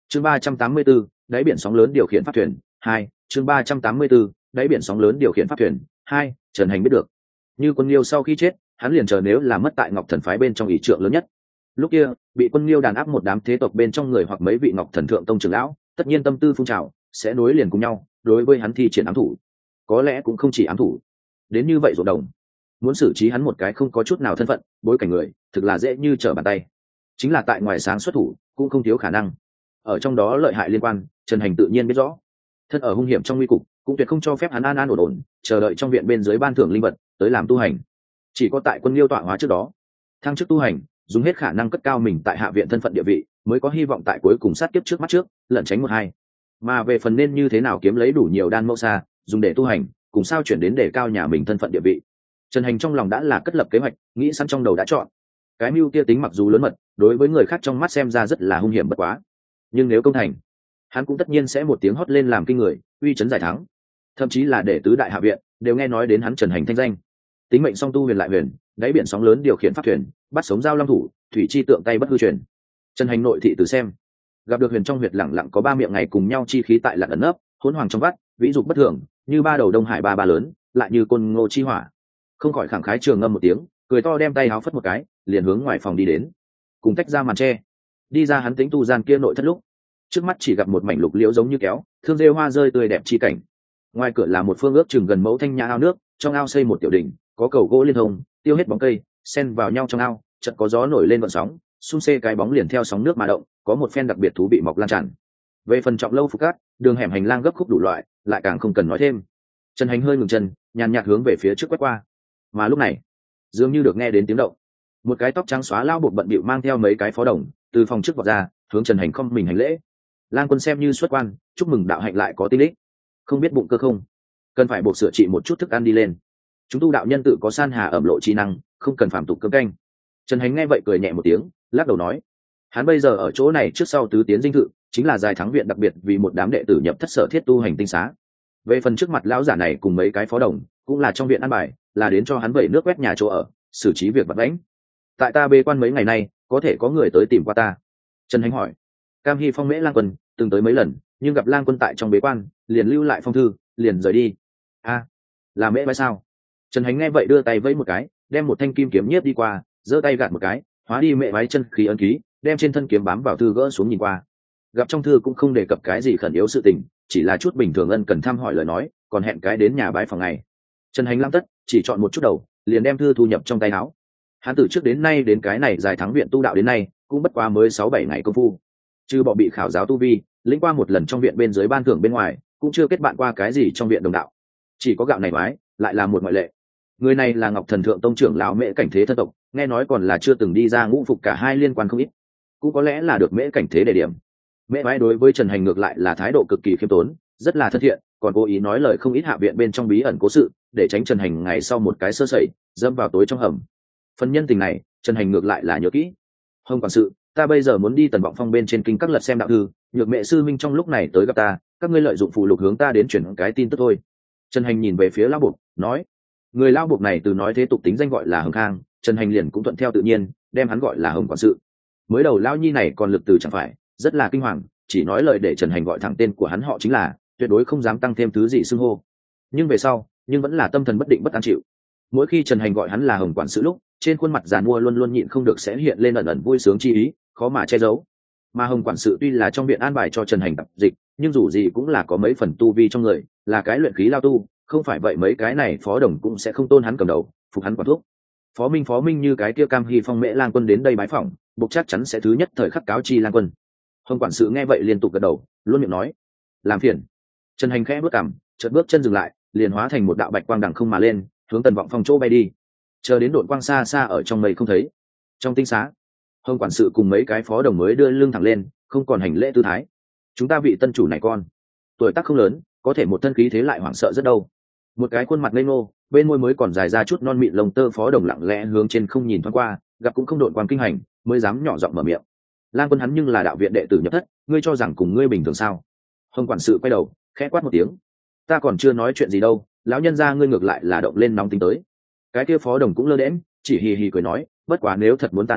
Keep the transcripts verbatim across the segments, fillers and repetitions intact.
chương ba trăm tám mươi 34, đáy biển sóng lớn điều khiển pháp thuyền hai. chương ba trăm tám mươi 34, đáy biển sóng lớn điều khiển pháp thuyền hai. Trần Hành biết được, như Quân Liêu sau khi chết, hắn liền chờ nếu là mất tại Ngọc Thần phái bên trong ỷ trượng lớn nhất. Lúc kia bị Quân Liêu đàn áp một đám thế tộc bên trong người hoặc mấy vị Ngọc Thần thượng tông trưởng lão, tất nhiên tâm tư phun trào, sẽ nối liền cùng nhau đối với hắn thi triển ám thủ. Có lẽ cũng không chỉ ám thủ, đến như vậy ruộng đồng, muốn xử trí hắn một cái không có chút nào thân phận bối cảnh người, thực là dễ như trở bàn tay. Chính là tại ngoài sáng xuất thủ cũng không thiếu khả năng. Ở trong đó lợi hại liên quan, Trần Hành tự nhiên biết rõ. Thân ở hung hiểm trong nguy cục, cũng tuyệt không cho phép hắn an an ổn ổn chờ đợi trong viện bên dưới ban thưởng linh vật tới làm tu hành. Chỉ có tại Quân Liêu tọa hóa trước đó, thăng chức tu hành, dùng hết khả năng cất cao mình tại hạ viện thân phận địa vị, mới có hy vọng tại cuối cùng sát kiếp trước mắt trước lẩn tránh một hai. Mà về phần nên như thế nào kiếm lấy đủ nhiều đan mẫu xa dùng để tu hành, cùng sao chuyển đến để cao nhà mình thân phận địa vị, Trần Hành trong lòng đã là cất lập kế hoạch, nghĩ sẵn trong đầu đã chọn. Cái mưu kia tính mặc dù lớn mật, đối với người khác trong mắt xem ra rất là hung hiểm bất quá, nhưng nếu công thành, hắn cũng tất nhiên sẽ một tiếng hót lên làm kinh người, uy chấn giải thắng. Thậm chí là để tứ đại hạ viện đều nghe nói đến hắn Trần Hành thanh danh. Tính mệnh song tu huyền lại huyền, đáy biển sóng lớn điều khiển pháp thuyền, bắt sống giao long thủ, thủy chi tượng tay bất hư truyền. Trần Hành nội thị từ xem, gặp được huyền trong huyệt lẳng lặng có ba miệng ngày cùng nhau chi khí tại lặng ẩn nấp, hỗn hoàng trong vắt, vĩ dục bất thường, như ba đầu đông hải ba ba lớn, lại như côn ngô chi hỏa. Không khỏi khẳng khái trường ngâm một tiếng, cười to đem tay áo phất một cái, liền hướng ngoài phòng đi đến. Cùng tách ra màn tre, đi ra hắn tính tu gian kia nội thất lúc, trước mắt chỉ gặp một mảnh lục liễu giống như kéo, thương rêu hoa rơi tươi đẹp chi cảnh. Ngoài cửa là một phương ước chừng gần mẫu thanh nhã ao nước, trong ao xây một tiểu đỉnh, có cầu gỗ liên thông, tiêu hết bóng cây, xen vào nhau trong ao, chợt có gió nổi lên gợn sóng, xung xê cái bóng liền theo sóng nước mà động, có một phen đặc biệt thú vị mọc lan tràn. Về phần trọng lâu phục cát, đường hẻm hành lang gấp khúc đủ loại, lại càng không cần nói thêm. Trần Hành hơi ngừng chân, nhàn nhạt hướng về phía trước quét qua. Mà lúc này, dường như được nghe đến tiếng động, một cái tóc trắng xóa lao bột bận bịu mang theo mấy cái phó đồng từ phòng trước vọt ra, hướng Trần Hành không mình hành lễ. Lang quân xem như xuất quan, chúc mừng đạo hạnh lại có tinh đích, không biết bụng cơ không, cần phải buộc sửa trị một chút thức ăn đi lên. Chúng tu đạo nhân tự có san hà ẩm lộ trí năng, không cần phạm tục cơm canh. Trần Hành nghe vậy cười nhẹ một tiếng, lắc đầu nói, hắn bây giờ ở chỗ này trước sau tứ tiến dinh thự, chính là dài thắng viện đặc biệt vì một đám đệ tử nhập thất sở thiết tu hành tinh xá. Về phần trước mặt lão giả này cùng mấy cái phó đồng, cũng là trong viện ăn bài, là đến cho hắn vẩy nước quét nhà chỗ ở, xử trí việc vặt vãnh. Tại ta bê quan mấy ngày nay, có thể có người tới tìm qua ta. Trần Hành hỏi. Cam Hy Phong Mễ Lang Quân từng tới mấy lần, nhưng gặp Lang Quân tại trong bế quan, liền lưu lại phong thư, liền rời đi. A, à, là Mễ Bái sao? Trần Hành nghe vậy đưa tay vẫy một cái, đem một thanh kim kiếm nhiếp đi qua, giơ tay gạt một cái, hóa đi Mễ Bái chân khí ấn ký, đem trên thân kiếm bám vào thư gỡ xuống nhìn qua. Gặp trong thư cũng không đề cập cái gì khẩn yếu sự tình, chỉ là chút bình thường ân cần thăm hỏi lời nói, còn hẹn cái đến nhà bái phòng ngày. Trần Hành lăng tất, chỉ chọn một chút đầu, liền đem thư thu nhập trong tay áo. Hắn từ trước đến nay đến cái này dài thắng viện tu đạo đến nay, cũng bất quá mới sáu bảy ngày công phu. Trừ bỏ bị khảo giáo tu vi, lĩnh qua một lần trong viện bên dưới ban thưởng bên ngoài, cũng chưa kết bạn qua cái gì trong viện đồng đạo. Chỉ có gạo này mái, lại là một ngoại lệ. Người này là Ngọc Thần thượng tông trưởng lão Mễ Cảnh Thế thân tộc, nghe nói còn là chưa từng đi ra ngũ phục cả hai liên quan không ít, cũng có lẽ là được Mễ Cảnh Thế đề điểm. Mễ Bái đối với Trần Hành ngược lại là thái độ cực kỳ khiêm tốn, rất là thân thiện, còn cố ý nói lời không ít hạ viện bên trong bí ẩn cố sự, để tránh Trần Hành ngày sau một cái sơ sẩy dâm vào tối trong hầm. Phần nhân tình này, Trần Hành ngược lại là nhớ kỹ. Hồng quản sự, ta bây giờ muốn đi Tần Vọng Phong bên trên kinh các lật xem đạo thư, nhược mẹ sư minh trong lúc này tới gặp ta, các ngươi lợi dụng phụ lục hướng ta đến chuyển cái tin tức thôi. Trần Hành nhìn về phía lão buộc, nói, người lão buộc này từ nói thế tục tính danh gọi là Hồng Khang, Trần Hành liền cũng thuận theo tự nhiên, đem hắn gọi là Hồng quản sự. Mới đầu lão nhi này còn lực từ chẳng phải, rất là kinh hoàng, chỉ nói lời để Trần Hành gọi thẳng tên của hắn họ chính là, tuyệt đối không dám tăng thêm thứ gì xưng hô. Nhưng về sau, nhưng vẫn là tâm thần bất định bất an chịu. Mỗi khi Trần Hành gọi hắn là Hồng quản sự lúc, trên khuôn mặt giàn mua luôn luôn nhịn không được sẽ hiện lên ẩn ẩn vui sướng chi ý, khó mà che giấu. Mà Hồng quản sự tuy là trong viện an bài cho Trần Hành tập dịch, nhưng dù gì cũng là có mấy phần tu vi trong người, là cái luyện khí lao tu, không phải vậy mấy cái này phó đồng cũng sẽ không tôn hắn cầm đầu, phục hắn quản thuốc. Phó Minh Phó Minh như cái kia Cam Hy Phong Mễ Lang Quân đến đây bái phỏng, buộc chắc chắn sẽ thứ nhất thời khắc cáo chi Lang Quân. Hồng quản sự nghe vậy liên tục gật đầu, luôn miệng nói, làm phiền. Trần Hành khẽ bước cằm, chợt bước chân dừng lại, liền hóa thành một đạo bạch quang đằng không mà lên, hướng Tần Vọng Phong chỗ bay đi. Chờ đến đội quang xa xa ở trong mây không thấy. Trong tinh xá, Hồng quản sự cùng mấy cái phó đồng mới đưa lưng thẳng lên, không còn hành lễ tư thái. Chúng ta vị tân chủ này con, tuổi tác không lớn, có thể một thân khí thế lại hoảng sợ rất đâu. Một cái khuôn mặt ngây ngô, bên môi mới còn dài ra chút non mịn lông tơ phó đồng lặng lẽ hướng trên không nhìn thoáng qua, gặp cũng không đội quang kinh hành, mới dám nhỏ giọng mở miệng. Lang Quân hắn nhưng là đạo viện đệ tử nhập thất, ngươi cho rằng cùng ngươi bình thường sao? Hồng quản sự quay đầu, khẽ quát một tiếng. Ta còn chưa nói chuyện gì đâu, lão nhân gia ngươi ngược lại là động lên nóng tính tới. Cái kia phó đồng cũng lơ đễm, chỉ hì hì cười nói, bất quá nếu thật muốn ta nói,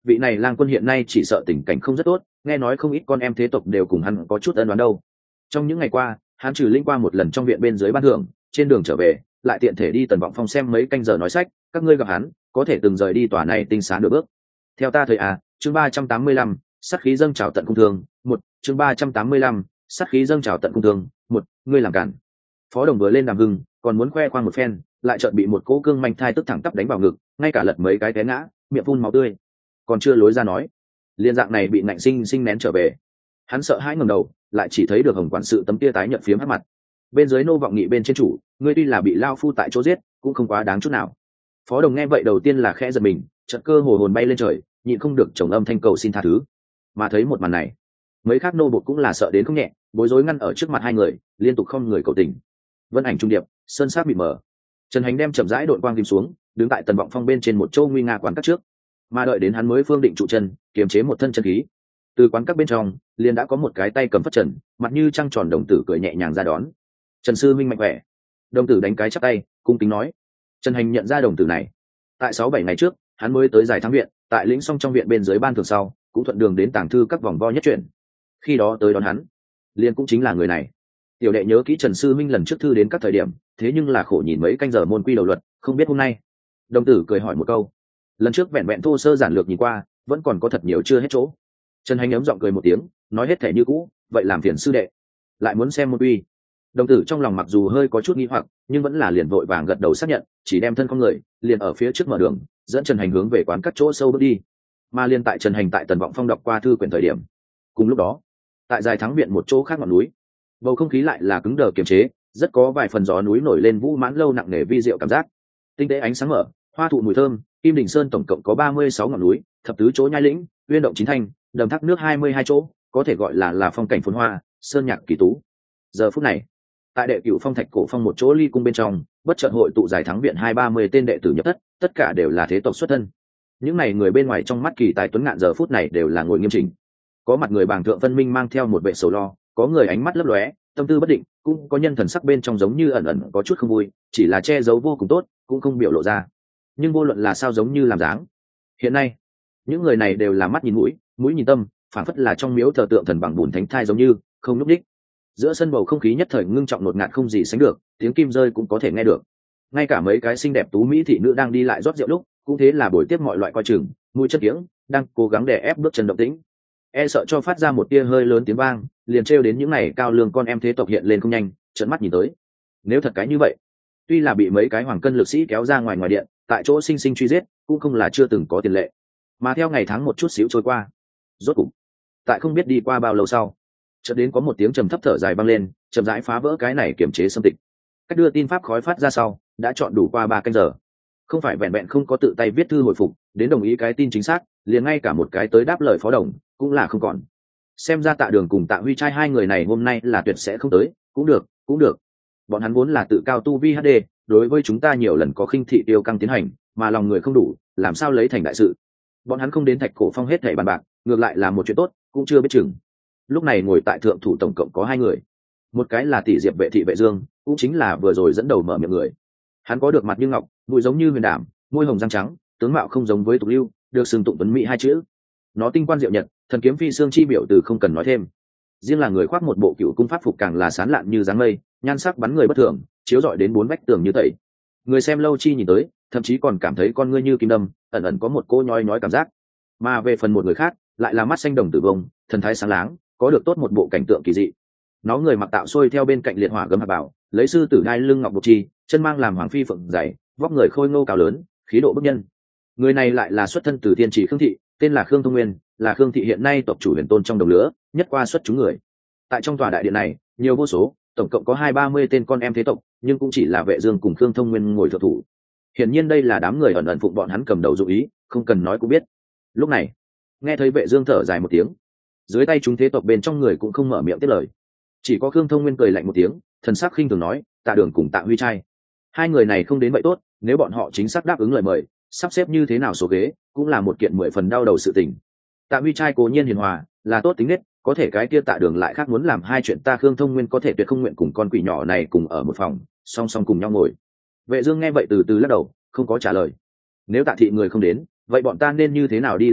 vị này lang quân hiện nay chỉ sợ tình cảnh không rất tốt, nghe nói không ít con em thế tộc đều cùng hắn có chút ân đoán đâu. Trong những ngày qua hắn trừ linh qua một lần trong viện bên dưới ban thưởng, trên đường trở về lại tiện thể đi Tần Vọng Phong xem mấy canh giờ nói sách. Các ngươi gặp hắn có thể từng rời đi tòa này tinh xá nửa bước. Theo ta thời à, chương ba trăm tám mươi lăm, sát khí dâng trào tận cung thương. Một, chương ba trăm tám mươi lăm, sát khí dâng trào tận cung thương. Một, ngươi làm cản. Phó Đồng vừa lên đàm hưng, còn muốn khoe khoang một phen, lại chợt bị một cỗ cương manh thai tức thẳng tắp đánh vào ngực, ngay cả lật mấy cái té ngã, miệng phun máu tươi. Còn chưa lối ra nói, liên dạng này bị ngạnh sinh sinh nén trở về. Hắn sợ hãi ngẩng đầu, lại chỉ thấy được Hồng quản sự tấm kia tái nhợt phiếm hắt mặt. Bên dưới nô vọng nghị bên trên chủ, ngươi tuy là bị lao phu tại chỗ giết, cũng không quá đáng chút nào. Phó Đồng nghe vậy đầu tiên là khẽ giật mình, chợt cơ hồ hồn bay lên trời, nhịn không được chồng âm thanh cầu xin tha thứ. Mà thấy một màn này, mấy khác nô bột cũng là sợ đến không nhẹ, bối rối ngăn ở trước mặt hai người, liên tục không người cầu tình. Vân ảnh trung điệp, sơn sát bị mở. Trần Hành đem chậm rãi đội quang kim xuống, đứng tại Tần Vọng Phong bên trên một châu nguy nga quán các trước, mà đợi đến hắn mới phương định trụ chân, kiềm chế một thân chân khí. Từ quán các bên trong, liền đã có một cái tay cầm phất trần, mặt như trăng tròn đồng tử cười nhẹ nhàng ra đón. Trần sư minh mạnh khỏe. Đồng tử đánh cái chắp tay, cung kính nói. Trần Hành nhận ra đồng tử này. Tại sáu bảy ngày trước, hắn mới tới giải thắng viện, tại lĩnh xong trong viện bên dưới ban thường sau, cũng thuận đường đến tàng thư các vòng vo nhất chuyển. Khi đó tới đón hắn, liền cũng chính là người này. Tiểu đệ nhớ kỹ Trần sư minh lần trước thư đến các thời điểm, thế nhưng là khổ nhìn mấy canh giờ môn quy đầu luật, không biết hôm nay. Đồng tử cười hỏi một câu. Lần trước vẹn vẹn thô sơ giản lược nhìn qua, vẫn còn có thật nhiều chưa hết chỗ. Trần Hành ấm giọng cười một tiếng, nói hết thể như cũ, vậy làm phiền sư đệ, lại muốn xem môn quy. Đồng tử trong lòng mặc dù hơi có chút nghi hoặc, nhưng vẫn là liền vội vàng gật đầu xác nhận, chỉ đem thân con người liền ở phía trước mở đường, dẫn Trần Hành hướng về quán các chỗ sâu bước đi. Mà liên tại Trần Hành tại Tần Vọng Phong đọc qua thư quyển thời điểm, cùng lúc đó, tại Dài Thắng viện một chỗ khác ngọn núi, bầu không khí lại là cứng đờ kiềm chế, rất có vài phần gió núi nổi lên vũ mãn lâu nặng nề vi diệu cảm giác. Tinh tế ánh sáng mở, hoa thụ mùi thơm, Kim Đỉnh Sơn tổng cộng có ba mươi sáu ngọn núi, thập tứ chỗ nhai lĩnh, uyên động chín thanh, đầm thác nước hai mươi hai chỗ, có thể gọi là là phong cảnh phồn hoa, sơn nhạc kỳ tú. Giờ phút này, tại đệ cửu phong thạch cổ phong một chỗ ly cung bên trong, bất chợt hội tụ Giải Thắng viện hai ba mươi tên đệ tử nhập thất, tất cả đều là thế tộc xuất thân. Những này người bên ngoài trong mắt kỳ tài tuấn ngạn giờ phút này đều là ngồi nghiêm chỉnh. Có mặt người bàng thượng phân minh mang theo một vẻ sầu lo, có người ánh mắt lấp lóe, tâm tư bất định, cũng có nhân thần sắc bên trong giống như ẩn ẩn có chút không vui, chỉ là che giấu vô cùng tốt, cũng không biểu lộ ra. Nhưng vô luận là sao giống như làm dáng. Hiện nay, những người này đều là mắt nhìn mũi, mũi nhìn tâm, phản phất là trong miếu thờ tượng thần bằng bùn thánh thai giống như không nhúc đích. Giữa sân bầu không khí nhất thời ngưng trọng ngột ngạt không gì sánh được, tiếng kim rơi cũng có thể nghe được. Ngay cả mấy cái xinh đẹp tú mỹ thị nữ đang đi lại rót rượu lúc, cũng thế là buổi tiếp mọi loại coi chừng, mũi chất tiếng đang cố gắng đè ép bước chân động tĩnh, e sợ cho phát ra một tia hơi lớn tiếng vang, liền trêu đến những này cao lương con em thế tộc hiện lên không nhanh, trợn mắt nhìn tới. Nếu thật cái như vậy, tuy là bị mấy cái hoàng cân lực sĩ kéo ra ngoài ngoài điện, tại chỗ sinh sinh truy giết, cũng không là chưa từng có tiền lệ. Mà theo ngày tháng một chút xíu trôi qua, rốt cục, tại không biết đi qua bao lâu sau, chợt đến có một tiếng trầm thấp thở dài vang lên, chậm rãi phá vỡ cái này kiểm chế xâm tịch. Cách đưa tin pháp khói phát ra sau, đã chọn đủ qua ba canh giờ. Không phải vẹn vẹn không có tự tay viết thư hồi phục, đến đồng ý cái tin chính xác, liền ngay cả một cái tới đáp lời Phó Đồng cũng là không còn. Xem ra Tạ Đường cùng Tạ Huy trai hai người này hôm nay là tuyệt sẽ không tới, cũng được, cũng được. Bọn hắn vốn là tự cao tu vi hát đê, đối với chúng ta nhiều lần có khinh thị tiêu căng tiến hành, mà lòng người không đủ, làm sao lấy thành đại sự. Bọn hắn không đến Thạch Cổ Phong hết thảy bàn bạc, ngược lại là một chuyện tốt, cũng chưa biết chừng. Lúc này ngồi tại thượng thủ tổng cộng có hai người, một cái là tỷ diệp vệ thị Vệ Dương, cũng chính là vừa rồi dẫn đầu mở miệng người. Hắn có được mặt như ngọc, mũi giống như huyền đảm, môi hồng răng trắng, tướng mạo không giống với tục lưu, được xưng tụng tuấn mỹ hai chữ. Nó tinh quan diệu nhật, thần kiếm phi xương chi biểu từ không cần nói thêm. Riêng là người khoác một bộ cựu cung pháp phục càng là sán lạn như dáng mây, nhan sắc bắn người bất thường, chiếu rọi đến bốn vách tường như tẩy. Người xem lâu chi nhìn tới, thậm chí còn cảm thấy con ngươi như kim đâm, ẩn ẩn có một cô nhói nhói cảm giác. Mà về phần một người khác, lại là mắt xanh đồng tử vông, thần thái sáng láng, có được tốt một bộ cảnh tượng kỳ dị. Nó người mặc tạo xuôi theo bên cạnh liệt hỏa gấm hạ bảo, lấy sư tử đai lưng ngọc bộc chi, chân mang làm hoàng phi phượng dày, vóc người khôi ngô cao lớn, khí độ bức nhân. Người này lại là xuất thân từ thiên trì Khương thị, tên là Khương Thông Nguyên, là Khương thị hiện nay tộc chủ huyền tôn trong đồng lứa, nhất qua xuất chúng người. Tại trong tòa đại điện này, nhiều vô số, tổng cộng có hai ba mươi tên con em thế tộc, nhưng cũng chỉ là Vệ Dương cùng Khương Thông Nguyên ngồi thượng thủ. Hiển nhiên đây là đám người ẩn ẩn phụng bọn hắn cầm đầu dụ ý, không cần nói cũng biết. Lúc này, nghe thấy Vệ Dương thở dài một tiếng, dưới tay chúng thế tộc bên trong người cũng không mở miệng tiếp lời, chỉ có Khương Thông Nguyên cười lạnh một tiếng, thần sắc khinh thường nói, Tạ Đường cùng Tạ Huy trai, hai người này không đến vậy tốt, nếu bọn họ chính xác đáp ứng lời mời, sắp xếp như thế nào số ghế, cũng là một kiện mười phần đau đầu sự tình. Tạ Huy trai cố nhiên hiền hòa, là tốt tính nết, có thể cái kia Tạ Đường lại khác muốn làm hai chuyện, ta Khương Thông Nguyên có thể tuyệt không nguyện cùng con quỷ nhỏ này cùng ở một phòng, song song cùng nhau ngồi. Vệ Dương nghe vậy từ từ lắc đầu, không có trả lời. Nếu Tạ thị người không đến, vậy bọn ta nên như thế nào đi làm việc,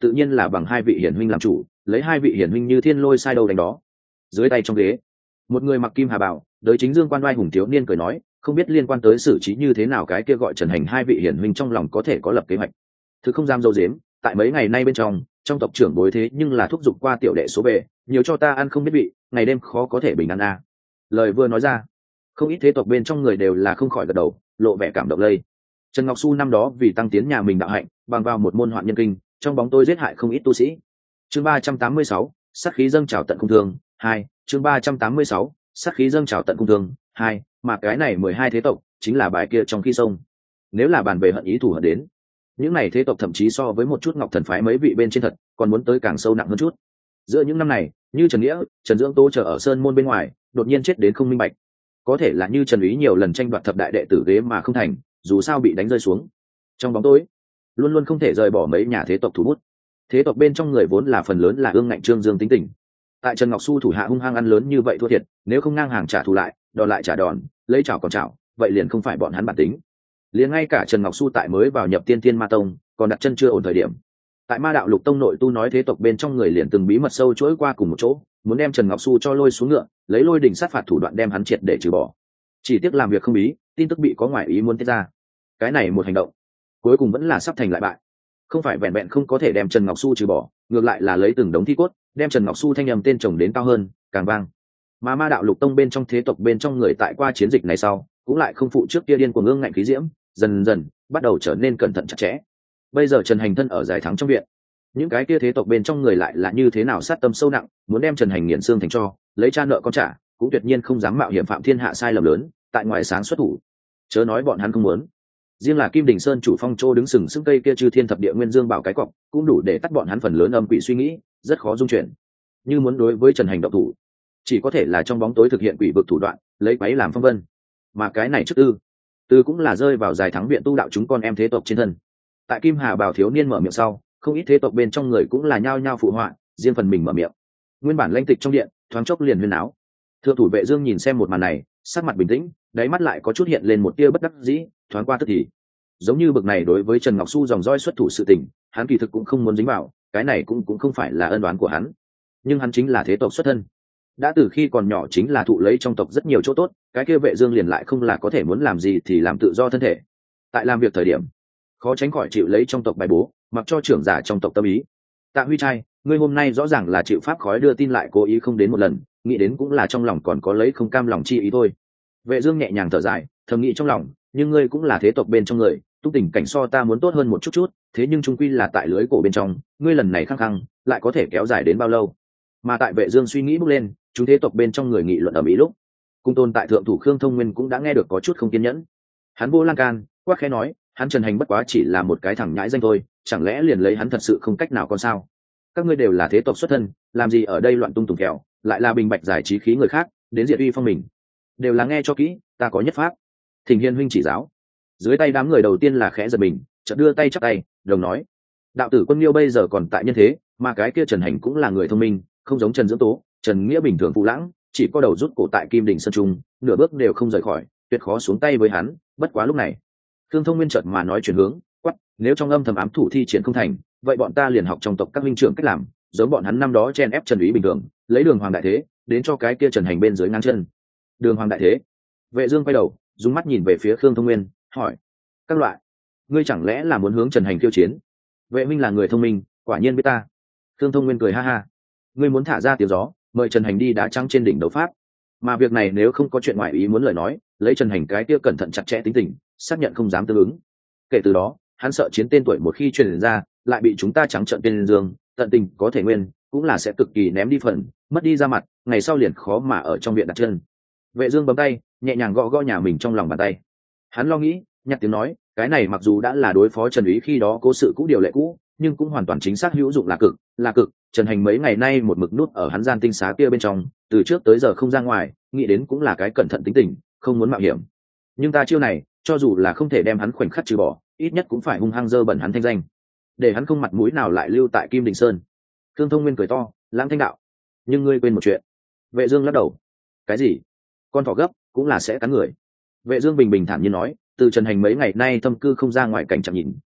tự nhiên là bằng hai vị hiển huynh làm chủ, lấy hai vị hiển huynh như thiên lôi sai đầu đánh đó. Dưới tay trong ghế, một người mặc kim hà bào, đới chính dương quan oai hùng thiếu niên cười nói, không biết liên quan tới xử trí như thế nào cái kia gọi Trần Hành hai vị hiển huynh trong lòng có thể có lập kế hoạch. Thứ không dám dâu dếm, tại mấy ngày nay bên trong, trong tộc trưởng bối thế nhưng là thúc giục qua tiểu đệ số bề, nhiều cho ta ăn không biết vị, ngày đêm khó có thể bình an a. Lời vừa nói ra, không ít thế tộc bên trong người đều là không khỏi gật đầu, lộ vẻ cảm động lây. Trần Ngọc Su năm đó vì tăng tiến nhà mình đạo hạnh, bằng vào một môn hoạn nhân kinh, trong bóng tối giết hại không ít tu sĩ. Chương ba trăm tám mươi sáu, sát khí dâng trào tận cung thương, hai, chương ba trăm tám mươi sáu, sát khí dâng trào tận cung thương, hai, mà cái này mười hai thế tộc chính là bài kia trong khi sông. Nếu là bàn về hận ý thù hận đến, những này thế tộc thậm chí so với một chút Ngọc Thần phái mấy vị bên trên thật, còn muốn tới càng sâu nặng hơn chút. Giữa những năm này, như Trần Nghĩa, Trần Dưỡng Tô chờ ở sơn môn bên ngoài, đột nhiên chết đến không minh bạch. Có thể là như Trần Úy nhiều lần tranh đoạt thập đại đệ tử ghế mà không thành, dù sao bị đánh rơi xuống. Trong bóng tối, luôn luôn không thể rời bỏ mấy nhà thế tộc thủ bút. Thế tộc bên trong người vốn là phần lớn là ương ngạnh trương dương tính tình. Tại Trần Ngọc Su thủ hạ hung hăng ăn lớn như vậy thua thiệt, nếu không ngang hàng trả thù lại, đòn lại trả đòn, lấy chảo còn chảo, vậy liền không phải bọn hắn bản tính. Liền ngay cả Trần Ngọc Su tại mới vào nhập Tiên Thiên Ma Tông, còn đặt chân chưa ổn thời điểm. Tại Ma Đạo Lục Tông nội tu nói thế tộc bên trong người liền từng bí mật sâu chuỗi qua cùng một chỗ, muốn đem Trần Ngọc Su cho lôi xuống ngựa, lấy lôi đình sát phạt thủ đoạn đem hắn triệt để trừ bỏ. Chỉ tiếc làm việc không bí, tin tức bị có ngoại ý muốn tiết ra. Cái này một hành động, cuối cùng vẫn là sắp thành lại bại. Không phải vẹn vẹn không có thể đem Trần Ngọc Su trừ bỏ, ngược lại là lấy từng đống thi cốt, đem Trần Ngọc Su thanh nhầm tên chồng đến cao hơn, càng vang. Mà Ma Đạo Lục Tông bên trong thế tộc bên trong người tại qua chiến dịch này sau, cũng lại không phụ trước kia điên cuồng ương ngạnh khí diễm, dần dần bắt đầu trở nên cẩn thận chặt chẽ. Bây giờ Trần Hành thân ở giải thắng trong viện, những cái kia thế tộc bên trong người lại là như thế nào sát tâm sâu nặng, muốn đem Trần Hành nghiền xương thành tro, lấy cha nợ con trả, cũng tuyệt nhiên không dám mạo hiểm phạm thiên hạ sai lầm lớn, tại ngoài sáng xuất thủ. Chớ nói bọn hắn không muốn, riêng là Kim Đình Sơn chủ Phong Trô đứng sừng sững cây kia chư thiên thập địa nguyên dương bảo cái cọc, cũng đủ để tắt bọn hắn phần lớn âm quỷ suy nghĩ, rất khó dung chuyển. Như muốn đối với Trần Hành động thủ, chỉ có thể là trong bóng tối thực hiện quỷ vực thủ đoạn, lấy quấy làm phong vân. Mà cái này trước tư, tư cũng là rơi vào giải thắng viện tu đạo chúng con em thế tộc trên thân. Tại Kim Hà Bảo thiếu niên mở miệng sau, không ít thế tộc bên trong người cũng là nhao nhao phụ họa, riêng phần mình mở miệng. Nguyên bản lãnh tịch trong điện, thoáng chốc liền huyên áo. Thượng thủ Vệ Dương nhìn xem một màn này, sắc mặt bình tĩnh, đáy mắt lại có chút hiện lên một tia bất đắc dĩ, thoáng qua tức thì. Giống như bực này đối với Trần Ngọc Su dòng dõi xuất thủ sự tình, hắn kỳ thực cũng không muốn dính vào, cái này cũng cũng không phải là ân oán của hắn. Nhưng hắn chính là thế tộc xuất thân, đã từ khi còn nhỏ chính là thụ lấy trong tộc rất nhiều chỗ tốt, cái kia Vệ Dương liền lại không là có thể muốn làm gì thì làm tự do thân thể. Tại làm việc thời điểm, khó tránh khỏi chịu lấy trong tộc bài bố, mặc cho trưởng giả trong tộc tâm ý. Tạ Huy trai, ngươi hôm nay rõ ràng là chịu pháp khói đưa tin lại cố ý không đến một lần, nghĩ đến cũng là trong lòng còn có lấy không cam lòng chi ý thôi. Vệ Dương nhẹ nhàng thở dài, thầm nghĩ trong lòng, nhưng ngươi cũng là thế tộc bên trong người, tu tình cảnh so ta muốn tốt hơn một chút chút, thế nhưng trung quy là tại lưới cổ bên trong, ngươi lần này khăng khăng, lại có thể kéo dài đến bao lâu? Mà tại Vệ Dương suy nghĩ bốc lên, chúng thế tộc bên trong người nghị luận ở mỹ lúc, cung tôn tại thượng thủ Khương Thông Nguyên cũng đã nghe được có chút không kiên nhẫn. Hắn vô lan can, quát khẽ nói, hắn Trần Hành bất quá chỉ là một cái thằng nhãi danh thôi, chẳng lẽ liền lấy hắn thật sự không cách nào còn sao? Các ngươi đều là thế tộc xuất thân, làm gì ở đây loạn tung tùng kẹo, lại là bình bạch giải trí khí người khác, đến diệt uy phong mình. Đều là nghe cho kỹ, ta có nhất pháp. Thỉnh Hiên huynh chỉ giáo. Dưới tay đám người đầu tiên là khẽ giật mình, chợt đưa tay chắp tay, đồng nói: đạo tử Quân Liêu bây giờ còn tại nhân thế, mà cái kia Trần Hành cũng là người thông minh, không giống Trần Dưỡng Tố, Trần Nghĩa bình thường phụ lãng, chỉ có đầu rút cổ tại Kim Đình Sơn Trung, nửa bước đều không rời khỏi, tuyệt khó xuống tay với hắn. Bất quá lúc này, Thương Thông Nguyên chợt mà nói chuyển hướng, quắc, nếu trong âm thầm ám thủ thi triển không thành, vậy bọn ta liền học trong tộc các minh trưởng cách làm, giống bọn hắn năm đó chen ép Trần Úy bình thường, lấy Đường Hoàng đại thế, đến cho cái kia Trần Hành bên dưới ngang chân. Đường Hoàng đại thế? Vệ Dương quay đầu, dùng mắt nhìn về phía Khương Thông Nguyên, hỏi: các loại, ngươi chẳng lẽ là muốn hướng Trần Hành khiêu chiến? Vệ minh là người thông minh, quả nhiên biết ta. Khương Thông Nguyên cười ha ha: ngươi muốn thả ra tiếng gió, mời Trần Hành đi đá trắng trên đỉnh đấu pháp. Mà việc này nếu không có chuyện ngoại ý muốn lời nói, lấy Trần Hành cái kia cẩn thận chặt chẽ tính tình, xác nhận không dám tương ứng. Kể từ đó, hắn sợ chiến tên tuổi một khi truyền ra, lại bị chúng ta trắng trợn tên dương, tận tình có thể nguyên, cũng là sẽ cực kỳ ném đi phần, mất đi ra mặt, ngày sau liền khó mà ở trong viện đặt chân. Vệ Dương bấm tay, nhẹ nhàng gõ gõ nhà mình trong lòng bàn tay. Hắn lo nghĩ, nhặt tiếng nói, cái này mặc dù đã là đối phó Trần Úy khi đó cố sự cũ điều lệ cũ, nhưng cũng hoàn toàn chính xác hữu dụng là cực, là cực. Trần Hành mấy ngày nay một mực nút ở hắn gian tinh xá kia bên trong, từ trước tới giờ không ra ngoài, nghĩ đến cũng là cái cẩn thận tính tình, không muốn mạo hiểm. Nhưng ta chiêu này, cho dù là không thể đem hắn khoảnh khắc trừ bỏ, ít nhất cũng phải hung hăng dơ bẩn hắn thanh danh, để hắn không mặt mũi nào lại lưu tại Kim Đình Sơn. Thương Thông Nguyên cười to, lãng thanh đạo: nhưng ngươi quên một chuyện. Vệ Dương lắc đầu: cái gì? Con thỏ gấp cũng là sẽ cắn người. Vệ Dương bình bình thản nhiên nói: từ Trần Hành mấy ngày nay thâm cư không ra ngoài cảnh chẳng nhìn,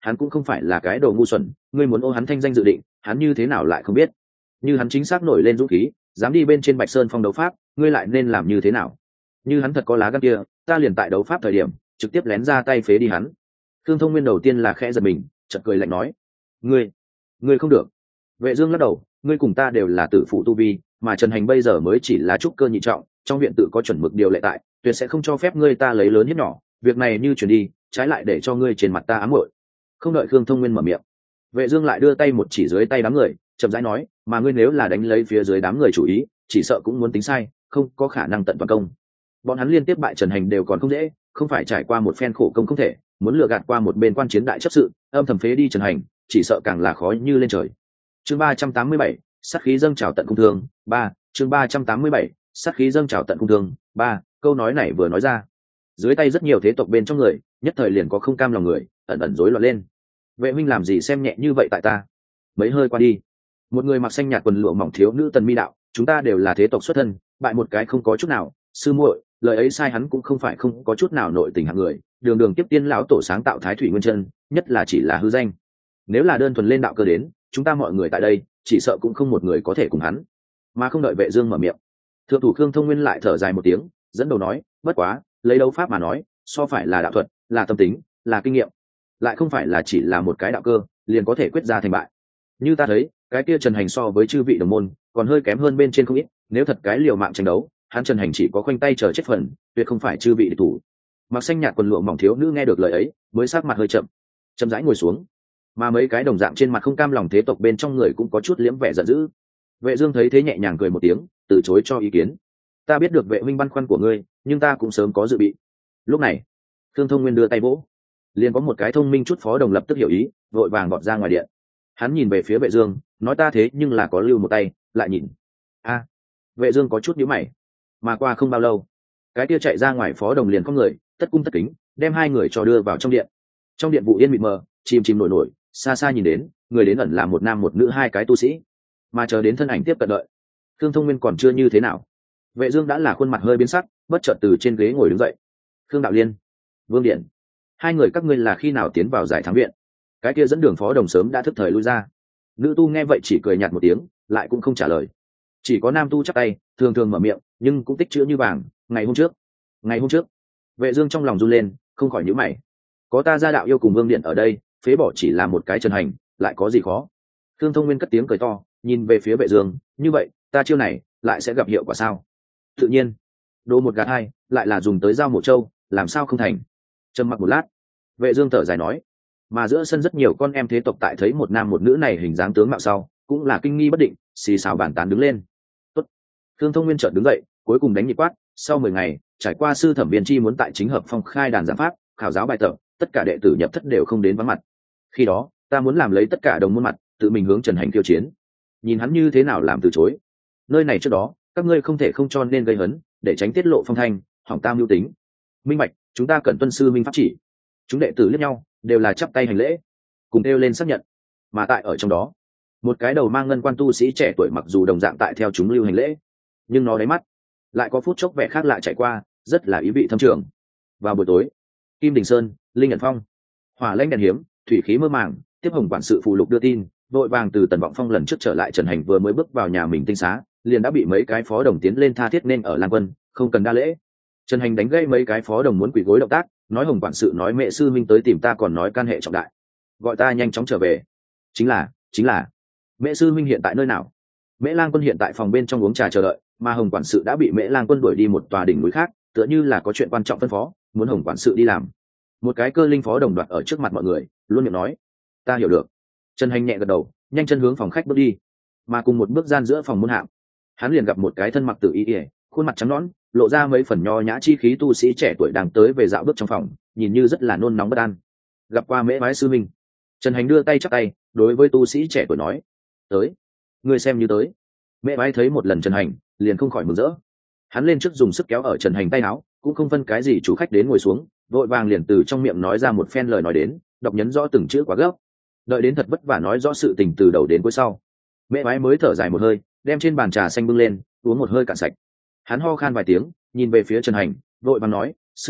hắn cũng không phải là cái đồ ngu xuẩn, ngươi muốn ô hắn thanh danh dự định, hắn như thế nào lại không biết. Như hắn chính xác nổi lên dũng khí, dám đi bên trên Bạch Sơn Phong đấu pháp, ngươi lại nên làm như thế nào? Như hắn thật có lá gan kia, ta liền tại đấu pháp thời điểm trực tiếp lén ra tay phế đi hắn. Thương Thông Nguyên đầu tiên là khẽ giật mình, chợt cười lạnh nói: ngươi ngươi không được. Vệ Dương lắc đầu: ngươi cùng ta đều là tử phụ tu vi, mà Trần Hành bây giờ mới chỉ là trúc cơ nhị trọng, trong viện tự có chuẩn mực điều lệ tại, tuyệt sẽ không cho phép ngươi ta lấy lớn hiếp nhỏ, việc này như chuyển đi, trái lại để cho ngươi trên mặt ta ám muội. Không đợi Khương Thông Nguyên mở miệng, Vệ Dương lại đưa tay một chỉ dưới tay đám người, chậm rãi nói: mà ngươi nếu là đánh lấy phía dưới đám người chủ ý, chỉ sợ cũng muốn tính sai, không có khả năng tận toàn công. Bọn hắn liên tiếp bại Trần Hành đều còn không dễ, không phải trải qua một phen khổ công không thể, muốn lừa gạt qua một bên quan chiến đại chấp sự, âm thầm phế đi Trần Hành, chỉ sợ càng là khó như lên trời. Chương ba trăm tám mươi bảy, sát khí dâng trào tận cung thương, ba, chương ba trăm tám mươi bảy, sát khí dâng trào tận cung thương, ba, câu nói này vừa nói ra, dưới tay rất nhiều thế tộc bên trong người, nhất thời liền có không cam lòng người, ẩn ẩn rối loạn lên. Vệ huynh làm gì xem nhẹ như vậy tại ta? Mấy hơi qua đi, một người mặc xanh nhạt quần lụa mỏng thiếu nữ Tần Mi đạo: chúng ta đều là thế tộc xuất thân, bại một cái không có chút nào, sư muội, lời ấy sai, hắn cũng không phải không có chút nào nội tình hạng người, đường đường tiếp tiên lão tổ sáng tạo Thái Thủy Nguyên Chân, nhất là chỉ là hư danh. Nếu là đơn thuần lên đạo cơ đến, chúng ta mọi người tại đây, chỉ sợ cũng không một người có thể cùng hắn. Mà không đợi Vệ Dương mở miệng, thượng thủ Khương Thông Nguyên lại thở dài một tiếng, dẫn đầu nói: bất quá, lấy đấu pháp mà nói, so phải là đạo thuật, là tâm tính, là kinh nghiệm, lại không phải là chỉ là một cái đạo cơ liền có thể quyết ra thành bại. Như ta thấy, cái kia Trần Hành so với chư vị đồng môn còn hơi kém hơn bên trên không ít, nếu thật cái liều mạng tranh đấu, hắn Trần Hành chỉ có khoanh tay chờ chết phần, tuyệt không phải chư vị địch thủ. Mặc xanh nhạt quần lụa mỏng thiếu nữ nghe được lời ấy, mới sắc mặt hơi chậm, chậm rãi ngồi xuống. Mà mấy cái đồng dạng trên mặt không cam lòng thế tộc bên trong người cũng có chút liễm vẻ giận dữ. Vệ Dương thấy thế nhẹ nhàng cười một tiếng, từ chối cho ý kiến. Ta biết được Vệ huynh băn khoăn của ngươi, nhưng ta cũng sớm có dự bị. Lúc này, Thương Thông Nguyên đưa tay vỗ, liền có một cái thông minh chút phó đồng lập tức hiểu ý, vội vàng vọt ra ngoài điện. Hắn nhìn về phía Vệ Dương, nói: ta thế nhưng là có lưu một tay, lại nhìn. A. À, Vệ Dương có chút nhíu mày. Mà qua không bao lâu, cái kia chạy ra ngoài phó đồng liền có người, tất cung tất kính, đem hai người cho đưa vào trong điện. Trong điện vụ yên mịt mờ, chìm chìm nổi nổi, xa xa nhìn đến, người đến ẩn là một nam một nữ hai cái tu sĩ. Mà chờ đến thân ảnh tiếp cận đợi, Thương Thông Nguyên còn chưa như thế nào, Vệ Dương đã là khuôn mặt hơi biến sắc, bất chợt từ trên ghế ngồi đứng dậy. Khương Đạo Liên, Vương Điện, hai người các ngươi là khi nào tiến vào giải thắng viện? Cái kia dẫn đường phó đồng sớm đã thức thời lui ra. Nữ tu nghe vậy chỉ cười nhạt một tiếng, lại cũng không trả lời. Chỉ có nam tu chắp tay, thường thường mở miệng, nhưng cũng tích chữ như vàng. Ngày hôm trước, ngày hôm trước. Vệ Dương trong lòng run lên, không khỏi nhíu mày. Có ta gia đạo yêu cùng Vương Điện ở đây, phế bỏ chỉ là một cái Trần Hành, lại có gì khó? Thương Thông Nguyên cất tiếng cười to, nhìn về phía Vệ Dương, như vậy, ta chiêu này lại sẽ gặp hiệu quả sao? Tự nhiên, đồ một gạt hai, lại là dùng tới giao mộ châu, làm sao không thành? Trầm mặc một lát, Vệ Dương thở dài nói, mà giữa sân rất nhiều con em thế tộc tại thấy một nam một nữ này hình dáng tướng mạo sau, cũng là kinh nghi bất định, xì xào bàn tán đứng lên. Tốt. Thương Thông Nguyên chợt đứng dậy, cuối cùng đánh nhịp quát, sau mười ngày, trải qua sư thẩm biên chi muốn tại chính hợp phong khai đàn giảng pháp, khảo giáo bài tập, tất cả đệ tử nhập thất đều không đến vắng mặt. Khi đó, ta muốn làm lấy tất cả đồng môn mặt, tự mình hướng Trần Hành khiêu chiến. Nhìn hắn như thế nào làm từ chối. Nơi này trước đó, các ngươi không thể không cho nên gây hấn, để tránh tiết lộ phong thanh, hỏng tam mưu tính. Minh bạch, chúng ta cần tuân sư minh pháp chỉ. Chúng đệ tử liếc nhau, đều là chắp tay hành lễ, cùng đeo lên xác nhận. Mà tại ở trong đó, một cái đầu mang ngân quan tu sĩ trẻ tuổi mặc dù đồng dạng tại theo chúng lưu hành lễ, nhưng nó đáy mắt lại có phút chốc vẻ khác lạ chạy qua, rất là ý vị thâm trường. Vào buổi tối, Kim Đình Sơn, Linh Nhật Phong, hỏa lãnh đèn hiếm, thủy khí mơ màng, tiếp hồng quản sự phụ lục đưa tin, vội vàng từ Tần Vọng Phong lần trước trở lại Trần Hành vừa mới bước vào nhà mình tinh xá, liền đã bị mấy cái phó đồng tiến lên tha thiết nên ở Lan Quân, không cần đa lễ. Trần Hành đánh gây mấy cái phó đồng muốn quỳ gối động tác, nói hồng quản sự nói mẹ sư minh tới tìm ta còn nói can hệ trọng đại, gọi ta nhanh chóng trở về. Chính là, chính là, mẹ sư minh hiện tại nơi nào? Mễ Lang Quân hiện tại phòng bên trong uống trà chờ đợi, mà hồng quản sự đã bị Mễ Lang Quân đuổi đi một tòa đỉnh núi khác, tựa như là có chuyện quan trọng phân phó, muốn hồng quản sự đi làm. Một cái cơ linh phó đồng đoạt ở trước mặt mọi người, luôn miệng nói, ta hiểu được. Trần Hành nhẹ gật đầu, nhanh chân hướng phòng khách bước đi, mà cùng một bước gian giữa phòng môn hạng, hắn liền gặp một cái thân mặc tử y ỉa, khuôn mặt trắng nõn, lộ ra mấy phần nho nhã chi khí tu sĩ trẻ tuổi đang tới về dạo bước trong phòng, nhìn như rất là nôn nóng bất an. Gặp qua Mễ Vái sư minh, Trần Hành đưa tay chắp tay, đối với tu sĩ trẻ tuổi nói, tới, ngươi xem như tới. Mễ Vái thấy một lần Trần Hành, liền không khỏi mừng rỡ. Hắn lên trước dùng sức kéo ở Trần Hành tay áo, cũng không phân cái gì chủ khách đến ngồi xuống, vội vàng liền từ trong miệng nói ra một phen lời nói đến, đọc nhấn rõ từng chữ quá gấp. Đợi đến thật vất vả nói rõ sự tình từ đầu đến cuối sau, Mễ Vái mới thở dài một hơi, đem trên bàn trà xanh bưng lên, uống một hơi cạn sạch. Hắn ho khan vài tiếng, nhìn về phía Trần Hành, vội vàng nói, sư đệ,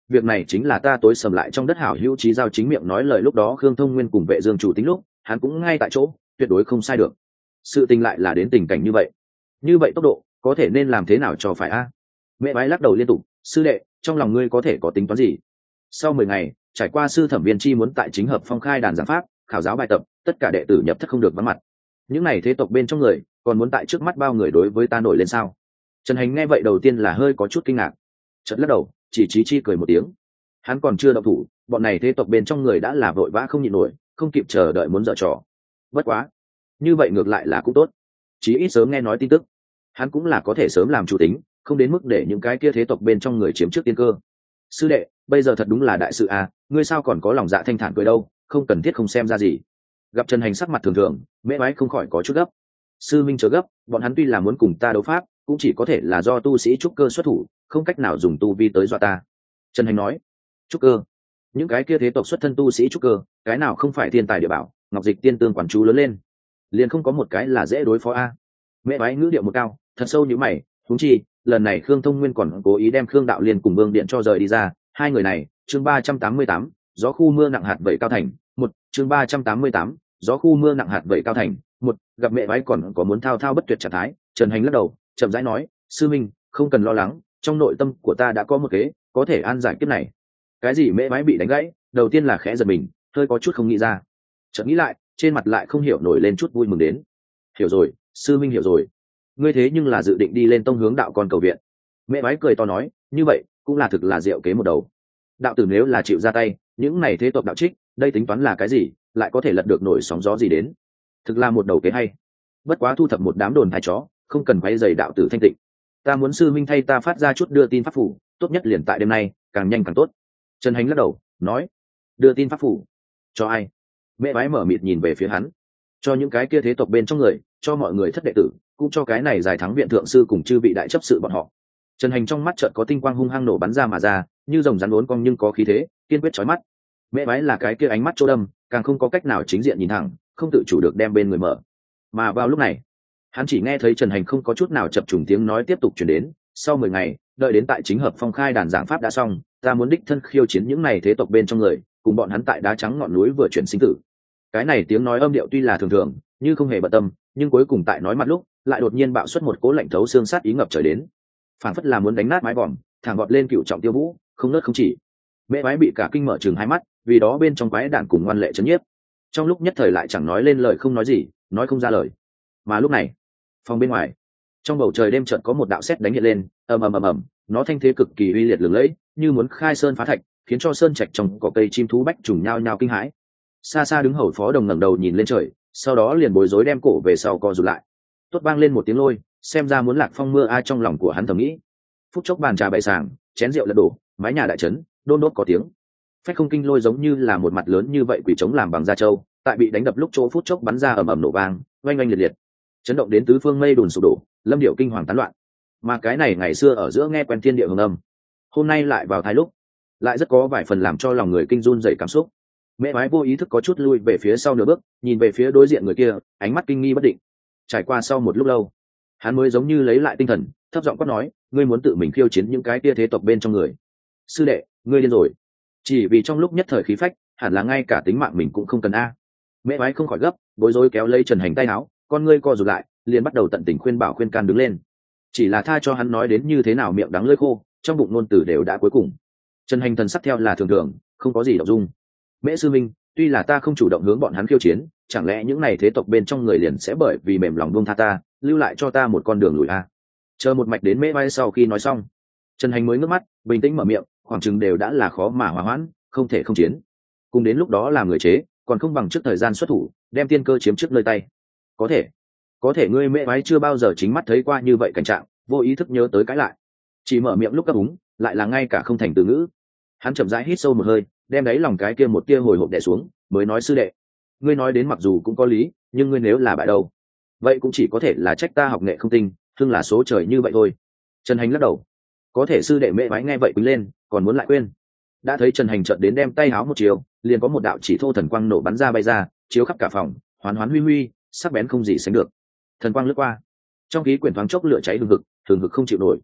việc này chính là ta tối sầm lại trong đất hảo hữu trí giao chính miệng nói lời lúc đó Khương Thông Nguyên cùng Vệ Dương chủ tính lúc hắn cũng ngay tại chỗ, tuyệt đối không sai được. Sự tình lại là đến tình cảnh như vậy, như vậy tốc độ có thể nên làm thế nào cho phải a? Mẹ bái lắc đầu liên tục, sư đệ, trong lòng ngươi có thể có tính toán gì? Sau mười ngày, trải qua sư thẩm viên chi muốn tại chính hợp phong khai đàn giảng pháp, khảo giáo bài tập, tất cả đệ tử nhập thất không được vắng mặt. Những này thế tộc bên trong người, còn muốn tại trước mắt bao người đối với ta nổi lên sao? Trần Hành nghe vậy đầu tiên là hơi có chút kinh ngạc, chợt lắc đầu, chỉ Chí Chi cười một tiếng. Hắn còn chưa động thủ, bọn này thế tộc bên trong người đã là vội vã không nhịn nổi, không kịp chờ đợi muốn dở trò. Bất quá, như vậy ngược lại là cũng tốt, chí ít sớm nghe nói tin tức, hắn cũng là có thể sớm làm chủ tính, không đến mức để những cái kia thế tộc bên trong người chiếm trước tiên cơ. Sư đệ, bây giờ thật đúng là đại sự à, ngươi sao còn có lòng dạ thanh thản cười đâu, không cần thiết không xem ra gì. Gặp Trần Hành sắc mặt thường thường, Mễ Bái không khỏi có chút gấp. Sư minh chớ gấp, bọn hắn tuy là muốn cùng ta đấu pháp, cũng chỉ có thể là do tu sĩ trúc cơ xuất thủ, không cách nào dùng tu vi tới dọa ta. Trần Hành nói, trúc cơ, những cái kia thế tộc xuất thân tu sĩ trúc cơ, cái nào không phải thiên tài địa bảo, ngọc dịch tiên tương quản chú lớn lên, liền không có một cái là dễ đối phó a. Mễ Bái ngữ điệu một cao, thật sâu như mày, huống chi lần này Khương Thông Nguyên còn cố ý đem Khương Đạo Liên cùng Vương Điện cho rời đi ra, hai người này. Chương ba trăm tám mươi tám, gió khu mưa nặng hạt vậy cao thành. Một, chương ba trăm tám mươi tám, gió khu mưa nặng hạt vậy cao thành. Một, gặp Mễ Bái còn có muốn thao thao bất tuyệt trạng thái, Trần Hành lắc đầu, chậm rãi nói, sư minh, không cần lo lắng, trong nội tâm của ta đã có một kế, có thể an giải kiếp này. Cái gì? Mễ Bái bị đánh gãy, đầu tiên là khẽ giật mình, hơi có chút không nghĩ ra, chợt nghĩ lại, trên mặt lại không hiểu nổi lên chút vui mừng đến. Hiểu rồi, sư minh hiểu rồi, ngươi thế nhưng là dự định đi lên tông hướng đạo con cầu viện. Mễ Bái cười to nói, như vậy cũng là thực là diệu kế một đầu. Đạo tử nếu là chịu ra tay, những này thế tộc đạo trích, đây tính toán là cái gì, lại có thể lật được nổi sóng gió gì đến. Thực là một đầu kế hay. Bất quá thu thập một đám đồn thai chó, không cần quay dày đạo tử thanh tịnh. Ta muốn sư minh thay ta phát ra chút đưa tin pháp phủ, tốt nhất liền tại đêm nay, càng nhanh càng tốt. Trần Hành lắc đầu, nói, đưa tin pháp phủ cho ai? Mễ Bái mở mịt nhìn về phía hắn, cho những cái kia thế tộc bên trong người, cho mọi người thất đệ tử, cũng cho cái này giải thắng viện thượng sư cùng chư vị đại chấp sự bọn họ. Trần Hành trong mắt chợt có tinh quang hung hăng nổ bắn ra mà ra, như rồng rắn uốn cong nhưng có khí thế, kiên quyết chói mắt. Mễ Bái là cái kia ánh mắt chỗ đâm, càng không có cách nào chính diện nhìn thẳng, không tự chủ được đem bên người mở. Mà vào lúc này, hắn chỉ nghe thấy Trần Hành không có chút nào chập trùng tiếng nói tiếp tục truyền đến, sau mười ngày, đợi đến tại chính hợp phong khai đàn giảng pháp đã xong, ta muốn đích thân khiêu chiến những này thế tộc bên trong người, cùng bọn hắn tại đá trắng ngọn núi vừa chuyển sinh tử. Cái này tiếng nói âm điệu tuy là thường thường, như không hề bận tâm, nhưng cuối cùng tại nói mặt lúc, lại đột nhiên bạo xuất một cỗ lạnh thấu xương sát ý ngập trời đến, phản phất là muốn đánh nát mái vòm, thẳng gọt lên cựu trọng tiêu vũ, không nớt không chỉ. Mễ Bái bị cả kinh mở trừng hai mắt, vì đó bên trong quái đản cùng ngoan lệ chấn nhiếp, trong lúc nhất thời lại chẳng nói lên lời, không nói gì, nói không ra lời. Mà lúc này, phòng bên ngoài, trong bầu trời đêm chợt có một đạo sét đánh hiện lên, ầm ầm ầm ầm, nó thanh thế cực kỳ uy liệt lừng lẫy, như muốn khai sơn phá thạch, khiến cho sơn trạch trong cỏ cây chim thú bách trùng nhao nhao kinh hãi. Xa xa đứng hầu phó đồng ngẩng đầu nhìn lên trời, sau đó liền bối rối đem cổ về sau co rụt lại. Tốt vang lên một tiếng lôi, xem ra muốn lạc phong mưa ai trong lòng của hắn thầm nghĩ. Phút chốc bàn trà bày sàng, chén rượu lật đổ, mái nhà đại trấn, đôn đốt có tiếng. Phách không kinh lôi giống như là một mặt lớn như vậy quỷ trống làm bằng da trâu, tại bị đánh đập lúc chỗ phút chốc bắn ra ầm ầm nổ vang, oanh oanh liệt liệt, chấn động đến tứ phương mây đùn sụp đổ, lâm điệu kinh hoàng tán loạn. Mà cái này ngày xưa ở giữa nghe quen thiên địa hưởng âm, hôm nay lại vào thái lúc, lại rất có vài phần làm cho lòng người kinh run dậy cảm xúc. Mễ Bái vô ý thức có chút lui về phía sau nửa bước, nhìn về phía đối diện người kia, ánh mắt kinh nghi bất định. Trải qua sau một lúc lâu, hắn mới giống như lấy lại tinh thần, thấp giọng quát nói, ngươi muốn tự mình khiêu chiến những cái kia thế tộc bên trong người. Sư đệ, ngươi điên rồi. Chỉ vì trong lúc nhất thời khí phách, hẳn là ngay cả tính mạng mình cũng không cần a. Mễ Bái không khỏi gấp, bối rối kéo lấy Trần Hành tay áo, con ngươi co rụt lại, liền bắt đầu tận tình khuyên bảo khuyên can đứng lên. Chỉ là tha cho hắn nói đến như thế nào miệng đắng lưỡi khô, trong bụng ngôn từ đều đã cuối cùng. Trần Hành thần sắc theo là thường thường, không có gì động dung. Mễ sư minh, tuy là ta không chủ động hướng bọn hắn khiêu chiến, chẳng lẽ những này thế tộc bên trong người liền sẽ bởi vì mềm lòng buông tha ta, lưu lại cho ta một con đường lùi a? Chờ một mạch đến Mễ Bái sau khi nói xong, Trần Hành mới ngước mắt, bình tĩnh mở miệng, khoảng chừng đều đã là khó mà hòa hoãn, không thể không chiến. Cùng đến lúc đó làm người chế, còn không bằng trước thời gian xuất thủ, đem tiên cơ chiếm trước nơi tay. Có thể, có thể ngươi Mễ Bái chưa bao giờ chính mắt thấy qua như vậy cảnh trạng, vô ý thức nhớ tới cái lại, chỉ mở miệng lúc cấp úng, lại là ngay cả không thành từ ngữ. Hắn chậm rãi hít sâu một hơi, đem đáy lòng cái kia một tia hồi hộp đè xuống, mới nói, sư đệ, ngươi nói đến mặc dù cũng có lý, nhưng ngươi nếu là bại đâu, vậy cũng chỉ có thể là trách ta học nghệ không tinh, thương là số trời như vậy thôi. Trần Hành lắc đầu. Có thể sư đệ Mễ Bái nghe vậy quýnh lên, còn muốn lại quên. Đã thấy Trần Hành chợt đến đem tay háo một chiều, liền có một đạo chỉ thô thần quang nổ bắn ra bay ra, chiếu khắp cả phòng, hoán hoán huy huy, sắc bén không gì sánh được. Thần quang lướt qua, trong khí quyển thoáng chốc lửa cháy hừng hực, hừng hực không chịu nổi.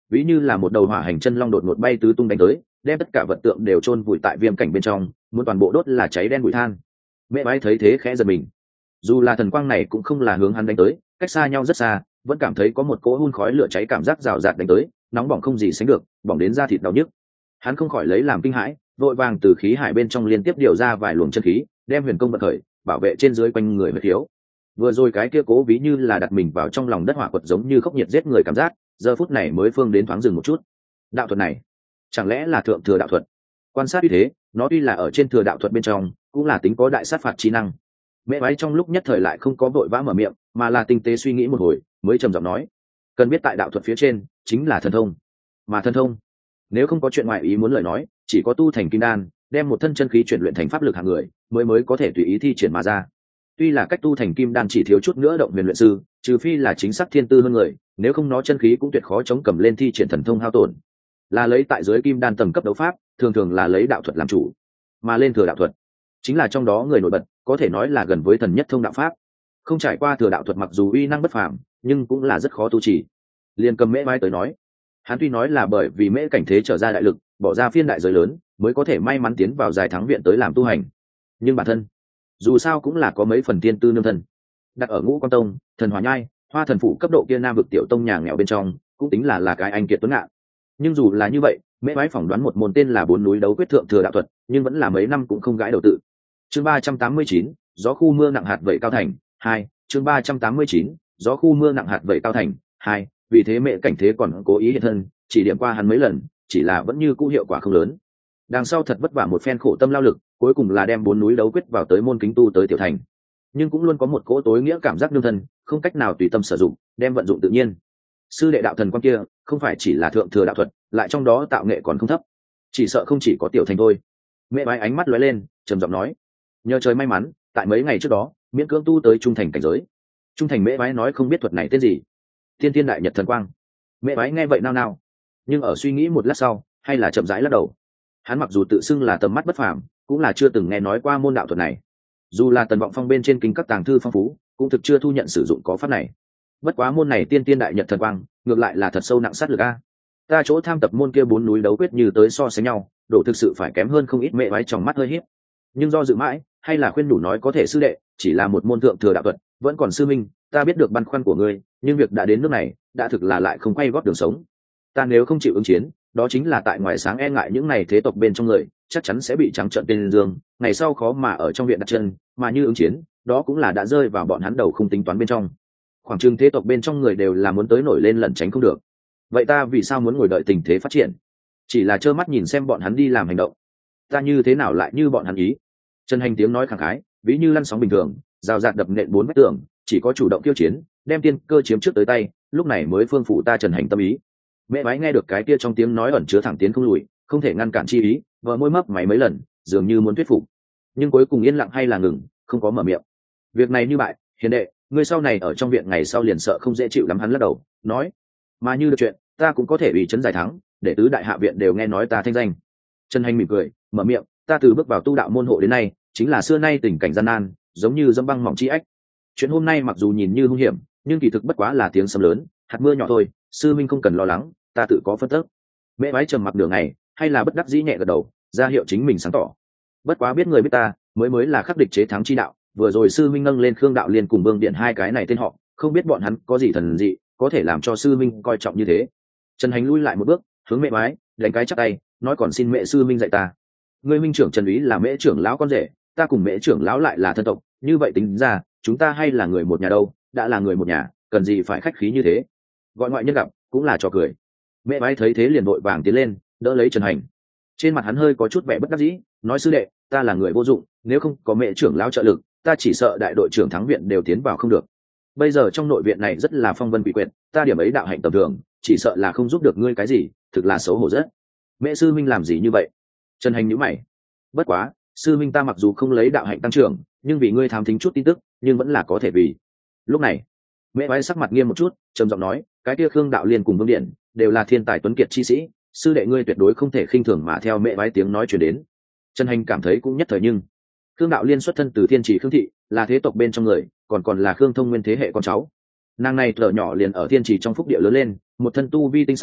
ví như là một đầu hỏa hành chân long đột ngột bay tứ tung đánh tới, đem tất cả vật tượng đều chôn vùi tại viêm cảnh bên trong, muốn toàn bộ đốt là cháy đen bụi than. Mẹ bái thấy thế khẽ giật mình, dù là thần quang này cũng không là hướng hắn đánh tới, cách xa nhau rất xa, vẫn cảm thấy có một cỗ hun khói lửa cháy cảm giác rào rạt đánh tới, nóng bỏng không gì sánh được, bỏng đến da thịt đau nhức. Hắn không khỏi lấy làm kinh hãi, vội vàng từ khí hải bên trong liên tiếp điều ra vài luồng chân khí, đem huyền công vận khởi, bảo vệ trên dưới quanh người huyết thiếu. Vừa rồi cái kia cố ví như là đặt mình vào trong lòng đất hỏa quật giống như khốc nhiệt giết người cảm giác, giờ phút này mới phương đến thoáng dừng một chút. Đạo thuật này, chẳng lẽ là thượng thừa đạo thuật? Quan sát như thế, nó tuy là ở trên thừa đạo thuật bên trong, cũng là tính có đại sát phạt trí năng. Mẹ váy trong lúc nhất thời lại không có vội vã mở miệng, mà là tinh tế suy nghĩ một hồi, mới trầm giọng nói: cần biết tại đạo thuật phía trên chính là thần thông, mà thần thông nếu không có chuyện ngoại ý muốn lời nói, chỉ có tu thành kim đan, đem một thân chân khí chuyển luyện thành pháp lực hạng người, mới mới có thể tùy ý thi triển mà ra. Tuy là cách tu thành kim đan chỉ thiếu chút nữa động huyền luyện sư, trừ phi là chính xác thiên tư hơn người, nếu không nó chân khí cũng tuyệt khó chống cầm lên thi triển thần thông hao tổn. Là lấy tại dưới kim đan tầng cấp đấu pháp, thường thường là lấy đạo thuật làm chủ, mà lên thừa đạo thuật chính là trong đó người nổi bật, có thể nói là gần với thần nhất thông đạo pháp. Không trải qua thừa đạo thuật mặc dù uy năng bất phàm, nhưng cũng là rất khó tu trì. Liên cầm mễ vai tới nói, hắn tuy nói là bởi vì mễ cảnh thế trở ra đại lực, bỏ ra phiên đại giới lớn, mới có thể may mắn tiến vào giải thắng viện tới làm tu hành, nhưng bản thân dù sao cũng là có mấy phần tiên tư nương thân. Đặt ở Ngũ Quan Tông, Thần Hỏa Nhai, Hoa Thần Phủ cấp độ kia nam vực tiểu tông nhà nghèo bên trong, cũng tính là là cái anh kiệt tuấn ngạn. Nhưng dù là như vậy, mễ vai phỏng đoán một môn tên là Bốn Núi Đấu Quyết thượng thừa đạo thuật, nhưng vẫn là mấy năm cũng không gãi đầu tự. Chương ba trăm tám mươi chín, gió khu mưa nặng hạt vậy cao thành hai. Chương ba trăm tám mươi chín, gió khu mưa nặng hạt vậy cao thành hai. Vì thế mẹ cảnh thế còn cố ý hiện thân, chỉ điểm qua hắn mấy lần, chỉ là vẫn như cũ hiệu quả không lớn. Đằng sau thật vất vả một phen khổ tâm lao lực, cuối cùng là đem Bốn Núi Đấu Quyết vào tới môn kính tu tới tiểu thành, nhưng cũng luôn có một cỗ tối nghĩa cảm giác nương thân, không cách nào tùy tâm sử dụng, đem vận dụng tự nhiên. Sư đệ đạo thần quan kia không phải chỉ là thượng thừa đạo thuật, lại trong đó tạo nghệ còn không thấp, chỉ sợ không chỉ có tiểu thành thôi. Mẹ bái ánh mắt lóe lên, trầm giọng nói: nhờ trời may mắn, tại mấy ngày trước đó miễn cưỡng tu tới trung thành cảnh giới. Trung thành mễ bái nói không biết thuật này tên gì. Thiên Thiên Đại Nhật Thần Quang. Mễ bái nghe vậy nao nao, nhưng ở suy nghĩ một lát sau, hay là chậm rãi lắc đầu. Hắn mặc dù tự xưng là tầm mắt bất phàm, cũng là chưa từng nghe nói qua môn đạo thuật này. Dù là Tần Vọng Phong bên trên kinh các tàng thư phong phú, cũng thực chưa thu nhận sử dụng có pháp này. Bất quá môn này Tiên Tiên Đại Nhật Thần Quang, ngược lại là thật sâu nặng sát lực a. Ta chỗ tham tập môn kia Bốn Núi Đấu Quyết như tới so sánh nhau, độ thực sự phải kém hơn không ít. Mẹ bái trong mắt hơi híp, nhưng do dự mãi, hay là khuyên đủ nói có thể sư đệ, chỉ là một môn thượng thừa đạo thuật, vẫn còn sư minh, ta biết được băn khoăn của ngươi, nhưng việc đã đến nước này, đã thực là lại không quay gót đường sống. Ta nếu không chịu ứng chiến, đó chính là tại ngoài sáng e ngại những này thế tộc bên trong người, chắc chắn sẽ bị trắng trợn tên dương, ngày sau khó mà ở trong viện đặt chân, mà như ứng chiến, đó cũng là đã rơi vào bọn hắn đầu không tính toán bên trong. Khoảng chừng thế tộc bên trong người đều là muốn tới nổi lên lẩn tránh không được. Vậy ta vì sao muốn ngồi đợi tình thế phát triển? Chỉ là trơ mắt nhìn xem bọn hắn đi làm hành động, ta như thế nào lại như bọn hắn ý? Trần Hành tiếng nói khẳng khái, ví như lăn sóng bình thường, rào rạt đập nện bốn vách tường, chỉ có chủ động tiêu chiến, đem tiên cơ chiếm trước tới tay, lúc này mới phương phụ ta Trần Hành tâm ý. Mẹ bái nghe được cái kia trong tiếng nói ẩn chứa thẳng tiến không lùi, không thể ngăn cản chi ý, vợ môi mấp máy mấy lần, dường như muốn thuyết phục, nhưng cuối cùng yên lặng hay là ngừng, không có mở miệng. Việc này như bại, hiền đệ, ngươi sau này ở trong viện ngày sau liền sợ không dễ chịu lắm. Hắn lắc đầu, nói: mà như được chuyện, ta cũng có thể ủy chấn giải thắng, để tứ đại hạ viện đều nghe nói ta thanh danh. Trần Hành mỉm cười, mở miệng: ta từ bước vào tu đạo môn hộ đến nay, chính là xưa nay tình cảnh gian nan, giống như dẫm băng mỏng chi ách. Chuyện hôm nay mặc dù nhìn như hung hiểm, nhưng kỳ thực bất quá là tiếng sấm lớn, hạt mưa nhỏ thôi, sư minh không cần lo lắng, ta tự có phân tích. Mẹ bái trầm mặc nửa ngày, hay là bất đắc dĩ nhẹ gật đầu, ra hiệu chính mình sáng tỏ. Bất quá biết người biết ta, mới mới là khắc địch chế thắng chi đạo. Vừa rồi sư minh nâng lên Khương Đạo Liên cùng Vương Điện hai cái này tên họ, không biết bọn hắn có gì thần dị, có thể làm cho sư minh coi trọng như thế. Trần Hành lui lại một bước, hướng mẹ bái đánh cái chắp tay, nói: còn xin mẹ sư minh dạy ta. Ngươi minh trưởng Trần Úy là mễ trưởng lão con rể, ta cùng mễ trưởng lão lại là thân tộc, như vậy tính ra, chúng ta hay là người một nhà đâu, đã là người một nhà, cần gì phải khách khí như thế, gọi ngoại nhân gặp cũng là trò cười. Mẹ bái thấy thế liền vội vàng tiến lên, đỡ lấy Trần Hành. Trên mặt hắn hơi có chút vẻ bất đắc dĩ, nói: sư đệ, ta là người vô dụng, nếu không có mẹ trưởng lão trợ lực, ta chỉ sợ đại đội trưởng thắng viện đều tiến vào không được. Bây giờ trong nội viện này rất là phong vân quỷ quyệt, ta điểm ấy đạo hạnh tầm thường, chỉ sợ là không giúp được ngươi cái gì, thực là xấu hổ rất. Mẹ sư minh làm gì như vậy? Trần Hành nhíu mày. Bất quá, sư minh ta mặc dù không lấy đạo hạnh tăng trưởng, nhưng vì ngươi thám thính chút tin tức, nhưng vẫn là có thể vì. Lúc này, mẹ bái sắc mặt nghiêm một chút, trầm giọng nói: cái kia Khương Đạo Liên cùng Vương Điện đều là thiên tài tuấn kiệt chi sĩ, sư đệ ngươi tuyệt đối không thể khinh thường. Mà theo mẹ bái tiếng nói truyền đến, Trần Hành cảm thấy cũng nhất thời. Nhưng Khương Đạo Liên xuất thân từ thiên trì Khương thị, là thế tộc bên trong người, còn còn là Khương Thông Nguyên thế hệ con cháu. Nàng này thở nhỏ liền ở thiên trì trong phúc địa lớn lên, một thân tu vi tinh xảo,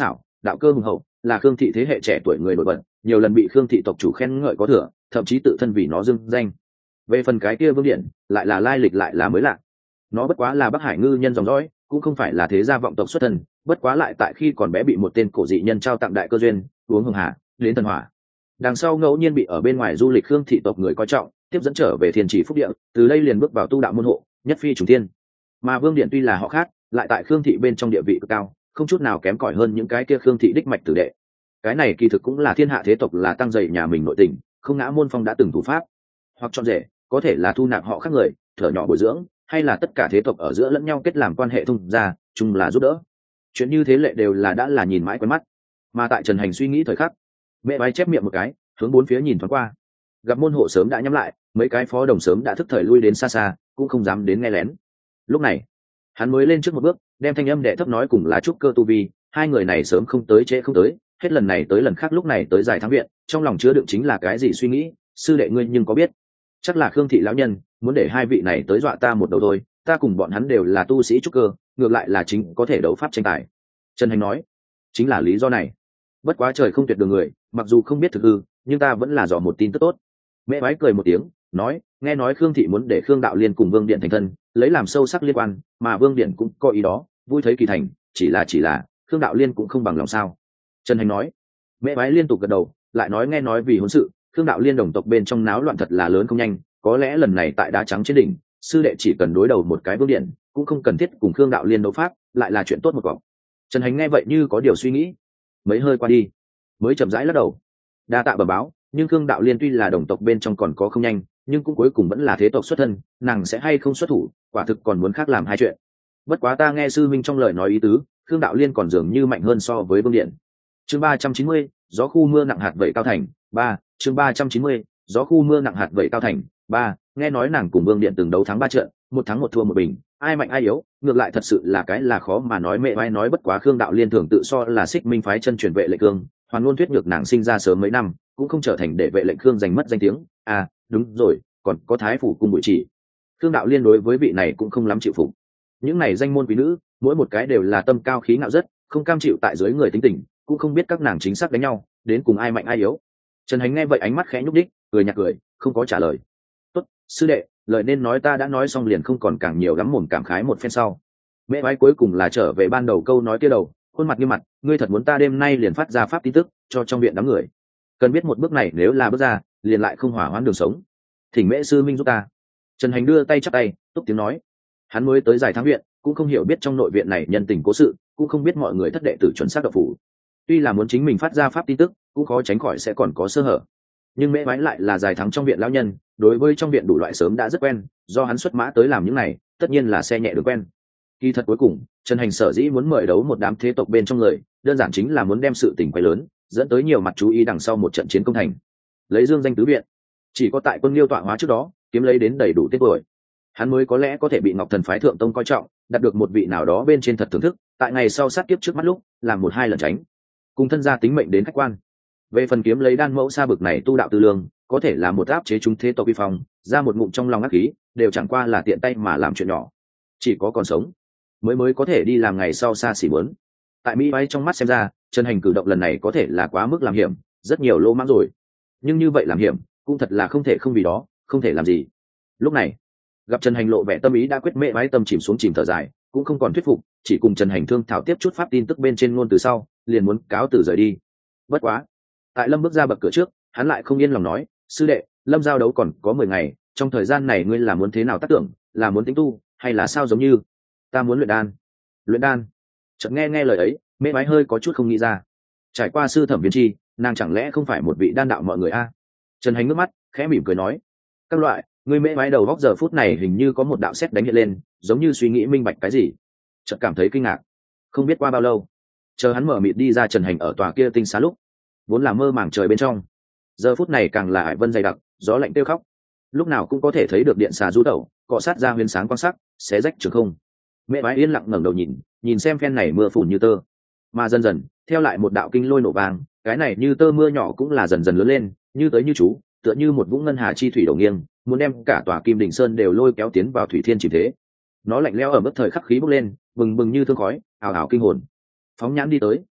đạo cơ hùng hậu, là khương thị thế hệ trẻ tuổi người nổi bật, nhiều lần bị khương thị tộc chủ khen ngợi có thừa, thậm chí tự thân vì nó dưng danh. Về phần cái kia vương điện, lại là lai lịch lại là mới lạ. Nó bất quá là Bắc Hải ngư nhân dòng dõi, cũng không phải là thế gia vọng tộc xuất thân, bất quá lại tại khi còn bé bị một tên cổ dị nhân trao tặng đại cơ duyên, uống hường hà, đến thần hỏa. Đằng sau ngẫu nhiên bị ở bên ngoài du lịch khương thị tộc người coi trọng, tiếp dẫn trở về thiên trì phúc địa, từ đây liền bước vào tu đạo môn hộ, nhất phi trùng thiên. Mà vương điện tuy là họ khác, lại tại khương thị bên trong địa vị cực cao, không chút nào kém cỏi hơn những cái kia khương thị đích mạch tử đệ. Cái này kỳ thực cũng là thiên hạ thế tộc là tăng dày nhà mình nội tình, không ngã môn phong đã từng thủ pháp, hoặc chọn rể, có thể là thu nạp họ khác người, thở nhỏ bồi dưỡng, hay là tất cả thế tộc ở giữa lẫn nhau kết làm quan hệ thông gia, chung là giúp đỡ. Chuyện như thế lệ đều là đã là nhìn mãi quen mắt. Mà tại Trần Hành suy nghĩ thời khắc, mẹ bái chép miệng một cái, hướng bốn phía nhìn thoáng qua, gặp môn hộ sớm đã nhắm lại, mấy cái phó đồng sớm đã thức thời lui đến xa xa, cũng không dám đến nghe lén. Lúc này hắn mới lên trước một bước, đem thanh âm đệ thấp nói cùng là trúc cơ tu vi, hai người này sớm không tới trễ không tới, hết lần này tới lần khác lúc này tới giải thắng viện, trong lòng chứa đựng chính là cái gì suy nghĩ, sư đệ ngươi nhưng có biết, chắc là khương thị lão nhân muốn để hai vị này tới dọa ta một đầu thôi, ta cùng bọn hắn đều là tu sĩ trúc cơ, ngược lại là chính có thể đấu pháp tranh tài. Trần Hành nói, chính là lý do này. Bất quá trời không tuyệt đường người, mặc dù không biết thực hư, nhưng ta vẫn là dò một tin tức tốt. Mẹ bái cười một tiếng, nói, nghe nói khương thị muốn để khương đạo liên cùng vương điện thành thân, lấy làm sâu sắc liên quan, mà vương điện cũng có ý đó, vui thấy kỳ thành, chỉ là chỉ là khương đạo liên cũng không bằng lòng sao. Trần Hành nói. Mẹ bái liên tục gật đầu, lại nói nghe nói vì hôn sự, khương đạo liên đồng tộc bên trong náo loạn thật là lớn không nhanh, có lẽ lần này tại đá trắng trên đỉnh, sư đệ chỉ cần đối đầu một cái vương điện, cũng không cần thiết cùng khương đạo liên đấu pháp, lại là chuyện tốt một cọc. Trần Hành nghe vậy như có điều suy nghĩ, mấy hơi qua đi mới chậm rãi lắc đầu, đa tạ bẩm báo, nhưng khương đạo liên tuy là đồng tộc bên trong còn có không nhanh, nhưng cũng cuối cùng vẫn là thế tộc xuất thân, nàng sẽ hay không xuất thủ, quả thực còn muốn khác làm hai chuyện. Bất quá ta nghe sư minh trong lời nói ý tứ, khương đạo liên còn dường như mạnh hơn so với vương điện. Chương ba trăm chín mươi, gió khu mưa nặng hạt vẩy cao thành ba. Chương ba trăm chín mươi, gió khu mưa nặng hạt vẩy cao thành ba. Nghe nói nàng cùng vương điện từng đấu thắng ba trận, một thắng một thua một bình, ai mạnh ai yếu, ngược lại thật sự là cái là khó mà nói. Mẹ vai nói bất quá khương đạo liên thường tự so là xích minh phái chân truyền vệ lệnh cương, hoàn luôn thuyết ngược nàng sinh ra sớm mấy năm, cũng không trở thành để vệ lệnh khương giành mất danh tiếng. À đúng rồi, còn có thái phủ cùng bụi chỉ. Khương đạo liên đối với vị này cũng không lắm chịu phục. Những này danh môn quý nữ, mỗi một cái đều là tâm cao khí ngạo rất, không cam chịu tại dưới người tính tình, cũng không biết các nàng chính xác đánh nhau, đến cùng ai mạnh ai yếu. Trần Hành nghe vậy ánh mắt khẽ nhúc đích, cười nhạt cười, không có trả lời. Tốt, sư đệ, lời nên nói ta đã nói xong, liền không còn càng nhiều lắm mồm cảm khái một phen sau. Mẹ bái cuối cùng là trở về ban đầu câu nói kia đầu, khuôn mặt nghiêm mặt, ngươi thật muốn ta đêm nay liền phát ra pháp tin tức cho trong viện đám người. Cần biết một bước này nếu là bước ra, liền lại không hỏa hoãn đường sống. Thỉnh mễ sư minh giúp ta. Trần Hành đưa tay chắp tay, túc tiếng nói. Hắn mới tới giải thắng viện, cũng không hiểu biết trong nội viện này nhân tình cố sự, cũng không biết mọi người thất đệ tử chuẩn xác độc phủ. Tuy là muốn chính mình phát ra pháp tin tức, cũng khó tránh khỏi sẽ còn có sơ hở. Nhưng mễ bái lại là giải thắng trong viện lão nhân, đối với trong viện đủ loại sớm đã rất quen, do hắn xuất mã tới làm những này, tất nhiên là xe nhẹ được quen. Kỳ thật cuối cùng, Trần Hành sở dĩ muốn mời đấu một đám thế tộc bên trong người, đơn giản chính là muốn đem sự tình quay lớn, dẫn tới nhiều mặt chú ý đằng sau một trận chiến công thành. Lấy dương danh tứ viện, chỉ có tại quân Liêu tọa hóa trước đó, kiếm lấy đến đầy đủ tiết tuổi, hắn mới có lẽ có thể bị Ngọc Thần phái thượng tông coi trọng, đạt được một vị nào đó bên trên thật thưởng thức, tại ngày sau sát tiếp trước mắt lúc, làm một hai lần tránh, cùng thân gia tính mệnh đến khách quan. Về phần kiếm lấy đan mẫu sa bực này tu đạo tư lương, có thể là một áp chế chúng thế tộc vi phong, ra một ngụm trong lòng ác khí, đều chẳng qua là tiện tay mà làm chuyện nhỏ. Chỉ có còn sống, mới mới có thể đi làm ngày sau xa xỉ muốn. Tại Mỹ bay trong mắt xem ra, Trần Hành cử động lần này có thể là quá mức làm hiểm, rất nhiều lỗ mãng rồi. Nhưng như vậy làm hiểm, cũng thật là không thể không vì đó, không thể làm gì. Lúc này, gặp Trần Hành lộ vẻ tâm ý đã quyết, mẹ mái tâm chìm xuống chìm thở dài, cũng không còn thuyết phục, chỉ cùng Trần Hành thương thảo tiếp chút pháp tin tức bên trên ngôn từ sau, liền muốn cáo từ rời đi. Bất quá, tại Lâm bước ra bậc cửa trước, hắn lại không yên lòng nói, sư đệ, Lâm giao đấu còn có mười ngày, trong thời gian này ngươi là muốn thế nào tác tưởng, là muốn tính tu, hay là sao? Giống như ta muốn luyện đan. Luyện đan? Chợt nghe nghe lời ấy, mẹ mái hơi có chút không nghĩ ra. Trải qua sư thẩm viên chi, nàng chẳng lẽ không phải một vị đan đạo mọi người a? Trần Hành nước mắt khẽ mỉm cười nói, các loại. Người mễ mái đầu góc giờ phút này hình như có một đạo sét đánh hiện lên, giống như suy nghĩ minh bạch cái gì, chợt cảm thấy kinh ngạc. Không biết qua bao lâu, chờ hắn mở mịt đi ra Trần Hành ở tòa kia tinh xá lúc, vốn là mơ màng trời bên trong, giờ phút này càng là hải vân dày đặc, gió lạnh tiêu khóc, lúc nào cũng có thể thấy được điện xà du tẩu, cọ sát ra huyền sáng quang sắc, xé rách trường không. Mễ mái yên lặng ngẩng đầu nhìn, nhìn xem phen này mưa phùn như tơ, mà dần dần theo lại một đạo kinh lôi nổ vàng, cái này như tơ mưa nhỏ cũng là dần dần lớn lên, như tới như chú, tựa như một vũng ngân hà chi thủy đổ nghiêng, muốn đem cả tòa Kim Đình Sơn đều lôi kéo tiến vào thủy thiên chìm thế. Nó lạnh lẽo ở mức thời khắc khí bốc lên, bừng bừng như thương khói, ảo ảo kinh hồn. Phóng nhãn đi tới,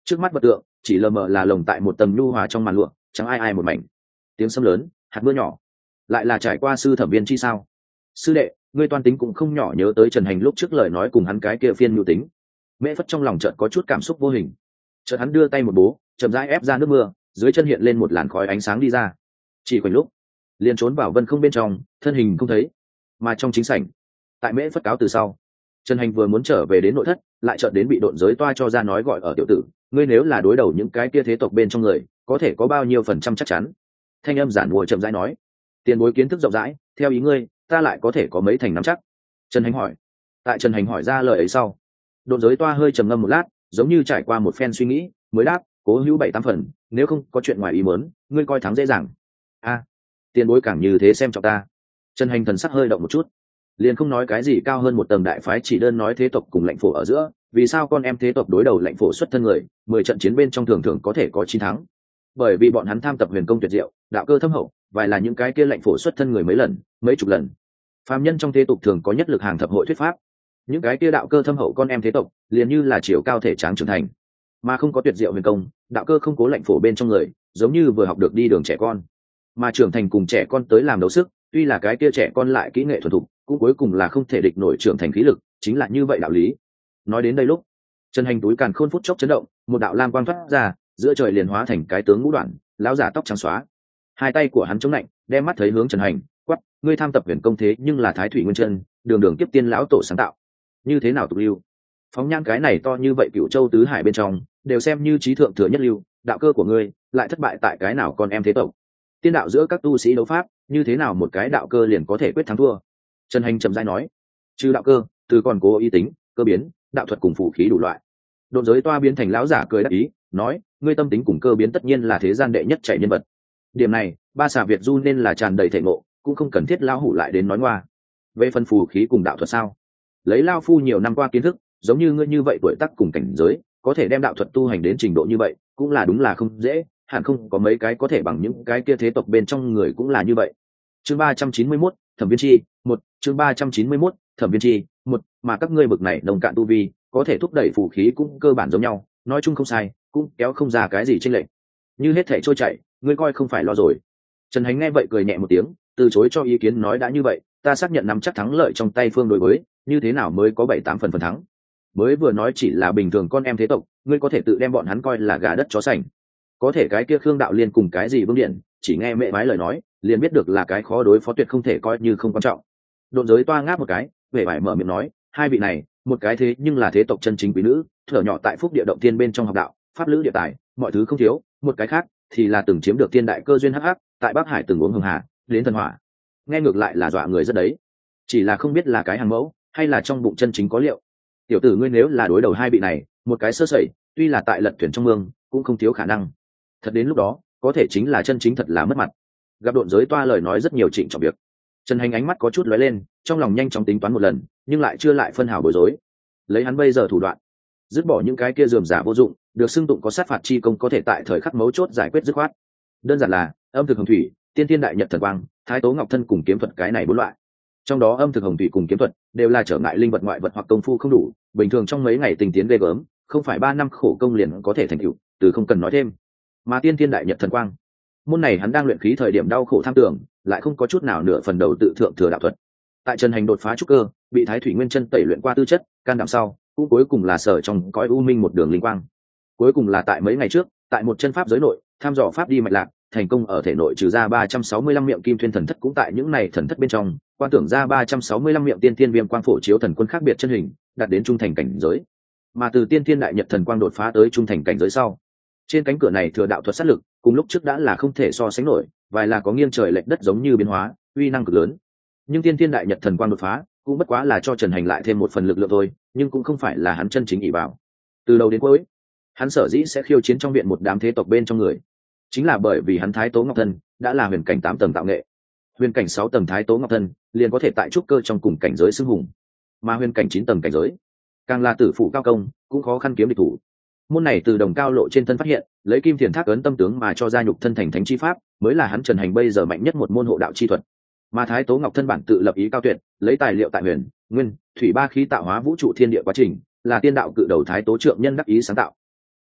Trước mắt vật tượng chỉ lờ mờ là lồng tại một tầng nhu hòa trong màn lụa, chẳng ai ai một mảnh. Tiếng sấm lớn, hạt mưa nhỏ, lại là trải qua sư thẩm viên chi sao? Sư đệ, ngươi toan tính cũng không nhỏ, nhớ tới Trần Hành lúc trước lời nói cùng hắn cái kia phiên nhu tính. Mễ Phất trong lòng chợt có chút cảm xúc vô hình. Chợt hắn đưa tay một bố, chậm rãi ép ra nước mưa, dưới chân hiện lên một làn khói ánh sáng đi ra. Chỉ khoảnh lúc, liền trốn vào vân không bên trong, thân hình không thấy. Mà trong chính sảnh, tại Mễ Phất cáo từ sau, Trần Hành vừa muốn trở về đến nội thất, lại chợt đến bị độn giới toa cho ra nói gọi ở tiểu tử, ngươi nếu là đối đầu những cái kia thế tộc bên trong người, có thể có bao nhiêu phần trăm chắc chắn? Thanh âm giản mua chậm rãi nói, tiền bối kiến thức rộng rãi, theo ý ngươi, ta lại có thể có mấy thành nắm chắc? Trần Hành hỏi. Tại Trần Hành hỏi ra lời ấy sau, độn giới toa hơi trầm ngâm một lát, giống như trải qua một phen suy nghĩ, mới đáp, cố hữu bảy tám phần, nếu không có chuyện ngoài ý muốn, ngươi coi thắng dễ dàng. A, tiền bối càng như thế xem trọng ta. Trần Hành thần sắc hơi động một chút, liền không nói cái gì cao hơn một tầng đại phái, chỉ đơn nói thế tộc cùng lãnh phổ ở giữa, vì sao con em thế tộc đối đầu lãnh phổ xuất thân người, mười trận chiến bên trong thường thường có thể có chín thắng? Bởi vì bọn hắn tham tập huyền công tuyệt diệu, đạo cơ thâm hậu, vài là những cái kia lãnh phổ xuất thân người mấy lần, mấy chục lần. Phàm nhân trong thế tục thường có nhất lực hàng thập hội thuyết pháp, những cái kia đạo cơ thâm hậu con em thế tộc, liền như là chiều cao thể tráng trưởng thành, mà không có tuyệt diệu huyền công, đạo cơ không cố lãnh phổ bên trong người, giống như vừa học được đi đường trẻ con. Mà trưởng thành cùng trẻ con tới làm đấu sức, tuy là cái kia trẻ con lại kỹ nghệ thuần thục, cũng cuối cùng là không thể địch nổi trưởng thành khí lực, chính là như vậy đạo lý. Nói đến đây lúc, Trần Hành túi càn khôn phút chốc chấn động, một đạo lam quang thoát ra, giữa trời liền hóa thành cái tướng ngũ đoạn, lão giả tóc trắng xóa. Hai tay của hắn chống lạnh, đem mắt thấy hướng Trần Hành, quát, ngươi tham tập huyền công thế nhưng là Thái Thủy Nguyên Chân, đường đường tiếp tiên lão tổ sáng tạo, như thế nào tục lưu? Phóng nhan cái này to như vậy Cửu Châu tứ hải bên trong, đều xem như trí thượng thừa nhất lưu, đạo cơ của ngươi lại thất bại tại cái nào con em thế tộc? Tiên đạo giữa các tu sĩ đấu pháp, như thế nào một cái đạo cơ liền có thể quyết thắng thua? Trần Hành trầm rãi nói, trừ đạo cơ, từ còn cố ý tính, cơ biến, đạo thuật cùng phụ khí đủ loại. Độn giới toa biến thành lão giả cười đắc ý, nói, ngươi tâm tính cùng cơ biến tất nhiên là thế gian đệ nhất chạy nhân vật. Điểm này, ba xà Việt du nên là tràn đầy thể ngộ, cũng không cần thiết lão hủ lại đến nói ngoa. Về phần phù khí cùng đạo thuật sao? Lấy lao phu nhiều năm qua kiến thức, giống như ngươi như vậy tuổi tác cùng cảnh giới, có thể đem đạo thuật tu hành đến trình độ như vậy, cũng là đúng là không dễ, hẳn không có mấy cái có thể bằng những cái kia thế tộc bên trong người cũng là như vậy. Chương ba trăm chín mươi mốt, Thẩm Viên Chi, một, chương ba trăm chín mươi mốt, Thẩm Viên Chi, một, mà các ngươi bực này đồng cạn tu vi, có thể thúc đẩy phù khí cũng cơ bản giống nhau, nói chung không sai, cũng kéo không ra cái gì chênh lệch. Như hết thảy trôi chảy, ngươi coi không phải lo rồi. Trần Hành nghe vậy cười nhẹ một tiếng, từ chối cho ý kiến, nói đã như vậy, ta xác nhận nắm chắc thắng lợi trong tay phương đối với, như thế nào mới có bảy tám phần phần thắng? Mới vừa nói chỉ là bình thường con em thế tộc, ngươi có thể tự đem bọn hắn coi là gà đất chó sành. Có thể cái kia Khương đạo liên cùng cái gì Vương Điện, chỉ nghe mẹ vái lời nói, liền biết được là cái khó đối phó, tuyệt không thể coi như không quan trọng. Độn giới toa ngáp một cái, vẻ vải mở miệng nói, hai vị này, một cái thế nhưng là thế tộc chân chính quý nữ, thở nhỏ tại Phúc Địa động tiên bên trong học đạo, pháp lữ địa tài, mọi thứ không thiếu, một cái khác thì là từng chiếm được tiên đại cơ duyên hắc hắc, tại Bắc Hải từng uống hồng hà, đến thần hỏa. Nghe ngược lại là dọa người rất đấy, chỉ là không biết là cái hàng mẫu hay là trong bụng chân chính có liệu. Tiểu tử ngươi nếu là đối đầu hai vị này, một cái sơ sẩy, tuy là tại lật thuyền trong mương, cũng không thiếu khả năng. Thật đến lúc đó, có thể chính là chân chính thật là mất mặt. Gặp độn giới toa lời nói rất nhiều trịnh trọng việc, Trần Hành ánh mắt có chút lóe lên, trong lòng nhanh chóng tính toán một lần, nhưng lại chưa lại phân hào bối rối. Lấy hắn bây giờ thủ đoạn, dứt bỏ những cái kia rườm rà vô dụng, được xưng tụng có sát phạt chi công, có thể tại thời khắc mấu chốt giải quyết dứt khoát. Đơn giản là âm thực hồng thủy, tiên tiên đại nhật thần quang, thái tố ngọc thân cùng kiếm thuật, cái này bốn loại. Trong đó âm thực hồng thủy cùng kiếm thuật đều là trở ngại linh vật ngoại vật hoặc công phu không đủ, bình thường trong mấy ngày tình tiến ghê gớm, không phải ba năm khổ công liền có thể thành tựu, từ không cần nói thêm. Mà tiên tiên đại nhật thần quang, môn này hắn đang luyện khí thời điểm đau khổ tham tưởng, lại không có chút nào nửa phần đầu tự thượng thừa đạo thuật. Tại Trần Hành đột phá trúc cơ, bị Thái Thủy Nguyên Chân tẩy luyện qua tư chất, can đảm sau, cũng cuối cùng là sở trong cõi u minh một đường linh quang. Cuối cùng là tại mấy ngày trước, tại một chân pháp giới nội, tham dò pháp đi mạch lạc, thành công ở thể nội trừ ra ba trăm sáu mươi lăm miệng kim thuyên thần thất, cũng tại những này thần thất bên trong, quan tưởng ra ba trăm sáu mươi lăm miệng tiên tiên viêm quang phổ chiếu thần quân khác biệt chân hình, đạt đến trung thành cảnh giới. Mà từ tiên tiên đại nhật thần quang đột phá tới trung thành cảnh giới sau, trên cánh cửa này thừa đạo thuật sát lực, cùng lúc trước đã là không thể so sánh nổi, vài là có nghiêng trời lệch đất giống như biến hóa, uy năng cực lớn. Nhưng tiên tiên đại nhật thần quang đột phá, cũng bất quá là cho Trần Hành lại thêm một phần lực lượng thôi, nhưng cũng không phải là hắn chân chính ỷ vào. Từ đầu đến cuối, hắn sở dĩ sẽ khiêu chiến trong viện một đám thế tộc bên trong người, chính là bởi vì hắn Thái Tố Ngọc Thân đã là huyền cảnh tám tầng tạo nghệ, huyền cảnh sáu tầng Thái Tố Ngọc Thân liền có thể tại trúc cơ trong cùng cảnh giới xưng hùng, mà huyền cảnh chín tầng cảnh giới, càng là tử phụ cao công, cũng khó khăn kiếm địch thủ. Môn này từ đồng cao lộ trên thân phát hiện, lấy kim thiền thác ấn tâm tướng mà cho ra nhục thân thành thánh chi pháp, mới là hắn Trần Hành bây giờ mạnh nhất một môn hộ đạo chi thuật. Mà Thái Tố Ngọc Thân bản tự lập ý cao tuyệt, lấy tài liệu tại huyền, nguyên, thủy ba khí tạo hóa vũ trụ thiên địa quá trình, là tiên đạo cự đầu Thái Tố Trượng Nhân đắc ý sáng tạo.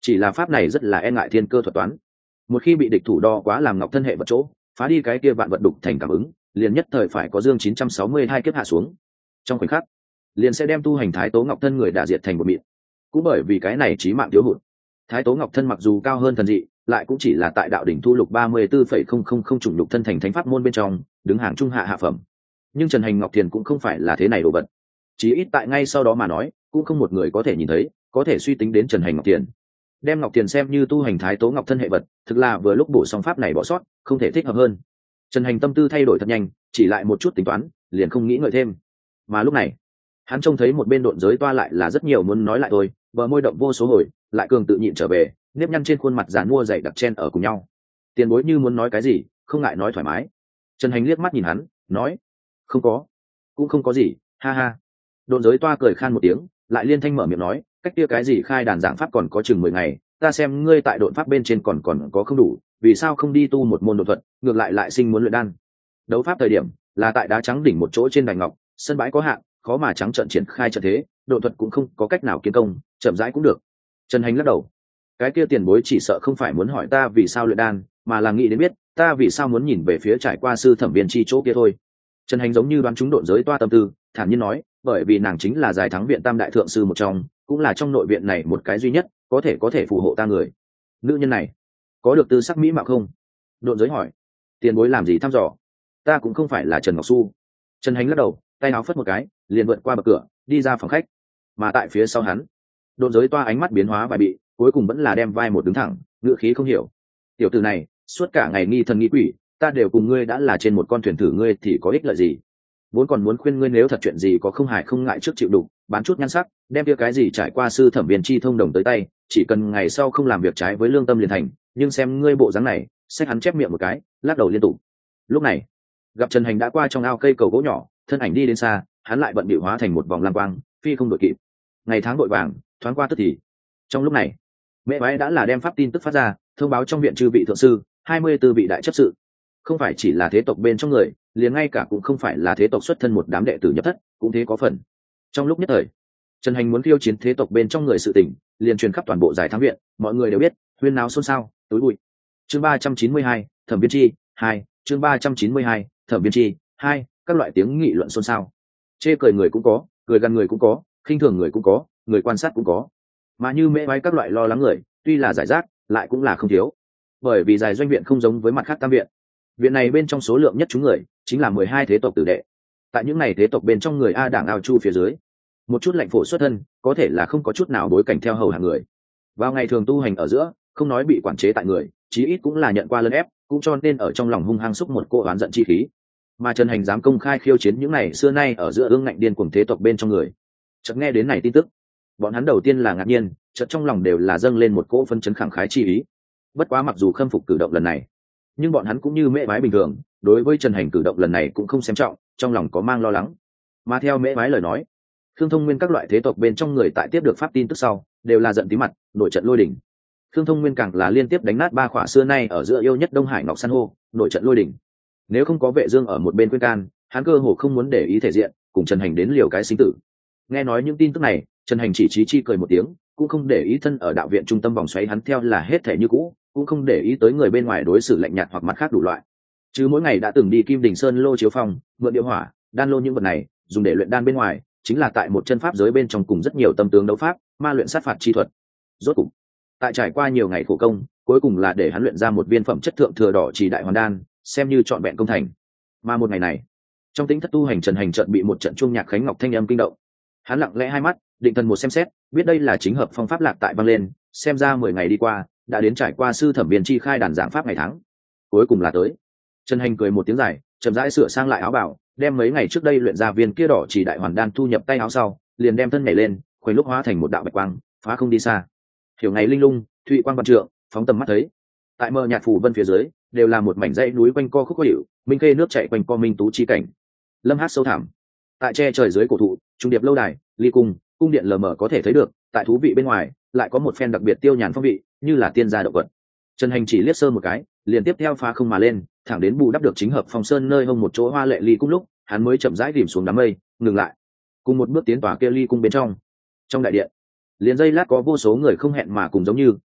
chỉ là pháp này rất là e ngại thiên cơ thuật toán, một khi bị địch thủ đo quá làm ngọc thân hệ vật chỗ, phá đi cái kia vạn vật đục thành cảm ứng, liền nhất thời phải có dương chín trăm sáu mươi hai kiếp hạ xuống, trong khoảnh khắc liền sẽ đem tu hành thái tố ngọc thân người đả diệt thành một mịn. Cũng bởi vì cái này chí mạng thiếu hụt, thái tố ngọc thân mặc dù cao hơn thần dị, lại cũng chỉ là tại đạo đỉnh thu lục ba mươi tư phẩy không không không chủng lục thân thành thánh pháp môn bên trong đứng hàng trung hạ hạ phẩm. Nhưng Trần Hành Ngọc Thiền cũng không phải là thế này đồ vật, chí ít tại ngay sau đó mà nói cũng không một người có thể nhìn thấy, có thể suy tính đến Trần Hành Ngọc Thiền. Đem Ngọc Thiền xem như tu hành thái tố ngọc thân hệ vật, thực là vừa lúc bổ song pháp này bỏ sót, không thể thích hợp hơn. Trần Hành tâm tư thay đổi thật nhanh, chỉ lại một chút tính toán, liền không nghĩ ngợi thêm. Mà lúc này, hắn trông thấy một bên độn giới toa lại là rất nhiều muốn nói lại thôi, bờ môi động vô số hồi, lại cường tự nhịn trở về, nếp nhăn trên khuôn mặt giàn mua dày đặc chen ở cùng nhau. Tiền bối như muốn nói cái gì, không ngại nói thoải mái. Trần Hành liếc mắt nhìn hắn, nói: "Không có, cũng không có gì, ha ha." Độn giới toa cười khan một tiếng, lại liên thanh mở miệng nói: "Cách kia cái gì khai đàn giảng pháp còn có chừng mười ngày, ta xem ngươi tại độn pháp bên trên còn còn có không đủ, vì sao không đi tu một môn độn thuật, ngược lại lại sinh muốn luyện đan?" Đấu pháp thời điểm là tại đá trắng đỉnh một chỗ trên đài ngọc, sân bãi có hạn, khó mà trắng trợn triển khai trận thế, độn thuật cũng không có cách nào kiến công, chậm rãi cũng được. Trần Hành lắc đầu: "Cái kia tiền bối chỉ sợ không phải muốn hỏi ta vì sao luyện đan, mà là nghĩ đến biết ta vì sao muốn nhìn về phía trải qua sư thẩm viên chi chỗ kia thôi." Trần Hành giống như đoán trúng độn giới toa tâm tư, thản nhiên nói: "Bởi vì nàng chính là giải thắng viện tam đại thượng sư một trong, cũng là trong nội viện này một cái duy nhất có thể có thể phù hộ ta người. Nữ nhân này có được tư sắc mỹ mạo không?" Độn giới hỏi: "Tiền bối làm gì thăm dò? Ta cũng không phải là Trần Ngọc Xu." Trần Hành lắc đầu, tay áo phất một cái, liền vượt qua bậc cửa, đi ra phòng khách. Mà tại phía sau hắn, độn giới toa ánh mắt biến hóa vài bị, cuối cùng vẫn là đem vai một đứng thẳng, ngữ khí không hiểu: "Tiểu tử này suốt cả ngày nghi thần nghi quỷ, ta đều cùng ngươi đã là trên một con thuyền thử ngươi thì có ích lợi gì? Vốn còn muốn khuyên ngươi nếu thật chuyện gì có không hại không ngại trước chịu đục, bán chút nhan sắc, đem kia cái gì trải qua sư thẩm viên chi thông đồng tới tay, chỉ cần ngày sau không làm việc trái với lương tâm liền thành. Nhưng xem ngươi bộ dáng này." Xách hắn chép miệng một cái, lắc đầu liên tục. Lúc này, gặp Trần Hành đã qua trong ao cây cầu gỗ nhỏ, thân ảnh đi đến xa, hắn lại bận bịu hóa thành một vòng lam quang, phi không đội kịp. Ngày tháng vội vàng, thoáng qua tức thì. Trong lúc này, mẹ vái đã là đem pháp tin tức phát ra, thông báo trong viện chư vị thượng sư, hai mươi tư vị đại chấp sự. Không phải chỉ là thế tộc bên trong người, liền ngay cả cũng không phải là thế tộc xuất thân một đám đệ tử nhập thất, cũng thế có phần. Trong lúc nhất thời, Trần Hành muốn khiêu chiến thế tộc bên trong người sự tình, liền truyền khắp toàn bộ giải thắng viện, mọi người đều biết, huyên náo xôn xao, tối bụi. Chương ba trăm chín mươi hai, Thẩm Viên Chi, hai, chương ba trăm chín mươi hai, Thẩm Viên Chi, hai, các loại tiếng nghị luận xôn xao. Chê cười người cũng có, cười gằn người cũng có, khinh thường người cũng có, người quan sát cũng có. Mà như mễ vái các loại lo lắng người, tuy là giải rác, lại cũng là không thiếu. Bởi vì giải doanh viện không giống với mặt khác tam viện. Viện này bên trong số lượng nhất chúng người, chính là mười hai thế tộc tử đệ. Tại những này thế tộc bên trong người A Đảng Ao Chu phía dưới, một chút lãnh phổ xuất thân, có thể là không có chút nào bối cảnh theo hầu hàng người. Vào ngày thường tu hành ở giữa, không nói bị quản chế tại người, chí ít cũng là nhận qua lấn ép, cũng cho nên ở trong lòng hung hăng xúc một cô oán giận chi khí. Mà Trần Hành dám công khai khiêu chiến những này xưa nay ở giữa ương ngạnh điên cuồng thế tộc bên trong người. Chợt nghe đến này tin tức, bọn hắn đầu tiên là ngạc nhiên, chợt trong lòng đều là dâng lên một cỗ phân chấn khẳng khái chi ý. Bất quá mặc dù khâm phục cử động lần này, nhưng bọn hắn cũng như mễ vái bình thường, đối với Trần Hành cử động lần này cũng không xem trọng, trong lòng có mang lo lắng. Mà theo mễ vái lời nói, Khương Thông Nguyên các loại thế tộc bên trong người tại tiếp được pháp tin tức sau, đều là giận tí mặt, nổi trận lôi đình. Khương Thông Nguyên càng là liên tiếp đánh nát ba khỏa xưa nay ở giữa yêu nhất Đông Hải Ngọc San hô, nổi trận lôi đình. Nếu không có Vệ Dương ở một bên khuyên can, hắn cơ hồ không muốn để ý thể diện, cùng Trần Hành đến liều cái sinh tử. Nghe nói những tin tức này, Trần Hành chỉ trí chi cười một tiếng, cũng không để ý thân ở đạo viện trung tâm vòng xoáy hắn theo là hết thể như cũ, cũng không để ý tới người bên ngoài đối xử lạnh nhạt hoặc mặt khác đủ loại. Chứ mỗi ngày đã từng đi Kim Đình Sơn lô chiếu phong, mượn điệu hỏa, đan lô những vật này, dùng để luyện đan bên ngoài, chính là tại một chân pháp giới bên trong cùng rất nhiều tâm tướng đấu pháp, ma luyện sát phạt chi thuật. Rốt cục, tại trải qua nhiều ngày khổ công, cuối cùng là để hắn luyện ra một viên phẩm chất thượng thừa đỏ chỉ đại hoàn đan, xem như trọn vẹn công thành. Mà một ngày này, trong tính thất tu hành Trần Hành chợt bị một trận chuông nhạc khánh ngọc thanh âm kinh động. Hắn lặng lẽ hai mắt, định thần một xem xét, biết đây là chính hợp phong pháp lạc tại vang lên, xem ra mười ngày đi qua, đã đến trải qua sư thẩm viên chi khai đàn giảng pháp ngày tháng. Cuối cùng là tới. Trần Hành cười một tiếng dài, chậm rãi sửa sang lại áo bào, đem mấy ngày trước đây luyện ra viên kia đỏ chỉ đại hoàn đan thu nhập tay áo sau, liền đem thân nhảy lên, khoảnh lúc hóa thành một đạo bạch quang, phá không đi xa. Hiểu ngày linh lung, thụy quang văn trượng, phóng tầm mắt thấy. Tại mờ nhạt phủ vân phía dưới, đều là một mảnh dãy núi quanh co khúc có hiệu, minh khê nước chảy quanh co minh tú chi cảnh. Lâm hát sâu thẳm. Tại che trời dưới cổ thụ, trung điệp lâu đài, ly cung, cung điện lờ mờ có thể thấy được, tại thú vị bên ngoài, lại có một phen đặc biệt tiêu nhàn phong vị, như là tiên gia động vật. Trần Hành chỉ liếc sơ một cái, liền tiếp theo phá không mà lên, thẳng đến bù đắp được chính hợp phong sơn nơi hông một chỗ hoa lệ ly cung lúc, hắn mới chậm rãi rìm xuống đám mây, ngừng lại. Cùng một bước tiến tỏa kia ly cung bên trong. Trong đại điện, liền giây lát có vô số người không hẹn mà cùng giống như,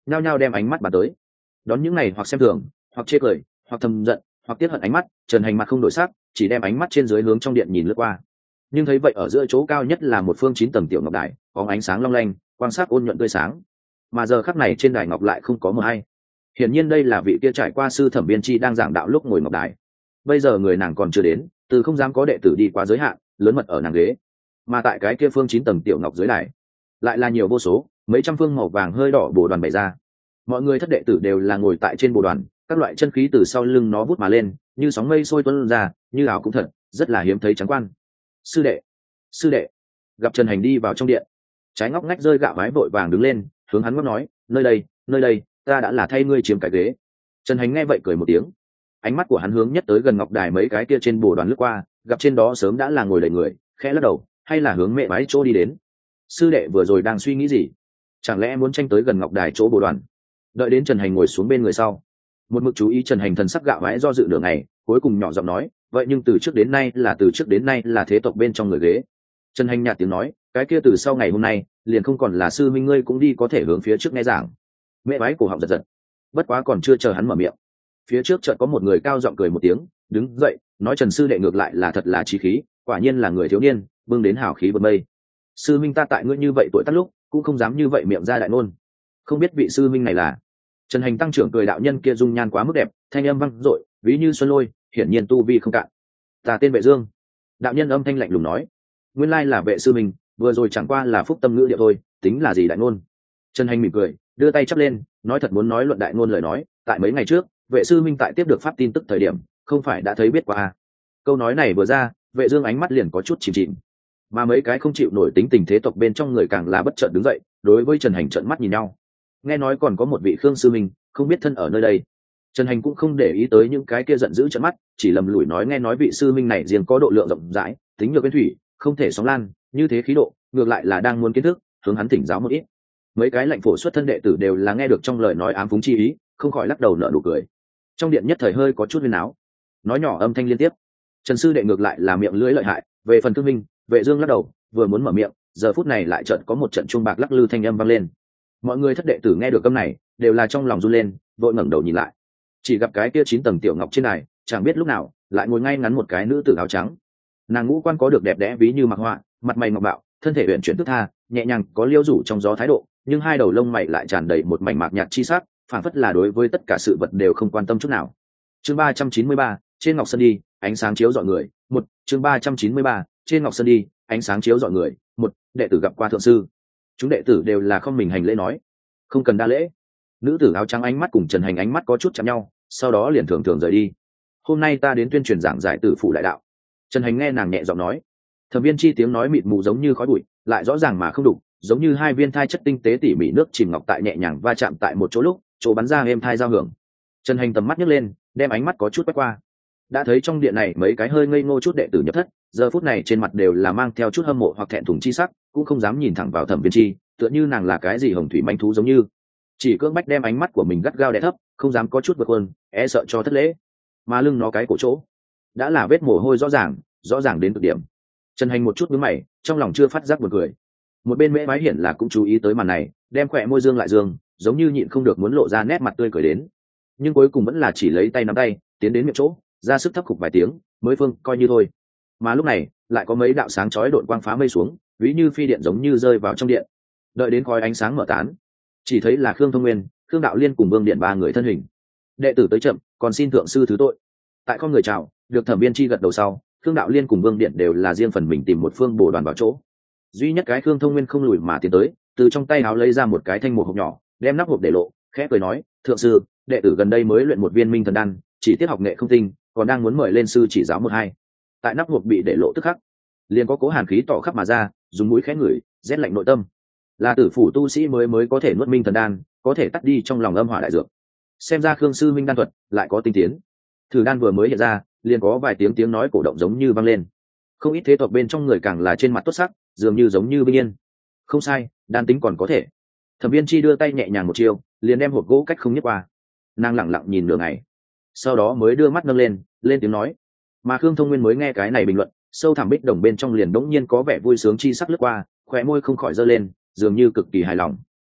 nhao nhao đem ánh mắt bàn tới đón những này hoặc xem thường hoặc chê cười hoặc thầm giận hoặc tiếc hận ánh mắt. Trần Hành mặt không đổi sắc, chỉ đem ánh mắt trên dưới hướng trong điện nhìn lướt qua, nhưng thấy vậy ở giữa chỗ cao nhất là một phương chín tầng tiểu ngọc đài, có ánh sáng long lanh, quan sát ôn nhuận tươi sáng, mà giờ khắc này trên đài ngọc lại không có mờ hay. Hiển nhiên đây là vị kia trải qua sư thẩm biên chi đang giảng đạo lúc ngồi ngọc đài. Bây giờ người nàng còn chưa đến, từ không dám có đệ tử đi qua giới hạn, lớn mật ở nàng ghế. Mà tại cái kia phương chín tầng tiểu ngọc dưới đài, lại là nhiều vô số, mấy trăm phương màu vàng hơi đỏ bồ đoàn bày ra. Mọi người thất đệ tử đều là ngồi tại trên bồ đoàn, các loại chân khí từ sau lưng nó vút mà lên, như sóng mây sôi tuôn ra, như ảo cũng thật, rất là hiếm thấy trắng quan. Sư đệ, sư đệ. Gặp Trần Hành đi vào trong điện, trái ngóc ngách rơi gạo vái vội vàng đứng lên, hướng hắn ngóc nói, nơi đây, nơi đây, ta đã là thay ngươi chiếm cái ghế. Trần Hành nghe vậy cười một tiếng, ánh mắt của hắn hướng nhất tới gần ngọc đài mấy cái kia trên bồ đoàn lướt qua, gặp trên đó sớm đã là ngồi đầy người, khẽ lắc đầu, hay là hướng mẹ vái chỗ đi đến. Sư đệ vừa rồi đang suy nghĩ gì? Chẳng lẽ muốn tranh tới gần ngọc đài chỗ bồ đoàn? Đợi đến Trần Hành ngồi xuống bên người sau, một mực chú ý Trần Hành thần sắc gạo vái do dự nửa ngày, cuối cùng nhỏ giọng nói, vậy nhưng từ trước đến nay là từ trước đến nay là thế tộc bên trong người ghế. Trần Hành nhạt tiếng nói, cái kia từ sau ngày hôm nay liền không còn là sư minh ngươi cũng đi có thể hướng phía trước nghe giảng. Mẹ vái cổ họng giật giật, bất quá còn chưa chờ hắn mở miệng, phía trước chợt có một người cao giọng cười một tiếng, đứng dậy nói, Trần sư đệ ngược lại là thật là trí khí, quả nhiên là người thiếu niên bưng đến hào khí bật mây. Sư minh ta tại ngươi như vậy tuổi tác lúc cũng không dám như vậy miệng ra đại ngôn, không biết vị sư minh này là? Trần Hành tăng trưởng cười, đạo nhân kia dung nhan quá mức đẹp, thanh âm vang dội, ví như xuân lôi, hiển nhiên tu vi không cạn. Ta tên Vệ Dương. Đạo nhân âm thanh lạnh lùng nói, nguyên lai là Vệ sư mình, vừa rồi chẳng qua là phúc tâm ngữ điệu thôi, tính là gì đại ngôn. Trần Hành mỉm cười, đưa tay chắp lên, nói thật muốn nói luận đại ngôn lời nói, tại mấy ngày trước, Vệ sư minh tại tiếp được pháp tin tức thời điểm, không phải đã thấy biết qua à. Câu nói này vừa ra, Vệ Dương ánh mắt liền có chút chìm chìm, mà mấy cái không chịu nổi tính tình thế tộc bên trong người càng là bất chợt đứng dậy, đối với Trần Hành trợn mắt nhìn nhau. Nghe nói còn có một vị Khương sư minh, không biết thân ở nơi đây. Trần Hành cũng không để ý tới những cái kia giận dữ trợn mắt, chỉ lầm lủi nói, nghe nói vị sư minh này riêng có độ lượng rộng rãi, tính nhược bên thủy, không thể sóng lan, như thế khí độ, ngược lại là đang muốn kiến thức, hướng hắn thỉnh giáo một ít. Mấy cái lệnh phổ xuất thân đệ tử đều là nghe được trong lời nói ám phúng chi ý, không khỏi lắc đầu nở nụ cười. Trong điện nhất thời hơi có chút huyên náo, nói nhỏ âm thanh liên tiếp. Trần sư đệ ngược lại là miệng lưỡi lợi hại, về phần thương minh, Vệ Dương lắc đầu, vừa muốn mở miệng, giờ phút này lại chợt có một trận chuông bạc lắc lư thanh âm vang lên. Mọi người thất đệ tử nghe được âm này, đều là trong lòng run lên, vội ngẩng đầu nhìn lại, chỉ gặp cái kia chín tầng tiểu ngọc trên này, chẳng biết lúc nào lại ngồi ngay ngắn một cái nữ tử áo trắng. Nàng ngũ quan có được đẹp đẽ ví như mặc họa, mặt mày ngọc bạo, thân thể uyển chuyển thức tha, nhẹ nhàng có liêu rủ trong gió thái độ, nhưng hai đầu lông mày lại tràn đầy một mảnh mạc nhạt chi sắc, phảng phất là đối với tất cả sự vật đều không quan tâm chút nào. Chương ba trăm chín mươi ba, trên ngọc sơn đi, ánh sáng chiếu rọi người. Một, chương ba trăm chín mươi ba, trên ngọc sơn đi, ánh sáng chiếu rọi người. Một, đệ tử gặp qua thượng sư. Chúng đệ tử đều là không mình hành lễ nói, không cần đa lễ. Nữ tử áo trắng ánh mắt cùng Trần Hành ánh mắt có chút chạm nhau, sau đó liền thường thường rời đi. Hôm nay ta đến tuyên truyền giảng giải Tử Phủ đại đạo. Trần Hành nghe nàng nhẹ giọng nói. Thẩm Viên Chi tiếng nói mịt mù giống như khói bụi, lại rõ ràng mà không đủ, giống như hai viên thai chất tinh tế tỉ mỉ nước chìm ngọc tại nhẹ nhàng va chạm tại một chỗ lúc, chỗ bắn ra êm thai giao hưởng. Trần Hành tầm mắt nhấc lên, đem ánh mắt có chút quét qua, đã thấy trong điện này mấy cái hơi ngây ngô chút đệ tử nhập thất, giờ phút này trên mặt đều là mang theo chút hâm mộ hoặc thẹn thùng chi sắc, cũng không dám nhìn thẳng vào Thẩm Viên Chi, tựa như nàng là cái gì hồng thủy manh thú giống như, chỉ cưỡng bách đem ánh mắt của mình gắt gao đè thấp, không dám có chút vượt hơn, e sợ cho thất lễ. Mà lưng nó cái cổ chỗ đã là vết mồ hôi rõ ràng, rõ ràng đến cực điểm. Trần Hành một chút nhướng mày, trong lòng chưa phát giác buồn cười. Một bên Mễ Bái Hiển là cũng chú ý tới màn này, đem khỏe môi dương lại dương, giống như nhịn không được muốn lộ ra nét mặt tươi cười đến, nhưng cuối cùng vẫn là chỉ lấy tay nắm tay, tiến đến miệng chỗ, ra sức thấp khục vài tiếng, mới phương coi như thôi. Mà lúc này lại có mấy đạo sáng chói độn quang phá mây xuống, ví như phi điện giống như rơi vào trong điện. Đợi đến khói ánh sáng mở tán, chỉ thấy là Khương Thông Nguyên, Khương Đạo Liên cùng Vương Điện ba người thân hình. Đệ tử tới chậm, còn xin thượng sư thứ tội. Tại con người chào, được Thẩm Viên Chi gật đầu sau, Khương Đạo Liên cùng Vương Điện đều là riêng phần mình tìm một phương bổ đoàn vào chỗ. Duy nhất cái Khương Thông Nguyên không lùi mà tiến tới, từ trong tay áo lấy ra một cái thanh một hộp nhỏ, đem nắp hộp để lộ, khẽ cười nói, thượng sư, đệ tử gần đây mới luyện một viên minh thần đan, chỉ tiết học nghệ không tinh, còn đang muốn mời lên sư chỉ giáo một hai. Tại nắp hộp bị để lộ tức khắc, liền có cố hàn khí tỏ khắp mà ra, dùng mũi khẽ ngửi, rét lạnh nội tâm. Là tử phủ tu sĩ mới mới có thể nuốt minh thần đan, có thể tắt đi trong lòng âm hỏa đại dược. Xem ra Khương sư minh đan thuật lại có tinh tiến. Thử đan vừa mới hiện ra, liền có vài tiếng tiếng nói cổ động giống như vang lên. Không ít thế tộc bên trong người càng là trên mặt tốt sắc, dường như giống như bình yên. Không sai, đan tính còn có thể. Thẩm Viên Chi đưa tay nhẹ nhàng một chiêu, liền đem hộp gỗ cách không nhấc qua. Nàng lẳng lặng nhìn nửa ngày, sau đó mới đưa mắt nâng lên, lên tiếng nói. Mà Khương Thông Nguyên mới nghe cái này bình luận, sâu thẳm bích đồng bên trong liền đống nhiên có vẻ vui sướng chi sắc lướt qua, khóe môi không khỏi giơ lên, dường như cực kỳ hài lòng.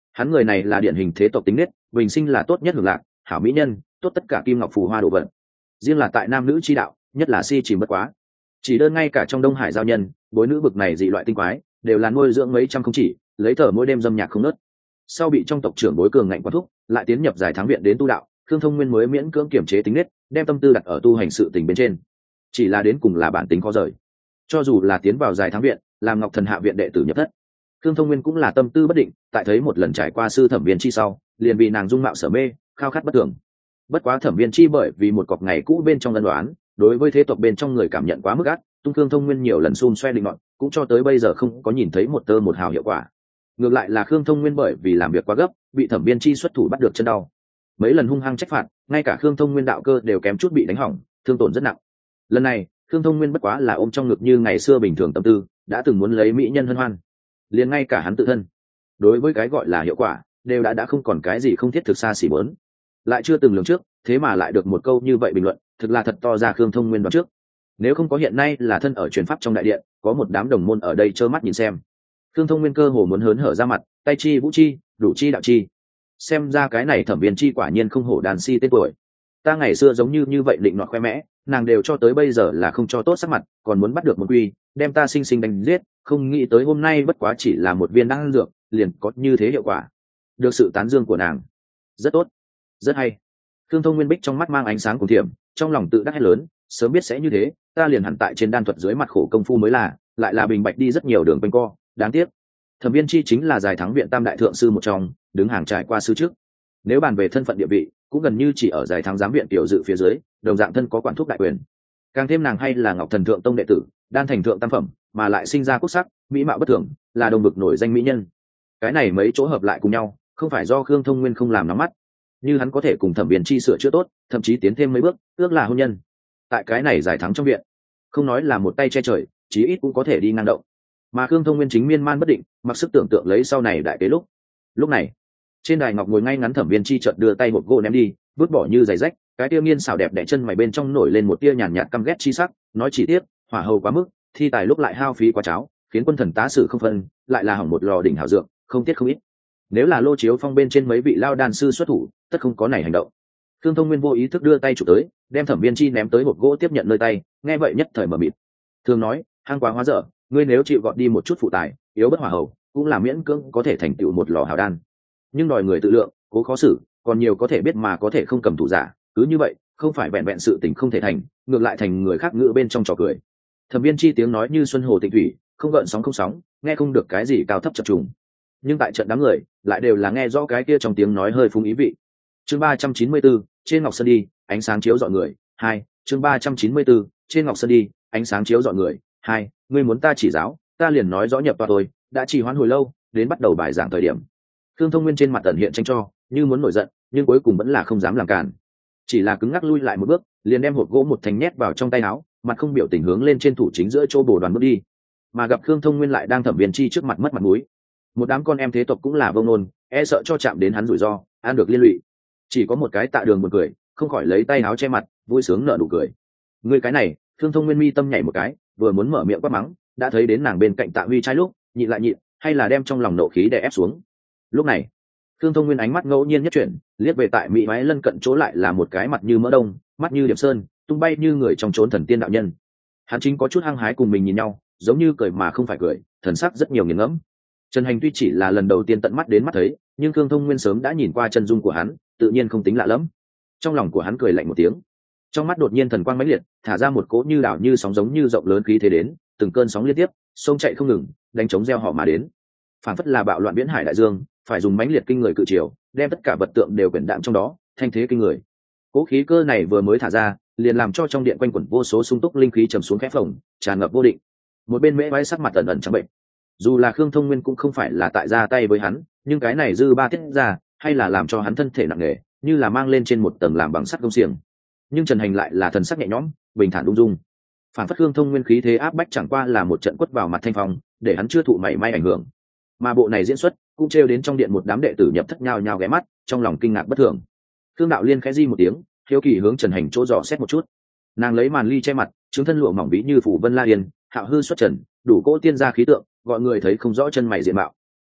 Hắn người này là điển hình thế tộc tính nết, bình sinh là tốt nhất hưởng lạc, hảo mỹ nhân, tốt tất cả kim ngọc phù hoa đồ vật. Riêng là tại nam nữ chi đạo, nhất là si chìm bất quá. Chỉ đơn ngay cả trong Đông Hải giao nhân, bối nữ bực này dị loại tinh quái, đều là nuôi dưỡng mấy trăm không chỉ, lấy thở mỗi đêm dâm nhạc không nớt. Sau bị trong tộc trưởng bối cường ngạnh quán thúc, lại tiến nhập giải thắng viện đến tu đạo, Khương Thông Nguyên mới miễn cưỡng kiểm chế tính nết, đem tâm tư đặt ở tu hành sự tình bên trên. Chỉ là đến cùng là bản tính khó rời. Cho dù là tiến vào giải thắng viện, làm Ngọc Thần Hạ viện đệ tử nhập thất, Khương Thông Nguyên cũng là tâm tư bất định, tại thấy một lần trải qua sư Thẩm Viên Chi sau, liền bị nàng dung mạo sở mê, khao khát bất tưởng. Bất quá Thẩm Viên Chi bởi vì một cọc ngày cũ bên trong ân đoán, đối với thế tộc bên trong người cảm nhận quá mức ác, tung Khương Thông Nguyên nhiều lần xung xoe định nọt, cũng cho tới bây giờ không có nhìn thấy một tơ một hào hiệu quả. Ngược lại là Khương Thông Nguyên bởi vì làm việc quá gấp, bị Thẩm Viên Chi xuất thủ bắt được chân đau. Mấy lần hung hăng trách phạt, ngay cả Khương Thông Nguyên đạo cơ đều kém chút bị đánh hỏng, thương tổn rất nặng. Lần này, Khương Thông Nguyên bất quá là ôm trong ngực như ngày xưa bình thường tâm tư, đã từng muốn lấy mỹ nhân hân hoan, liền ngay cả hắn tự thân, đối với cái gọi là hiệu quả, đều đã đã không còn cái gì không thiết thực xa xỉ muốn, lại chưa từng lường trước, thế mà lại được một câu như vậy bình luận, thực là thật to ra Khương Thông Nguyên đoán trước. Nếu không có hiện nay là thân ở truyền pháp trong đại điện, có một đám đồng môn ở đây trơ mắt nhìn xem, Khương Thông Nguyên cơ hồ muốn hớn hở ra mặt, tay chi vũ chi, đủ chi đạo chi. Xem ra cái này Thẩm Viên Chi quả nhiên không hổ đàn si tên tuổi. Ta ngày xưa giống như như vậy định nọt khoe mẽ, nàng đều cho tới bây giờ là không cho tốt sắc mặt, còn muốn bắt được một quy, đem ta sinh sinh đánh giết, không nghĩ tới hôm nay bất quá chỉ là một viên đan dược, liền có như thế hiệu quả. Được sự tán dương của nàng, rất tốt, rất hay. Khương Thông Nguyên Bích trong mắt mang ánh sáng cùng thiểm, trong lòng tự đắc hét lớn, sớm biết sẽ như thế, ta liền hẳn tại trên đan thuật dưới mặt khổ công phu mới là, lại là bình bạch đi rất nhiều đường quanh co, đáng tiếc. Thẩm Viên Chi chính là giải thắng viện tam đại thượng sư một trong, đứng hàng trải qua sư trước. Nếu bàn về thân phận địa vị, cũng gần như chỉ ở giải thắng giám viện tiểu dự phía dưới, đồng dạng thân có quản thúc đại quyền. Càng thêm nàng hay là Ngọc Thần Thượng Tông đệ tử, đan thành thượng tam phẩm, mà lại sinh ra quốc sắc, mỹ mạo bất thường, là đồng bực nổi danh mỹ nhân. Cái này mấy chỗ hợp lại cùng nhau, không phải do Khương Thông Nguyên không làm nóng mắt, như hắn có thể cùng Thẩm Viên Chi sửa chữa tốt, thậm chí tiến thêm mấy bước, ước là hôn nhân. Tại cái này giải thắng trong viện, không nói là một tay che trời, chí ít cũng có thể đi ngang động. Mà Khương Thông Nguyên chính miên man bất định, mặc sức tưởng tượng lấy sau này đại kế lúc. Lúc này, trên đài ngọc ngồi ngay ngắn Thẩm Viên Chi chợt đưa tay hộp gỗ ném đi, vứt bỏ như giày rách, cái tia nghiên xảo đẹp đẽ chân mày bên trong nổi lên một tia nhàn nhạt căm ghét chi sắc, nói chỉ tiếp, hỏa hầu quá mức, thi tài lúc lại hao phí quá cháo, khiến quân thần tá sử không phân, lại là hỏng một lò đỉnh hảo dược, không tiết không ít. Nếu là Lô Chiếu Phong bên trên mấy vị lao đàn sư xuất thủ, tất không có này hành động. Khương Thông Nguyên vô ý thức đưa tay chụp tới, đem Thẩm Viên Chi ném tới hộp gỗ tiếp nhận nơi tay, nghe vậy nhất thời mở mịt. Thường nói, hang quá hóa dở, ngươi nếu chịu gọt đi một chút phụ tài, yếu bất hỏa hầu, cũng là miễn cưỡng có thể thành tựu một lò hảo đan. Nhưng đòi người tự lượng, cố khó xử, còn nhiều có thể biết mà có thể không cầm thủ giả, cứ như vậy, không phải vẹn vẹn sự tình không thể thành, ngược lại thành người khác ngữ bên trong trò cười. Thẩm Viên Chi tiếng nói như xuân hồ tịnh thủy, không gợn sóng không sóng, nghe không được cái gì cao thấp chập trùng. Nhưng tại trận đám người, lại đều là nghe rõ cái kia trong tiếng nói hơi phúng ý vị. Chương ba trăm chín mươi tư, trên Ngọc Sơn đi, ánh sáng chiếu rọi người. Hai, chương ba trăm chín mươi tư, trên Ngọc Sơn đi, ánh sáng chiếu rọi người. Hai, ngươi muốn ta chỉ giáo, ta liền nói rõ nhập toa tôi, đã trì hoãn hồi lâu, đến bắt đầu bài giảng thời điểm. Khương Thông Nguyên trên mặt tận hiện tranh cho, như muốn nổi giận, nhưng cuối cùng vẫn là không dám làm cản, chỉ là cứng ngắc lui lại một bước, liền đem hộp gỗ một thành nhét vào trong tay áo, mặt không biểu tình hướng lên trên thủ chính giữa chỗ bồ đoàn bước đi. Mà gặp Khương Thông Nguyên lại đang Thẩm Viên Chi trước mặt mất mặt mũi, một đám con em thế tộc cũng là vông nôn, e sợ cho chạm đến hắn rủi ro, ăn được liên lụy. Chỉ có một cái Tạ Đường buồn cười, không khỏi lấy tay áo che mặt, vui sướng nở nụ cười. Ngươi cái này, Khương Thông Nguyên mi tâm nhảy một cái, vừa muốn mở miệng quát mắng, đã thấy đến nàng bên cạnh Tạ Huy trai lúc, nhịn lại nhịn, hay là đem trong lòng nộ khí đè ép xuống. Lúc này, Khương Thông Nguyên ánh mắt ngẫu nhiên nhất chuyển, liếc về tại mỹ váy lân cận chỗ lại là một cái mặt như mỡ đông, mắt như điểm sơn, tung bay như người trong chốn thần tiên đạo nhân. Hắn chính có chút hăng hái cùng mình nhìn nhau, giống như cười mà không phải cười, thần sắc rất nhiều nghiền ngẫm. Trần Hành tuy chỉ là lần đầu tiên tận mắt đến mắt thấy, nhưng Khương Thông Nguyên sớm đã nhìn qua chân dung của hắn, tự nhiên không tính lạ lắm. Trong lòng của hắn cười lạnh một tiếng, trong mắt đột nhiên thần quang mãnh liệt, thả ra một cỗ như đảo như sóng giống như rộng lớn khí thế đến, từng cơn sóng liên tiếp, sông chạy không ngừng, đánh trống gieo họ mà đến. Phản phất là bạo loạn viễn hải đại dương, phải dùng mãnh liệt kinh người cự triều, đem tất cả vật tượng đều quyển đạm trong đó, thanh thế kinh người. Cỗ khí cơ này vừa mới thả ra, liền làm cho trong điện quanh quẩn vô số sung túc linh khí trầm xuống khẽ phồng, tràn ngập vô định. Một bên mễ vãi sắc mặt ẩn ẩn trắng bệnh. Dù là Khương Thông Nguyên cũng không phải là tại ra tay với hắn, nhưng cái này dư ba tiết ra, hay là làm cho hắn thân thể nặng nề, như là mang lên trên một tầng làm bằng sắt công xiềng. Nhưng Trần Hành lại là thần sắc nhẹ nhõm, bình thản ung dung. Phản phất Khương Thông Nguyên khí thế áp bách chẳng qua là một trận quất vào mặt thanh phong, để hắn chưa thụ mảy may ảnh hưởng. Mà bộ này diễn xuất cũng trêu đến trong điện một đám đệ tử nhập thất nhao nhao ghé mắt, trong lòng kinh ngạc bất thường. Khương Đạo Liên khẽ di một tiếng, hiếu kỳ hướng Trần Hành chỗ dò xét một chút. Nàng lấy màn ly che mặt, chứng thân lụa mỏng ví như phủ vân la yên, hạo hư xuất trần, đủ cỗ tiên gia khí tượng, gọi người thấy không rõ chân mày diện mạo.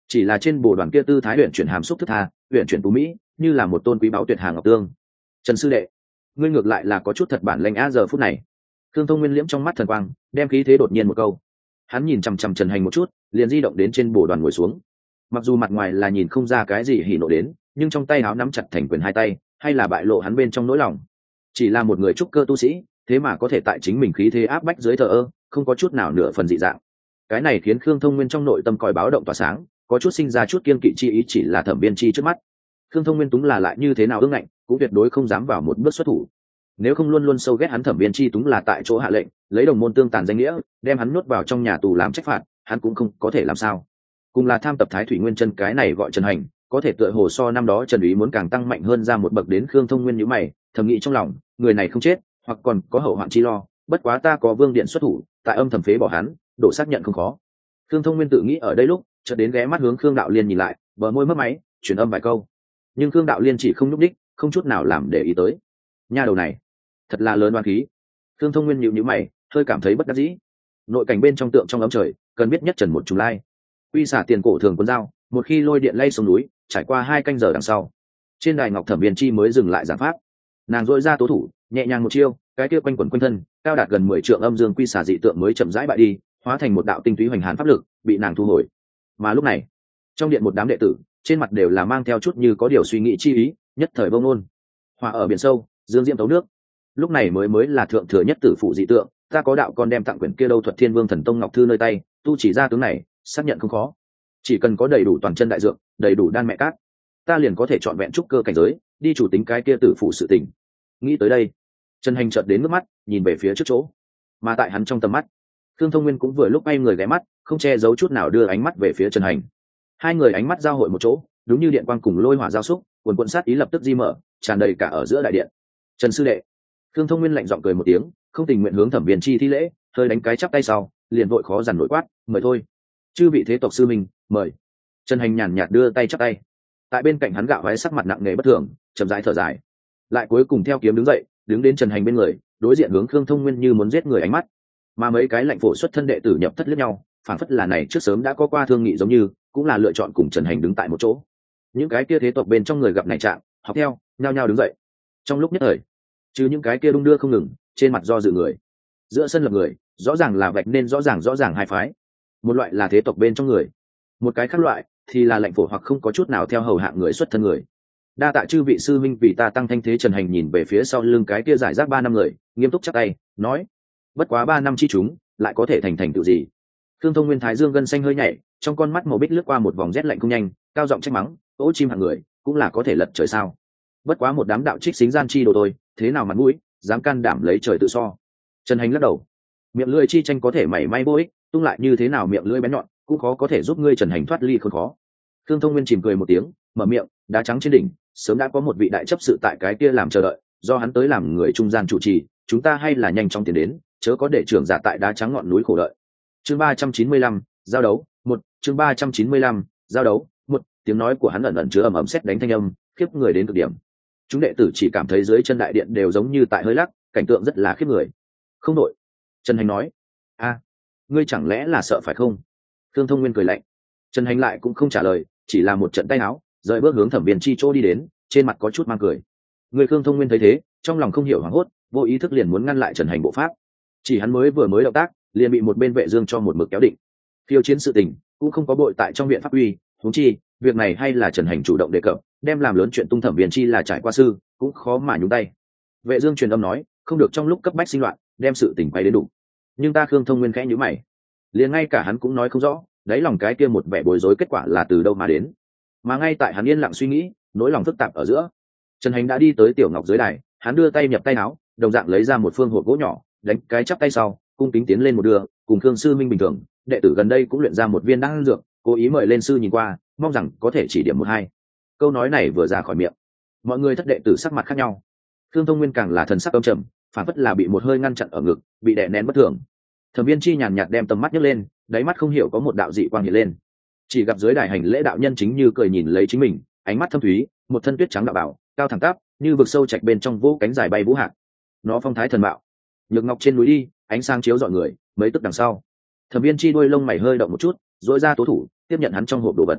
chỉ là trên bồ đoàn kia tư thái huyện chuyển hàm xúc thức tha, huyện chuyển tú mỹ, như là một tôn quý báu tuyệt hàng ngọc tương. Trần sư đệ, ngươi ngược lại là có chút thật bản lĩnh á. Giờ phút này Thương Thông Nguyên liễm trong mắt thần quang, đem khí thế đột nhiên một câu. Hắn nhìn chằm chằm Trần Hành một chút, liền di động đến trên bồ đoàn ngồi xuống. Mặc dù mặt ngoài là nhìn không ra cái gì hỉ nộ đến, nhưng trong tay áo nắm chặt thành quyền hai tay, hay là bại lộ hắn bên trong nỗi lòng. Chỉ là một người trúc cơ tu sĩ, thế mà có thể tại chính mình khí thế áp bách dưới thờ ơ, không có chút nào nửa phần dị dạng. Cái này khiến Khương Thông Nguyên trong nội tâm còi báo động tỏa sáng, có chút sinh ra chút kiên kỵ chi ý. Chỉ là Thẩm Biên Chi trước mắt, Khương Thông Nguyên túng là lại như thế nào ương ngạnh, cũng tuyệt đối không dám vào một bước xuất thủ. Nếu không luôn luôn sâu ghét hắn Thẩm Biên Chi túng là tại chỗ hạ lệnh, lấy đồng môn tương tàn danh nghĩa, đem hắn nuốt vào trong nhà tù làm trách phạt, hắn cũng không có thể làm sao. Cùng là tham tập Thái Thủy Nguyên Chân, cái này gọi Trần Hành, có thể tựa hồ so năm đó Trần Úy muốn càng tăng mạnh hơn ra một bậc. Đến Khương Thông Nguyên nhíu mày, thầm nghĩ trong lòng, người này không chết, hoặc còn có hậu hoạn chi lo, bất quá ta có Vương Điện xuất thủ, tại âm thầm phế bỏ hắn, độ xác nhận không khó. Khương Thông Nguyên tự nghĩ ở đây lúc, chợt đến ghé mắt hướng Khương Đạo Liên nhìn lại, bờ môi mấp máy, truyền âm vài câu. Nhưng Khương Đạo Liên chỉ không nhúc đích, không chút nào làm để ý tới. Nha đầu này, thật là lớn oan khí. Khương Thông Nguyên nhíu nhíu mày, hơi cảm thấy bất đắc dĩ. Nội cảnh bên trong tượng trong ấm trời, cần biết nhất trần một trùng lai. Quy xả tiền cổ thường cuốn dao, một khi lôi điện lay xuống núi, trải qua hai canh giờ đằng sau, trên đài ngọc Thẩm Biên Chi mới dừng lại giảng pháp. Nàng dội ra tố thủ, nhẹ nhàng một chiêu, cái kia quanh quẩn quanh thân, cao đạt gần mười trượng âm dương quy xả dị tượng mới chậm rãi bại đi, hóa thành một đạo tinh túy hoành hàn pháp lực, bị nàng thu hồi. Mà lúc này, trong điện một đám đệ tử, trên mặt đều là mang theo chút như có điều suy nghĩ chi ý, nhất thời bông nôn. Hòa ở biển sâu, dương diễm tấu nước. Lúc này mới mới là thượng thừa nhất tử phụ dị tượng, ta có đạo con đem tặng quyển kia đâu Thuật Thiên Vương Thần Tông ngọc thư nơi tay, tu chỉ ra tướng này, xác nhận không khó. Chỉ cần có đầy đủ toàn chân đại dược, đầy đủ đan mẹ cát, ta liền có thể chọn vẹn trúc cơ cảnh giới, đi chủ tính cái kia tử phụ sự tình. Nghĩ tới đây, Trần Hành chợt đến nước mắt, nhìn về phía trước chỗ. Mà tại hắn trong tầm mắt, Khương Thông Nguyên cũng vừa lúc bay người ghé mắt, không che giấu chút nào đưa ánh mắt về phía Trần Hành. Hai người ánh mắt giao hội một chỗ, đúng như điện quang cùng lôi hỏa giao xúc, cuồn cuộn sát ý lập tức di mở, tràn đầy cả ở giữa đại điện. Trần sư đệ. Khương Thông Nguyên lạnh giọng cười một tiếng, không tình nguyện hướng Thẩm Biên Chi thi lễ, hơi đánh cái chắp tay sau, liền vội khó dằn nổi quát, mời thôi. Chư vị thế tộc sư minh, mời. Trần Hành nhàn nhạt đưa tay chắp tay. Tại bên cạnh hắn gạo váy sắc mặt nặng nề bất thường, chậm rãi thở dài, lại cuối cùng theo kiếm đứng dậy, đứng đến Trần Hành bên người, đối diện hướng Khương Thông Nguyên như muốn giết người ánh mắt. Mà mấy cái lạnh phổ xuất thân đệ tử nhập thất liếc nhau, phản phất là này trước sớm đã có qua thương nghị giống như, cũng là lựa chọn cùng Trần Hành đứng tại một chỗ. Những cái kia thế tộc bên trong người gặp này trạng, học theo, nhao nhao đứng dậy. Trong lúc nhất thời, chứ những cái kia đung đưa không ngừng, trên mặt do dự người, giữa sân lập người, rõ ràng là vạch nên rõ ràng rõ ràng hai phái. Một loại là thế tộc bên trong người, một cái khác loại thì là lạnh phổ hoặc không có chút nào theo hầu hạng người xuất thân người. Đa tạ chư vị sư minh vì ta tăng thanh thế. Trần Hành nhìn về phía sau lưng cái kia giải rác ba năm người, nghiêm túc chắp tay, nói: bất quá ba năm chi chúng, lại có thể thành thành tựu gì? Thương Thông Nguyên thái dương gân xanh hơi nhảy, trong con mắt màu bích lướt qua một vòng rét lạnh không nhanh, cao giọng trách mắng: ỗ chim hạng người, cũng là có thể lật trời sao? Bất quá một đám đạo trích xính gian chi đồ tôi, thế nào mặt mũi, dám can đảm lấy trời tự so? Trần Hành lắc đầu, miệng lưỡi chi tranh có thể mảy may vô ích, tung lại như thế nào miệng lưỡi bén nhọn, cũng khó có thể giúp ngươi Trần Hành thoát ly khốn khó. Thương Thông Nguyên chìm cười một tiếng, mở miệng: đá trắng trên đỉnh, sớm đã có một vị đại chấp sự tại cái kia làm chờ đợi, do hắn tới làm người trung gian chủ trì, chúng ta hay là nhanh chóng tiến đến, chớ có để trưởng giả tại đá trắng ngọn núi khổ đợi. Chương ba trăm chín mươi lăm, giao đấu một. Chương ba trăm chín mươi lăm, giao đấu một. Tiếng nói của hắn ẩn ẩn chứa ầm ầm sét đánh thanh âm, khiếp người đến cực điểm. Chúng đệ tử chỉ cảm thấy dưới chân đại điện đều giống như tại hơi lắc, cảnh tượng rất là khiếp người. Không đội. Trần Hành nói: a, ngươi chẳng lẽ là sợ phải không? Thương Thông Nguyên cười lạnh. Trần Hành lại cũng không trả lời, chỉ là một trận tay áo, rời bước hướng Thẩm Biên Chi chỗ đi đến, trên mặt có chút mang cười. Người Khương Thông Nguyên thấy thế, trong lòng không hiểu hoảng hốt, vô ý thức liền muốn ngăn lại Trần Hành bộ pháp. Chỉ hắn mới vừa mới động tác, liền bị một bên vệ dương cho một mực kéo định. Phiêu chiến sự tình cũng không có bội tại trong viện pháp uy, huống chi việc này hay là Trần Hành chủ động đề cập, đem làm lớn chuyện tung Thẩm Biên Chi là trải qua sư, cũng khó mà nhúng tay. Vệ dương truyền âm nói, không được trong lúc cấp bách sinh loạn, đem sự tình quay đến đủ. Nhưng ta Khương Thông Nguyên khẽ nhíu mày, liền ngay cả hắn cũng nói không rõ, đáy lòng cái kia một vẻ bối rối kết quả là từ đâu mà đến. Mà ngay tại hắn yên lặng suy nghĩ, nỗi lòng phức tạp ở giữa, Trần Hành đã đi tới tiểu ngọc dưới đài, hắn đưa tay nhập tay áo, đồng dạng lấy ra một phương hộp gỗ nhỏ, đánh cái chắp tay sau, cung kính tiến lên một đưa, cùng Khương sư minh bình thường, đệ tử gần đây cũng luyện ra một viên đan dược, cố ý mời lên sư nhìn qua, mong rằng có thể chỉ điểm một hai. Câu nói này vừa ra khỏi miệng, mọi người thất đệ tử sắc mặt khác nhau. Khương Thông Nguyên càng là thần sắc âm trầm, phản phất là bị một hơi ngăn chặn ở ngực, bị đè nén bất thường. Thẩm Biên Chi nhàn nhạt đem tầm mắt nhấc lên, đáy mắt không hiểu có một đạo dị quang hiện lên. Chỉ gặp dưới đài hành lễ đạo nhân chính như cười nhìn lấy chính mình, ánh mắt thâm thúy, một thân tuyết trắng đạo bảo, cao thẳng tắp, như vực sâu trạch bên trong vô cánh dài bay vũ hạc. Nó phong thái thần mạo, nhược ngọc trên núi đi, ánh sáng chiếu rọi người, mấy tức đằng sau. Thẩm Biên Chi đuôi lông mày hơi động một chút, duỗi ra tố thủ, tiếp nhận hắn trong hộp đồ vật.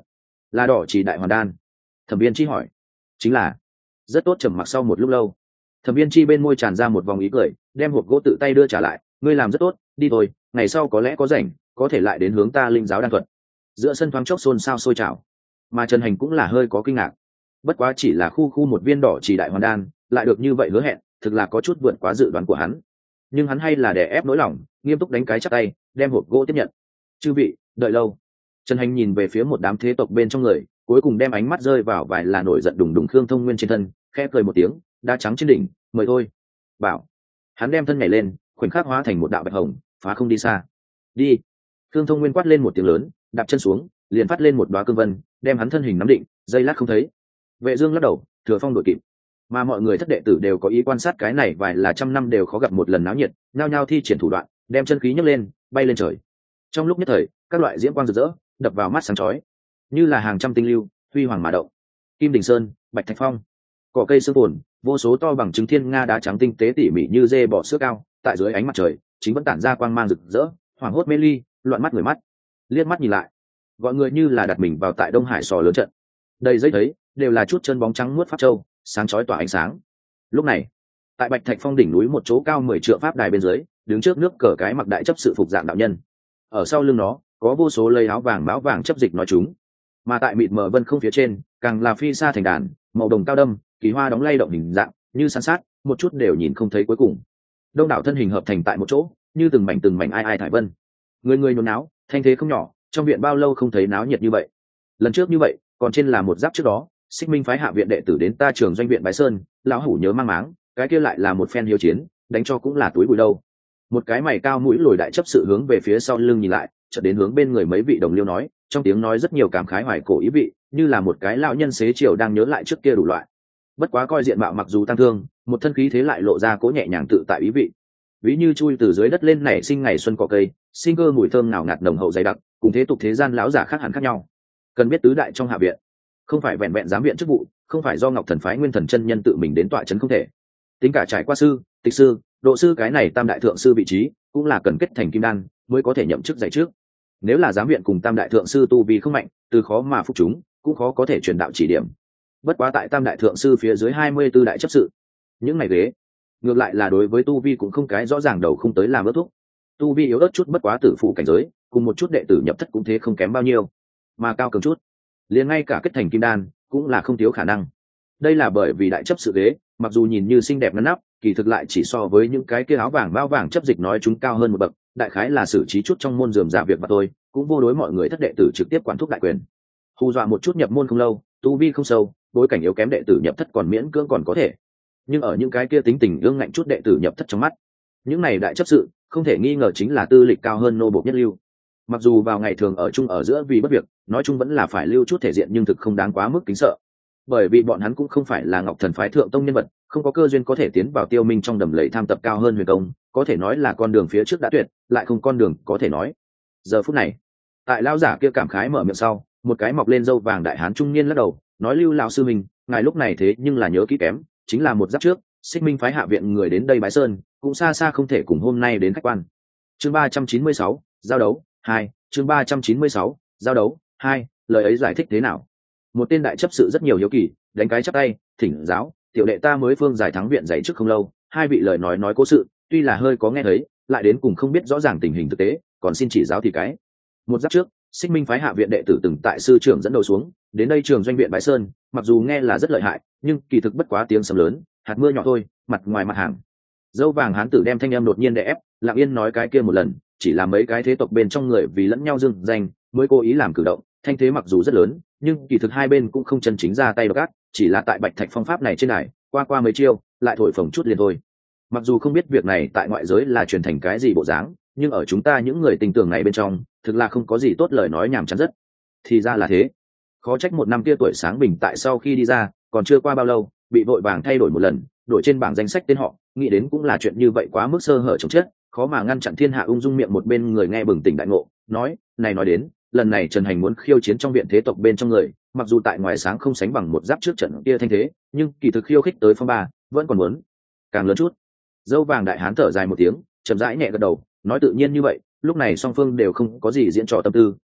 là đỏ chỉ đại hoàn đan. Thẩm Viên Chi hỏi. Chính là. Rất tốt. Trầm mặc sau một lúc lâu, Thẩm Viên Chi bên môi tràn ra một vòng ý cười, đem hộp gỗ tự tay đưa trả lại. Ngươi làm rất tốt, đi thôi, ngày sau có lẽ có rảnh có thể lại đến hướng ta linh giáo đan thuật. Giữa sân thoáng chốc xôn xao sôi trào, mà Trần Hành cũng là hơi có kinh ngạc. Bất quá chỉ là khu khu một viên đỏ chỉ đại hoàn đan lại được như vậy hứa hẹn, thực là có chút vượt quá dự đoán của hắn. Nhưng hắn hay là đè ép nỗi lòng, nghiêm túc đánh cái chắp tay, đem hộp gỗ tiếp nhận. Chư vị đợi lâu. Trần Hành nhìn về phía một đám thế tộc bên trong người, cuối cùng đem ánh mắt rơi vào vài là nổi giận đùng đùng Khương Thông Nguyên trên thân, khẽ cười một tiếng, đá trắng trên đỉnh, mời thôi. Bảo. Hắn đem thân nhảy lên, khoảnh khắc hóa thành một đạo bạch hồng, phá không đi xa. Đi. Khương Thông Nguyên quát lên một tiếng lớn, đạp chân xuống, liền phát lên một đóa cương vân, đem hắn thân hình nắm định, giây lát không thấy. Vệ Dương lắc đầu, Thừa Phong đội kịp. Mà mọi người thất đệ tử đều có ý quan sát cái này vài là trăm năm đều khó gặp một lần náo nhiệt, nhao nhao thi triển thủ đoạn, đem chân khí nhấc lên, bay lên trời. Trong lúc nhất thời, các loại diễm quang rực rỡ, đập vào mắt sáng chói, như là hàng trăm tinh lưu, huy hoàng mà động. Kim Đình Sơn, Bạch Thạch Phong, cỏ cây sương buồn, vô số to bằng trứng thiên nga đá trắng tinh tế tỉ mỉ như dê bò sữa cao, tại dưới ánh mặt trời, chính vẫn tản ra quang mang rực rỡ, hoàng hốt mê ly, loạn mắt người mắt. Liếc mắt nhìn lại, gọi người như là đặt mình vào tại Đông Hải sò lớn trận. Đầy dây thấy, đều là chút chân bóng trắng muốt pháp châu, sáng chói tỏa ánh sáng. Lúc này, tại Bạch Thạch Phong đỉnh núi một chỗ cao mười trượng pháp đài bên dưới, đứng trước nước cờ cái mặc đại chấp sự phục dạng đạo nhân. Ở sau lưng nó, có vô số lấy áo vàng mão vàng chấp dịch nói chúng. Mà tại mịt mờ vân không phía trên, càng là phi xa thành đàn, màu đồng cao đâm, kỳ hoa đóng lay động hình dạng, như san sát, một chút đều nhìn không thấy cuối cùng. Đông đảo thân hình hợp thành tại một chỗ, như từng mảnh từng mảnh ai ai thải vân. Người người nôn náo, thanh thế không nhỏ, trong viện bao lâu không thấy náo nhiệt như vậy. Lần trước như vậy, còn trên là một giáp trước đó, Xích Minh phái hạ viện đệ tử đến ta trường doanh viện Bái Sơn, lão hủ nhớ mang máng, cái kia lại là một phen hiếu chiến, đánh cho cũng là túi bụi đâu. Một cái mày cao mũi lồi đại chấp sự hướng về phía sau lưng nhìn lại, chợt đến hướng bên người mấy vị đồng liêu nói, trong tiếng nói rất nhiều cảm khái hoài cổ ý vị, như là một cái lão nhân xế chiều đang nhớ lại trước kia đủ loại. Bất quá coi diện mạo mặc dù tăng thương, một thân khí thế lại lộ ra cố nhẹ nhàng tự tại ý vị. Ví như chui từ dưới đất lên nảy sinh ngày xuân cỏ cây, sinh cơ mùi thơm nào ngạt nồng hậu dày đặc, cùng thế tục thế gian lão giả khác hẳn khác nhau. Cần biết tứ đại trong hạ viện, không phải vẹn vẹn giám viện chức vụ, không phải do Ngọc Thần phái Nguyên Thần chân nhân tự mình đến tọa trấn không thể. Tính cả trải qua sư, tịch sư, độ sư cái này tam đại thượng sư vị trí, cũng là cần kết thành kim đan mới có thể nhậm chức dạy trước. Nếu là giám viện cùng tam đại thượng sư tu vi không mạnh, từ khó mà phục chúng, cũng khó có thể truyền đạo chỉ điểm. Bất quá tại tam đại thượng sư phía dưới hai mươi tư đại chấp sự, những ngày ghế ngược lại là đối với tu vi cũng không cái rõ ràng đầu không tới làm ớt thuốc. Tu vi yếu ớt chút bất quá tử phụ cảnh giới, cùng một chút đệ tử nhập thất cũng thế không kém bao nhiêu, mà cao cường chút liền ngay cả kết thành kim đan cũng là không thiếu khả năng. Đây là bởi vì đại chấp sự ghế mặc dù nhìn như xinh đẹp ngăn nắp, kỳ thực lại chỉ so với những cái kia áo vàng bao vàng chấp dịch nói chúng cao hơn một bậc, đại khái là xử trí chút trong môn dườm giả việc mà thôi, cũng vô đối mọi người thất đệ tử trực tiếp quản thúc đại quyền. Hù dọa một chút nhập môn không lâu, tu vi không sâu, bối cảnh yếu kém đệ tử nhập thất còn miễn cưỡng còn có thể. Nhưng ở những cái kia tính tình ương ngạnh chút đệ tử nhập thất trong mắt, những này đại chấp sự không thể nghi ngờ chính là tư lịch cao hơn nô bộc nhất lưu. Mặc dù vào ngày thường ở chung ở giữa vì bất việc, nói chung vẫn là phải lưu chút thể diện, nhưng thực không đáng quá mức kính sợ. Bởi vì bọn hắn cũng không phải là Ngọc Thần phái thượng tông nhân vật, không có cơ duyên có thể tiến vào Tiêu Minh trong đầm lầy tham tập cao hơn huyền công, có thể nói là con đường phía trước đã tuyệt, lại không con đường có thể nói. Giờ phút này, tại lão giả kia cảm khái mở miệng sau, một cái mọc lên râu vàng đại hán trung niên lắc đầu, nói: Lưu lão sư mình, ngài lúc này thế nhưng là nhớ kỹ kém, chính là một giáp trước, Xích Minh phái hạ viện người đến đây bái sơn, cũng xa xa không thể cùng hôm nay đến khách quan. Chương ba trăm chín mươi sáu, giao đấu hai, chương ba trăm chín mươi sáu, giao đấu hai, lời ấy giải thích thế nào? Một tên đại chấp sự rất nhiều hiếu kỳ, đánh cái chắp tay, thỉnh giáo, tiểu đệ ta mới phương giải thắng viện dạy trước không lâu, hai vị lời nói nói cố sự, tuy là hơi có nghe thấy, lại đến cùng không biết rõ ràng tình hình thực tế, còn xin chỉ giáo thì cái. Một giáp trước, Xích Minh phái hạ viện đệ tử từng tại sư trưởng dẫn đầu xuống, đến đây trường doanh viện Bái Sơn, mặc dù nghe là rất lợi hại, nhưng kỳ thực bất quá tiếng sấm lớn, hạt mưa nhỏ thôi, mặt ngoài mặt hàng. Dâu vàng hán tử đem thanh âm đột nhiên đè ép, lặng yên nói cái kia một lần, chỉ là mấy cái thế tộc bên trong người vì lẫn nhau dưng danh, mới cố ý làm cử động, thanh thế mặc dù rất lớn, nhưng kỳ thực hai bên cũng không chân chính ra tay gắt, chỉ là tại Bạch Thạch phong pháp này trên này, qua qua mấy chiêu, lại thổi phồng chút liền thôi. Mặc dù không biết việc này tại ngoại giới là truyền thành cái gì bộ dáng, nhưng ở chúng ta những người tình tưởng này bên trong, thực là không có gì tốt lời nói nhảm chán rất. Thì ra là thế. Khó trách một năm kia tuổi sáng bình tại sau khi đi ra, còn chưa qua bao lâu, bị vội vàng thay đổi một lần, đổi trên bảng danh sách tên họ, nghĩ đến cũng là chuyện như vậy quá mức sơ hở chống chết, khó mà ngăn chặn thiên hạ ung dung miệng một bên người nghe bừng tỉnh đại ngộ, nói, này nói đến, lần này Trần Hành muốn khiêu chiến trong viện thế tộc bên trong người, mặc dù tại ngoài sáng không sánh bằng một giáp trước trận kia thanh thế, nhưng kỳ thực khiêu khích tới phong ba, vẫn còn muốn càng lớn chút. Dâu vàng đại hán thở dài một tiếng, chậm rãi nhẹ gật đầu, nói tự nhiên như vậy, lúc này song phương đều không có gì diễn trò tâm tư,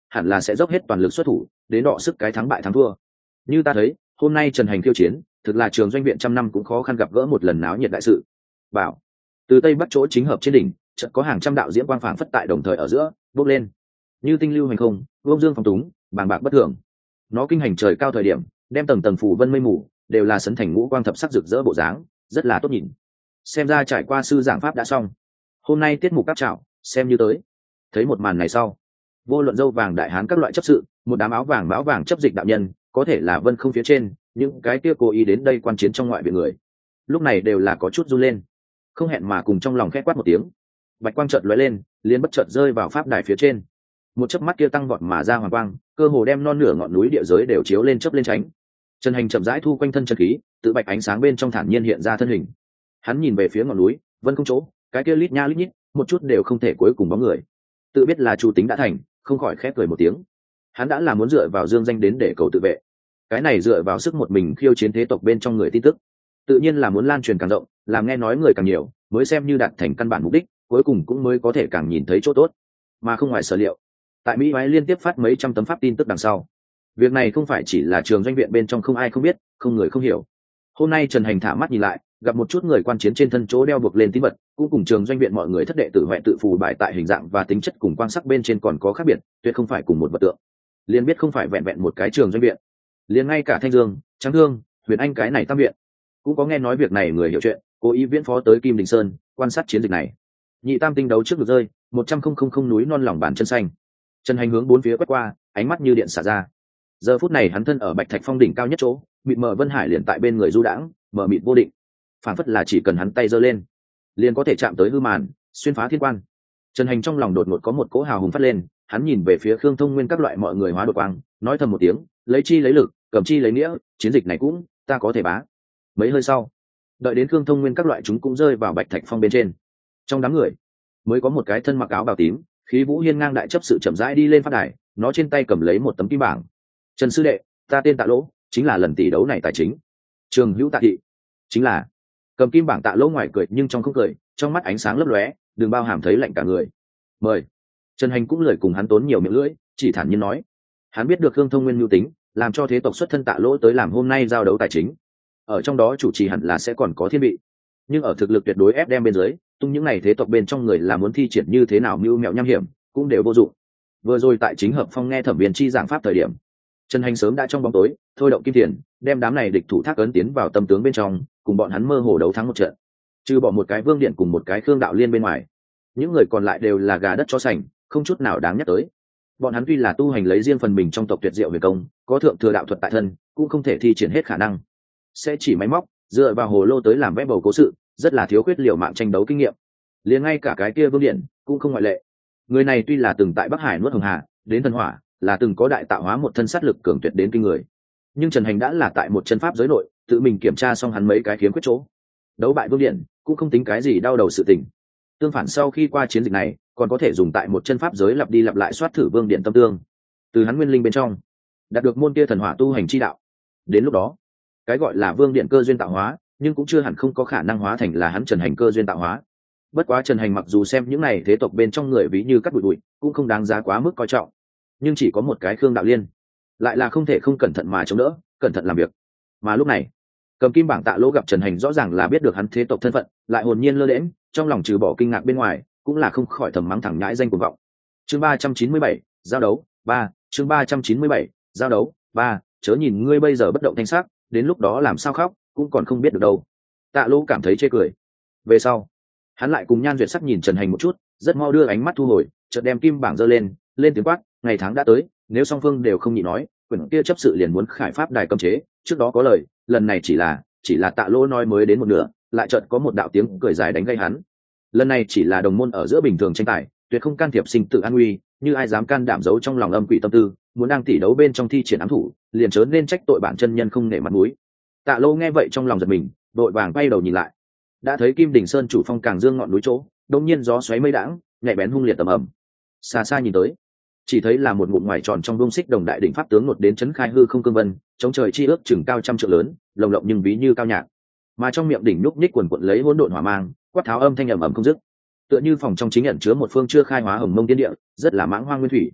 hẳn là sẽ dốc hết toàn lực xuất thủ đến đọ sức cái thắng bại thắng thua. Như ta thấy hôm nay Trần Hành khiêu chiến thực là trường doanh viện trăm năm cũng khó khăn gặp gỡ một lần náo nhiệt đại sự. Bảo từ tây bắc chỗ chính hợp trên đỉnh chợt có hàng trăm đạo diễm quang phảng phất tại đồng thời ở giữa bốc lên như tinh lưu hành không, vương dương phong túng bàng bạc bất thường. Nó kinh hành trời cao thời điểm đem tầng tầng phủ vân mây mù đều là sấn thành ngũ quang thập sắc rực rỡ bộ dáng, rất là tốt nhìn. Xem ra trải qua sư giảng pháp đã xong, hôm nay tiết mục các trảo xem như tới. Thấy một màn này sau, vô luận dâu vàng đại hán các loại chấp sự, một đám áo vàng mão vàng chấp dịch đạo nhân, có thể là vân không phía trên những cái kia cố ý đến đây quan chiến trong ngoại viện người, lúc này đều là có chút run lên, không hẹn mà cùng trong lòng khét quát một tiếng. Bạch quang chợt lóe lên, liền bất chợt rơi vào pháp đài phía trên. Một chớp mắt kia tăng vọt mà ra hoàng quang, cơ hồ đem non nửa ngọn núi địa giới đều chiếu lên chớp lên tránh. Trần Hành chậm rãi thu quanh thân chân khí, tự bạch ánh sáng bên trong thản nhiên hiện ra thân hình. Hắn nhìn về phía ngọn núi, vân không chỗ, cái kia lít nha lít nhít, một chút đều không thể cuối cùng bóng người. Tự biết là chủ tính đã thành, không khỏi khép cười một tiếng. Hắn đã là muốn dựa vào dương danh đến để cầu tự vệ. Cái này dựa vào sức một mình khiêu chiến thế tộc bên trong người tin tức, tự nhiên là muốn lan truyền càng rộng, làm nghe nói người càng nhiều, mới xem như đạt thành căn bản mục đích, cuối cùng cũng mới có thể càng nhìn thấy chỗ tốt. Mà không ngoài sở liệu, tại Mỹ Hoái liên tiếp phát mấy trăm tấm pháp tin tức đằng sau, việc này không phải chỉ là trường doanh viện bên trong không ai không biết, không người không hiểu. Hôm nay Trần Hành thả mắt nhìn lại, gặp một chút người quan chiến trên thân chỗ đeo buộc lên tín vật, cũng cùng trường doanh viện mọi người thất đệ tử huệ tự phù bài tại hình dạng và tính chất cùng quan sắc bên trên còn có khác biệt, tuyệt không phải cùng một vật tượng. Liên biết không phải vẹn vẹn một cái trường doanh viện, liền ngay cả Thanh Dương, Tráng Thương, Huyền Anh cái này tam viện, cũng có nghe nói việc này người hiểu chuyện, cố ý viễn phó tới Kim Đình Sơn quan sát chiến dịch này. Nhị tam tinh đấu trước được rơi, một trăm không không không núi non lòng bàn chân xanh. Trần Hành hướng bốn phía quét qua, ánh mắt như điện xả ra. Giờ phút này hắn thân ở Bạch Thạch Phong đỉnh cao nhất chỗ, mịt mờ Vân Hải liền tại bên người du đãng, mờ mịt vô định, phảng phất là chỉ cần hắn tay giơ lên, liền có thể chạm tới hư màn, xuyên phá thiên quan. Trần Hành trong lòng đột ngột có một cỗ hào hùng phát lên, hắn nhìn về phía Khương Thông Nguyên các loại mọi người hóa đột quang, nói thầm một tiếng, lấy chi lấy lực, cầm chi lấy nghĩa, chiến dịch này cũng ta có thể bá. Mấy hơi sau, đợi đến Khương Thông Nguyên các loại chúng cũng rơi vào Bạch Thạch Phong bên trên. Trong đám người, mới có một cái thân mặc áo bào tím, khí vũ hiên ngang đại chấp sự chậm rãi đi lên pháp đài, nó trên tay cầm lấy một tấm kim bảng. Trần sư đệ, ta tên Tạ Lỗ, chính là lần tỷ đấu này tài chính. Trường hữu Tạ thị, chính là. Cầm kim bảng Tạ Lỗ ngoài cười nhưng trong không cười, trong mắt ánh sáng lấp lóe, đường bao hàm thấy lạnh cả người. Mời. Trần Hành cũng lời cùng hắn tốn nhiều miệng lưỡi, chỉ thản nhiên nói. Hắn biết được Khương Thông Nguyên mưu tính, làm cho thế tộc xuất thân Tạ Lỗ tới làm hôm nay giao đấu tài chính. Ở trong đó chủ trì hẳn là sẽ còn có thiên vị, nhưng ở thực lực tuyệt đối ép đem bên dưới, tung những này thế tộc bên trong người là muốn thi triển như thế nào mưu mẹo nham hiểm cũng đều vô dụng. Vừa rồi tại chính hợp phong nghe thẩm viên chi giảng pháp thời điểm, Trần Hành sớm đã trong bóng tối thôi động kim tiền, đem đám này địch thủ thác ấn tiến vào tâm tướng bên trong, cùng bọn hắn mơ hồ đấu thắng một trận. Trừ bỏ một cái Vương Điện cùng một cái Khương Đạo Liên bên ngoài, những người còn lại đều là gà đất chó sành, không chút nào đáng nhắc tới. Bọn hắn tuy là tu hành lấy riêng phần mình trong tộc tuyệt diệu huyền công, có thượng thừa đạo thuật tại thân, cũng không thể thi triển hết khả năng, sẽ chỉ máy móc dựa vào hồ lô tới làm vẽ bầu cố sự, rất là thiếu khuyết liều mạng tranh đấu kinh nghiệm. Liền ngay cả cái kia Vương Điện cũng không ngoại lệ. Người này tuy là từng tại Bắc Hải nuốt hồng hà, đến thần hỏa, là từng có đại tạo hóa một thân sát lực cường tuyệt đến kinh người. Nhưng Trần Hành đã là tại một chân pháp giới nội, tự mình kiểm tra xong hắn mấy cái khiếm khuyết chỗ. Đấu bại Vương Điện cũng không tính cái gì đau đầu sự tình. Tương phản sau khi qua chiến dịch này, còn có thể dùng tại một chân pháp giới lặp đi lặp lại soát thử Vương Điện tâm tương. Từ hắn nguyên linh bên trong, đạt được môn kia thần hỏa tu hành chi đạo. Đến lúc đó, cái gọi là Vương Điện cơ duyên tạo hóa, nhưng cũng chưa hẳn không có khả năng hóa thành là hắn Trần Hành cơ duyên tạo hóa. Bất quá Trần Hành mặc dù xem những này thế tộc bên trong người ví như cắt bụi bụi, cũng không đáng giá quá mức coi trọng. Nhưng chỉ có một cái Khương Đạo Liên, lại là không thể không cẩn thận mà chống đỡ, cẩn thận làm việc. Mà lúc này, cầm kim bảng Tạ Lỗ gặp Trần Hành rõ ràng là biết được hắn thế tộc thân phận, lại hồn nhiên lơ đễnh, trong lòng trừ bỏ kinh ngạc bên ngoài, cũng là không khỏi thầm mắng thẳng nhãi danh cuồng vọng. Chương ba trăm chín mươi bảy, giao đấu ba, chương ba trăm chín mươi bảy, giao đấu ba, chớ nhìn ngươi bây giờ bất động thanh sắc, đến lúc đó làm sao khóc, cũng còn không biết được đâu. Tạ Lỗ cảm thấy chê cười. Về sau, hắn lại cùng Nhan Duyệt Sắc nhìn Trần Hành một chút, rất mau đưa ánh mắt thu hồi, chợt đem kim bảng giơ lên, lên tiếng quát, ngày tháng đã tới, nếu song phương đều không nhịn nói, quyển kia chấp sự liền muốn khải pháp đài cấm chế, trước đó có lời, lần này chỉ là, chỉ là Tạ Lỗ nói mới đến một nửa, lại chợt có một đạo tiếng cười dài đánh gây hắn. Lần này chỉ là đồng môn ở giữa bình thường tranh tài, tuyệt không can thiệp sinh tử an nguy, như ai dám can đảm giấu trong lòng âm quỷ tâm tư, muốn đang tỷ đấu bên trong thi triển ám thủ, liền chớ nên trách tội bản chân nhân không nể mặt mũi. Tạ Lỗ nghe vậy trong lòng giật mình, đội vàng quay đầu nhìn lại, đã thấy Kim Đình Sơn chủ phong càng dương ngọn núi chỗ, đột nhiên gió xoáy mây đãng, nhạy bén hung liệt tầm ầm. Xa xa nhìn tới, chỉ thấy là một ngụm ngoài tròn trong đông xích đồng đại đỉnh pháp tướng nột đến chấn khai hư không cương vân, chống trời chi ước chừng cao trăm trượng lớn, lồng lộng nhưng ví như cao nhạc. Mà trong miệng đỉnh nhúc nhích quần quật lấy hỗn độn hỏa mang, quát tháo âm thanh ầm ầm không dứt. Tựa như phòng trong chính ẩn chứa một phương chưa khai hóa hồng mông tiên địa, rất là mãng hoang nguyên thủy.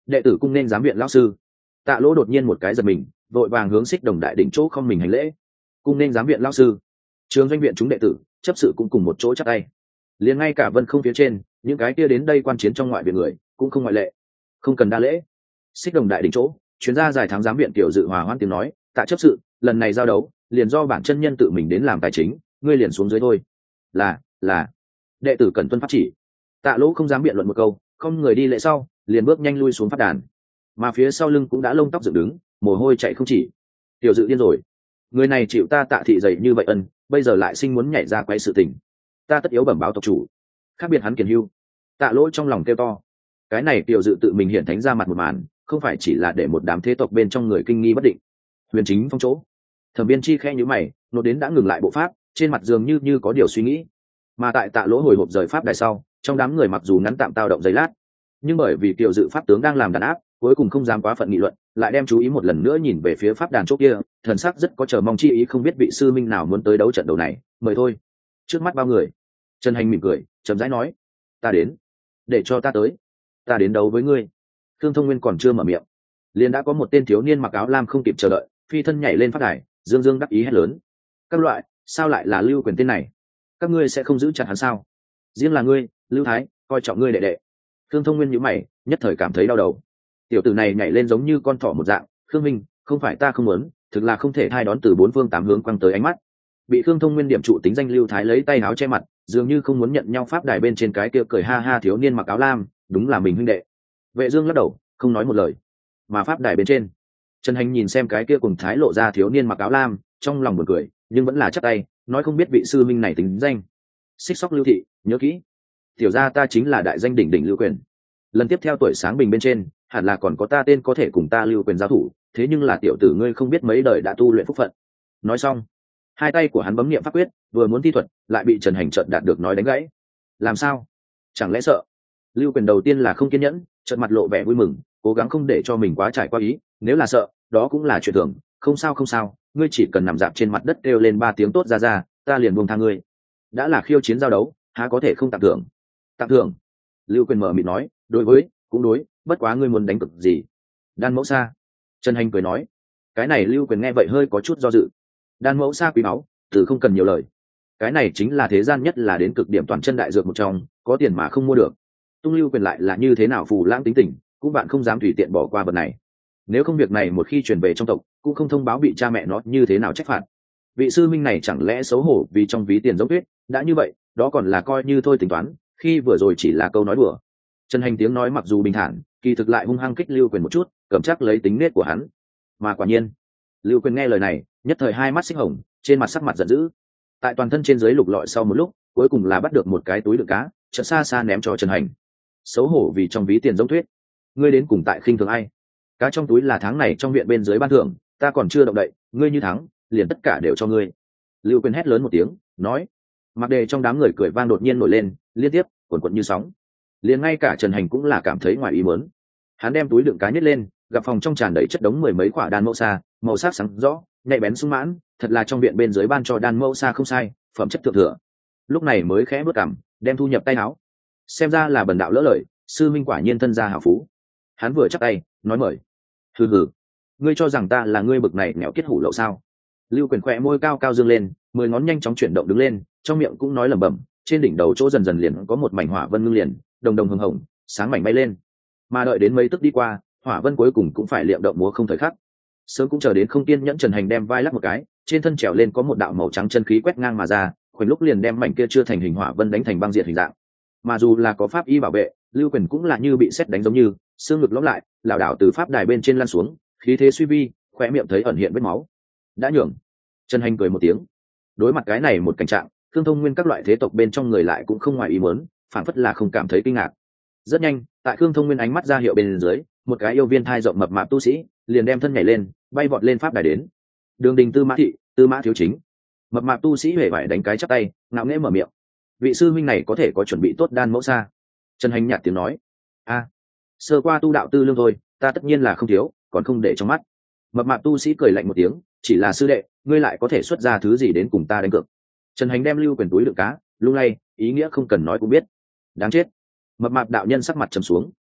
Đệ tử cung nên giám viện lão sư. Tạ Lỗ đột nhiên một cái giật mình, vội vàng hướng Xích Đồng đại đỉnh chỗ không mình hành lễ. Cung nên giám viện lão sư. Trường doanh viện chúng đệ tử chấp sự cũng cùng một chỗ chắp tay. Liền ngay cả Vân Không phía trên, những cái kia đến đây quan chiến trong ngoại viện người cũng không ngoại lệ. Không cần đa lễ. Xích Đồng đại đỉnh chỗ, chuyên gia giải thắng giám viện tiểu dự hòa hoan tiếng nói, Tạ chấp sự, lần này giao đấu, liền do bản chân nhân tự mình đến làm tài chính, ngươi liền xuống dưới thôi. Là, là. Đệ tử cần tuân pháp chỉ. Tạ Lỗ không dám biện luận một câu, không người đi lễ sau, liền bước nhanh lui xuống pháp đàn. Mà phía sau lưng cũng đã lông tóc dựng đứng, mồ hôi chạy không chỉ. Tiểu dự điên rồi. Người này chịu ta Tạ thị dày như vậy ân, bây giờ lại sinh muốn nhảy ra quay sự tình. Ta tất yếu bẩm báo tộc chủ. Khác biệt hắn kiền hưu. Tạ Lỗ trong lòng kêu to. Cái này tiểu dự tự mình hiện thánh ra mặt một màn, không phải chỉ là để một đám thế tộc bên trong người kinh nghi bất định. Huyền Chính Phong chỗ. Thẩm Biên Chi khẽ nhíu mày, nốt đến đã ngừng lại bộ pháp, trên mặt dường như như có điều suy nghĩ. Mà tại Tạ Lỗ hồi hộp rời pháp đài sau, trong đám người mặc dù ngắn tạm tao động giây lát, nhưng bởi vì tiểu dự pháp tướng đang làm đàn áp, cuối cùng không dám quá phận nghị luận, lại đem chú ý một lần nữa nhìn về phía pháp đàn chỗ kia, thần sắc rất có chờ mong chi ý, không biết vị sư minh nào muốn tới đấu trận đầu này, mời thôi. Trước mắt bao người, Trần Hành mỉm cười, chậm rãi nói: "Ta đến, để cho ta tới, ta đến đấu với ngươi." Thương Thông Nguyên còn chưa mở miệng, liền đã có một tên thiếu niên mặc áo lam không kịp chờ đợi, phi thân nhảy lên pháp đài, dương dương đắc ý hét lớn: "Các loại, sao lại là Lưu Quyền tên này? Các ngươi sẽ không giữ chặt hắn sao? Riêng là ngươi, Lưu Thái, coi trọng ngươi đệ đệ." Thương Thông Nguyên nhíu mày, nhất thời cảm thấy đau đầu. Tiểu tử này nhảy lên giống như con thỏ một dạng, "Khương Minh, không phải ta không muốn, thực là không thể thay đón từ bốn phương tám hướng quăng tới ánh mắt." Bị Thương Thông Nguyên điểm trụ tính danh Lưu Thái lấy tay áo che mặt, dường như không muốn nhận nhau pháp đài bên trên cái kia cười ha ha thiếu niên mặc áo lam, đúng là mình huynh đệ. Vệ Dương lắc đầu, không nói một lời. Mà pháp đài bên trên, Trần Hành nhìn xem cái kia cùng thái lộ ra thiếu niên mặc áo lam, trong lòng buồn cười, nhưng vẫn là chắp tay, nói không biết vị sư minh này tính danh. Xích Sóc Lưu thị, nhớ kỹ. Tiểu gia ta chính là đại danh đỉnh đỉnh Lưu Quyền. Lần tiếp theo tuổi sáng bình bên trên, hẳn là còn có ta tên có thể cùng ta Lưu Quyền giao thủ, thế nhưng là tiểu tử ngươi không biết mấy đời đã tu luyện phúc phận. Nói xong, hai tay của hắn bấm niệm pháp quyết, vừa muốn thi thuật, lại bị Trần Hành chợt đạt được nói đánh gãy. Làm sao? Chẳng lẽ sợ? Lưu Quyền đầu tiên là không kiên nhẫn, chợt mặt lộ vẻ vui mừng, cố gắng không để cho mình quá trải qua ý, nếu là sợ, đó cũng là chuyện thường, không sao không sao, ngươi chỉ cần nằm dạp trên mặt đất kêu lên ba tiếng tốt ra ra, ta liền buông tha ngươi. Đã là khiêu chiến giao đấu, há có thể không tặng thưởng? Tặng thưởng? Lưu Quyền mở miệng nói, đối với, cũng đối, bất quá ngươi muốn đánh cực gì? Đan Mẫu Sa. Trần Hành cười nói. Cái này Lưu Quyền nghe vậy hơi có chút do dự. Đan Mẫu Sa quý báu, từ không cần nhiều lời. Cái này chính là thế gian nhất là đến cực điểm toàn chân đại dược một trong, có tiền mà không mua được. Tung Lưu Quyền lại là như thế nào phù lãng tính tình, cũng bạn không dám tùy tiện bỏ qua vật này. Nếu không việc này một khi truyền về trong tộc, cũng không thông báo bị cha mẹ nó như thế nào trách phạt. Vị sư minh này chẳng lẽ xấu hổ vì trong ví tiền giống tuyết, đã như vậy, đó còn là coi như thôi tính toán, khi vừa rồi chỉ là câu nói đùa. Trần Hành tiếng nói mặc dù bình thản, kỳ thực lại hung hăng kích Lưu Quyền một chút, cầm chắc lấy tính nết của hắn. Mà quả nhiên, Lưu Quyền nghe lời này, nhất thời hai mắt xích hồng, trên mặt sắc mặt giận dữ. Tại toàn thân trên dưới lục lọi sau một lúc, cuối cùng là bắt được một cái túi đựng cá, chợt xa xa ném cho Trần Hành. Xấu hổ vì trong ví tiền giống tuyết, ngươi đến cùng tại khinh thường ai? Cá trong túi là tháng này trong viện bên dưới ban thưởng, ta còn chưa động đậy, ngươi như thắng, liền tất cả đều cho ngươi. Lưu Quyền hét lớn một tiếng, nói. Mặc Đề trong đám người cười vang đột nhiên nổi lên, liên tiếp cuộn cuộn như sóng. Liền ngay cả Trần Hành cũng là cảm thấy ngoài ý muốn. Hắn đem túi đựng cá nhét lên, gặp phòng trong tràn đầy chất đống mười mấy quả đan mẫu sa, màu sắc sáng rõ, nhạy bén sung mãn, thật là trong viện bên dưới ban cho đan mẫu sa không sai, phẩm chất thượng thừa. Lúc này mới khẽ bước cằm, đem thu nhập tay áo. Xem ra là bần đạo lỡ lời, sư minh quả nhiên thân gia hảo phú. Hắn vừa chắp tay, nói mời. Hừ hừ, ngươi cho rằng ta là ngươi bực này nghèo kiết hủ lậu sao? Lưu Quyền khỏe môi cao cao dương lên, mười ngón nhanh chóng chuyển động đứng lên, trong miệng cũng nói lẩm bẩm, trên đỉnh đầu chỗ dần dần liền có một mảnh hỏa vân ngưng liền, đồng đồng hừng hồng, sáng mảnh bay lên. Mà đợi đến mấy tức đi qua, hỏa vân cuối cùng cũng phải liệm động múa không thời khắc. Sớm cũng chờ đến không kiên nhẫn Trần Hành đem vai lắc một cái, trên thân trèo lên có một đạo màu trắng chân khí quét ngang mà ra, khoảnh lúc liền đem mảnh kia chưa thành hình hỏa vân đánh thành băng diệt hình dạng. Mà dù là có pháp y bảo vệ, Lưu Quyền cũng là như bị sét đánh giống như, xương ngực lõm lại, lảo đảo từ pháp đài bên trên lăn xuống, khí thế suy vi, khóe miệng thấy ẩn hiện vết máu. Đã nhường. Trần Hành cười một tiếng. Đối mặt cái này một cảnh trạng, Thương Thông Nguyên các loại thế tộc bên trong người lại cũng không ngoài ý muốn, phản phất là không cảm thấy kinh ngạc. Rất nhanh, tại Thương Thông Nguyên ánh mắt ra hiệu bên dưới, một cái yêu viên thai rộng mập mạp tu sĩ, liền đem thân nhảy lên, bay vọt lên pháp đài đến. Đường Đình Tư Mã thị, Tư Mã thiếu chính. Mập mạp tu sĩ hề bại đánh cái chắp tay, ngạo nghễ mở miệng. Vị sư huynh này có thể có chuẩn bị tốt đan mẫu sa. Trần Hành nhạt tiếng nói. A, sơ qua tu đạo tư lương thôi, ta tất nhiên là không thiếu, còn không để trong mắt. Mập mạp tu sĩ cười lạnh một tiếng, chỉ là sư đệ, ngươi lại có thể xuất ra thứ gì đến cùng ta đánh cược? Trần Hành đem Lưu Quyền túi đựng cá, lung lay, ý nghĩa không cần nói cũng biết. Đáng chết. Mập mạp đạo nhân sắc mặt trầm xuống.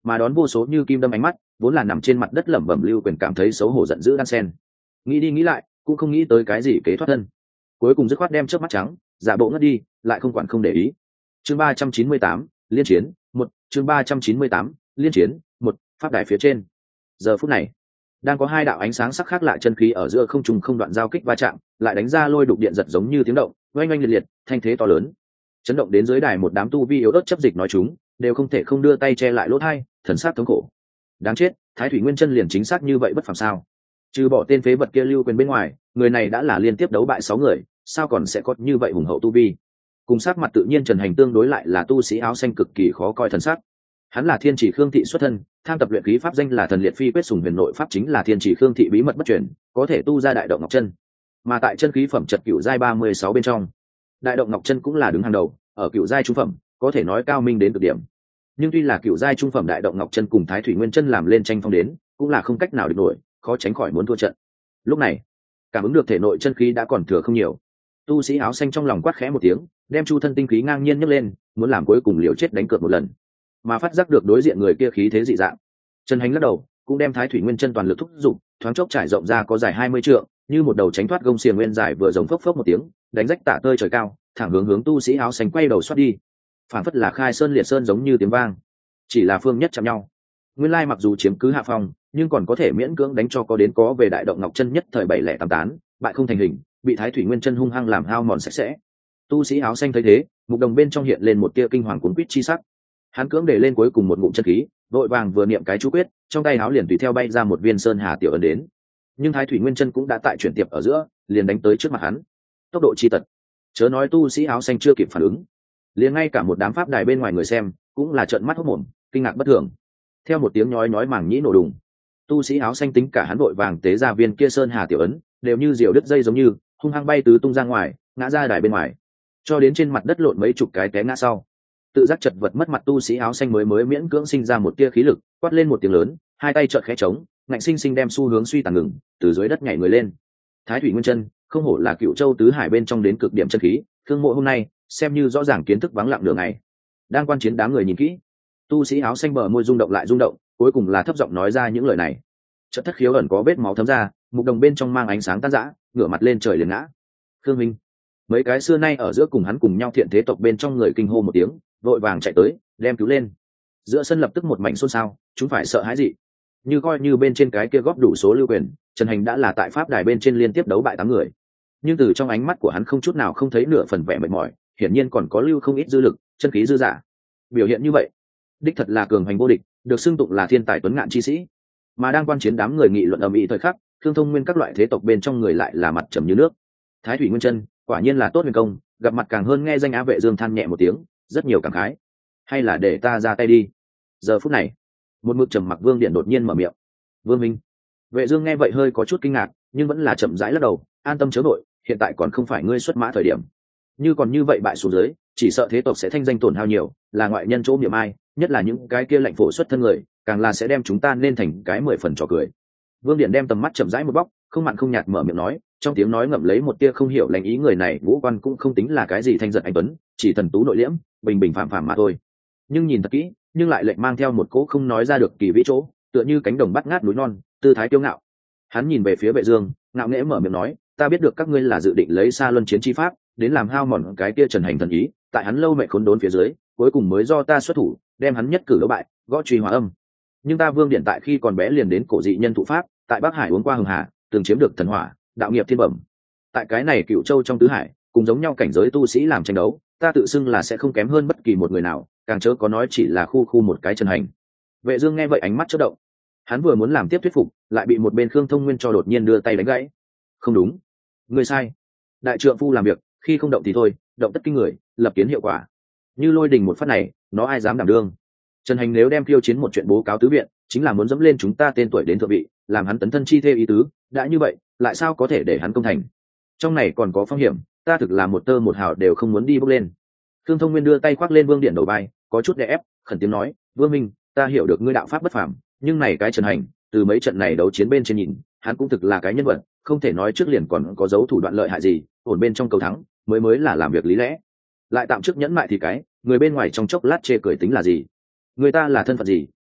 mà đón vô số như kim đâm ánh mắt vốn là nằm trên mặt đất lẩm bẩm lưu quyền cảm thấy xấu hổ giận dữ đan sen, nghĩ đi nghĩ lại cũng không nghĩ tới cái gì kế thoát thân, cuối cùng dứt khoát đem trước mắt trắng giả bộ ngất đi, lại không quản không để ý. Chương ba trăm chín mươi tám liên chiến một. Chương ba trăm chín mươi tám liên chiến một. Pháp đài phía trên, giờ phút này đang có hai đạo ánh sáng sắc khác lạ chân khí ở giữa không trung không đoạn giao kích va chạm, lại đánh ra lôi đục điện giật giống như tiếng động, oanh oanh liệt liệt, thanh thế to lớn, chấn động đến dưới đài một đám tu vi yếu ớt chấp dịch nói chúng đều không thể không đưa tay che lại lỗ tai, thần sắc thống khổ. Đáng chết, Thái Thủy Nguyên Chân liền chính xác như vậy bất phàm sao? Trừ bỏ tên phế vật kia lưu quyền bên ngoài, người này đã là liên tiếp đấu bại sáu người, sao còn sẽ có như vậy hùng hậu tu vi? Cùng sắc mặt tự nhiên Trần Hành tương đối lại là tu sĩ áo xanh cực kỳ khó coi thần sắc. Hắn là Thiên Chỉ Khương thị xuất thân, tham tập luyện khí pháp danh là Thần Liệt Phi quyết sùng huyền nội pháp chính là Thiên Chỉ Khương thị bí mật bất truyền, có thể tu ra đại động ngọc chân. Mà tại chân khí phẩm trật cửu giai ba mươi sáu bên trong, đại động ngọc chân cũng là đứng hàng đầu, ở cửu giai trung phẩm, có thể nói cao minh đến cực điểm. Nhưng tuy là cửu giai trung phẩm đại động ngọc chân cùng Thái Thủy Nguyên Chân làm lên tranh phong đến, cũng là không cách nào địch nổi, khó tránh khỏi muốn thua trận. Lúc này, cảm ứng được thể nội chân khí đã còn thừa không nhiều, tu sĩ áo xanh trong lòng quát khẽ một tiếng, đem chu thân tinh khí ngang nhiên nhấc lên, muốn làm cuối cùng liều chết đánh cược một lần. Mà phát giác được đối diện người kia khí thế dị dạng, Trần Hành lắc đầu, cũng đem Thái Thủy Nguyên Chân toàn lực thúc giục, thoáng chốc trải rộng ra có dài hai mươi trượng, như một đầu tránh thoát gông xiềng nguyên dài vừa rồng phốc phốc một tiếng, đánh rách tả tơi trời cao, thẳng hướng hướng tu sĩ áo xanh quay đầu xoát đi. Phản phất là khai sơn liệt sơn giống như tiếng vang, chỉ là phương nhất chạm nhau. Nguyên lai mặc dù chiếm cứ hạ phong, nhưng còn có thể miễn cưỡng đánh cho có đến có về đại động ngọc chân nhất thời bảy lẻ tám tán, bại không thành hình, bị Thái Thủy Nguyên Chân hung hăng làm hao mòn sạch sẽ. Tu sĩ áo xanh thấy thế, mục đồng bên trong hiện lên một tia kinh hoàng cuốn quýt chi sắc. Hắn cưỡng để lên cuối cùng một ngụm chân khí, vội vàng vừa niệm cái chú quyết, trong tay áo liền tùy theo bay ra một viên sơn hà tiểu ấn đến. Nhưng Thái Thủy Nguyên Chân cũng đã tại chuyển tiệp ở giữa, liền đánh tới trước mặt hắn. Tốc độ chi tật, chớ nói tu sĩ áo xanh chưa kịp phản ứng, liền ngay cả một đám pháp đài bên ngoài người xem cũng là trợn mắt hốt mồm, kinh ngạc bất thường. Theo một tiếng nhói nhói màng nhĩ nổ đùng, tu sĩ áo xanh tính cả hắn vội vàng tế ra viên kia sơn hà tiểu ấn, đều như diều đứt dây giống như hung hăng bay tứ tung ra ngoài, ngã ra đài bên ngoài, cho đến trên mặt đất lộn mấy chục cái té ngã sau, tự giác chật vật mất mặt tu sĩ áo xanh mới mới miễn cưỡng sinh ra một tia khí lực, quát lên một tiếng lớn, hai tay trợn khẽ trống, ngạnh sinh sinh đem xu hướng suy tàn ngừng, từ dưới đất nhảy người lên. Thái Thủy Nguyên Chân không hổ là Cựu Châu tứ hải bên trong đến cực điểm chân khí, Khương Mộ hôm nay xem như rõ ràng kiến thức vắng lặng nửa ngày. Đang quan chiến đám người nhìn kỹ, tu sĩ áo xanh bờ môi rung động lại rung động, cuối cùng là thấp giọng nói ra những lời này. Chợt thất khiếu ẩn có vết máu thấm ra, mục đồng bên trong mang ánh sáng tan rã, ngửa mặt lên trời liền ngã. Khương Minh, mấy cái xưa nay ở giữa cùng hắn cùng nhau thiện thế tộc bên trong người kinh hô một tiếng, vội vàng chạy tới đem cứu lên. Giữa sân lập tức một mảnh xôn xao, chúng phải sợ hãi gì? Như coi như bên trên cái kia góp đủ số lưu quyền, Trần Hành đã là tại pháp đài bên trên liên tiếp đấu bại tám người, nhưng từ trong ánh mắt của hắn không chút nào không thấy nửa phần vẻ mệt mỏi, hiển nhiên còn có lưu không ít dư lực, chân khí dư giả. Biểu hiện như vậy, đích thật là cường hành vô địch, được xưng tụng là thiên tài tuấn ngạn chi sĩ. Mà đang quan chiến đám người nghị luận ầm ĩ thời khắc, Thương Thông Nguyên các loại thế tộc bên trong người lại là mặt trầm như nước. Thái Thủy Nguyên Chân quả nhiên là tốt huyền công, gặp mặt càng hơn nghe danh Á Vệ Dương than nhẹ một tiếng, rất nhiều cảm khái. Hay là để ta ra tay đi. Giờ phút này, một mực trầm mặc Vương Điện đột nhiên mở miệng. Vương Minh. Vệ Dương nghe vậy hơi có chút kinh ngạc, nhưng vẫn là chậm rãi lắc đầu, an tâm chớ vội, hiện tại còn không phải ngươi xuất mã thời điểm. Như còn như vậy bại xuống dưới, chỉ sợ thế tộc sẽ thanh danh tổn hao nhiều, là ngoại nhân chỗ niệm ai, nhất là những cái kia lạnh phổ xuất thân người, càng là sẽ đem chúng ta nên thành cái mười phần trò cười. Vương Điện đem tầm mắt chậm rãi một bóc, không mặn không nhạt mở miệng nói, trong tiếng nói ngậm lấy một tia không hiểu lành ý, người này ngũ quan cũng không tính là cái gì thanh giật anh tuấn, chỉ thần tú nội liễm, bình bình phàm phàm mà thôi. Nhưng nhìn thật kỹ, nhưng lại lệnh mang theo một cỗ không nói ra được kỳ vĩ chỗ, tựa như cánh đồng bắt ngát núi non, tư thái kiêu ngạo. Hắn nhìn về phía Vệ Dương, ngạo nghễ mở miệng nói, ta biết được các ngươi là dự định lấy xa luân chiến chi pháp đến làm hao mòn cái kia Trần Hành thần ý, tại hắn lâu mẹ khốn đốn phía dưới, cuối cùng mới do ta xuất thủ, đem hắn nhất cử đấu bại, gõ truy hòa âm. Nhưng ta Vương Điện tại khi còn bé liền đến cổ dị nhân thụ pháp, tại Bắc Hải uống qua hường hà, từng chiếm được thần hỏa, đạo nghiệp thiên bẩm. Tại cái này Cựu Châu trong tứ hải, cùng giống nhau cảnh giới tu sĩ làm tranh đấu, ta tự xưng là sẽ không kém hơn bất kỳ một người nào, càng chớ có nói chỉ là khu khu một cái Trần Hành. Vệ Dương nghe vậy ánh mắt chớp động, hắn vừa muốn làm tiếp thuyết phục, lại bị một bên Khương Thông Nguyên cho đột nhiên đưa tay đánh gãy. Không đúng, ngươi sai. Đại trượng phu làm việc, khi không động thì thôi, động tất kinh người, lập kiến hiệu quả. Như lôi đình một phát này, nó ai dám đảm đương? Trần Hành nếu đem phiêu chiến một chuyện bố cáo tứ viện, chính là muốn dẫm lên chúng ta tên tuổi đến thượng vị, làm hắn tấn thân chi thê ý tứ. Đã như vậy, lại sao có thể để hắn công thành? Trong này còn có phong hiểm, ta thực là một tơ một hào đều không muốn đi bước lên. Khương Thông Nguyên đưa tay khoác lên Vương Điện đầu vai, có chút đè ép, khẩn tiếng nói, Vương Minh, ta hiểu được ngươi đạo pháp bất phàm, nhưng này cái Trần Hành, từ mấy trận này đấu chiến bên trên nhìn, hắn cũng thực là cái nhân vật, không thể nói trước liền còn có dấu thủ đoạn lợi hại gì, ổn bên trong cầu thắng, mới mới là làm việc lý lẽ. Lại tạm trước nhẫn mại thì cái, người bên ngoài trong chốc lát chê cười tính là gì? Người ta là thân phận gì,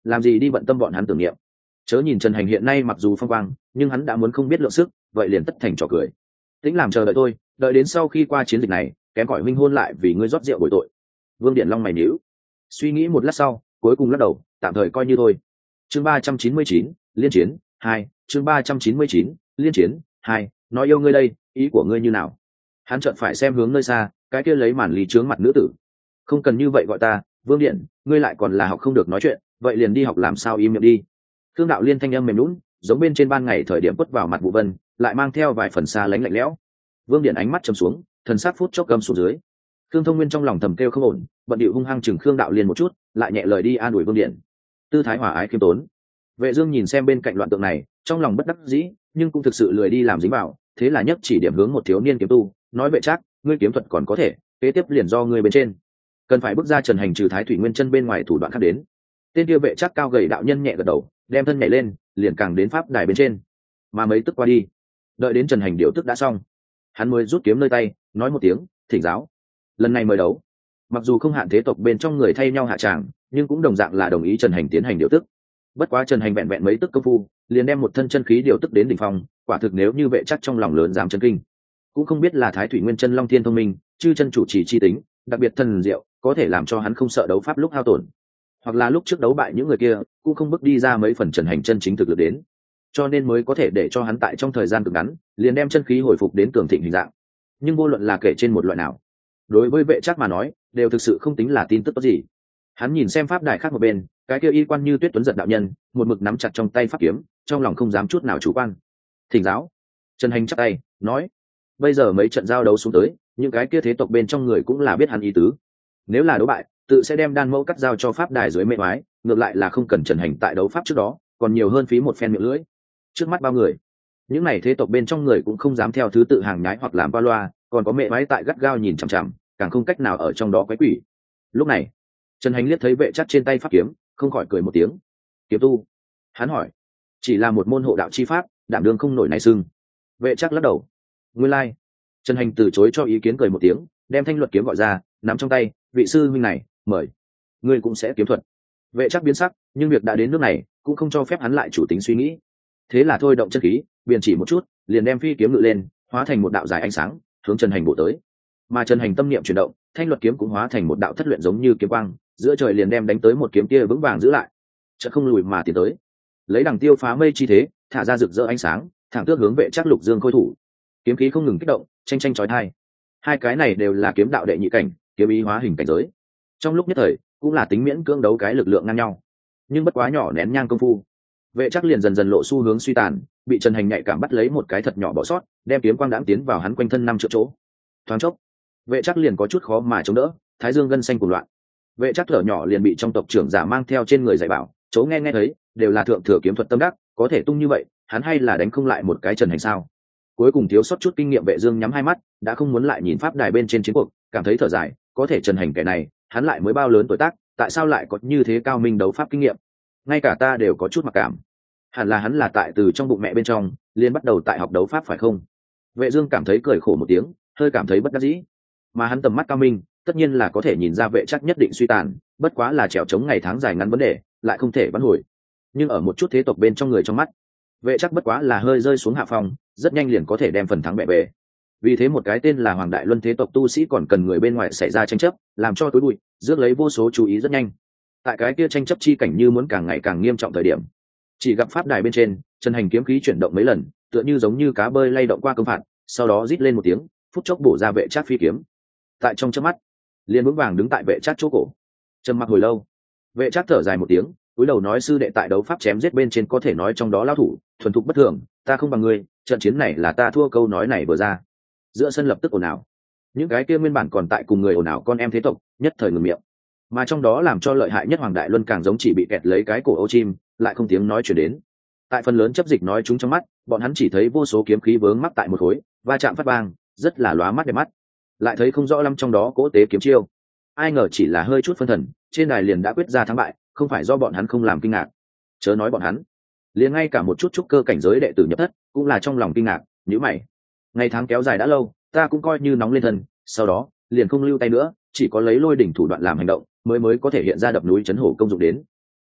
làm gì đi bận tâm bọn hắn tưởng niệm. Chớ nhìn Trần Hành hiện nay mặc dù phong quang, nhưng hắn đã muốn không biết lượng sức, vậy liền tất thành trò cười. Tĩnh làm chờ đợi tôi, đợi đến sau khi qua chiến dịch này, kém cỏi minh hôn lại vì ngươi rót rượu bồi tội. Vương Điện Long mày nhíu, suy nghĩ một lát sau, cuối cùng lắc đầu, tạm thời coi như thôi. Chương ba trăm chín mươi chín, liên chiến hai, chương ba trăm chín mươi chín, liên chiến hai, nói yêu ngươi đây, ý của ngươi như nào? Hắn chợt phải xem hướng nơi xa, cái kia lấy màn lý trướng mặt nữ tử. Không cần như vậy gọi ta, Vương Điện, ngươi lại còn là học không được nói chuyện, vậy liền đi học làm sao im miệng đi. Thương Đạo Liên thanh âm mềm nhũn, giống bên trên ban ngày thời điểm quất vào mặt Vũ Vân, lại mang theo vài phần xa lánh lạnh lẽo. Vương Điện ánh mắt trầm xuống, thần sắc phút chốc gầm xuống dưới. Khương Thông Nguyên trong lòng thầm kêu không ổn, bận điệu hung hăng chừng Khương Đạo Liên một chút, lại nhẹ lời đi an ủi Vương Điện. Tư thái hòa ái khiêm tốn. Vệ Dương nhìn xem bên cạnh loạn tượng này, trong lòng bất đắc dĩ, nhưng cũng thực sự lười đi làm dính vào, thế là nhất chỉ điểm hướng một thiếu niên kiếm tu, nói Vệ Trác, ngươi kiếm thuật còn có thể, kế tiếp liền do ngươi bên trên, cần phải bước ra Trần Hành trừ Thái Thủy Nguyên chân bên ngoài thủ đoạn khác đến. Tên kia Vệ Trác cao gầy đạo nhân nhẹ gật đầu, đem thân nhảy lên, liền càng đến pháp đài bên trên. Mà mấy tức qua đi, đợi đến Trần Hành điều tức đã xong, hắn mới rút kiếm nơi tay, nói một tiếng, thỉnh giáo. Lần này mời đấu. Mặc dù không hạn thế tộc bên trong người thay nhau hạ tràng, nhưng cũng đồng dạng là đồng ý Trần Hành tiến hành điều tức. Bất quá Trần Hành vẹn vẹn mấy tức công phu, liền đem một thân chân khí điều tức đến đỉnh phong, quả thực nếu như Vệ Trác trong lòng lớn dám chấn kinh. Cũng không biết là Thái Thủy Nguyên chân Long Thiên thông minh, chư chân chủ trì chi tính, đặc biệt thần diệu, có thể làm cho hắn không sợ đấu pháp lúc hao tổn, hoặc là lúc trước đấu bại những người kia, cũng không bước đi ra mấy phần Trần Hành chân chính thực lực đến, cho nên mới có thể để cho hắn tại trong thời gian cực ngắn, liền đem chân khí hồi phục đến cường thịnh hình dạng. Nhưng vô luận là kể trên một loại nào, đối với Vệ Trác mà nói, đều thực sự không tính là tin tức tốt gì. Hắn nhìn xem pháp đài khác một bên, cái kia y quan như tuyết tuấn giật đạo nhân, một mực nắm chặt trong tay pháp kiếm, trong lòng không dám chút nào chủ quan. Thỉnh giáo. Trần Hành chắp tay, nói: bây giờ mấy trận giao đấu xuống tới, những cái kia thế tộc bên trong người cũng là biết hắn ý tứ. Nếu là đấu bại, tự sẽ đem đan mẫu cắt giao cho pháp đài dưới mê mái, ngược lại là không cần Trần Hành tại đấu pháp trước đó, còn nhiều hơn phí một phen miệng lưỡi. Trước mắt bao người, những này thế tộc bên trong người cũng không dám theo thứ tự hàng nhái hoặc làm qua loa, còn có mẹ mái tại gắt gao nhìn chằm chằm, càng không cách nào ở trong đó quấy quỷ. Lúc này, Trần Hành liếc thấy Vệ Trác trên tay pháp kiếm, không khỏi cười một tiếng. Kiếm tu? Hắn hỏi. Chỉ là một môn hộ đạo chi pháp, đảm đương không nổi này xưng. Vệ Trác lắc đầu. Nguyên lai. Trần Hành từ chối cho ý kiến, cười một tiếng, đem thanh luật kiếm gọi ra, nắm trong tay. Vị sư huynh này, mời. Ngươi cũng sẽ kiếm thuật. Vệ Trác biến sắc, nhưng việc đã đến nước này, cũng không cho phép hắn lại chủ tính suy nghĩ. Thế là thôi động chân khí, biền chỉ một chút, liền đem phi kiếm ngự lên, hóa thành một đạo dài ánh sáng, hướng Trần Hành bổ tới. Mà Trần Hành tâm niệm chuyển động, thanh luật kiếm cũng hóa thành một đạo thất luyện giống như kiếm quang, giữa trời liền đem đánh tới một kiếm kia vững vàng giữ lại, chợt không lùi mà tiến tới, lấy đằng tiêu phá mây chi thế, thả ra rực rỡ ánh sáng, thẳng tước hướng Vệ Trác Lục Dương khôi thủ. Kiếm khí không ngừng kích động, tranh tranh chói tai. Hai cái này đều là kiếm đạo đệ nhị cảnh, kiếm ý hóa hình cảnh giới. Trong lúc nhất thời, cũng là tính miễn cưỡng đấu cái lực lượng ngang nhau. Nhưng bất quá nhỏ nén nhang công phu, Vệ Trác liền dần dần lộ xu hướng suy tàn, bị Trần Hành nhạy cảm bắt lấy một cái thật nhỏ bỏ sót, đem kiếm quang đãng tiến vào hắn quanh thân năm triệu chỗ. Thoáng chốc, Vệ Trác liền có chút khó mà chống đỡ, thái dương gân xanh cuồng loạn. Vệ Trác thở nhỏ liền bị trong tộc trưởng giả mang theo trên người dạy bảo, chỗ nghe nghe thấy đều là thượng thừa kiếm thuật tâm đắc, có thể tung như vậy, hắn hay là đánh không lại một cái Trần Hành sao? Cuối cùng thiếu sót chút kinh nghiệm, Vệ Dương nhắm hai mắt, đã không muốn lại nhìn pháp đài bên trên chiến cuộc, cảm thấy thở dài, có thể Trần Hành kẻ này, hắn lại mới bao lớn tuổi tác, tại sao lại có như thế cao minh đấu pháp kinh nghiệm? Ngay cả ta đều có chút mặc cảm. Hẳn là hắn là tại từ trong bụng mẹ bên trong, liền bắt đầu tại học đấu pháp phải không? Vệ Dương cảm thấy cười khổ một tiếng, hơi cảm thấy bất đắc dĩ. Mà hắn tầm mắt cao minh, tất nhiên là có thể nhìn ra Vệ Trác nhất định suy tàn, bất quá là trèo chống ngày tháng dài ngắn vấn đề, lại không thể vãn hồi. Nhưng ở một chút thế tộc bên trong người trong mắt, Vệ Trác bất quá là hơi rơi xuống hạ phong, rất nhanh liền có thể đem phần thắng bẻ về. Vì thế một cái tên là Hoàng Đại Luân thế tộc tu sĩ còn cần người bên ngoài xảy ra tranh chấp, làm cho tối bụi, rước lấy vô số chú ý rất nhanh. Tại cái kia tranh chấp chi cảnh như muốn càng ngày càng nghiêm trọng thời điểm, chỉ gặp pháp đài bên trên, Trần Hành kiếm khí chuyển động mấy lần, tựa như giống như cá bơi lay động qua công phạt, sau đó rít lên một tiếng, phút chốc bổ ra Vệ Trác phi kiếm. Tại trong chớp mắt, liền vững vàng đứng tại Vệ Trác chỗ cổ. Trầm mặc hồi lâu, Vệ Trác thở dài một tiếng, cúi đầu nói: sư đệ tại đấu pháp chém giết bên trên có thể nói trong đó lao thủ thuần thục bất thường, ta không bằng ngươi, trận chiến này là ta thua. Câu nói này vừa ra, giữa sân lập tức ồn ào. Những cái kia nguyên bản còn tại cùng người ồn ào con em thế tộc, nhất thời ngừng miệng. Mà trong đó làm cho lợi hại nhất Hoàng Đại Luân càng giống chỉ bị kẹt lấy cái cổ ô chim, lại không tiếng nói chuyển đến. Tại phần lớn chấp dịch nói chúng trong mắt, bọn hắn chỉ thấy vô số kiếm khí vướng mắc tại một khối, va chạm phát vang, rất là lóa mắt đẹp mắt. Lại thấy không rõ lắm trong đó cố tế kiếm chiêu. Ai ngờ chỉ là hơi chút phân thần, trên đài liền đã quyết ra thắng bại, không phải do bọn hắn không làm kinh ngạc. Chớ nói bọn hắn, liền ngay cả một chút trúc cơ cảnh giới đệ tử nhập thất, cũng là trong lòng kinh ngạc, nhíu mày. Ngày tháng kéo dài đã lâu, ta cũng coi như nóng lên thân, sau đó liền không lưu tay nữa, chỉ có lấy lôi đỉnh thủ đoạn làm hành động, mới mới có thể hiện ra đập núi chấn hổ công dụng đến.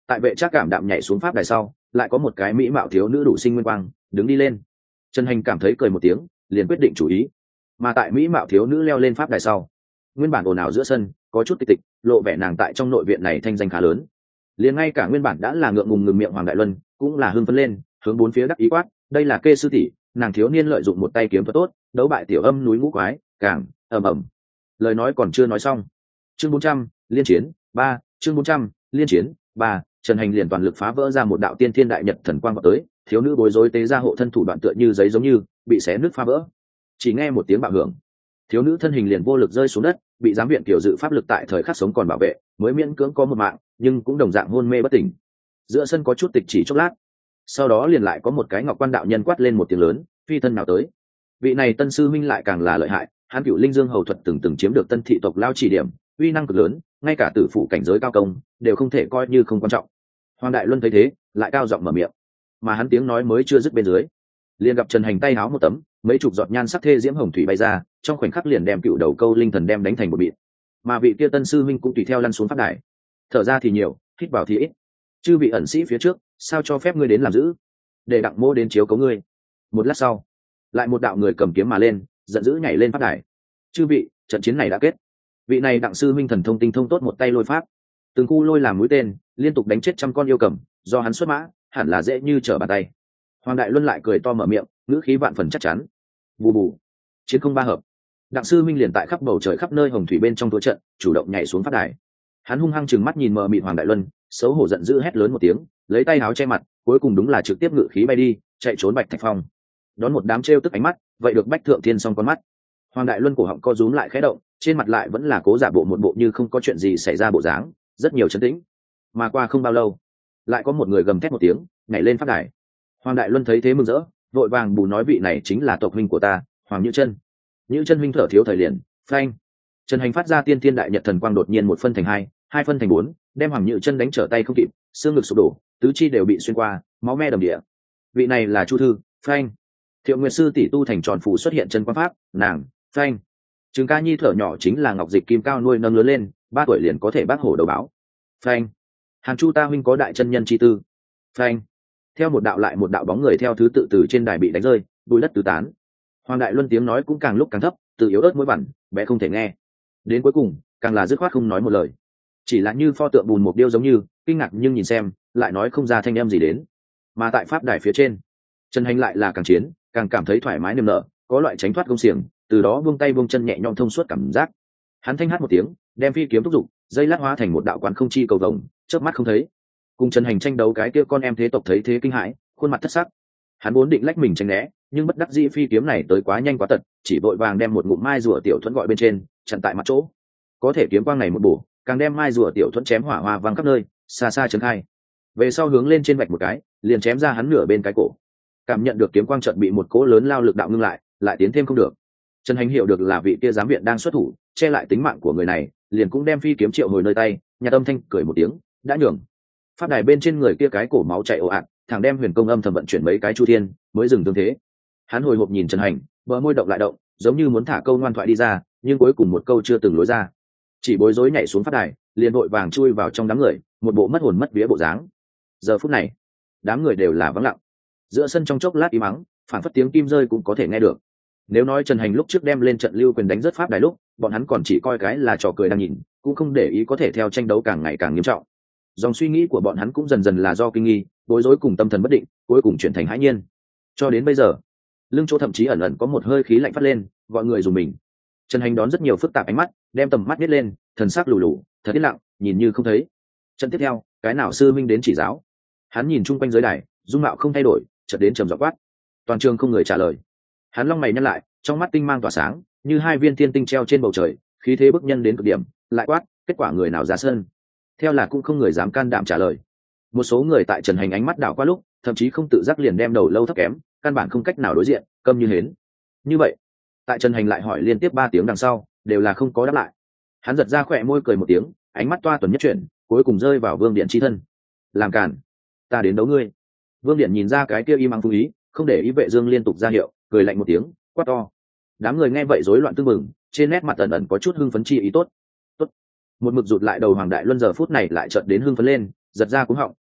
Tại vệ trác cảm đạm nhảy xuống pháp đài sau, lại có một cái mỹ mạo thiếu nữ đủ sinh nguyên quang đứng đi lên. Trần Hành cảm thấy cười một tiếng, liền quyết định chủ ý. Mà tại mỹ mạo thiếu nữ leo lên pháp đài sau, nguyên bản ồn ào giữa sân có chút tịch tịch, lộ vẻ nàng tại trong nội viện này thanh danh khá lớn. Liền ngay cả nguyên bản đã là ngượng ngùng ngừng miệng Hoàng Đại Luân cũng là hưng phấn lên, hướng bốn phía đắc ý quát, đây là Kê sư tỷ, nàng thiếu niên lợi dụng một tay kiếm thuật tốt, đấu bại tiểu âm núi ngũ quái, càng ầm ầm. Lời nói còn chưa nói xong, chương bốn trăm liên chiến ba, chương bốn trăm liên chiến ba, Trần Hành liền toàn lực phá vỡ ra một đạo tiên thiên đại nhật thần quang vào tới, thiếu nữ bối rối tế ra hộ thân thủ đoạn tựa như giấy giống như bị xé nứt phá vỡ. Chỉ nghe một tiếng bạo hưởng, thiếu nữ thân hình liền vô lực rơi xuống đất, bị giám viện tiểu dự pháp lực tại thời khắc sống còn bảo vệ, mới miễn cưỡng có một mạng, nhưng cũng đồng dạng hôn mê bất tỉnh. Giữa sân có chút tịch chỉ chốc lát, sau đó liền lại có một cái ngọc quan đạo nhân quát lên một tiếng lớn, phi thân nào tới. Vị này tân sư minh lại càng là lợi hại, hắn cựu linh dương hầu thuật từng từng chiếm được tân thị tộc lao chỉ điểm, uy năng cực lớn, ngay cả tử phụ cảnh giới cao công đều không thể coi như không quan trọng. Hoàng Đại Luân thấy thế, lại cao giọng mở miệng, mà hắn tiếng nói mới chưa dứt bên dưới, liền gặp Trần Hành tay háo một tấm, mấy chục giọt nhan sắc thê diễm hồng thủy bay ra, trong khoảnh khắc liền đem cựu đầu câu linh thần đem đánh thành một bịt. Mà vị kia tân sư minh cũng tùy theo lăn xuống pháp đài, thở ra thì nhiều, hít vào thì ít. Chư vị ẩn sĩ phía trước, sao cho phép ngươi đến làm giữ, để đặng mô đến chiếu cấu ngươi. Một lát sau, lại một đạo người cầm kiếm mà lên, giận dữ nhảy lên pháp đài. Chư vị, trận chiến này đã kết. Vị này đặng sư minh thần thông tinh thông tốt một tay lôi pháp, từng khu lôi làm mũi tên, liên tục đánh chết trăm con yêu cầm, do hắn xuất mã, hẳn là dễ như trở bàn tay. Hoàng Đại Luân lại cười to mở miệng, ngữ khí vạn phần chắc chắn. Bù bù, chiến không ba hợp. Đặng sư minh liền tại khắp bầu trời khắp nơi hồng thủy bên trong thua trận, chủ động nhảy xuống pháp đài. Hắn hung hăng chừng mắt nhìn mờ mịt Hoàng Đại Luân, xấu hổ giận dữ hét lớn một tiếng, lấy tay áo che mặt, cuối cùng đúng là trực tiếp ngự khí bay đi, chạy trốn Bạch Thạch Phong. Đón một đám trêu tức ánh mắt, vậy được Bách Thượng Thiên song con mắt. Hoàng Đại Luân cổ họng co rúm lại khẽ động, trên mặt lại vẫn là cố giả bộ một bộ như không có chuyện gì xảy ra bộ dáng, rất nhiều trấn tĩnh. Mà qua không bao lâu, lại có một người gầm thét một tiếng, nhảy lên pháp đài. Hoàng Đại Luân thấy thế mừng rỡ, vội vàng bù nói vị này chính là tộc huynh của ta, Hoàng Nhữ Chân. Nhữ Chân huynh thở thiếu thời liền, phanh. Trần Hành phát ra tiên thiên đại nhật thần quang đột nhiên một phân thành hai, hai phân thành bốn, đem Hoàng Nhữ Chân đánh trở tay không kịp, xương ngực sụp đổ, tứ chi đều bị xuyên qua, máu me đầm địa. Vị này là Chu Thư, phanh. Thiệu Nguyệt sư tỷ tu thành tròn phủ xuất hiện chân quang pháp, nàng, phanh. Trường Ca Nhi thở nhỏ chính là ngọc dịch kim cao nuôi nâng lớn lên, ba tuổi liền có thể bác hổ đầu báo, phanh. Hàn Chu ta huynh có đại chân nhân chi tư, phanh. Theo một đạo lại một đạo bóng người theo thứ tự từ trên đài bị đánh rơi, bụi đất tứ tán. Hoàng Đại Luân tiếng nói cũng càng lúc càng thấp, từ yếu ớt mũi bẩn, bé không thể nghe. Đến cuối cùng, càng là dứt khoát không nói một lời, chỉ là như pho tượng bùn một điêu giống như, kinh ngạc nhưng nhìn xem, lại nói không ra thanh âm gì đến. Mà tại pháp đài phía trên, Trần Hành lại là càng chiến, càng cảm thấy thoải mái niềm nở, có loại tránh thoát công xiềng, từ đó buông tay buông chân nhẹ nhõm thông suốt cảm giác. Hắn thanh hát một tiếng, đem phi kiếm thúc giục, dây lát hóa thành một đạo quán không chi cầu vồng, chớp mắt không thấy. Cùng Trần Hành tranh đấu cái kia con em thế tộc thấy thế kinh hãi, khuôn mặt thất sắc. Hắn vốn định lách mình tránh né, nhưng bất đắc dĩ phi kiếm này tới quá nhanh quá tật, chỉ vội vàng đem một ngụm mai rùa tiểu thuẫn gọi bên trên, chặn tại mặt chỗ. Có thể kiếm quang này một bổ, càng đem mai rùa tiểu thuẫn chém hỏa hoa vang khắp nơi, xa xa chấn khai. Về sau hướng lên trên vạch một cái, liền chém ra hắn nửa bên cái cổ. Cảm nhận được kiếm quang trận bị một cỗ lớn lao lực đạo ngưng lại, lại tiến thêm không được. Trần Hành hiểu được là vị kia giám viện đang xuất thủ, che lại tính mạng của người này, liền cũng đem phi kiếm triệu hồi nơi tay, nhà âm thanh cười một tiếng, đã nhường. Pháp đài bên trên người kia cái cổ máu chảy ồ ạt, thằng đem huyền công âm thầm vận chuyển mấy cái chu thiên, mới dừng tương thế. Hắn hồi hộp nhìn Trần Hành, bờ môi động lại động, giống như muốn thả câu ngoan thoại đi ra, nhưng cuối cùng một câu chưa từng lối ra. Chỉ bối rối nhảy xuống pháp đài, liền vội vàng chui vào trong đám người, một bộ mất hồn mất vía bộ dáng. Giờ phút này, đám người đều là vắng lặng. Giữa sân trong chốc lát im mắng, phản phất tiếng kim rơi cũng có thể nghe được. Nếu nói Trần Hành lúc trước đem lên trận lưu quyền đánh rất pháp đài lúc, bọn hắn còn chỉ coi cái là trò cười đang nhìn, cũng không để ý có thể theo tranh đấu càng ngày càng nghiêm trọng. Dòng suy nghĩ của bọn hắn cũng dần dần là do kinh nghi, bối rối cùng tâm thần bất định, cuối cùng chuyển thành hãi nhiên. Cho đến bây giờ, lưng chỗ thậm chí ẩn ẩn có một hơi khí lạnh phát lên, gọi người dùng mình. Trần Hành đón rất nhiều phức tạp ánh mắt, đem tầm mắt biết lên, thần sắc lù lù, thật yên lặng, nhìn như không thấy. Trận tiếp theo, cái nào sư minh đến chỉ giáo? Hắn nhìn chung quanh giới đài, dung mạo không thay đổi, chợt đến trầm giọng quát. Toàn trường không người trả lời. Hắn lông mày nhăn lại, trong mắt tinh mang tỏa sáng, như hai viên thiên tinh treo trên bầu trời, khí thế bức nhân đến cực điểm, lại quát, kết quả người nào ra sân? Theo là cũng không người dám can đảm trả lời. Một số người tại Trần Hành ánh mắt đảo qua lúc, thậm chí không tự giác liền đem đầu lâu thấp kém, căn bản không cách nào đối diện, câm như hến. Như vậy, tại Trần Hành lại hỏi liên tiếp ba tiếng đằng sau, đều là không có đáp lại. Hắn giật ra khỏe môi cười một tiếng, ánh mắt toa tuần nhất chuyển, cuối cùng rơi vào Vương Điện chi thân. Làm cản, ta đến đấu ngươi. Vương Điện nhìn ra cái kia y mang phung ý, không để ý Vệ Dương liên tục ra hiệu, cười lạnh một tiếng, quát to. Đám người nghe vậy rối loạn tương mừng, trên nét mặt ẩn ẩn có chút hưng phấn chi ý tốt. Tốt. Một mực rụt lại đầu Hoàng Đại Luân giờ phút này lại chợt đến hưng phấn lên, giật ra cúng họng,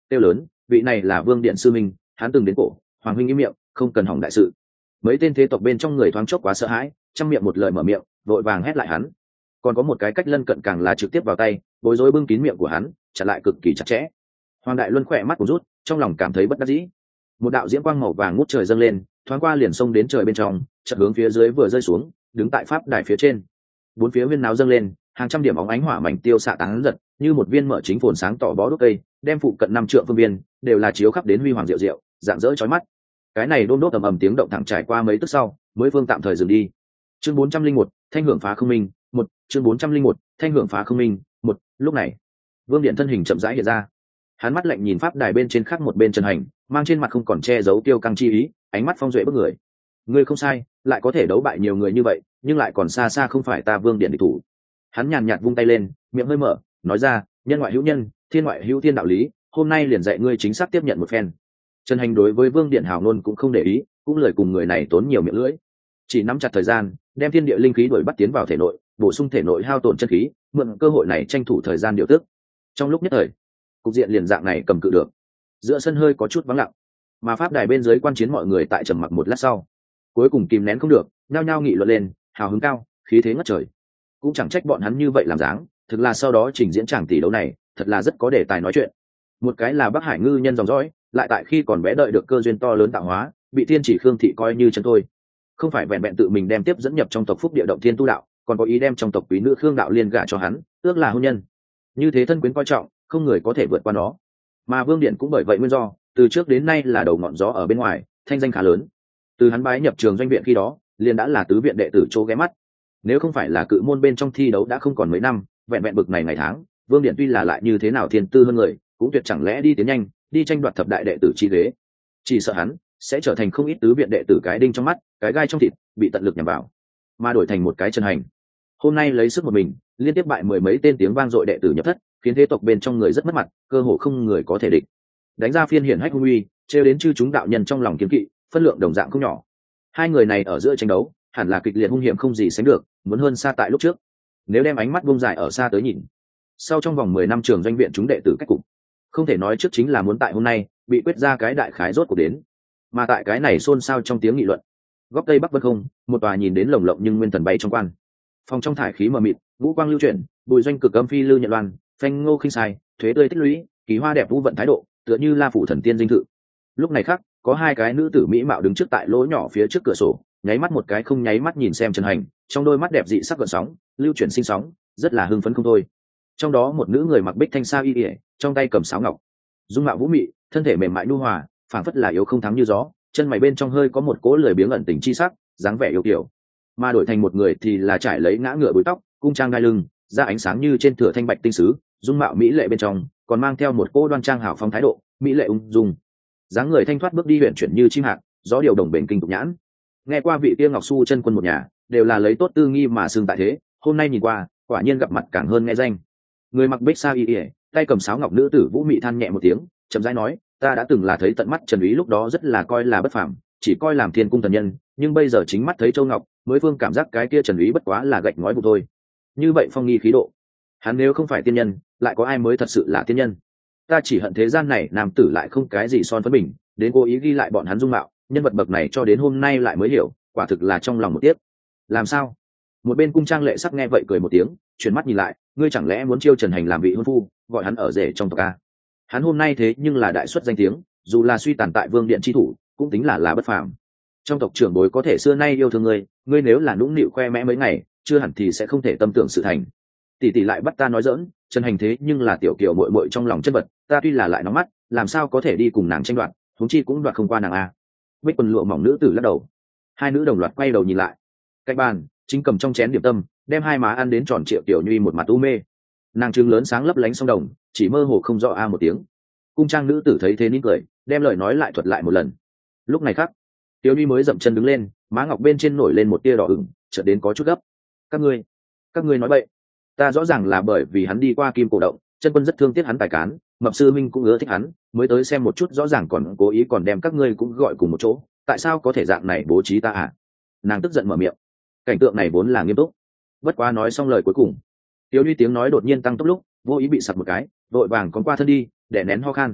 kêu lớn, vị này là Vương Điện sư minh, hắn từng đến cổ, hoàng huynh im miệng, không cần hỏng đại sự. Mấy tên thế tộc bên trong người thoáng chốc quá sợ hãi, trong miệng một lời mở miệng, vội vàng hét lại hắn. Còn có một cái cách lân cận càng là trực tiếp vào tay, bối rối bưng kín miệng của hắn, chặn lại cực kỳ chặt chẽ. Hoàng Đại Luân khỏe mắt cũng rút, trong lòng cảm thấy bất đắc dĩ. Một đạo diễm quang màu vàng ngút trời dâng lên, thoáng qua liền xông đến trời bên trong, chợt hướng phía dưới vừa rơi xuống, đứng tại pháp đài phía trên. Bốn phía viên náo dâng lên, hàng trăm điểm óng ánh hỏa mảnh tiêu xạ tán giật, như một viên mở chính phồn sáng tỏ bó đuốc cây, đem phụ cận năm trượng phương viên đều là chiếu khắp đến huy hoàng diệu diệu, dạng dỡ chói mắt. Cái này đôm đốt ầm ầm tiếng động thẳng trải qua mấy tức sau, mới phương tạm thời dừng đi. Chương bốn trăm linh một, thanh hưởng phá không minh, một, chương bốn trăm linh một, thanh hưởng phá không minh, một. Lúc này, Vương Điện thân hình chậm rãi hiện ra. Hắn mắt lạnh nhìn pháp đài bên trên khác một bên Trần Hành, mang trên mặt không còn che giấu tiêu căng chi ý, ánh mắt phong duệ bức người. Ngươi không sai, lại có thể đấu bại nhiều người như vậy, nhưng lại còn xa xa không phải ta Vương Điện địch thủ. Hắn nhàn nhạt vung tay lên, miệng hơi mở, nói ra, nhân ngoại hữu nhân, thiên ngoại hữu thiên đạo lý, hôm nay liền dạy ngươi chính xác tiếp nhận một phen. Trần Hành đối với Vương Điện hào ngôn cũng không để ý, cũng lời cùng người này tốn nhiều miệng lưỡi, chỉ nắm chặt thời gian, đem thiên địa linh khí đuổi bắt tiến vào thể nội, bổ sung thể nội hao tổn chân khí, mượn cơ hội này tranh thủ thời gian điều tức. Trong lúc nhất thời, cục diện liền dạng này cầm cự được. Giữa sân hơi có chút vắng lặng, mà pháp đài bên dưới quan chiến mọi người tại trầm mặc một lát sau, cuối cùng kìm nén không được, nhao nhao nghị luận lên, hào hứng cao, khí thế ngất trời. Cũng chẳng trách bọn hắn như vậy làm dáng, thực là sau đó trình diễn tràng tỷ đấu này, thật là rất có đề tài nói chuyện. Một cái là Bắc Hải ngư nhân dòng dõi, lại tại khi còn bé đợi được cơ duyên to lớn tạo hóa, bị thiên chỉ Khương thị coi như chân thôi. Không phải vẹn vẹn tự mình đem tiếp dẫn nhập trong tộc Phúc Địa Động Thiên tu đạo, còn có ý đem trong tộc quý nữ Khương đạo liên gả cho hắn, ước là hôn nhân. Như thế thân quyến coi trọng, không người có thể vượt qua nó. Mà Vương Điện cũng bởi vậy nguyên do, từ trước đến nay là đầu ngọn gió ở bên ngoài, thanh danh khá lớn. Từ hắn bái nhập trường doanh viện khi đó, liền đã là tứ viện đệ tử chỗ ghé mắt. Nếu không phải là cự môn bên trong thi đấu đã không còn mấy năm, vẹn vẹn bực này ngày tháng, Vương Điện tuy là lại như thế nào thiên tư hơn người, cũng tuyệt chẳng lẽ đi tiến nhanh, đi tranh đoạt thập đại đệ tử chi ghế. Chỉ sợ hắn sẽ trở thành không ít tứ viện đệ tử cái đinh trong mắt, cái gai trong thịt, bị tận lực nhằm vào, mà đổi thành một cái Trần Hành. Hôm nay lấy sức một mình, liên tiếp bại mười mấy tên tiếng vang dội đệ tử nhập thất, khiến thế tộc bên trong người rất mất mặt, cơ hồ không người có thể địch. Đánh ra phiên hiển hách hung uy, trêu đến chư chúng đạo nhân trong lòng kiêng kỵ, phân lượng đồng dạng không nhỏ. Hai người này ở giữa tranh đấu, hẳn là kịch liệt hung hiểm không gì sánh được, muốn hơn xa tại lúc trước. Nếu đem ánh mắt buông dài ở xa tới nhìn, sau trong vòng mười năm trường doanh viện chúng đệ tử cách cục, không thể nói trước chính là muốn tại hôm nay bị quyết ra cái đại khái rốt cuộc đến. Mà tại cái này xôn xao trong tiếng nghị luận, góc tây bắc vân không, một tòa nhìn đến lồng lộng nhưng nguyên thần bay trong quan phòng, trong thải khí mờ mịt, ngũ quang lưu chuyển, bùi doanh cực âm phi lưu nhận loan, phanh ngô khinh sai, thuế tươi tích lũy, kỳ hoa đẹp vũ vận thái độ, tựa như la phủ thần tiên dinh thự. Lúc này khác có hai cái nữ tử mỹ mạo đứng trước tại lỗ nhỏ phía trước cửa sổ, nháy mắt một cái không nháy mắt nhìn xem Trần Hành, trong đôi mắt đẹp dị sắc gợn sóng, lưu chuyển sinh sóng, rất là hưng phấn không thôi. Trong đó một nữ người mặc bích thanh sa y ỉa, trong tay cầm sáo ngọc, dung mạo vũ mị, thân thể mềm mại nhu hòa, phảng phất là yếu không thắng như gió, chân mày bên trong hơi có một cỗ lười biếng ẩn tình chi sắc, dáng vẻ yêu kiều. Mà đổi thành một người thì là trải lấy ngã ngựa búi tóc, cung trang đai lưng, da ánh sáng như trên thửa thanh bạch tinh sứ, dung mạo mỹ lệ bên trong còn mang theo một cỗ đoan trang hào phóng thái độ, mỹ lệ ung dung, dáng người thanh thoát bước đi huyền chuyển như chim hạc, gió điều đồng bền kinh tục nhãn. Nghe qua vị tiên ngọc su chân quân một nhà đều là lấy tốt tư nghi mà xưng tại thế, hôm nay nhìn qua quả nhiên gặp mặt càng hơn nghe danh. Người mặc bích sa y ỉa, tay cầm sáo ngọc nữ tử vũ mị than nhẹ một tiếng, chậm rãi nói, ta đã từng là thấy tận mắt Trần Úy lúc đó rất là coi là bất phàm, chỉ coi làm thiên cung thần nhân, nhưng bây giờ chính mắt thấy Châu Ngọc, mới phương cảm giác cái kia Trần Úy bất quá là gạch ngói vụ thôi. Như vậy phong nghi khí độ, hắn nếu không phải tiên nhân, lại có ai mới thật sự là tiên nhân? Ta chỉ hận thế gian này nam tử lại không cái gì son phấn mình, đến cố ý ghi lại bọn hắn dung mạo, nhân vật bậc này cho đến hôm nay lại mới hiểu, quả thực là trong lòng một tiếc. Làm sao? Một bên cung trang lệ sắc nghe vậy cười một tiếng, chuyển mắt nhìn lại, ngươi chẳng lẽ muốn chiêu Trần Hành làm vị hôn phu, gọi hắn ở rể trong tộc a? Hắn hôm nay thế nhưng là đại xuất danh tiếng, dù là suy tàn tại vương điện chi thủ, cũng tính là là bất phàm. Trong tộc trưởng bối có thể xưa nay yêu thương ngươi, ngươi nếu là nũng nịu khoe mẽ mấy ngày, chưa hẳn thì sẽ không thể tâm tưởng sự thành. Tỷ tỷ lại bắt ta nói giỡn, Trần Hành thế nhưng là tiểu kiều muội muội trong lòng chân vật, ta tuy là lại nóng mắt, làm sao có thể đi cùng nàng tranh đoạt, huống chi cũng đoạt không qua nàng a. Bích quần lụa mỏng nữ tử lắc đầu. Hai nữ đồng loạt quay đầu nhìn lại. Cách bàn, chính cầm trong chén điểm tâm, đem hai má ăn đến tròn trịa tiểu nhuy một mặt u mê. Nàng trừng lớn sáng lấp lánh song đồng, chỉ mơ hồ không rõ a một tiếng. Cung trang nữ tử thấy thế nín cười, đem lời nói lại thuật lại một lần. Lúc này khác, tiểu nhuy mới dậm chân đứng lên, má ngọc bên trên nổi lên một tia đỏ ửng, chợt đến có chút gấp. Các ngươi, các ngươi nói bậy. Ta rõ ràng là bởi vì hắn đi qua Kim Cổ Động, chân quân rất thương tiếc hắn tài cán, mập sư minh cũng ưa thích hắn, mới tới xem một chút, rõ ràng còn cố ý còn đem các ngươi cũng gọi cùng một chỗ, tại sao có thể dạng này bố trí ta à? Nàng tức giận mở miệng. Cảnh tượng này vốn là nghiêm túc, bất quá nói xong lời cuối cùng, Tiêu Nhuy tiếng nói đột nhiên tăng tốc lúc, vô ý bị sặc một cái, đội vàng còn qua thân đi, để nén ho khan.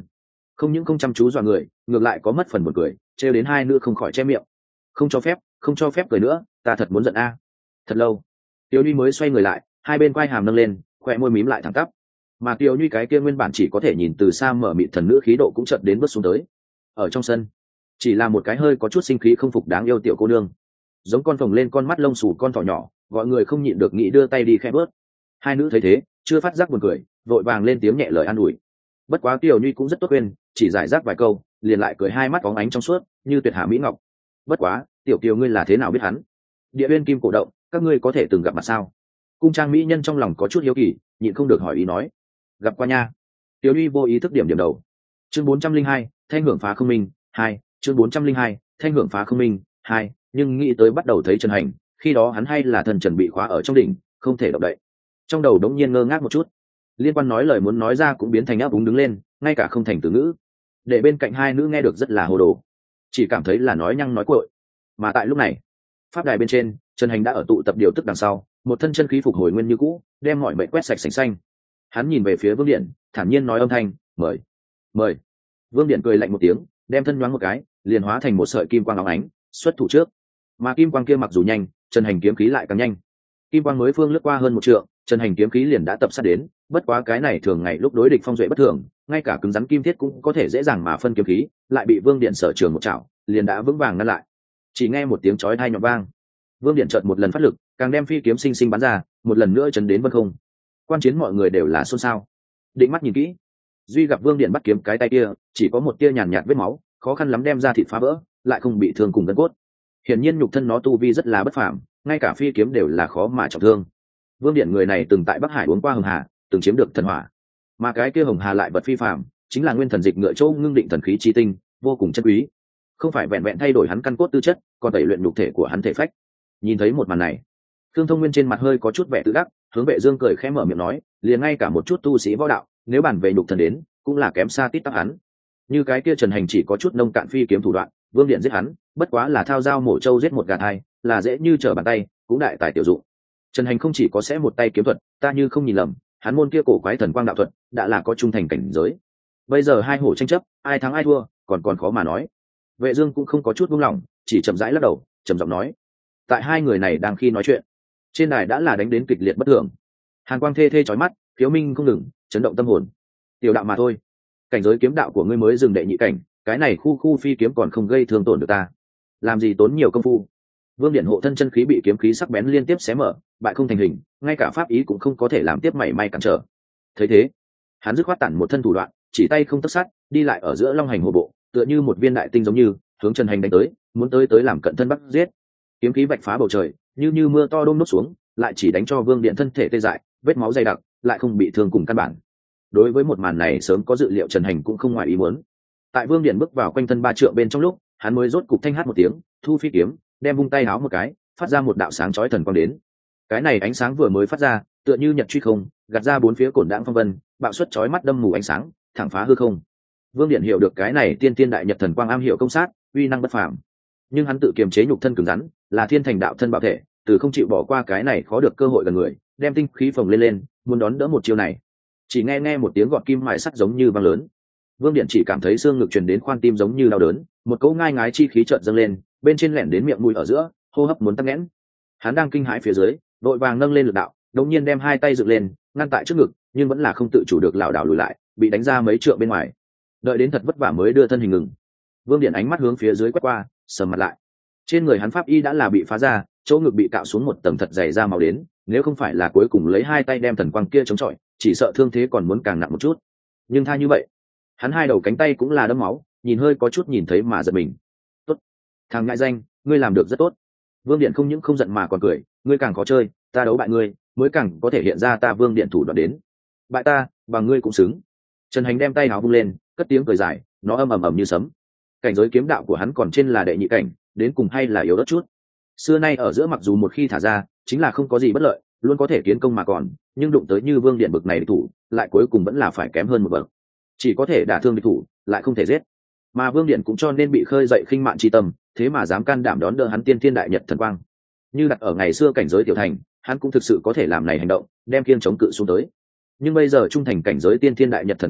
không những không chăm chú dọa người, ngược lại có mất phần một cười, trêu đến hai nữ không khỏi che miệng. Không cho phép, không cho phép cười nữa, ta thật muốn giận a. Thật lâu, Tiểu Nhi mới xoay người lại, hai bên quai hàm nâng lên, khóe môi mím lại thẳng tắp. Mà Tiểu Nhi cái kia nguyên bản chỉ có thể nhìn từ xa mở mịt thần nữ khí độ cũng chợt đến bước xuống tới. Ở trong sân, chỉ là một cái hơi có chút sinh khí không phục đáng yêu tiểu cô nương, giống con phồng lên con mắt lông xù con thỏ nhỏ, gọi người không nhịn được nghĩ đưa tay đi khẽ bớt. Hai nữ thấy thế, chưa phát giác buồn cười, vội vàng lên tiếng nhẹ lời an ủi. Bất quá Tiểu Nhi cũng rất tốt quên, chỉ giải rác vài câu, liền lại cười hai mắt bóng ánh trong suốt, như tuyệt hạ mỹ ngọc. Bất quá, tiểu Kiều ngươi là thế nào biết hắn? Địa Uyên Kim cổ động, các ngươi có thể từng gặp mặt sao? Cung trang mỹ nhân trong lòng có chút hiếu kỳ, nhịn không được hỏi ý nói. Gặp qua nha. Tiểu Nhi vô ý thức điểm điểm đầu. Chương bốn trăm linh hai, thanh hưởng phá không minh, hai, chương bốn trăm linh hai, thanh hưởng phá không minh, hai, nhưng nghĩ tới bắt đầu thấy Trần Hành, khi đó hắn hay là thần trần bị khóa ở trong đỉnh, không thể động đậy. Trong đầu đống nhiên ngơ ngác một chút, liên quan nói lời muốn nói ra cũng biến thành áp úng đứng lên, ngay cả không thành từ ngữ, để bên cạnh hai nữ nghe được rất là hồ đồ, chỉ cảm thấy là nói nhăng nói cuội. Mà tại lúc này, pháp đài bên trên, Trần Hành đã ở tụ tập điều tức đằng sau, một thân chân khí phục hồi nguyên như cũ, đem mọi mệnh quét sạch sành xanh. Hắn nhìn về phía Vương Điện, thản nhiên nói âm thanh, mời, mời. Vương Điện cười lạnh một tiếng, đem thân nhoáng một cái, liền hóa thành một sợi kim quang óng ánh, xuất thủ trước. Mà kim quang kia mặc dù nhanh, Trần Hành kiếm khí lại càng nhanh. Kim quang mới phương lướt qua hơn một trượng, Trần Hành kiếm khí liền đã tập sát đến. Bất quá cái này thường ngày lúc đối địch phong duệ bất thường, ngay cả cứng rắn kim thiết cũng có thể dễ dàng mà phân kiếm khí, lại bị Vương Điện sở trường một chảo, liền đã vững vàng ngăn lại. Chỉ nghe một tiếng chói tai nhọn vang, Vương Điện chợt một lần phát lực, càng đem phi kiếm sinh sinh bắn ra, một lần nữa chấn đến vân không. Quan chiến mọi người đều là xôn xao, định mắt nhìn kỹ, duy gặp Vương Điện bắt kiếm cái tay kia, chỉ có một tia nhàn nhạt vết máu, khó khăn lắm đem ra thịt phá vỡ, lại không bị thương cùng gân cốt. Hiển nhiên nhục thân nó tu vi rất là bất phàm, ngay cả phi kiếm đều là khó mà trọng thương. Vương Điện người này từng tại Bắc Hải uống qua hồng hà, từng chiếm được thần hỏa, mà cái kia hồng hà lại vật phi phàm, chính là nguyên thần dịch ngựa châu ngưng định thần khí chi tinh, vô cùng chân quý. Không phải vẹn vẹn thay đổi hắn căn cốt tư chất, còn tẩy luyện nhục thể của hắn thể phách. Nhìn thấy một màn này, Thương Thông Nguyên trên mặt hơi có chút vẻ tự đắc, hướng Vệ Dương cười khẽ mở miệng nói, liền ngay cả một chút tu sĩ võ đạo, nếu bàn về nhục thần đến, cũng là kém xa tít tắp hắn. Như cái kia Trần Hành chỉ có chút nông cạn phi kiếm thủ đoạn, Vương Điện giết hắn, bất quá là thao dao mổ trâu giết một gà thai, là dễ như trở bàn tay, cũng đại tài tiểu dụng. Trần Hành không chỉ có sẽ một tay kiếm thuật, ta như không nhìn lầm, hắn môn kia cổ quái thần quang đạo thuật, đã là có trung thành cảnh giới. Bây giờ hai hổ tranh chấp, ai thắng ai thua, còn còn khó mà nói. Vệ Dương cũng không có chút buông lỏng, chỉ chậm rãi lắc đầu, trầm giọng nói: tại hai người này đang khi nói chuyện, trên đài đã là đánh đến kịch liệt bất thường, hàn quang thê thê chói mắt, khiếu minh không ngừng, chấn động tâm hồn. Tiểu đạo mà thôi, cảnh giới kiếm đạo của ngươi mới dừng đệ nhị cảnh, cái này khu khu phi kiếm còn không gây thương tổn được ta, làm gì tốn nhiều công phu. Vương Điện hộ thân chân khí bị kiếm khí sắc bén liên tiếp xé mở, bại không thành hình, ngay cả pháp ý cũng không có thể làm tiếp mảy may cản trở. Thấy thế, hắn dứt khoát tản một thân thủ đoạn, chỉ tay không tấc sắt, đi lại ở giữa long hành hổ bộ, tựa như một viên đại tinh giống như hướng Trần Hành đánh tới, muốn tới tới làm cận thân bắt giết. Kiếm khí vạch phá bầu trời, như như mưa to đôm nốt xuống, lại chỉ đánh cho Vương Điện thân thể tê dại, vết máu dày đặc, lại không bị thương cùng căn bản. Đối với một màn này sớm có dự liệu, Trần Hành cũng không ngoài ý muốn. Tại Vương Điện bước vào quanh thân ba trượng bên trong lúc, hắn mới rốt cục thanh hát một tiếng, thu phi kiếm, đem vung tay háo một cái, phát ra một đạo sáng chói thần quang đến. Cái này ánh sáng vừa mới phát ra, tựa như nhật truy không, gạt ra bốn phía cổn đãng phong vân, bạo suất chói mắt đâm mù ánh sáng, thẳng phá hư không. Vương Điện hiểu được cái này tiên tiên đại nhật thần quang am hiểu công sát, uy năng bất phàm. Nhưng hắn tự kiềm chế nhục thân cứng rắn, là thiên thành đạo thân bảo thể, từ không chịu bỏ qua cái này khó được cơ hội gần người, đem tinh khí phồng lên lên, muốn đón đỡ một chiêu này. Chỉ nghe nghe một tiếng gọt kim mài sắt giống như vang lớn, Vương Điện chỉ cảm thấy xương ngực truyền đến khoan tim giống như đau đớn, một cỗ ngai ngái chi khí chợt dâng lên, bên trên lẻn đến miệng mũi ở giữa, hô hấp muốn tắc nghẽn. Hắn đang kinh hãi phía dưới, đội vàng nâng lên lực đạo, đột nhiên đem hai tay dựng lên, ngăn tại trước ngực, nhưng vẫn là không tự chủ được lảo đảo lùi lại, bị đánh ra mấy trượng bên ngoài. Đợi đến thật vất vả mới đưa thân hình ngừng. Vương Điện ánh mắt hướng phía dưới quét qua, sầm mặt lại. Trên người hắn pháp y đã là bị phá ra, chỗ ngực bị cạo xuống một tầng thật dày da màu đến, nếu không phải là cuối cùng lấy hai tay đem thần quang kia chống chọi, chỉ sợ thương thế còn muốn càng nặng một chút. Nhưng tha như vậy, hắn hai đầu cánh tay cũng là đẫm máu, nhìn hơi có chút nhìn thấy mà giật mình. Tốt, thằng ngại danh, ngươi làm được rất tốt. Vương Điện không những không giận mà còn cười, ngươi càng khó chơi, ta đấu bại ngươi, mới càng có thể hiện ra ta Vương Điện thủ đoạn đến. Bại ta, bằng ngươi cũng xứng. Trần Hành đem tay áo vung lên, cất tiếng cười dài, nó âm ầm ầm như sấm. Cảnh giới kiếm đạo của hắn còn trên là đệ nhị cảnh, đến cùng hay là yếu đất chút. Xưa nay ở giữa mặc dù một khi thả ra, chính là không có gì bất lợi, luôn có thể kiến công mà còn, nhưng đụng tới như Vương Điện bực này địch thủ, lại cuối cùng vẫn là phải kém hơn một bậc. Chỉ có thể đả thương địch thủ, lại không thể giết. Mà Vương Điện cũng cho nên bị khơi dậy khinh mạn chi tâm, thế mà dám can đảm đón đỡ hắn tiên thiên đại nhật thần quang. Như đặt ở ngày xưa cảnh giới tiểu thành, hắn cũng thực sự có thể làm này hành động, đem kiên chống cự xuống tới. Nhưng bây giờ trung thành cảnh giới tiên thiên đại nhật thần quang,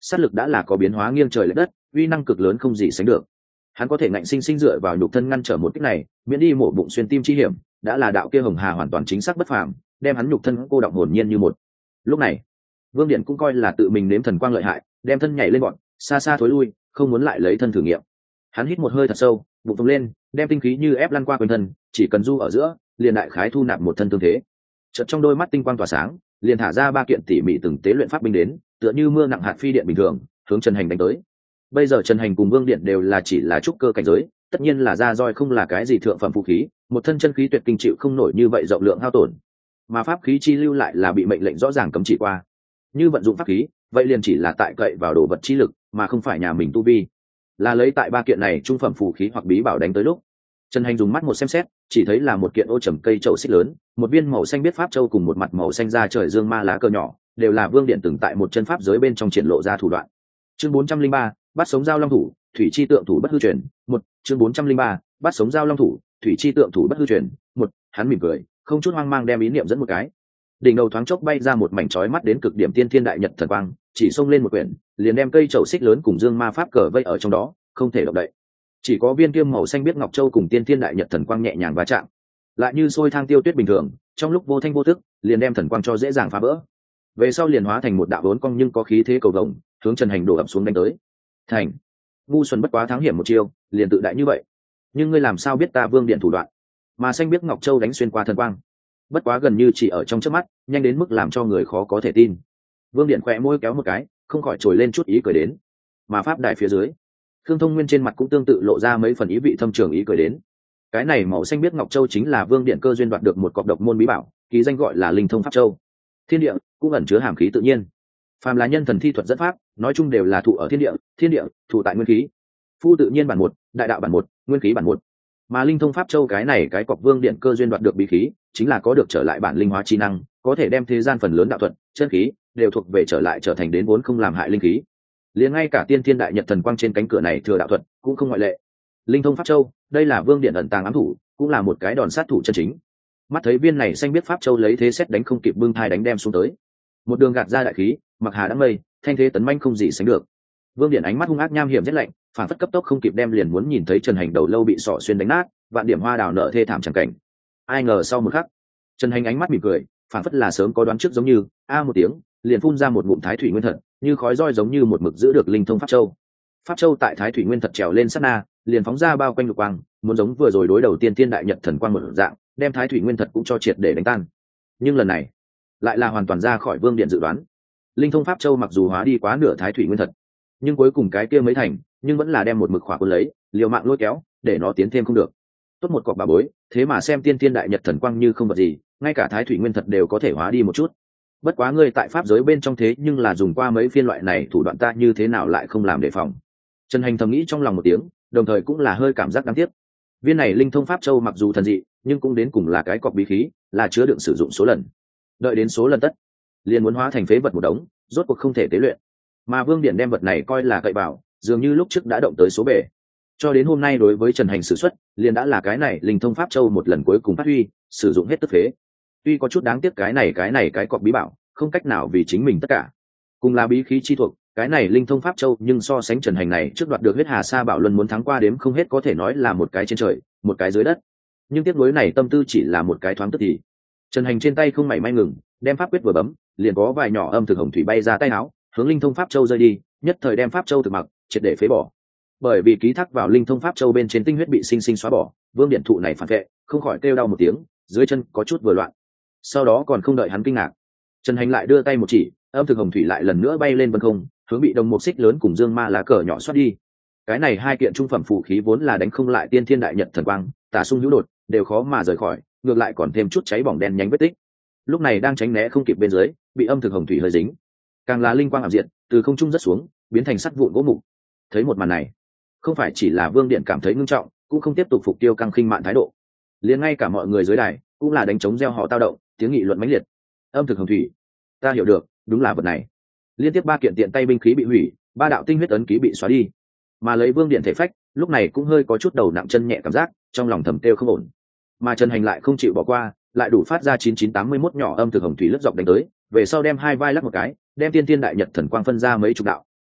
sát lực đã là có biến hóa nghiêng trời lệch đất, uy năng cực lớn không gì sánh được. Hắn có thể ngạnh sinh sinh dựa vào nhục thân ngăn trở một kích này, miễn đi mổ bụng xuyên tim chi hiểm, đã là đạo kia hồng hà hoàn toàn chính xác bất phàm, đem hắn nhục thân cô động hồn nhiên như một. Lúc này, Vương Điện cũng coi là tự mình nếm thần quang lợi hại, đem thân nhảy lên bọn, xa xa thối lui, không muốn lại lấy thân thử nghiệm. Hắn hít một hơi thật sâu, bụng phồng lên, đem tinh khí như ép lăn qua quanh thân, chỉ cần du ở giữa, liền đại khái thu nạp một thân tương thế. Chợt trong đôi mắt tinh quang tỏa sáng, liền thả ra ba kiện tỉ mỉ từng tế luyện pháp binh đến, tựa như mưa nặng hạt phi điện bình thường, hướng Trần Hành đánh tới. Bây giờ Trần Hành cùng Vương Điện đều là chỉ là trúc cơ cảnh giới, tất nhiên là ra roi không là cái gì thượng phẩm vũ khí, một thân chân khí tuyệt kinh chịu không nổi như vậy rộng lượng hao tổn. Mà pháp khí chi lưu lại là bị mệnh lệnh rõ ràng cấm chỉ qua. Như vận dụng pháp khí, vậy liền chỉ là tại cậy vào đồ vật chi lực, mà không phải nhà mình tu vi. Là lấy tại ba kiện này trung phẩm phù khí hoặc bí bảo đánh tới lúc, Trần Hành dùng mắt một xem xét, chỉ thấy là một kiện ô trầm cây chậu xích lớn, một viên màu xanh biết pháp châu cùng một mặt màu xanh da trời dương ma lá cờ nhỏ, đều là Vương Điện từng tại một chân pháp giới bên trong triển lộ ra thủ đoạn. Chương bốn trăm linh ba, bắt sống giao long thủ, thủy chi tượng thủ bất hư truyền, một, chương bốn trăm linh ba, bắt sống giao long thủ, thủy chi tượng thủ bất hư truyền, một, hắn mỉm cười, không chút hoang mang đem ý niệm dẫn một cái. Đỉnh đầu thoáng chốc bay ra một mảnh chói mắt đến cực điểm tiên thiên đại nhật thần quang, chỉ xông lên một quyển, liền đem cây chậu xích lớn cùng dương ma pháp cờ vây ở trong đó, không thể động đậy. Chỉ có viên kiêm màu xanh biết ngọc châu cùng tiên thiên đại nhật thần quang nhẹ nhàng va chạm, lại như sôi thang tiêu tuyết bình thường, trong lúc vô thanh vô tức, liền đem thần quang cho dễ dàng phá vỡ. Về sau liền hóa thành một đạo vốn cong nhưng có khí thế cầu vồng, hướng Trần Hành đổ ập xuống đánh tới. Thành, ngu xuẩn bất quá thắng hiểm một chiêu, liền tự đại như vậy. Nhưng ngươi làm sao biết ta Vương Điện thủ đoạn? Mà xanh biết ngọc châu đánh xuyên qua thần quang, bất quá gần như chỉ ở trong chớp mắt, nhanh đến mức làm cho người khó có thể tin. Vương Điện khẽ môi kéo một cái, không khỏi trồi lên chút ý cười đến. Mà pháp đài phía dưới, Khương Thông Nguyên trên mặt cũng tương tự lộ ra mấy phần ý vị thâm trường ý cười đến. Cái này màu xanh biết ngọc châu chính là Vương Điện cơ duyên đoạt được một cọc độc môn bí bảo, ký danh gọi là Linh Thông Pháp Châu. Thiên địa cũng ẩn chứa hàm khí tự nhiên. Phàm là nhân thần thi thuật dẫn pháp, nói chung đều là thụ ở thiên địa, thiên địa thụ tại nguyên khí. Phu tự nhiên bản một, đại đạo bản một, nguyên khí bản một. Mà Linh Thông Pháp Châu cái này cái cọc Vương Điện cơ duyên đoạt được bí khí, chính là có được trở lại bản linh hóa chi năng, có thể đem thế gian phần lớn đạo thuật, chân khí đều thuộc về trở lại trở thành đến vốn không làm hại linh khí. Liền ngay cả tiên thiên đại nhật thần quang trên cánh cửa này thừa đạo thuật cũng không ngoại lệ. Linh Thông Pháp Châu, đây là Vương Điện ẩn tàng ám thủ, cũng là một cái đòn sát thủ chân chính. Mắt thấy viên này xanh biết Pháp Châu lấy thế xét đánh không kịp bưng thai đánh đem xuống tới, một đường gạt ra đại khí, mặc hà đã mây, thanh thế tấn manh không gì sánh được. Vương Điện ánh mắt hung ác nham hiểm rất lạnh, phản phất cấp tốc không kịp đem liền muốn nhìn thấy Trần Hành đầu lâu bị sọ xuyên đánh nát, vạn điểm hoa đào nở thê thảm chẳng cảnh. Ai ngờ sau một khắc, Trần Hành ánh mắt mỉm cười, phản phất là sớm có đoán trước giống như a một tiếng, liền phun ra một ngụm thái thủy nguyên thật, như khói roi giống như một mực giữ được Linh Thông Pháp Châu. Pháp Châu tại thái thủy nguyên thật trèo lên sát na, liền phóng ra bao quanh lục quang, muốn giống vừa rồi đối đầu tiên tiên đại nhật thần quang một dạng, đem thái thủy nguyên thật cũng cho triệt để đánh tan. Nhưng lần này, lại là hoàn toàn ra khỏi Vương Điện dự đoán. Linh Thông Pháp Châu mặc dù hóa đi quá nửa thái thủy nguyên thật, nhưng cuối cùng cái kia mới thành, nhưng vẫn là đem một mực khỏa cuốn lấy, liều mạng lôi kéo, để nó tiến thêm không được. Tốt một cọc bà bối, thế mà xem tiên tiên đại nhật thần quang như không vật gì, ngay cả thái thủy nguyên thật đều có thể hóa đi một chút. Bất quá ngươi tại pháp giới bên trong thế nhưng là dùng qua mấy phiên loại này thủ đoạn, ta như thế nào lại không làm đề phòng. Trần Hành thầm nghĩ trong lòng một tiếng, đồng thời cũng là hơi cảm giác đáng tiếc. Viên này Linh Thông Pháp Châu mặc dù thần dị, nhưng cũng đến cùng là cái cọc bí khí, là chứa đựng sử dụng số lần. Đợi đến số lần tất, liền muốn hóa thành phế vật một đống, rốt cuộc không thể tế luyện. Mà Vương Điện đem vật này coi là cậy bảo, dường như lúc trước đã động tới số bể. Cho đến hôm nay đối với Trần Hành sử xuất, liền đã là cái này Linh Thông Pháp Châu một lần cuối cùng phát huy, sử dụng hết tức phế. Tuy có chút đáng tiếc cái này cái này cái cọc bí bảo, không cách nào vì chính mình tất cả. Cùng là bí khí chi thuộc, cái này Linh Thông Pháp Châu, nhưng so sánh Trần Hành này trước đoạt được huyết hà sa bảo luân muốn thắng qua đếm không hết, có thể nói là một cái trên trời, một cái dưới đất. Nhưng tiếc nuối này tâm tư chỉ là một cái thoáng tức thì. Trần Hành trên tay không mảy may ngừng, đem pháp quyết vừa bấm, liền có vài nhỏ âm thực hồng thủy bay ra tay áo, hướng Linh Thông Pháp Châu rơi đi, nhất thời đem Pháp Châu thực mặc, triệt để phế bỏ. Bởi vì ký thác vào Linh Thông Pháp Châu bên trên tinh huyết bị sinh sinh xóa bỏ, Vương Điện thụ này phản vệ, không khỏi kêu đau một tiếng, dưới chân có chút vừa loạn. Sau đó còn không đợi hắn kinh ngạc, Trần Hành lại đưa tay một chỉ, âm thực hồng thủy lại lần nữa bay lên vân không, hướng bị đồng một xích lớn cùng dương ma lá cờ nhỏ xoát đi. Cái này hai kiện trung phẩm phù khí vốn là đánh không lại tiên thiên đại nhật thần quang, tả sung hữu đột, đều khó mà rời khỏi, ngược lại còn thêm chút cháy bỏng đen nhánh vết tích. Lúc này đang tránh né không kịp bên dưới, bị âm thực hồng thủy hơi dính, càng là linh quang ảm diện, từ không trung rất xuống, biến thành sắt vụn gỗ mục. Thấy một màn này, không phải chỉ là Vương Điện cảm thấy ngưng trọng, cũng không tiếp tục phục tiêu căng khinh mạn thái độ, liền ngay cả mọi người dưới đài cũng là đánh trống gieo họ tao động, tiếng nghị luận mãnh liệt. Âm thực hồng thủy, ta hiểu được, đúng là vật này. Liên tiếp ba kiện tiện tay binh khí bị hủy, ba đạo tinh huyết ấn ký bị xóa đi, mà lấy Vương Điện thể phách, lúc này cũng hơi có chút đầu nặng chân nhẹ cảm giác, trong lòng thầm kêu không ổn. Mà Trần Hành lại không chịu bỏ qua, lại đủ phát ra chín chín tám mươi mốt nhỏ âm thực hồng thủy lướt dọc đánh tới, về sau đem hai vai lắc một cái, đem tiên tiên đại nhật thần quang phân ra mấy chục đạo,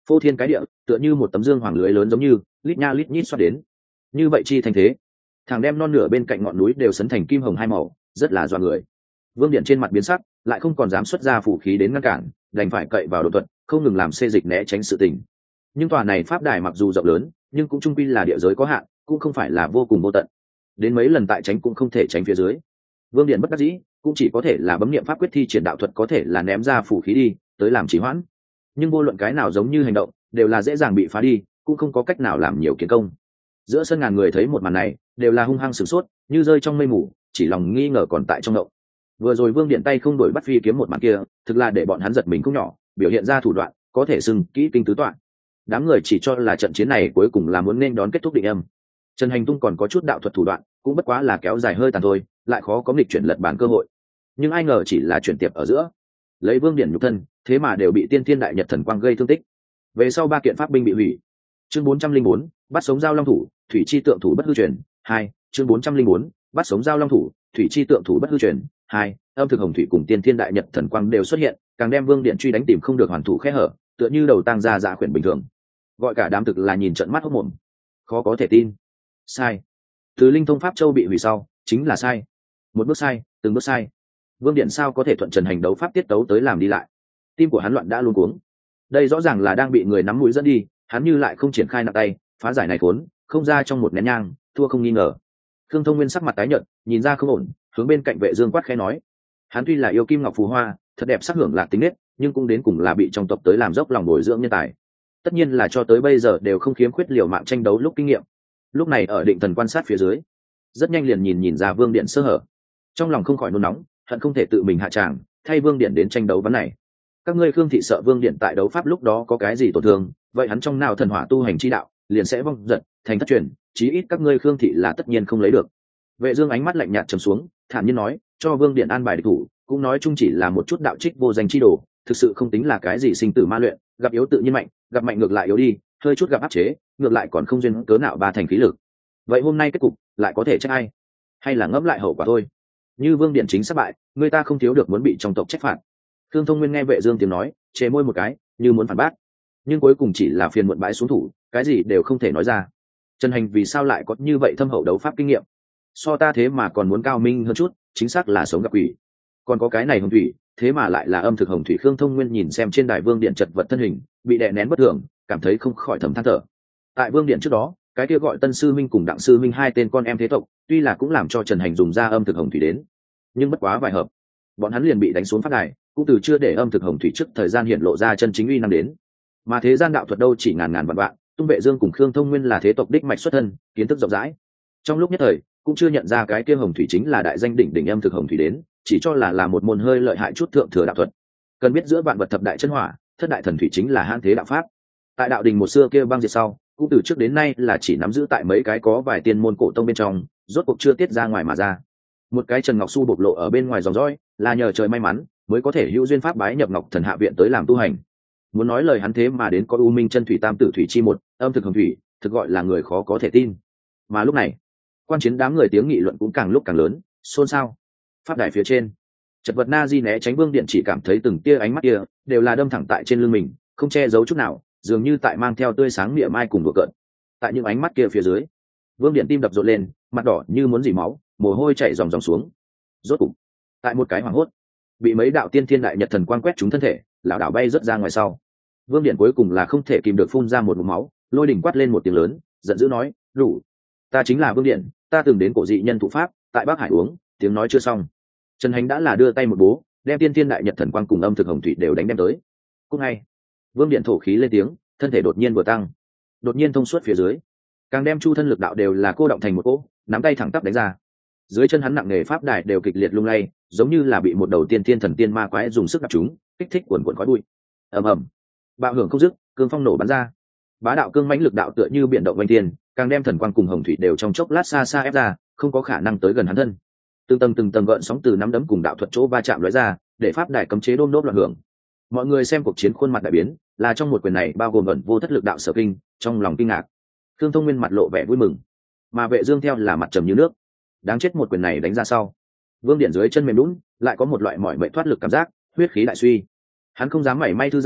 phô thiên cái địa, tựa như một tấm dương hoàng lưới lớn giống như lít nha lít nhít xoát đến. Như vậy chi thành thế, thằng đem non nửa bên cạnh ngọn núi đều sấn thành kim hồng hai màu, rất là doa người. Vương Điện trên mặt biến sắc, lại không còn dám xuất ra vũ khí đến ngăn cản, đành phải cậy vào độ thuật, không ngừng làm xê dịch né tránh sự tình. Nhưng tòa này pháp đài mặc dù rộng lớn, nhưng cũng trung quy là địa giới có hạn, cũng không phải là vô cùng vô tận. Đến mấy lần tại tránh cũng không thể tránh phía dưới. Vương Điện bất đắc dĩ, cũng chỉ có thể là bấm niệm pháp quyết thi triển đạo thuật, có thể là ném ra phù khí đi, tới làm trì hoãn. Nhưng vô luận cái nào giống như hành động, đều là dễ dàng bị phá đi, cũng không có cách nào làm nhiều kiến công. Giữa sân ngàn người thấy một màn này, đều là hung hăng sửng sốt, như rơi trong mây mù, chỉ lòng nghi ngờ còn tại trong động. Vừa rồi Vương Điện tay không đổi bắt phi kiếm một màn kia, thực là để bọn hắn giật mình không nhỏ, biểu hiện ra thủ đoạn, có thể xưng kỹ kinh tứ toạn. Đám người chỉ cho là trận chiến này cuối cùng là muốn nên đón kết thúc định âm. Trần Hành Tung còn có chút đạo thuật thủ đoạn, cũng bất quá là kéo dài hơi tàn thôi, lại khó có nghịch chuyển lật bản cơ hội. Nhưng ai ngờ chỉ là chuyển tiệp ở giữa, lấy Vương Điện nhục thân, thế mà đều bị Tiên Thiên Đại Nhật Thần Quang gây thương tích. Về sau ba kiện pháp binh bị hủy. Chương bốn trăm linh bốn, bắt sống giao long thủ, thủy chi tượng thủ bất hư truyền. Hai, chương bốn trăm linh bốn, bắt sống giao long thủ, thủy chi tượng thủ bất hư truyền. Hai, âm thực hồng thủy cùng Tiên Thiên Đại Nhật Thần Quang đều xuất hiện, càng đem Vương Điện truy đánh tìm không được hoàn thủ khe hở, tựa như đầu tang ra dạ khuyển bình thường. Gọi cả đám thực là nhìn trận mắt hốt mồm, khó có thể tin. Sai. Từ Linh Thông Pháp Châu bị hủy sau, chính là sai. Một bước sai, từng bước sai. Vương Điện sao có thể thuận Trần Hành đấu pháp tiết tấu tới làm đi lại? Tim của hắn loạn đã luống cuống. Đây rõ ràng là đang bị người nắm mũi dẫn đi, hắn như lại không triển khai nặng tay, phá giải này khốn, không ra trong một nén nhang, thua không nghi ngờ. Khương Thông Nguyên sắc mặt tái nhợt, nhìn ra không ổn, hướng bên cạnh Vệ Dương quát khẽ nói: hắn tuy là yêu kim ngọc phù hoa, thật đẹp sắc hưởng lạc tính nết, nhưng cũng đến cùng là bị trong tộc tới làm dốc lòng bồi dưỡng nhân tài. Tất nhiên là cho tới bây giờ đều không khiếm khuyết liều mạng tranh đấu lúc kinh nghiệm. Lúc này ở định thần quan sát phía dưới, rất nhanh liền nhìn nhìn ra Vương Điện sơ hở, trong lòng không khỏi nôn nóng, hận không thể tự mình hạ tràng, thay Vương Điện đến tranh đấu vấn này. Các ngươi Khương thị sợ Vương Điện tại đấu pháp lúc đó có cái gì tổn thương, vậy hắn trong nào thần hỏa tu hành chi đạo, liền sẽ vong giật thành thất truyền, chí ít các ngươi Khương thị là tất nhiên không lấy được. Vệ Dương ánh mắt lạnh nhạt trầm xuống, thản nhiên nói: cho Vương Điện an bài địch thủ, cũng nói chung chỉ là một chút đạo trích vô danh chi đồ, thực sự không tính là cái gì sinh tử ma luyện, gặp yếu tự nhiên mạnh, gặp mạnh ngược lại yếu đi, hơi chút gặp áp chế, ngược lại còn không duyên cớ nào ba thành khí lực. Vậy hôm nay kết cục lại có thể trách ai? Hay là ngẫm lại hậu quả thôi. Như Vương Điện chính sắp bại, người ta không thiếu được muốn bị trong tộc trách phạt. Thương Thông Nguyên nghe Vệ Dương tiếng nói, chề môi một cái, như muốn phản bác, nhưng cuối cùng chỉ là phiền muộn bãi xuống thủ, cái gì đều không thể nói ra. Trần Hành vì sao lại có như vậy thâm hậu đấu pháp kinh nghiệm? So ta thế mà còn muốn cao minh hơn chút, chính xác là sống gặp quỷ. Còn có cái này hồng thủy, thế mà lại là âm thực hồng thủy. Khương Thông Nguyên nhìn xem trên đài Vương Điện chật vật thân hình, bị đè nén bất thường, cảm thấy không khỏi thầm than thở. Tại Vương Điện trước đó, cái kia gọi Tân Sư Minh cùng Đặng Sư Minh hai tên con em thế tộc, tuy là cũng làm cho Trần Hành dùng ra âm thực hồng thủy đến, nhưng bất quá vài hợp, bọn hắn liền bị đánh xuống phát đài, cũng từ chưa để âm thực hồng thủy trước thời gian hiện lộ ra chân chính uy năng đến. Mà thế gian đạo thuật đâu chỉ ngàn ngàn vạn vạn, Tung Vệ Dương cùng Khương Thông Nguyên là thế tộc đích mạch xuất thân, kiến thức rộng rãi. Trong lúc nhất thời, cũng chưa nhận ra cái kia hồng thủy chính là đại danh đỉnh đỉnh âm thực hồng thủy đến, chỉ cho là là một môn hơi lợi hại chút thượng thừa đạo thuật. Cần biết giữa vạn vật thập đại chân hỏa, thất đại thần thủy chính là hãn thế đạo pháp. Tại đạo đình một xưa kia băng diệt sau, cũng từ trước đến nay là chỉ nắm giữ tại mấy cái có vài tiên môn cổ tông bên trong, rốt cuộc chưa tiết ra ngoài mà ra. Một cái Trần Ngọc Su bộc lộ ở bên ngoài dòng dõi, là nhờ trời may mắn mới có thể hữu duyên pháp bái nhập Ngọc Thần Hạ viện tới làm tu hành. Muốn nói lời hắn thế mà đến có U Minh chân thủy tam tử thủy chi một, âm thực hồng thủy, thực gọi là người khó có thể tin. Mà lúc này, quan chiến đám người tiếng nghị luận cũng càng lúc càng lớn, xôn xao. Pháp đài phía trên, chật vật Na Di né tránh Vương Điện chỉ cảm thấy từng tia ánh mắt kia đều là đâm thẳng tại trên lưng mình, không che giấu chút nào, dường như tại mang theo tươi sáng mỉa mai cùng đùa cợt. Tại những ánh mắt kia phía dưới, Vương Điện tim đập rộn lên, mặt đỏ như muốn dỉ máu, mồ hôi chảy ròng ròng xuống. Rốt cục, tại một cái hoảng hốt, bị mấy đạo tiên thiên đại nhật thần quang quét trúng thân thể, lão đảo bay rớt ra ngoài sau. Vương Điện cuối cùng là không thể kìm được phun ra một ngụm máu, lôi đỉnh quát lên một tiếng lớn, giận dữ nói: "Đủ! Ta chính là Vương Điện, ta từng đến cổ dị nhân thụ pháp, tại Bắc Hải uống." Tiếng nói chưa xong, Trần Hành đã là đưa tay một bố, đem tiên thiên đại nhật thần quang cùng âm thực hồng thủy đều đánh đem tới. Cũng ngay, Vương Điện thổ khí lên tiếng, thân thể đột nhiên vừa tăng, đột nhiên thông suốt phía dưới, càng đem chu thân lực đạo đều là cô động thành một cỗ, nắm tay thẳng tắp đánh ra. Dưới chân hắn nặng nghề pháp đài đều kịch liệt lung lay, giống như là bị một đầu tiên thiên thần tiên ma quái dùng sức đập chúng, kích thích cuồn cuộn khói bụi. Ầm ầm, bạo hưởng không dứt, cương phong nổ bắn ra. Bá đạo cương mãnh lực đạo tựa như biển động vành tiền, càng đem thần quang cùng hồng thủy đều trong chốc lát xa xa ép ra, không có khả năng tới gần hắn thân. Từng tầng từng tầng gợn sóng từ nắm đấm cùng đạo thuật chỗ va chạm lóe ra, để pháp đài cấm chế đôm đốp loạn hưởng. Mọi người xem cuộc chiến khuôn mặt đại biến, là trong một quyền này bao gồm ẩn vô thất lực đạo sở kinh, trong lòng kinh ngạc. Thương Thông Nguyên mặt lộ vẻ vui mừng, mà Vệ Dương theo là mặt trầm như nước. Đáng chết, một quyền này đánh ra sau, Vương Điện dưới chân mềm nhũn, lại có một loại mỏi mệt thoát lực cảm giác, huyết khí đại suy. Hắn không dám mảy may thư giãn,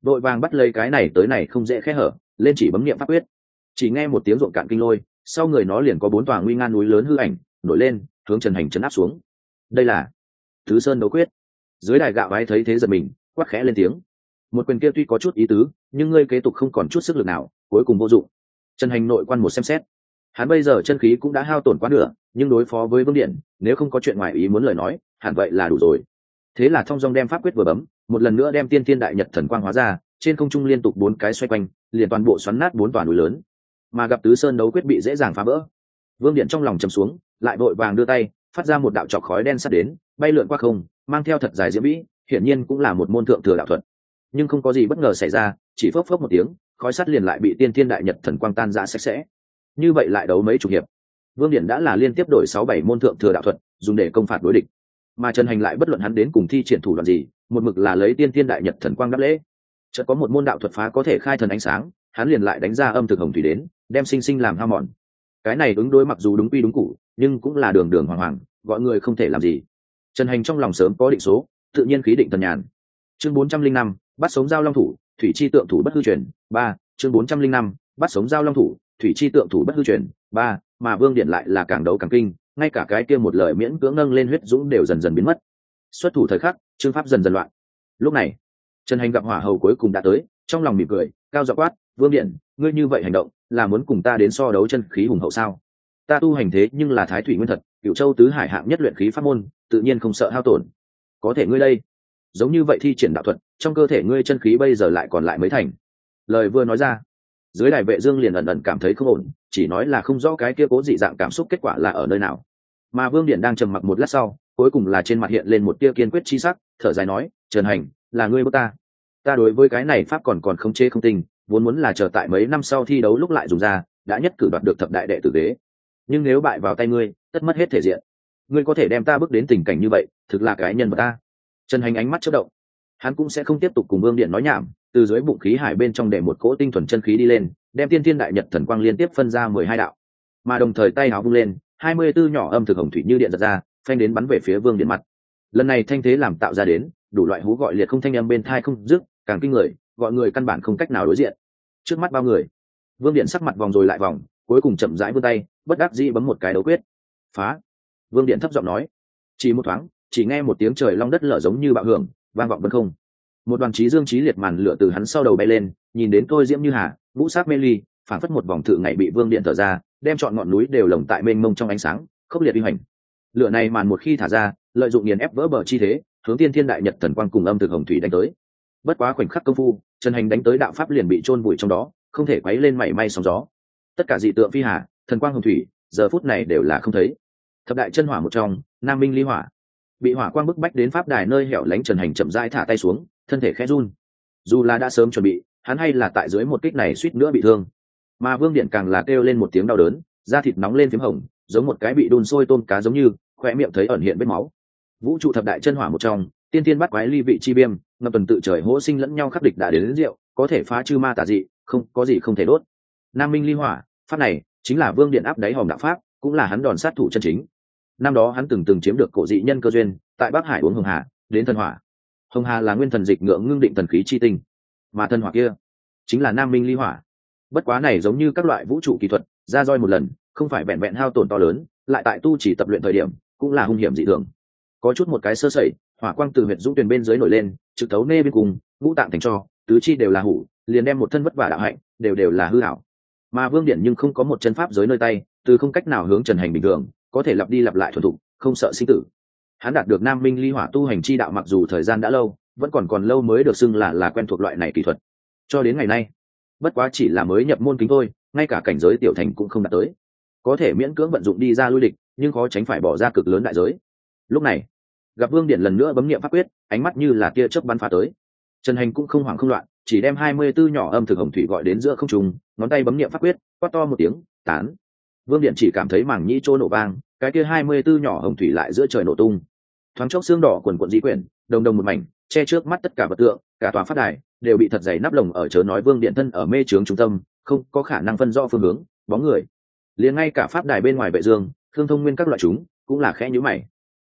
vội vàng bắt lấy cái này tới này không dễ khẽ hở, lên chỉ bấm niệm pháp quyết. Chỉ nghe một tiếng rộn cạn kinh lôi, sau người nó liền có bốn tòa nguy nga núi lớn hư ảnh nổi lên, hướng Trần Hành chấn áp xuống. Đây là Thứ Sơn đấu quyết. Dưới đài gạo vái thấy thế giật mình, quát khẽ lên tiếng. Một quyền kia tuy có chút ý tứ, nhưng ngươi kế tục không còn chút sức lực nào, cuối cùng vô dụng. Trần Hành nội quan một xem xét, hắn bây giờ chân khí cũng đã hao tổn quá nửa, nhưng đối phó với Vương Điện, nếu không có chuyện ngoài ý muốn lời nói, hẳn vậy là đủ rồi. Thế là thong dong đem pháp quyết vừa bấm, một lần nữa đem tiên tiên đại nhật thần quang hóa ra, trên không trung liên tục bốn cái xoay quanh, liền toàn bộ xoắn nát bốn tòa núi lớn. Mà gặp Tứ Sơn đấu quyết bị dễ dàng phá vỡ, Vương Điện trong lòng trầm xuống, lại vội vàng đưa tay, phát ra một đạo chọc khói đen sắt đến, bay lượn qua không, mang theo thật dài diễm vĩ, hiển nhiên cũng là một môn thượng thừa đạo thuật. Nhưng không có gì bất ngờ xảy ra, chỉ phốc phốc một tiếng, khói sắt liền lại bị tiên thiên đại nhật thần quang tan rã sạch sẽ. Như vậy lại đấu mấy chục hiệp, Vương Điện đã là liên tiếp đổi sáu bảy môn thượng thừa đạo thuật, dùng để công phạt đối địch. Mà Trần Hành lại bất luận hắn đến cùng thi triển thủ đoạn gì, một mực là lấy tiên thiên đại nhật thần quang đáp lễ. Chợt có một môn đạo thuật phá có thể khai thần ánh sáng, hắn liền lại đánh ra âm thực hồng thủy đến, đem sinh sinh làm hao mòn. Cái này ứng đối mặc dù đúng quy đúng củ, nhưng cũng là đường đường hoàng hoàng, gọi người không thể làm gì. Trần Hành trong lòng sớm có định số, tự nhiên khí định thần nhàn. Chương bốn trăm linh năm, bắt sống giao long thủ, thủy chi tượng thủ bất hư truyền, ba. Chương bốn trăm linh năm, bắt sống giao long thủ, thủy chi tượng thủ bất hư truyền, ba. Mà Vương Điện lại là càng đấu càng kinh, ngay cả cái kia một lời miễn cưỡng nâng lên huyết dũng đều dần dần biến mất. Xuất thủ thời khắc, chương pháp dần dần loạn. Lúc này, Trần Hành gặp hỏa hầu cuối cùng đã tới, trong lòng mỉm cười, cao giọng quát, Vương Điện, ngươi như vậy hành động, là muốn cùng ta đến so đấu chân khí hùng hậu sao? Ta tu hành thế nhưng là thái thủy nguyên thật, cửu châu tứ hải hạng nhất luyện khí pháp môn, tự nhiên không sợ hao tổn. Có thể ngươi đây, giống như vậy thi triển đạo thuật, trong cơ thể ngươi chân khí bây giờ lại còn lại mấy thành. Lời vừa nói ra, dưới đài Vệ Dương liền ẩn ẩn cảm thấy không ổn, chỉ nói là không rõ cái kia cố dị dạng cảm xúc kết quả là ở nơi nào. Mà Vương Điện đang trầm mặc một lát sau, cuối cùng là trên mặt hiện lên một tia kiên quyết chi sắc, thở dài nói, Trần Hành, là ngươi bước ta. Ta đối với cái này pháp còn còn không chê không tình, vốn muốn là chờ tại mấy năm sau thi đấu lúc lại dùng ra, đã nhất cử đoạt được thập đại đệ tử ghế. Nhưng nếu bại vào tay ngươi, tất mất hết thể diện. Ngươi có thể đem ta bước đến tình cảnh như vậy, thực là cái nhân vật ta. Trần Hành ánh mắt chớp động, hắn cũng sẽ không tiếp tục cùng Vương Điện nói nhảm, từ dưới bụng khí hải bên trong để một cỗ tinh thuần chân khí đi lên, đem tiên thiên đại nhật thần quang liên tiếp phân ra mười hai đạo, mà đồng thời tay áo vung lên, hai mươi tư nhỏ âm thực hồng thủy như điện giật ra, phanh đến bắn về phía Vương Điện mặt. Lần này thanh thế làm tạo ra đến, đủ loại hú gọi liệt không thanh âm bên tai không dứt, càng kinh người, gọi người căn bản không cách nào đối diện. Trước mắt bao người, Vương Điện sắc mặt vòng rồi lại vòng, cuối cùng chậm rãi vươn tay, bất đắc dĩ bấm một cái đấu quyết. Phá! Vương Điện thấp giọng nói. Chỉ một thoáng, chỉ nghe một tiếng trời long đất lở giống như bạo hưởng, vang vọng bên không. Một đoàn chí dương chí liệt màn lửa từ hắn sau đầu bay lên, nhìn đến tôi diễm như hà, ngũ sắc mê ly, phản phất một vòng thử ngày bị Vương Điện thở ra, đem trọn ngọn núi đều lồng tại mênh mông trong ánh sáng, khốc liệt uy hành. Lửa này màn một khi thả ra, lợi dụng nghiền ép vỡ bờ chi thế, hướng tiên thiên đại nhật thần quang cùng âm thực hồng thủy đánh tới. Bất quá khoảnh khắc công phu, Trần Hành đánh tới đạo pháp liền bị chôn vùi trong đó, không thể quấy lên mảy may sóng gió. Tất cả dị tượng phi hà, thần quang hồng thủy, giờ phút này đều là không thấy. Thập đại chân hỏa một trong, Nam Minh Ly Hỏa, bị hỏa quang bức bách đến pháp đài nơi hẻo lánh, Trần Hành chậm rãi thả tay xuống, thân thể khẽ run. Dù là đã sớm chuẩn bị, hắn hay là tại dưới một kích này suýt nữa bị thương. Mà Vương Điện càng là kêu lên một tiếng đau đớn, da thịt nóng lên phím hồng, giống một cái bị đun sôi tôm cá giống như, khóe miệng thấy ẩn hiện vết máu. Vũ trụ thập đại chân hỏa một trong, tiên tiên bắt quái ly vị chi viêm, ngập tuần tự trời hỗ sinh lẫn nhau khắc địch đã đến, đến rượu, có thể phá chư ma tà dị, không có gì không thể đốt. Nam Minh Ly Hỏa, pháp này chính là Vương Điện áp đáy hòm đạo pháp, cũng là hắn đòn sát thủ chân chính. Năm đó hắn từng từng chiếm được cổ dị nhân cơ duyên, tại Bắc Hải uống hồng hà, đến thần hỏa. Hồng hà là nguyên thần dịch ngưỡng ngưng định thần khí chi tinh, mà thần hỏa kia chính là Nam Minh Ly Hỏa. Bất quá này giống như các loại vũ trụ kỹ thuật, ra roi một lần, không phải vẹn vẹn hao tổn to lớn, lại tại tu chỉ tập luyện thời điểm, cũng là hung hiểm dị thường. Có chút một cái sơ sẩy, hỏa quang từ huyệt dũng tuyển bên dưới nổi lên, trực thấu nê bên cùng, ngũ tạng thành tro, tứ chi đều là hủ, liền đem một thân vất vả đạo hạnh đều đều là hư ảo. Mà Vương Điện nhưng không có một chân pháp giới nơi tay, từ không cách nào hướng Trần Hành bình thường, có thể lặp đi lặp lại thuần thục, không sợ sinh tử. Hắn đạt được Nam Minh Ly Hỏa tu hành chi đạo, mặc dù thời gian đã lâu, vẫn còn còn lâu mới được xưng là là quen thuộc loại này kỹ thuật. Cho đến ngày nay, bất quá chỉ là mới nhập môn kính thôi, ngay cả cảnh giới tiểu thành cũng không đạt tới, có thể miễn cưỡng vận dụng đi ra lui địch, nhưng khó tránh phải bỏ ra cực lớn đại giới. Lúc này, gặp Vương Điện lần nữa bấm niệm pháp quyết, ánh mắt như là tia chớp bắn phá tới. Trần Hành cũng không hoảng không loạn, chỉ đem hai mươi tư nhỏ âm thực hồng thủy gọi đến giữa không trung, ngón tay bấm niệm pháp quyết, quát to một tiếng, tán. Vương Điện chỉ cảm thấy màng nhĩ trô nổ vang, cái kia hai mươi tư nhỏ hồng thủy lại giữa trời nổ tung. Thoáng chốc xương đỏ quần quần dĩ quyển, đồng đồng một mảnh, che trước mắt tất cả vật tượng, cả tòa pháp đài đều bị thật dày nắp lồng ở, chớ nói Vương Điện thân ở mê trướng trung tâm, không có khả năng phân rõ phương hướng, bóng người. Liền ngay cả pháp đài bên ngoài Vệ Dương, Thương Thông Nguyên các loại chúng, cũng là khẽ nhíu mày.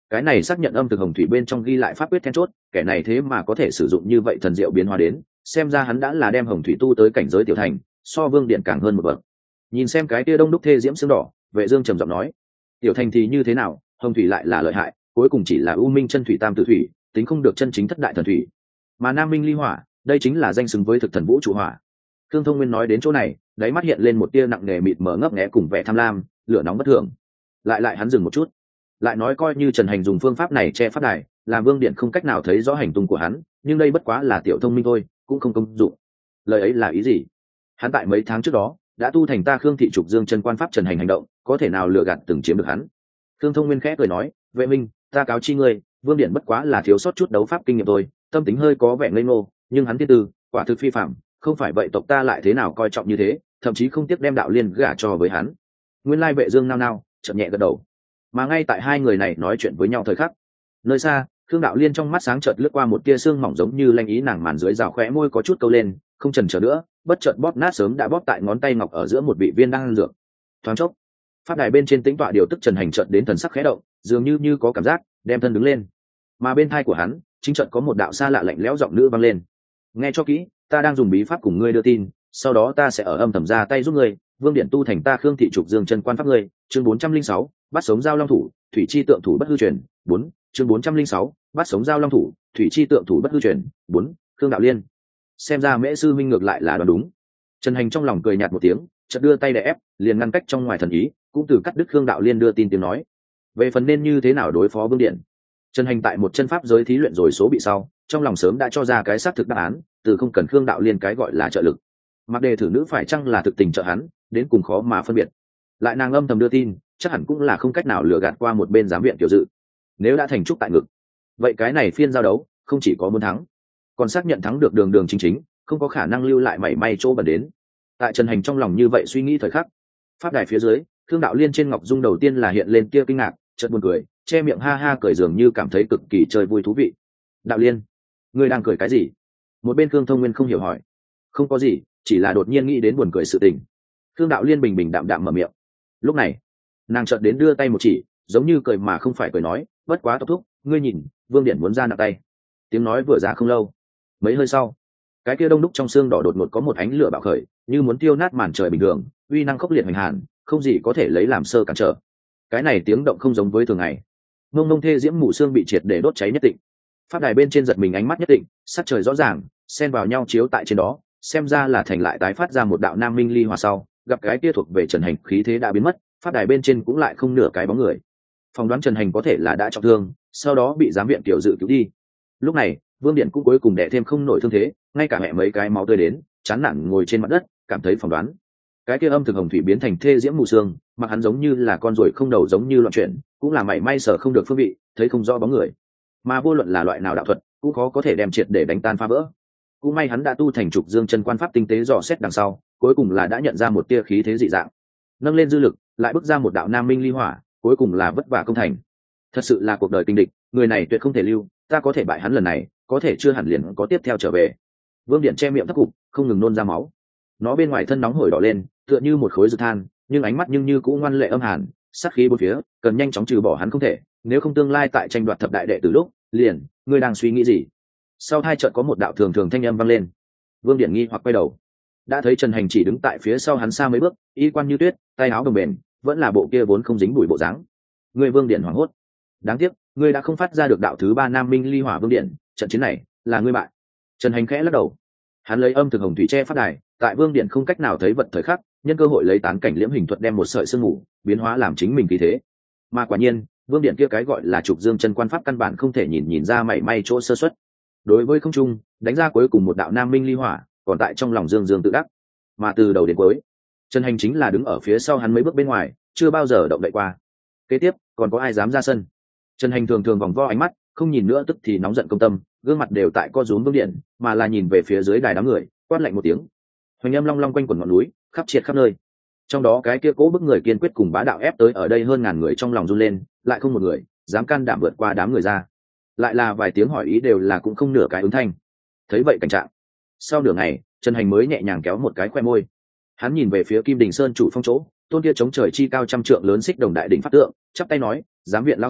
cái này xác nhận âm thực hồng thủy bên trong ghi lại pháp quyết then chốt, kẻ này thế mà có thể sử dụng như vậy thần diệu biến hóa đến, xem ra hắn đã là đem hồng thủy tu tới cảnh giới tiểu thành, so vương điện càng hơn một bậc. Nhìn xem cái kia đông đúc thê diễm xương đỏ, Vệ Dương trầm giọng nói, tiểu thành thì như thế nào, hồng thủy lại là lợi hại, cuối cùng chỉ là u minh chân thủy tam tử thủy, tính không được chân chính thất đại thần thủy. Mà nam minh ly hỏa, đây chính là danh xứng với thực thần vũ trụ hỏa. Thương Thông Nguyên nói đến chỗ này, đáy mắt hiện lên một tia nặng nề mịt mờ ngấp nghé cùng vẻ tham lam, lửa nóng bất thường. Lại lại hắn dừng một chút, lại nói coi như Trần Hành dùng phương pháp này che pháp đài, làm Vương Điện không cách nào thấy rõ hành tung của hắn, nhưng đây bất quá là tiểu thông minh thôi, cũng không công dụng. Lời ấy là ý gì? Hắn tại mấy tháng trước đó đã tu thành ta Khương thị trục dương chân quan pháp Trần Hành hành động, có thể nào lừa gạt từng chiếm được hắn? Thương Thông Nguyên khẽ cười nói, Vệ Minh, ta cáo chi ngươi, Vương Điện bất quá là thiếu sót chút đấu pháp kinh nghiệm thôi, tâm tính hơi có vẻ ngây ngô, nhưng hắn thiên tư quả thực phi phạm, không phải vậy tộc ta lại thế nào coi trọng như thế, thậm chí không tiếc đem đạo liên gả cho với hắn. Nguyên lai Vệ Dương nao nao, chậm nhẹ gật đầu. Mà ngay tại hai người này nói chuyện với nhau thời khắc, nơi xa, Khương đạo liên trong mắt sáng chợt lướt qua một tia sương mỏng giống như lanh ý, nàng màn dưới rào khóe môi có chút câu lên, không chần chờ nữa, bất chợt bóp nát sớm đã bóp tại ngón tay ngọc ở giữa một vị viên đan dược. Thoáng chốc, pháp đài bên trên tĩnh tọa điều tức Trần Hành chợt đến thần sắc khẽ động, dường như như có cảm giác, đem thân đứng lên. Mà bên tai của hắn, chính chợt có một đạo xa lạ lạnh lẽo giọng nữ vang lên. Nghe cho kỹ, ta đang dùng bí pháp cùng ngươi đưa tin, sau đó ta sẽ ở âm thầm ra tay giúp ngươi, Vương Điện tu thành ta Khương thị trục dương chân quan pháp ngươi. Chương bốn trăm linh sáu, bắt sống giao long thủ, thủy chi tượng thủ bất hư truyền. Bốn, chương bốn trăm linh sáu, bắt sống giao long thủ, thủy chi tượng thủ bất hư truyền. Bốn, Khương đạo liên. Xem ra Mễ sư minh ngược lại là đoán đúng. Trần Hành trong lòng cười nhạt một tiếng, chợt đưa tay đè ép, liền ngăn cách trong ngoài thần ý, cũng từ cắt đứt Khương đạo liên đưa tin tiếng nói. Về phần nên như thế nào đối phó Vương Điện, Trần Hành tại một chân pháp giới thí luyện rồi số bị sau, trong lòng sớm đã cho ra cái xác thực đáp án, từ không cần Khương đạo liên cái gọi là trợ lực. Mặc đề thử nữ phải chăng là thực tình trợ hắn, đến cùng khó mà phân biệt. Lại nàng âm thầm đưa tin, chắc hẳn cũng là không cách nào lừa gạt qua một bên giám viện tiểu dự. Nếu đã thành trúc tại ngực, vậy cái này phiên giao đấu không chỉ có muốn thắng, còn xác nhận thắng được đường đường chính chính, không có khả năng lưu lại mảy may chỗ bẩn đến. Tại Trần Hành trong lòng như vậy suy nghĩ thời khắc, pháp đài phía dưới, Khương đạo liên trên ngọc dung đầu tiên là hiện lên kia kinh ngạc, chợt buồn cười, che miệng ha ha cười dường như cảm thấy cực kỳ chơi vui thú vị. Đạo liên, ngươi đang cười cái gì? Một bên Khương Thông Nguyên không hiểu hỏi. Không có gì, chỉ là đột nhiên nghĩ đến buồn cười sự tình. Khương đạo liên bình bình đạm đạm mở miệng. Lúc này, nàng chợt đến đưa tay một chỉ, giống như cười mà không phải cười nói, bất quá tốc thúc, ngươi nhìn, Vương Điện muốn ra nặng tay. Tiếng nói vừa ra không lâu, mấy hơi sau, cái kia đông đúc trong xương đỏ đột ngột có một ánh lửa bạo khởi, như muốn tiêu nát màn trời bình thường, uy năng khốc liệt hoành hàn, không gì có thể lấy làm sơ cản trở. Cái này tiếng động không giống với thường ngày. Mông mông thê diễm mù xương bị triệt để đốt cháy nhất định. Pháp đài bên trên giật mình ánh mắt nhất định, sắc trời rõ ràng, xen vào nhau chiếu tại trên đó, xem ra là thành lại tái phát ra một đạo nam minh ly hòa sau, gặp cái kia thuộc về Trần Hành khí thế đã biến mất, pháp đài bên trên cũng lại không nửa cái bóng người. Phỏng đoán Trần Hành có thể là đã trọng thương, sau đó bị giám viện tiểu dự cứu đi. Lúc này, Vương Điện cũng cuối cùng đè thêm không nổi thương thế, ngay cả mẹ mấy cái máu tươi đến, chán nản ngồi trên mặt đất, cảm thấy phỏng đoán. Cái kia âm thực hồng thủy biến thành thê diễm mù sương, mặc hắn giống như là con ruồi không đầu giống như loạn chuyển, cũng là mảy may sở không được phương vị, thấy không rõ bóng người. Mà vô luận là loại nào đạo thuật, cũng khó có thể đem triệt để đánh tan phá vỡ. Cũng may hắn đã tu thành trục dương chân quan pháp tinh tế dò xét đằng sau, cuối cùng là đã nhận ra một tia khí thế dị dạng, nâng lên dư lực, lại bước ra một đạo nam minh ly hỏa, cuối cùng là vất vả công thành. Thật sự là cuộc đời kinh địch, người này tuyệt không thể lưu, ta có thể bại hắn lần này, có thể chưa hẳn liền có tiếp theo trở về. Vương Điện che miệng thấp cục, không ngừng nôn ra máu. Nó bên ngoài thân nóng hổi đỏ lên, tựa như một khối dược than, nhưng ánh mắt nhưng như cũng ngoan lệ âm hàn, sát khí bốn phía, cần nhanh chóng trừ bỏ hắn không thể, nếu không tương lai tại tranh đoạt thập đại đệ từ lúc, liền, ngươi đang suy nghĩ gì? Sau hai trận có một đạo thường thường thanh âm vang lên. Vương Điện nghi hoặc quay đầu, đã thấy Trần Hành chỉ đứng tại phía sau hắn xa mấy bước, y quan như tuyết, tay áo đồng bền, vẫn là bộ kia vốn không dính bụi bộ dáng. Ngươi Vương Điện hoảng hốt, đáng tiếc, ngươi đã không phát ra được đạo thứ ba nam minh ly hỏa Vương Điện, trận chiến này là ngươi bại. Trần Hành khẽ lắc đầu, hắn lấy âm thực hồng thủy che phát đài, tại Vương Điện không cách nào thấy vật thời khắc, nhân cơ hội lấy tán cảnh liễm hình thuật đem một sợi sương mù biến hóa làm chính mình khí thế. Mà quả nhiên, Vương Điện kia cái gọi là trục dương chân quan pháp căn bản không thể nhìn nhìn ra mảy may chỗ sơ xuất. Đối với không trung, đánh ra cuối cùng một đạo nam minh ly hỏa, còn tại trong lòng dương dương tự đắc. Mà từ đầu đến cuối, Trần Hành chính là đứng ở phía sau hắn mấy bước bên ngoài, chưa bao giờ động đậy qua. Kế tiếp, còn có ai dám ra sân? Trần Hành thường thường vòng vo ánh mắt, không nhìn nữa tức thì nóng giận công tâm, gương mặt đều tại co rúm Vương Điện, mà là nhìn về phía dưới đài đám người, quát lạnh một tiếng. Hoành âm long long quanh quần ngọn núi, khắp triệt khắp nơi. Trong đó cái kia cố bức người kiên quyết cùng bá đạo ép tới ở đây hơn ngàn người trong lòng run lên, lại không một người dám can đảm vượt qua đám người ra. Lại là vài tiếng hỏi ý đều là cũng không nửa cái ứng thanh. Thấy vậy cảnh trạng, sau nửa ngày, Trần Hành mới nhẹ nhàng kéo một cái khoe môi. Hắn nhìn về phía Kim Đình Sơn chủ phong chỗ, tôn kia chống trời chi cao trăm trượng lớn xích đồng đại đỉnh pháp tượng, chắp tay nói, giám viện lão sư,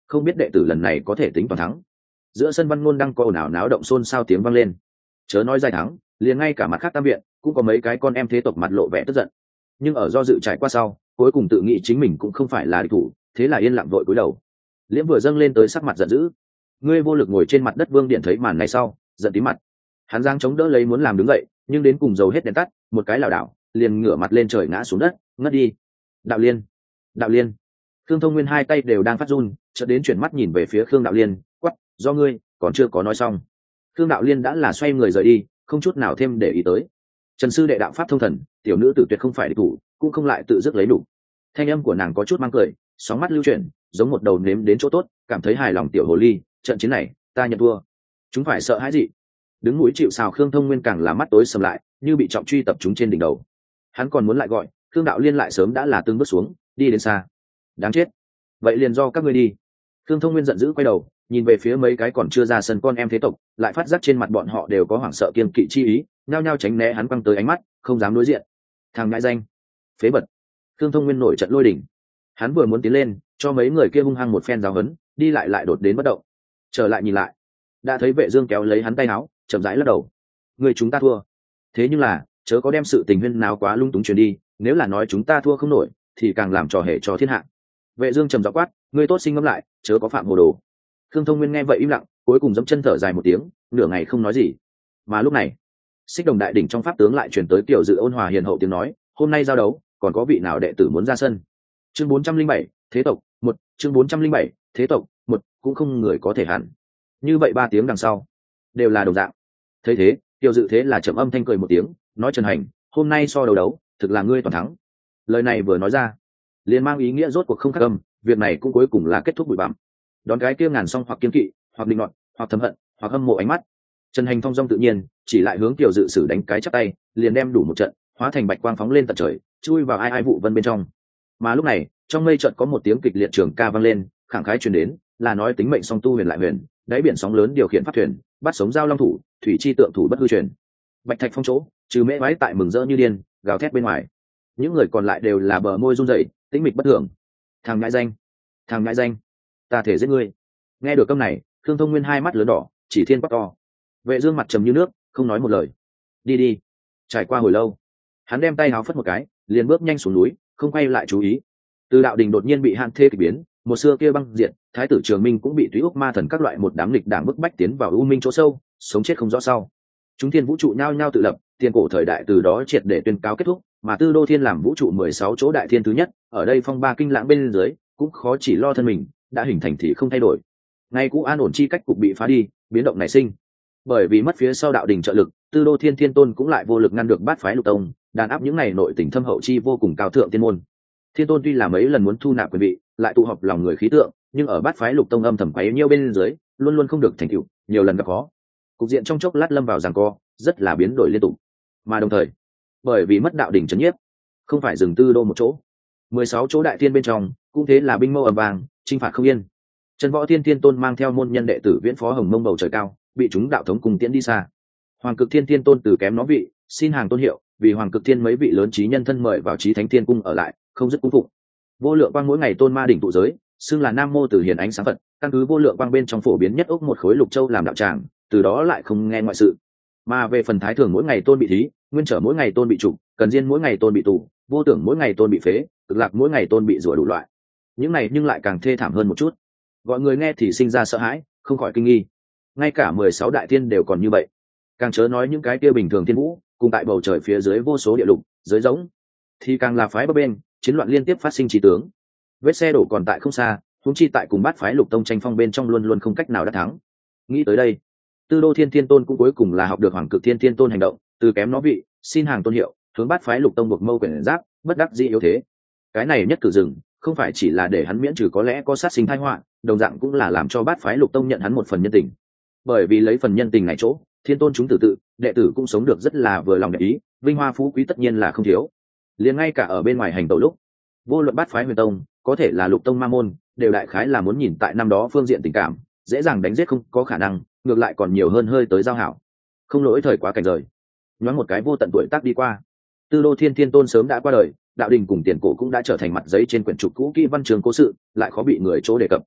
không biết đệ tử lần này có thể tính toàn thắng. Giữa sân văn ngôn đang có ồn ào náo động xôn xao tiếng vang lên. Chớ nói dài thắng, liền ngay cả mặt khác tam viện cũng có mấy cái con em thế tộc mặt lộ vẻ tức giận, nhưng ở do dự trải qua sau cuối cùng tự nghĩ chính mình cũng không phải là địch thủ, thế là yên lặng vội cúi đầu. Liễm vừa dâng lên tới sắc mặt giận dữ. Ngươi vô lực ngồi trên mặt đất. Vương Điện thấy màn này sau giận tí mặt, hắn giang chống đỡ lấy muốn làm đứng dậy, nhưng đến cùng dầu hết đèn tắt, một cái lảo đảo liền ngửa mặt lên trời ngã xuống đất ngất đi. Đạo Liên, Đạo Liên. Khương Thông Nguyên hai tay đều đang phát run, chợt đến chuyển mắt nhìn về phía Khương Đạo Liên, quắc, do ngươi còn chưa có nói xong. Khương Đạo Liên đã là xoay người rời đi, không chút nào thêm để ý tới. Trần sư đệ đạo pháp thông thần, tiểu nữ tử tuyệt không phải địch thủ, cũng không lại tự dứt lấy đủ. Thanh âm của nàng có chút mang cười, sóng mắt lưu chuyển, giống một đầu nếm đến chỗ tốt, cảm thấy hài lòng tiểu hồ ly. Trận chiến này ta nhận thua. Chúng phải sợ hãi gì? Đứng mũi chịu sào Khương Thông Nguyên càng là mắt tối sầm lại, như bị trọng truy tập chúng trên đỉnh đầu. Hắn còn muốn lại gọi, Khương Đạo Liên lại sớm đã là tương bước xuống, đi đến xa. Đáng chết, vậy liền do các ngươi đi. Khương Thông Nguyên giận dữ quay đầu, nhìn về phía mấy cái còn chưa ra sân con em thế tộc, lại phát giác trên mặt bọn họ đều có hoảng sợ kiên kỵ chi ý, nhao nhao tránh né hắn quăng tới ánh mắt, không dám đối diện. Thằng ngãi danh, phế vật. Khương Thông Nguyên nổi trận lôi đỉnh. Hắn vừa muốn tiến lên cho mấy người kia hung hăng một phen giáo huấn, đi lại lại đột đến bất động. Trở lại nhìn lại, đã thấy Vệ Dương kéo lấy hắn tay áo, chậm rãi lắc đầu. Người chúng ta thua. Thế nhưng là chớ có đem sự tình huyên náo quá lung túng truyền đi, nếu là nói chúng ta thua không nổi thì càng làm trò hề cho thiên hạ. Vệ Dương trầm giọng quát, ngươi tốt sinh ngẫm lại, chớ có phạm hồ đồ. Khương Thông Nguyên nghe vậy im lặng, cuối cùng dẫm chân thở dài một tiếng, nửa ngày không nói gì. Mà lúc này, Xích Đồng đại đỉnh trong pháp tướng lại truyền tới tiểu dự ôn hòa hiền hậu tiếng nói, hôm nay giao đấu, còn có vị nào đệ tử muốn ra sân? Chương bốn trăm linh bảy, thế tộc một, chương bốn trăm linh bảy, thế tộc một, cũng không người có thể hẳn. Như vậy ba tiếng đằng sau, đều là đồng dạng. Thấy thế, tiểu dự thế là trầm âm thanh cười một tiếng, nói Trần Hành, hôm nay so đầu đấu, thực là ngươi toàn thắng. Lời này vừa nói ra, liền mang ý nghĩa rốt cuộc không khắc âm, việc này cũng cuối cùng là kết thúc bụi bặm. Đón cái kia ngàn song hoặc kiên kỵ, hoặc định nọt, hoặc thầm hận, hoặc hâm mộ ánh mắt, Trần Hành thong dong tự nhiên, chỉ lại hướng tiểu dự sử đánh cái chắp tay, liền đem đủ một trận, hóa thành bạch quang phóng lên tận trời, chui vào ai ai vụ vân bên trong. Mà lúc này, trong mây chợt có một tiếng kịch liệt trường ca vang lên, khẳng khái truyền đến, là nói tính mệnh song tu huyền lại huyền, đáy biển sóng lớn điều khiển pháp thuyền, bắt sống giao long thủ, thủy chi tượng thủ bất hư truyền. Bạch thạch phong chỗ, trừ mễ vái tại mừng rỡ như điên, gào thét bên ngoài. Những người còn lại đều là bờ môi run rẩy, tĩnh mịch bất thường. Thằng ngãi danh, thằng ngãi danh, ta thể giết ngươi. Nghe được câu này, Khương Thông Nguyên hai mắt lớn đỏ, chỉ thiên quát to. Vệ Dương mặt trầm như nước, không nói một lời. Đi đi. Trải qua hồi lâu, hắn đem tay háo phất một cái, liền bước nhanh xuống núi, không quay lại chú ý. Từ đạo đình đột nhiên bị hạn thê kịch biến, một xưa kia băng diệt, thái tử Trường Minh cũng bị Túy Úc Ma Thần các loại một đám nghịch đảng bức bách tiến vào u minh chỗ sâu, sống chết không rõ sau. Chúng thiên vũ trụ nhao nhao tự lập, tiền cổ thời đại từ đó triệt để tuyên cáo kết thúc, mà Tư Đô Thiên làm vũ trụ mười sáu chỗ đại thiên thứ nhất, ở đây phong ba kinh lãng bên dưới, cũng khó chỉ lo thân mình, đã hình thành thì không thay đổi. Ngay cũ an ổn chi cách cục bị phá đi, biến động nảy sinh. Bởi vì mất phía sau đạo đình trợ lực, Tư Đô Thiên Thiên Tôn cũng lại vô lực ngăn được bát phái lục tông, đàn áp những này nội tình thâm hậu chi vô cùng cao thượng tiên môn. Thiên Tôn tuy là mấy lần muốn thu nạp quyền vị, lại tụ họp lòng người khí tượng, nhưng ở bát phái lục tông âm thầm quấy nhiêu bên dưới, luôn luôn không được thành tựu, nhiều lần gặp khó. Cục diện trong chốc lát lâm vào giằng co, rất là biến đổi liên tục. Mà đồng thời, bởi vì mất đạo đỉnh trấn nhiếp, không phải dừng Tư Đô một chỗ, mười sáu chỗ đại thiên bên trong, cũng thế là binh mâu ầm vàng, chinh phạt không yên. Trần Võ Thiên Thiên Tôn mang theo môn nhân đệ tử viễn phó hồng mông bầu trời cao, bị chúng đạo thống cùng tiễn đi xa. Hoàng Cực Thiên Thiên Tôn từ kém nó vị, xin hàng tôn hiệu, vì Hoàng Cực Thiên mấy vị lớn trí nhân thân mời vào trí thánh thiên cung ở lại, không dứt cung phụng. Vô lượng quang mỗi ngày tôn ma đỉnh tụ giới, xưng là nam mô từ hiền ánh sáng phật, căn cứ vô lượng quang bên trong phổ biến nhất ốc một khối lục châu làm đạo tràng, từ đó lại không nghe ngoại sự. Mà về phần thái thường mỗi ngày tôn bị thí, nguyên trở mỗi ngày tôn bị trục, cần diên mỗi ngày tôn bị tù, vô tưởng mỗi ngày tôn bị phế, cực lạc mỗi ngày tôn bị rủa đủ loại. Những này nhưng lại càng thê thảm hơn một chút. Gọi người nghe thì sinh ra sợ hãi, không khỏi kinh nghi. Ngay cả mười sáu đại thiên đều còn như vậy, càng chớ nói những cái kia bình thường thiên vũ, cùng tại bầu trời phía dưới vô số địa lục, dưới giống, thì càng là phái bấp bên, chiến loạn liên tiếp phát sinh trí tướng. Vết xe đổ còn tại không xa, huống chi tại cùng bát phái lục tông tranh phong bên trong luôn luôn không cách nào đắc thắng. Nghĩ tới đây, Tư Đô Thiên Thiên Tôn cũng cuối cùng là học được Hoàng Cực Thiên Thiên Tôn hành động, từ kém nó vị, xin hàng tôn hiệu, hướng bát phái lục tông buộc mâu quyển giáp, bất đắc dĩ yếu thế. Cái này nhất cử dừng, không phải chỉ là để hắn miễn trừ có lẽ có sát sinh tai họa, đồng dạng cũng là làm cho bát phái lục tông nhận hắn một phần nhân tình. Bởi vì lấy phần nhân tình này chỗ, Thiên Tôn chúng tử tự, đệ tử cũng sống được rất là vừa lòng để ý, vinh hoa phú quý tất nhiên là không thiếu. Liền ngay cả ở bên ngoài hành tẩu lúc, vô luận bát phái huyền tông, có thể là lục tông ma môn, đều đại khái là muốn nhìn tại năm đó phương diện tình cảm, dễ dàng đánh giết không có khả năng, ngược lại còn nhiều hơn hơi tới giao hảo. Không lỗi thời quá cảnh rời, nhoáng một cái vô tận tuổi tác đi qua, Tư Đô Thiên Thiên Tôn sớm đã qua đời, đạo đình cùng tiền cổ cũng đã trở thành mặt giấy trên quyển trục cũ kỹ văn trường cố sự, lại khó bị người chỗ đề cập.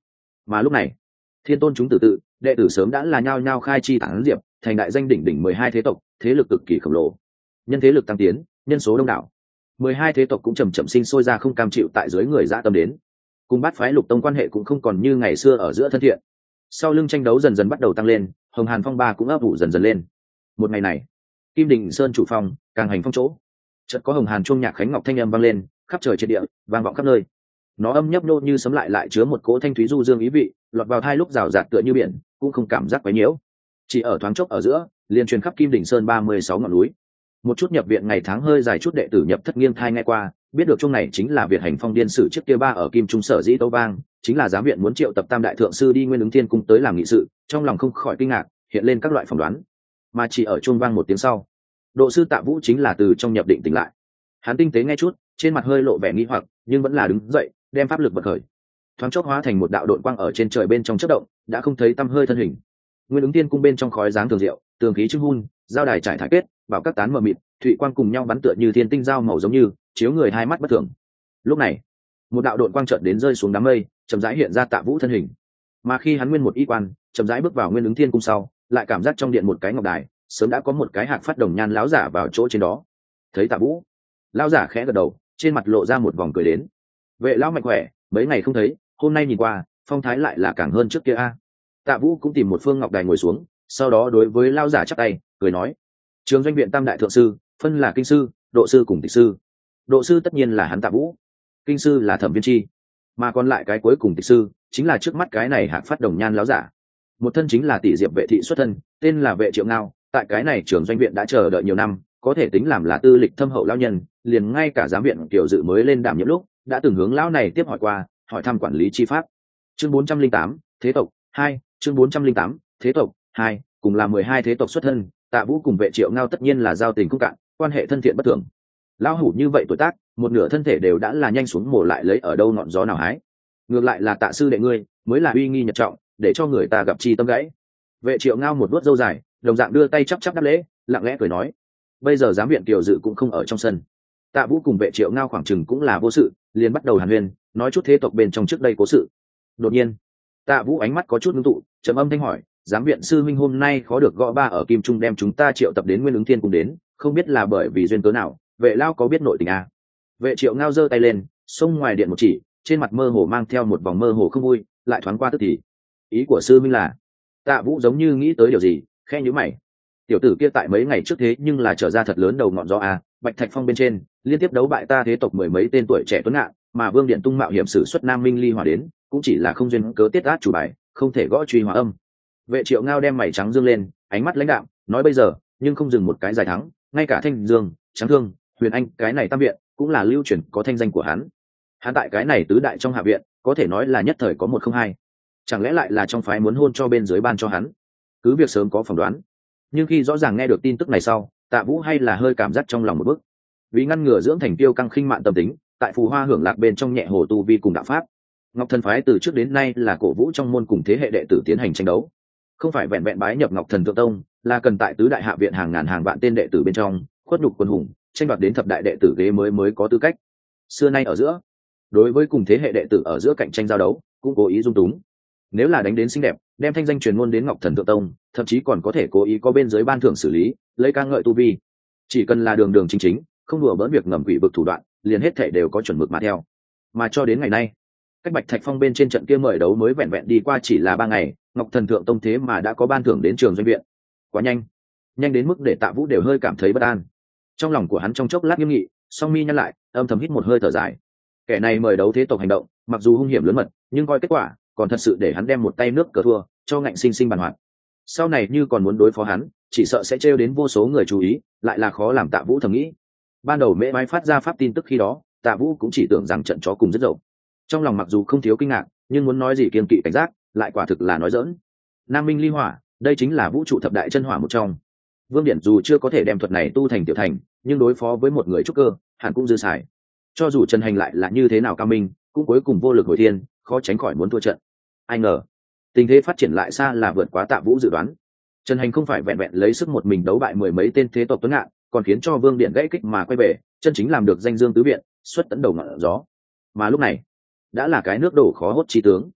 Mà lúc này thiên tôn chúng tử tự đệ tử sớm đã là nhao nhao khai chi tản diệp, thành đại danh đỉnh đỉnh mười hai thế tộc, thế lực cực kỳ khổng lồ. Nhân thế lực tăng tiến, nhân số đông đảo, mười hai thế tộc cũng chầm chậm sinh sôi ra không cam chịu tại dưới người dã tâm đến. Cùng bát phái lục tông quan hệ cũng không còn như ngày xưa ở giữa thân thiện. Sau lưng tranh đấu dần dần bắt đầu tăng lên, hồng hàn phong ba cũng ấp ủ dần dần lên. Một ngày này, Kim Đình Sơn chủ phong, càng hành phong chỗ, chợt có hồng hàn chuông nhạc khánh ngọc thanh âm vang lên, khắp trời trên địa, vang vọng khắp nơi. Nó âm nhấp nô như sấm lại lại chứa một cỗ thanh thúy du dương ý vị, lọt vào thai lúc rào rạt tựa như biển, cũng không cảm giác quấy nhiễu. Chỉ ở thoáng chốc ở giữa, liền truyền khắp Kim Đình Sơn ba mươi sáu ngọn núi. Một chút nhập viện ngày tháng hơi dài chút đệ tử nhập thất nghiêng thai nghe qua, biết được chung này chính là Việt hành phong điên sử trước kia ba ở Kim Trung sở dĩ tấu vang, chính là giám viện muốn triệu tập tam đại thượng sư đi Nguyên Ứng Thiên cung tới làm nghị sự, trong lòng không khỏi kinh ngạc, hiện lên các loại phỏng đoán. Mà chỉ ở chuông vang một tiếng sau, độ sư Tạ Vũ chính là từ trong nhập định tỉnh lại. Hắn tinh tế nghe chút, trên mặt hơi lộ vẻ nghi hoặc, nhưng vẫn là đứng dậy, đem pháp lực bật khởi, thoáng chốc hóa thành một đạo đội quang ở trên trời bên trong chớp động, đã không thấy tăm hơi thân hình. Nguyên Ứng Tiên cung bên trong khói dáng thường diệu, tường khí trưng hun, giao đài trải thải kết, bảo các tán mờ mịt, thụy quang cùng nhau bắn tựa như thiên tinh giao màu giống như chiếu người hai mắt bất thường. Lúc này, một đạo đội quang chợt đến rơi xuống đám mây, chậm rãi hiện ra Tạ Vũ thân hình. Mà khi hắn nguyên một y quan, chậm rãi bước vào Nguyên Ứng Thiên cung sau, lại cảm giác trong điện một cái ngọc đài, sớm đã có một cái hạc phát đồng nhan lão giả vào chỗ trên đó. Thấy Tạ Vũ, lão giả khẽ gật đầu, trên mặt lộ ra một vòng cười đến. Vệ lão mạnh khỏe, mấy ngày không thấy, hôm nay nhìn qua, phong thái lại là càng hơn trước kia a. Tạ Vũ cũng tìm một phương ngọc đài ngồi xuống, sau đó đối với lão giả chắp tay, cười nói: Trường doanh viện tam đại thượng sư, phân là kinh sư, độ sư cùng tịch sư. Độ sư tất nhiên là hắn Tạ Vũ, kinh sư là Thẩm Viên Chi, mà còn lại cái cuối cùng tịch sư chính là trước mắt cái này hạc phát đồng nhan lão giả. Một thân chính là tỷ diệp vệ thị xuất thân, tên là Vệ Triệu Ngao, tại cái này trường doanh viện đã chờ đợi nhiều năm, có thể tính làm là tư lịch thâm hậu lão nhân, liền ngay cả giám viện tiểu dự mới lên đảm nhiệm lúc, đã từng hướng lão này tiếp hỏi qua, hỏi thăm quản lý chi pháp. Chương bốn trăm linh tám, thế tộc hai, chương bốn trăm linh tám, thế tộc hai, cùng là mười hai thế tộc xuất thân, Tạ Vũ cùng Vệ Triệu Ngao tất nhiên là giao tình không cạn, quan hệ thân thiện bất thường. Lão hủ như vậy tuổi tác, một nửa thân thể đều đã là nhanh xuống mồ lại lấy ở đâu ngọn gió nào hái. Ngược lại là Tạ sư đệ ngươi, mới là uy nghi nhật trọng, để cho người ta gặp chi tâm gãy. Vệ Triệu Ngao một vuốt râu dài, đồng dạng đưa tay chắp chắp đáp lễ, lặng lẽ cười nói: Bây giờ giám viện tiểu dự cũng không ở trong sân. Tạ Vũ cùng Vệ Triệu Ngao khoảng chừng cũng là vô sự, liền bắt đầu hàn huyên, nói chút thế tộc bên trong trước đây cố sự. Đột nhiên, Tạ Vũ ánh mắt có chút ngưng tụ, trầm âm thanh hỏi: Giám viện sư minh hôm nay khó được gõ ba ở Kim Trung đem chúng ta triệu tập đến Nguyên Ứng Thiên cùng đến, không biết là bởi vì duyên cớ nào, Vệ lao có biết nội tình à? Vệ Triệu Ngao giơ tay lên, xông ngoài điện một chỉ, trên mặt mơ hồ mang theo một vòng mơ hồ không vui, lại thoáng qua tức thì. Ý của sư minh là? Tạ Vũ giống như nghĩ tới điều gì, khe nhíu mày. Tiểu tử kia tại mấy ngày trước thế nhưng là trở ra thật lớn đầu ngọn gió à, Bạch Thạch Phong bên trên liên tiếp đấu bại ta thế tộc mười mấy tên tuổi trẻ tuấn ngạn, mà Vương Điện tung mạo hiểm sử xuất Nam Minh Ly Hỏa đến, cũng chỉ là không duyên cớ tiết át chủ bài, không thể gõ truy hòa âm. Vệ Triệu Ngao đem mày trắng dương lên, ánh mắt lãnh đạm, nói bây giờ, nhưng không dừng một cái dài thắng, ngay cả Thanh Dương, Tráng Thương, Huyền Anh, cái này tam viện, cũng là lưu truyền có thanh danh của hắn. Hắn tại cái này tứ đại trong hạ viện, có thể nói là nhất thời có một không hai. Chẳng lẽ lại là trong phái muốn hôn cho bên dưới ban cho hắn? Cứ việc sớm có phỏng đoán, nhưng khi rõ ràng nghe được tin tức này sau, Tạ Vũ hay là hơi cảm giác trong lòng một bước. Vì ngăn ngừa dưỡng thành tiêu căng khinh mạn tâm tính, tại phù hoa hưởng lạc bên trong nhẹ hồ tu vi cùng đạo pháp, Ngọc Thần phái từ trước đến nay là cổ vũ trong môn cùng thế hệ đệ tử tiến hành tranh đấu, không phải vẹn vẹn bái nhập Ngọc Thần Thượng Tông, là cần tại tứ đại hạ viện hàng ngàn hàng vạn tên đệ tử bên trong khuất nhục quân hùng, tranh đoạt đến thập đại đệ tử ghế mới mới có tư cách. Xưa nay ở giữa, đối với cùng thế hệ đệ tử ở giữa cạnh tranh giao đấu, cũng cố ý dung túng. Nếu là đánh đến xinh đẹp, đem thanh danh truyền ngôn đến Ngọc Thần Thượng Tông, thậm chí còn có thể cố ý có bên dưới ban thưởng xử lý, lấy ca ngợi tu vi. Chỉ cần là đường đường chính chính, không đùa bỡn việc ngầm quỷ vực thủ đoạn, liền hết thể đều có chuẩn mực mà theo. Mà cho đến ngày nay, cách Bạch Thạch Phong bên trên trận kia mời đấu mới vẹn vẹn đi qua chỉ là ba ngày, Ngọc Thần Thượng Tông thế mà đã có ban thưởng đến trường doanh viện. Quá nhanh, nhanh đến mức để Tạ Vũ đều hơi cảm thấy bất an. Trong lòng của hắn trong chốc lát nghiêm nghị, song mi nhăn lại, âm thầm hít một hơi thở dài. Kẻ này mời đấu thế tộc hành động, mặc dù hung hiểm lớn mật, nhưng coi kết quả, còn thật sự để hắn đem một tay nước cờ thua, cho ngạnh sinh sinh bàn hoạt. Sau này như còn muốn đối phó hắn, chỉ sợ sẽ trêu đến vô số người chú ý, lại là khó làm Tạ Vũ thầm nghĩ. Ban đầu Mễ Mai phát ra pháp tin tức khi đó, Tạ Vũ cũng chỉ tưởng rằng trận chó cùng rất dậu. Trong lòng mặc dù không thiếu kinh ngạc, nhưng muốn nói gì kiên kỵ cảnh giác, lại quả thực là nói dỡn. Nam Minh Ly Hỏa, đây chính là vũ trụ thập đại chân hỏa một trong. Vương Điển dù chưa có thể đem thuật này tu thành tiểu thành, nhưng đối phó với một người trúc cơ, hẳn cũng dư xài. Cho dù Trần Hành lại là như thế nào cao minh, cũng cuối cùng vô lực hồi thiên, khó tránh khỏi muốn thua trận. Ai ngờ, tình thế phát triển lại xa là vượt quá Tạ Vũ dự đoán. Trần Hành không phải vẹn vẹn lấy sức một mình đấu bại mười mấy tên thế tộc tuấn ngạn, còn khiến cho Vương Điện gãy kích mà quay về, chân chính làm được danh dương tứ viện, xuất tấn đầu ngọn gió. Mà lúc này, đã là cái nước đổ khó hốt chi tướng.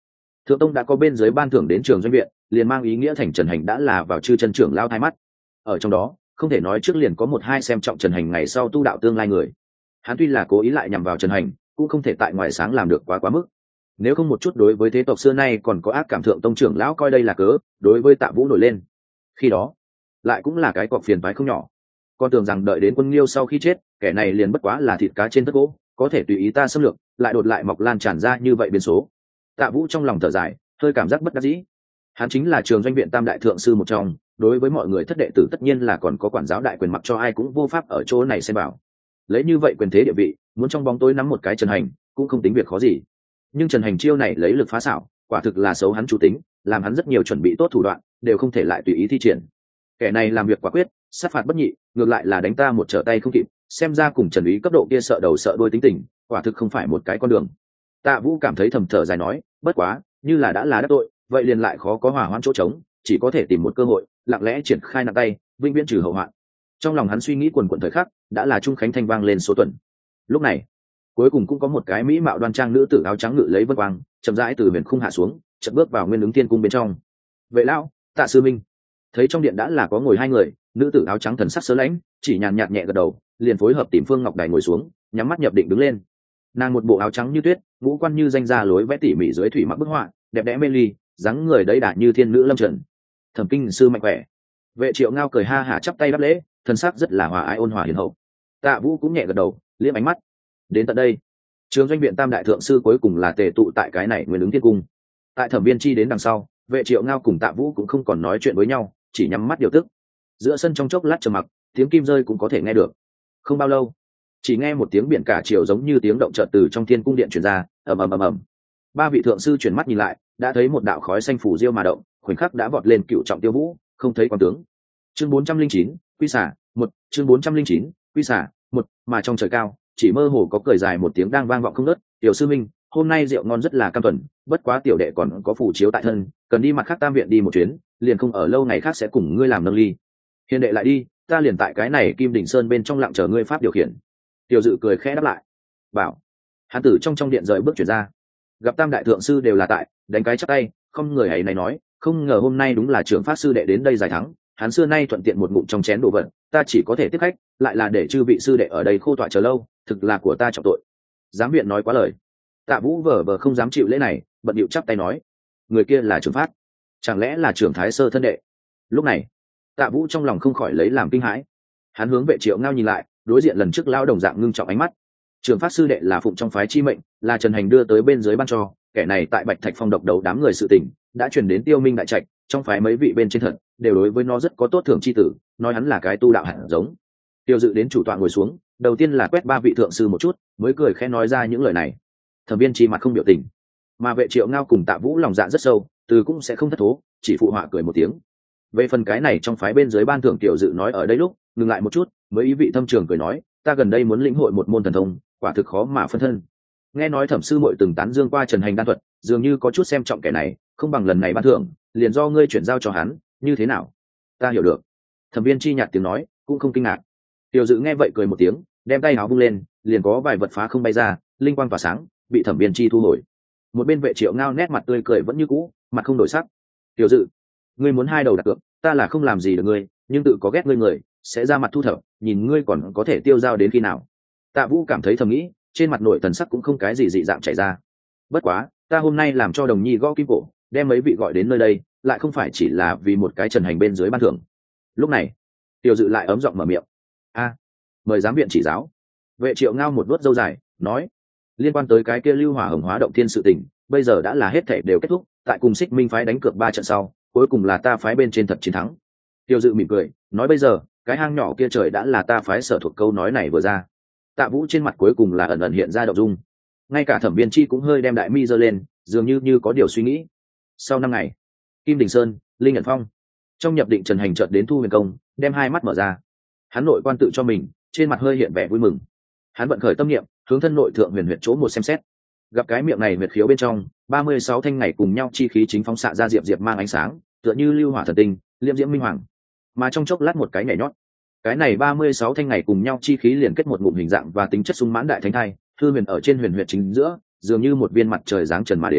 Thượng tông đã có bên dưới ban thưởng đến trường doanh viện, liền mang ý nghĩa thành Trần Hành đã là vào chư chân trưởng lao thái mắt. Ở trong đó không thể nói trước liền có một hai xem trọng Trần Hành ngày sau tu đạo tương lai người. Hắn tuy là cố ý lại nhằm vào Trần Hành, cũng không thể tại ngoài sáng làm được quá quá mức. Nếu không một chút đối với thế tộc xưa nay còn có ác cảm, thượng tông trưởng lão coi đây là cớ đối với Tạ Vũ nổi lên, khi đó lại cũng là cái cọc phiền toái không nhỏ. Con tưởng rằng đợi đến Quân Liêu sau khi chết, kẻ này liền bất quá là thịt cá trên tất gỗ, có thể tùy ý ta xâm lược, lại đột lại mọc lan tràn ra như vậy biến số. Tạ Vũ trong lòng thở dài, hơi cảm giác bất đắc dĩ. Hắn chính là trường doanh viện tam đại thượng sư một trong, đối với mọi người thất đệ tử tất nhiên là còn có quản giáo đại quyền, mặc cho ai cũng vô pháp ở chỗ này xem bảo. Lấy như vậy quyền thế địa vị, muốn trong bóng tối nắm một cái Trần Hành cũng không tính việc khó gì. Nhưng Trần Hành chiêu này lấy lực phá xảo, quả thực là xấu hắn chủ tính, làm hắn rất nhiều chuẩn bị tốt thủ đoạn đều không thể lại tùy ý thi triển. Kẻ này làm việc quả quyết, sát phạt bất nhị, ngược lại là đánh ta một trở tay không kịp, xem ra cùng Trần Ý cấp độ kia sợ đầu sợ đuôi tính tình, quả thực không phải một cái con đường. Tạ Vũ cảm thấy thầm thở dài nói, bất quá, như là đã là đắc tội, vậy liền lại khó có hòa hoãn chỗ trống, chỉ có thể tìm một cơ hội, lặng lẽ triển khai nặng tay, vĩnh viễn trừ hậu hoạn. Trong lòng hắn suy nghĩ quần quần thời khắc, đã là trung khánh thanh vang lên số tuần. Lúc này, cuối cùng cũng có một cái mỹ mạo đoan trang nữ tử áo trắng ngự lấy vân quang, chậm rãi từ huyền khung hạ xuống, chợt bước vào Nguyên Ứng Thiên cung bên trong. Vệ lão, Tạ sư minh. Thấy trong điện đã là có ngồi hai người, nữ tử áo trắng thần sắc sơ lãnh, chỉ nhàn nhạt nhẹ gật đầu, liền phối hợp tìm Phương Ngọc Đài ngồi xuống, nhắm mắt nhập định đứng lên. Nàng một bộ áo trắng như tuyết, ngũ quan như danh gia lối vẽ tỉ mỉ dưới thủy mặc bức họa, đẹp đẽ mê ly, dáng người đấy đà như thiên nữ lâm trần. Thẩm kinh sư mạnh khỏe. Vệ Triệu Ngao cười ha hả chắp tay đáp lễ, thân sắc rất là hòa ái ôn hòa hiền hậu. Tạ Vũ cũng nhẹ gật đầu, liếc ánh mắt. Đến tận đây, trường doanh viện tam đại thượng sư cuối cùng là tề tụ tại cái này Nguyên Ứng Thiên cung. Tại Thẩm Viên Chi đến đằng sau, Vệ Triệu Ngao cùng Tạ Vũ cũng không còn nói chuyện với nhau, chỉ nhắm mắt điều tức. Giữa sân trong chốc lát trầm mặc, tiếng kim rơi cũng có thể nghe được. Không bao lâu, chỉ nghe một tiếng biển cả chiều giống như tiếng động chợt từ trong Thiên cung điện truyền ra, ầm ầm ầm ầm. Ba vị thượng sư chuyển mắt nhìn lại, đã thấy một đạo khói xanh phủ diêu mà động, khoảnh khắc đã vọt lên cựu trọng Tiêu Vũ, không thấy quan tướng. Chương bốn trăm linh chín, quy xả, một, chương bốn trăm linh chín, quy xả, một, mà trong trời cao, chỉ mơ hồ có cười dài một tiếng đang vang vọng không ngớt, "Tiểu sư minh, hôm nay rượu ngon rất là cam tuần, bất quá tiểu đệ còn có phù chiếu tại thân, cần đi mặt khác tam viện đi một chuyến, liền không ở lâu, ngày khác sẽ cùng ngươi làm nâng ly." "Hiền đệ lại đi, ta liền tại cái này Kim Đỉnh Sơn bên trong lặng chờ ngươi pháp điều khiển." Tiểu Dự cười khẽ đáp lại. Bảo, hắn tử trong trong điện rời bước chuyển ra, gặp tam đại thượng sư đều là tại, đánh cái chắp tay, không người ấy này nói, không ngờ hôm nay đúng là trưởng pháp sư đệ đến đây giải thắng, hắn xưa nay thuận tiện một ngụm trong chén đồ vật, ta chỉ có thể tiếp khách, lại là để chư vị sư đệ ở đây khô tọa chờ lâu, thực là của ta trọng tội. Giám viện nói quá lời. Tạ Vũ vờ vờ không dám chịu lễ này, bận điệu chắp tay nói, người kia là trưởng phát, chẳng lẽ là trưởng thái sơ thân đệ? Lúc này, Tạ Vũ trong lòng không khỏi lấy làm kinh hãi, hắn hướng Vệ Triệu Ngao nhìn lại, đối diện lần trước lão đồng dạng ngưng trọng ánh mắt. Trưởng phát sư đệ là phụng trong phái chi mệnh, là Trần Hành đưa tới bên dưới ban cho, kẻ này tại Bạch Thạch Phong độc đầu đám người sự tình, đã truyền đến Tiêu Minh đại trạch, trong phái mấy vị bên trên thật đều đối với nó rất có tốt thưởng chi tử, nói hắn là cái tu đạo hẳn giống. Tiêu Dự đến chủ tọa ngồi xuống, đầu tiên là quét ba vị thượng sư một chút, mới cười khẽ nói ra những lời này. Thẩm Viên Chi mặt không biểu tình, mà Vệ Triệu Ngao cùng Tạ Vũ lòng dạ rất sâu, từ cũng sẽ không thất thố, chỉ phụ họa cười một tiếng. Về phần cái này trong phái bên dưới ban thưởng, Tiểu Dự nói ở đây lúc ngừng lại một chút, mới ý vị thâm trường cười nói, ta gần đây muốn lĩnh hội một môn thần thông, quả thực khó mà phân thân. Nghe nói Thẩm sư muội từng tán dương qua Trần Hành đan thuật, dường như có chút xem trọng kẻ này, không bằng lần này ban thưởng liền do ngươi chuyển giao cho hắn, như thế nào? Ta hiểu được. Thẩm Viên Chi nhạt tiếng nói, cũng không kinh ngạc. Tiểu Dự nghe vậy cười một tiếng, đem tay áo vung lên, liền có vài vật phá không bay ra, linh quang tỏa sáng, bị Thẩm Viên Chi thu hồi. Một bên Vệ Triệu Ngao nét mặt tươi cười vẫn như cũ, mặt không đổi sắc. Tiểu Dự, ngươi muốn hai đầu đặt cược, ta là không làm gì được ngươi, nhưng tự có ghét ngươi người sẽ ra mặt thu thập, nhìn ngươi còn có thể tiêu dao đến khi nào. Tạ Vũ cảm thấy thầm nghĩ, trên mặt nội thần sắc cũng không cái gì dị dạng chảy ra. Bất quá, ta hôm nay làm cho Đồng Nhi gõ kim cổ, đem mấy vị gọi đến nơi đây, lại không phải chỉ là vì một cái Trần Hành bên dưới ban thưởng. Lúc này, Tiểu Dự lại ấm giọng mở miệng, a, mời giám viện chỉ giáo. Vệ Triệu Ngao một vuốt râu dài, nói, liên quan tới cái kia lưu hỏa hồng hóa động thiên sự tình, bây giờ đã là hết thảy đều kết thúc, tại cùng Xích Minh phái đánh cược ba trận sau, cuối cùng là ta phái bên trên thật chiến thắng. Tiểu Dự mỉm cười, nói bây giờ, cái hang nhỏ kia trời đã là ta phái sở thuộc. Câu nói này vừa ra, Tạ Vũ trên mặt cuối cùng là ẩn ẩn hiện ra động dung, ngay cả Thẩm Viên Chi cũng hơi đem đại mi giơ lên, dường như như có điều suy nghĩ. Sau năm ngày, Kim Đình Sơn, Linh Ẩn Phong, trong nhập định Trần Hành chợt đến Thu Huyền Công, đem hai mắt mở ra, hắn nội quan tự cho mình, trên mặt hơi hiện vẻ vui mừng. Hắn vận khởi tâm niệm, hướng thân nội thượng huyền huyệt chỗ một xem xét, gặp cái miệng này huyệt khiếu bên trong ba mươi sáu thanh ngày cùng nhau chi khí chính phóng xạ ra diệp diệp mang ánh sáng, tựa như lưu hỏa thần tinh, liêm diễm minh hoàng. Mà trong chốc lát một cái nhảy nhót, cái này ba mươi sáu thanh ngày cùng nhau chi khí liền kết một ngụm hình dạng và tính chất sung mãn đại thánh thai, thư huyền ở trên huyền huyệt chính giữa, dường như một viên mặt trời giáng trần mà đến,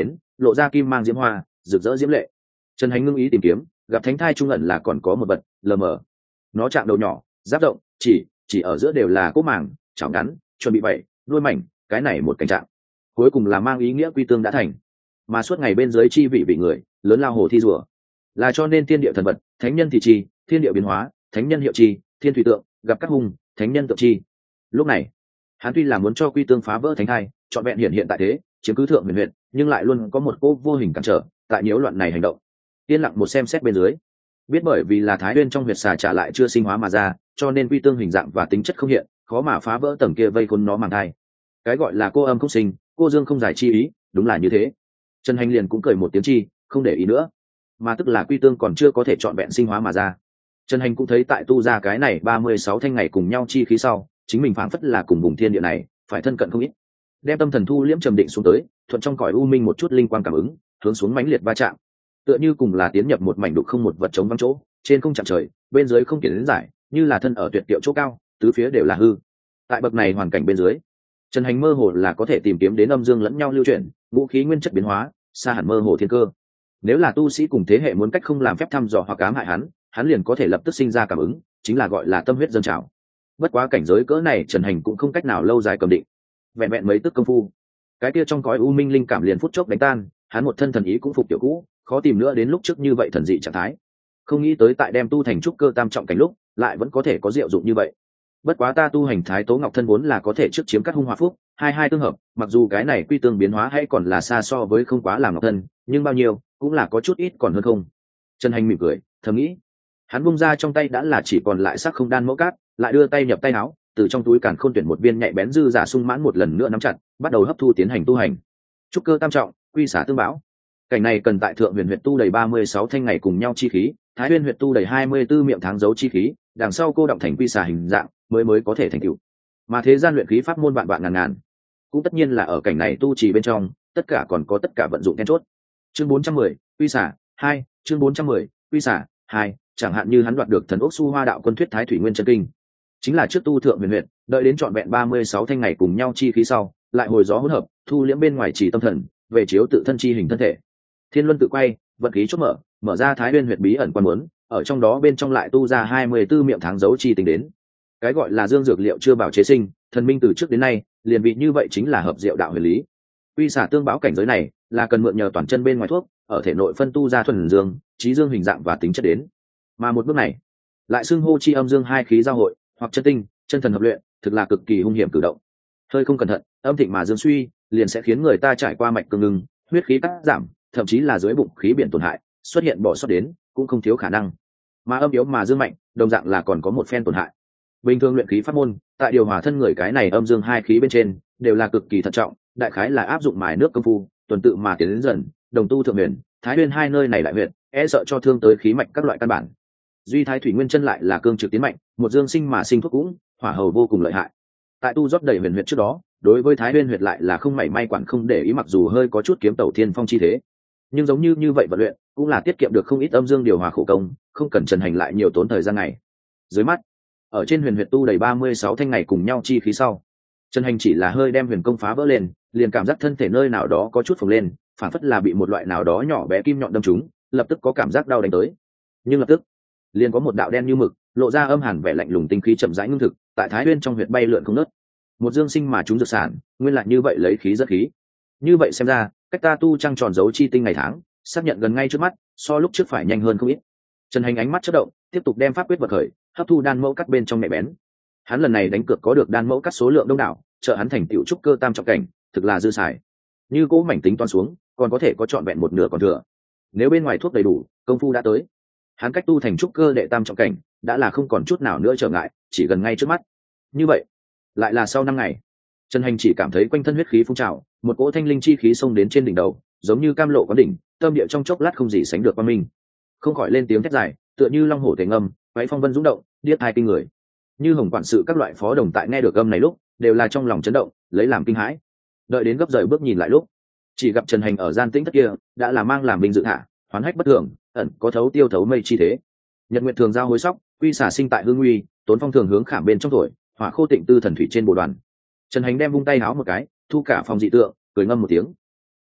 lộ ra kim mang diễm hoa rực rỡ diễm lệ. Trần Hành ngưng ý tìm kiếm, gặp thánh thai trung ẩn là còn có một vật lờ mờ. Nó chạm đầu nhỏ, giáp rộng, chỉ chỉ ở giữa đều là cốt màng chảo ngắn, chuẩn bị bảy đuôi mảnh, cái này một cảnh trạng cuối cùng là mang ý nghĩa quy tương đã thành. Mà suốt ngày bên dưới chi vị vị người lớn lao hồ thi rùa, là cho nên thiên địa thần vật, thánh nhân thì chi, thiên địa biến hóa, thánh nhân hiệu chi, thiên thủy tượng gặp các hung, thánh nhân tượng chi. Lúc này hắn tuy là muốn cho quy tương phá vỡ thánh thai, trọn vẹn hiện hiện tại thế, chiếm cứ thượng huyền huyện, nhưng lại luôn có một cô vô hình cản trở tại nhiễu loạn này hành động. Yên lặng một xem xét bên dưới, biết bởi vì là thái nguyên trong huyệt xà trả lại chưa sinh hóa mà ra, cho nên quy tương hình dạng và tính chất không hiện, khó mà phá vỡ tầng kia vây khốn nó màng thai. Cái gọi là cô âm không sinh, cô dương không giải chi ý, đúng là như thế. Trần Hành liền cũng cười một tiếng chi, không để ý nữa, mà tức là quy tương còn chưa có thể trọn vẹn sinh hóa mà ra. Trần Hành cũng thấy tại tu ra cái này ba mươi sáu thanh ngày cùng nhau chi khí sau, chính mình phảng phất là cùng vùng thiên địa này phải thân cận không ít, đem tâm thần thu liễm trầm định xuống tới, thuận trong cõi u minh một chút linh quang cảm ứng, hướng xuống mãnh liệt va chạm, tựa như cùng là tiến nhập một mảnh đục không một vật chống vắng chỗ, trên không chạm trời, bên dưới không kiển đến giải, như là thân ở tuyệt diệu chỗ cao, tứ phía đều là hư. Tại bậc này hoàn cảnh bên dưới, Trần Hành mơ hồ là có thể tìm kiếm đến âm dương lẫn nhau lưu chuyển, ngũ khí nguyên chất biến hóa, xa hẳn mơ hồ thiên cơ. Nếu là tu sĩ cùng thế hệ muốn cách không làm phép thăm dò hoặc ám hại hắn, hắn liền có thể lập tức sinh ra cảm ứng, chính là gọi là tâm huyết dâng trào. Bất quá cảnh giới cỡ này Trần Hành cũng không cách nào lâu dài cầm định, vẹn vẹn mấy tức công phu, cái kia trong cõi u minh linh cảm liền phút chốc đánh tan, hắn một thân thần ý cũng phục tiểu cũ, khó tìm nữa đến lúc trước như vậy thần dị trạng thái. Không nghĩ tới tại đem tu thành trúc cơ tam trọng cảnh lúc, lại vẫn có thể có diệu dụng như vậy. Bất quá ta tu hành thái tố ngọc thân vốn là có thể trước chiếm cắt hung hòa phúc, hai hai tương hợp, mặc dù cái này quy tương biến hóa hay còn là xa so với không quá làm ngọc thân, nhưng bao nhiêu cũng là có chút ít còn hơn không. Trần Hành mỉm cười, thầm nghĩ. Hắn bung ra trong tay đã là chỉ còn lại sắc không đan mẫu cát, lại đưa tay nhập tay áo, từ trong túi càn khôn tuyển một viên nhạy bén dư giả sung mãn một lần nữa nắm chặt, bắt đầu hấp thu tiến hành tu hành. Trúc cơ tam trọng, quy xả tương bão. Cảnh này cần tại thượng huyền huyệt tu đầy ba mươi sáu thanh ngày cùng nhau chi khí, thái huyền huyệt tu đầy hai mươi tư miệng tháng dấu chi khí, đằng sau cô động thành quy xả hình dạng mới mới có thể thành tựu. Mà thế gian luyện khí pháp môn vạn vạn ngàn ngàn, cũng tất nhiên là ở cảnh này tu trì bên trong, tất cả còn có tất cả vận dụng then chốt. Chương bốn trăm mười, quy xả hai, chương bốn trăm mười, quy xả hai, chẳng hạn như hắn đoạt được thần ốc su hoa đạo quân thuyết thái thủy nguyên chân kinh, chính là trước tu thượng huyền huyệt, đợi đến trọn vẹn ba mươi sáu thanh ngày cùng nhau chi khí sau, lại hồi gió hỗn hợp, thu liễm bên ngoài chỉ tâm thần, về chiếu tự thân chi hình thân thể. Thiên luân tự quay, vận khí chốt mở, mở ra thái nguyên huyệt bí ẩn quan muốn, ở trong đó bên trong lại tu ra hai mươi tư miệng tháng dấu chi tính đến. Cái gọi là dương dược liệu chưa bảo chế sinh, thần minh từ trước đến nay liền vị như vậy chính là hợp diệu đạo huyền lý. Quy xả tương báo cảnh giới này là cần mượn nhờ toàn chân bên ngoài thuốc, ở thể nội phân tu ra thuần dương, trí dương hình dạng và tính chất đến. Mà một bước này, lại xưng hô chi âm dương hai khí giao hội, hoặc chân tinh, chân thần hợp luyện, thực là cực kỳ hung hiểm cử động. Hơi không cẩn thận, âm thịnh mà dương suy, liền sẽ khiến người ta trải qua mạch cương ngừng, huyết khí cắt giảm, thậm chí là dưới bụng khí biển tổn hại, xuất hiện bỏ sót đến, cũng không thiếu khả năng. Mà âm yếu mà dương mạnh, đồng dạng là còn có một phen tổn hại. Bình thường luyện khí pháp môn, tại điều hòa thân người cái này âm dương hai khí bên trên, đều là cực kỳ thận trọng, đại khái là áp dụng mài nước công phu, tuần tự mà tiến đến dần, đồng tu thượng huyền, thái nguyên hai nơi này lại huyện, e sợ cho thương tới khí mạch các loại căn bản. Duy thái thủy nguyên chân lại là cương trực tiến mạnh, một dương sinh mà sinh thuốc cũng, hỏa hầu vô cùng lợi hại. Tại tu rót đầy huyền huyệt trước đó, đối với thái nguyên huyệt lại là không mảy may quản không để ý, mặc dù hơi có chút kiếm tẩu thiên phong chi thế, nhưng giống như như vậy vận luyện cũng là tiết kiệm được không ít âm dương điều hòa khổ công, không cần Trần Hành lại nhiều tốn thời gian ngày. Dưới mắt, ở trên huyền huyệt tu đầy ba mươi sáu thanh ngày cùng nhau chi khí sau, Trần Hành chỉ là hơi đem huyền công phá vỡ lên, liền cảm giác thân thể nơi nào đó có chút phồng lên, phản phất là bị một loại nào đó nhỏ bé kim nhọn đâm trúng, lập tức có cảm giác đau đánh tới. Nhưng lập tức, liền có một đạo đen như mực, lộ ra âm hàn vẻ lạnh lùng tinh khí chậm rãi ngưng thực, tại thái nguyên trong huyệt bay lượn không ngớt. Một dương sinh mà chúng dược sản, nguyên lại như vậy lấy khí rất khí. Như vậy xem ra, cách ta tu trăng tròn dấu chi tinh ngày tháng, xác nhận gần ngay trước mắt, so lúc trước phải nhanh hơn không ít. Trần Hành ánh mắt chớp động, tiếp tục đem pháp quyết vật khởi, hấp thu đan mẫu cắt bên trong mẹ bén. Hắn lần này đánh cược có được đan mẫu cắt số lượng đông đảo, trợ hắn thành tựu trúc cơ tam trọng cảnh, thực là dư xài. Như cố mảnh tính toán xuống, còn có thể có trọn vẹn một nửa còn thừa. Nếu bên ngoài thuốc đầy đủ, công phu đã tới, hắn cách tu thành trúc cơ đệ tam trọng cảnh đã là không còn chút nào nữa trở ngại, chỉ gần ngay trước mắt. Như vậy, lại là sau năm ngày, Trần Hành chỉ cảm thấy quanh thân huyết khí phun trào, một cỗ thanh linh chi khí xông đến trên đỉnh đầu, giống như cam lộ có đỉnh, tâm địa trong chốc lát không gì sánh được qua mình. Không khỏi lên tiếng thét dài, tựa như long hổ thể ngâm, váy phong vân dũng động, điếc hai kinh người. Như hồng quản sự các loại phó đồng tại nghe được âm này lúc, đều là trong lòng chấn động, lấy làm kinh hãi. Đợi đến gấp rời bước nhìn lại lúc, chỉ gặp Trần Hành ở gian tĩnh thất kia, đã là mang làm binh dự thả, hoán hách bất thường, ẩn có thấu tiêu thấu mây chi thế. Nhật nguyện thường giao hối sóc, quy xả sinh tại hương uy, tốn phong thường hướng khảm bên trong thổi, hỏa khô tịnh tư thần thủy trên bồ đoàn. Trần Hành đem vung tay háo một cái, thu cả phòng dị tượng, cười ngâm một tiếng.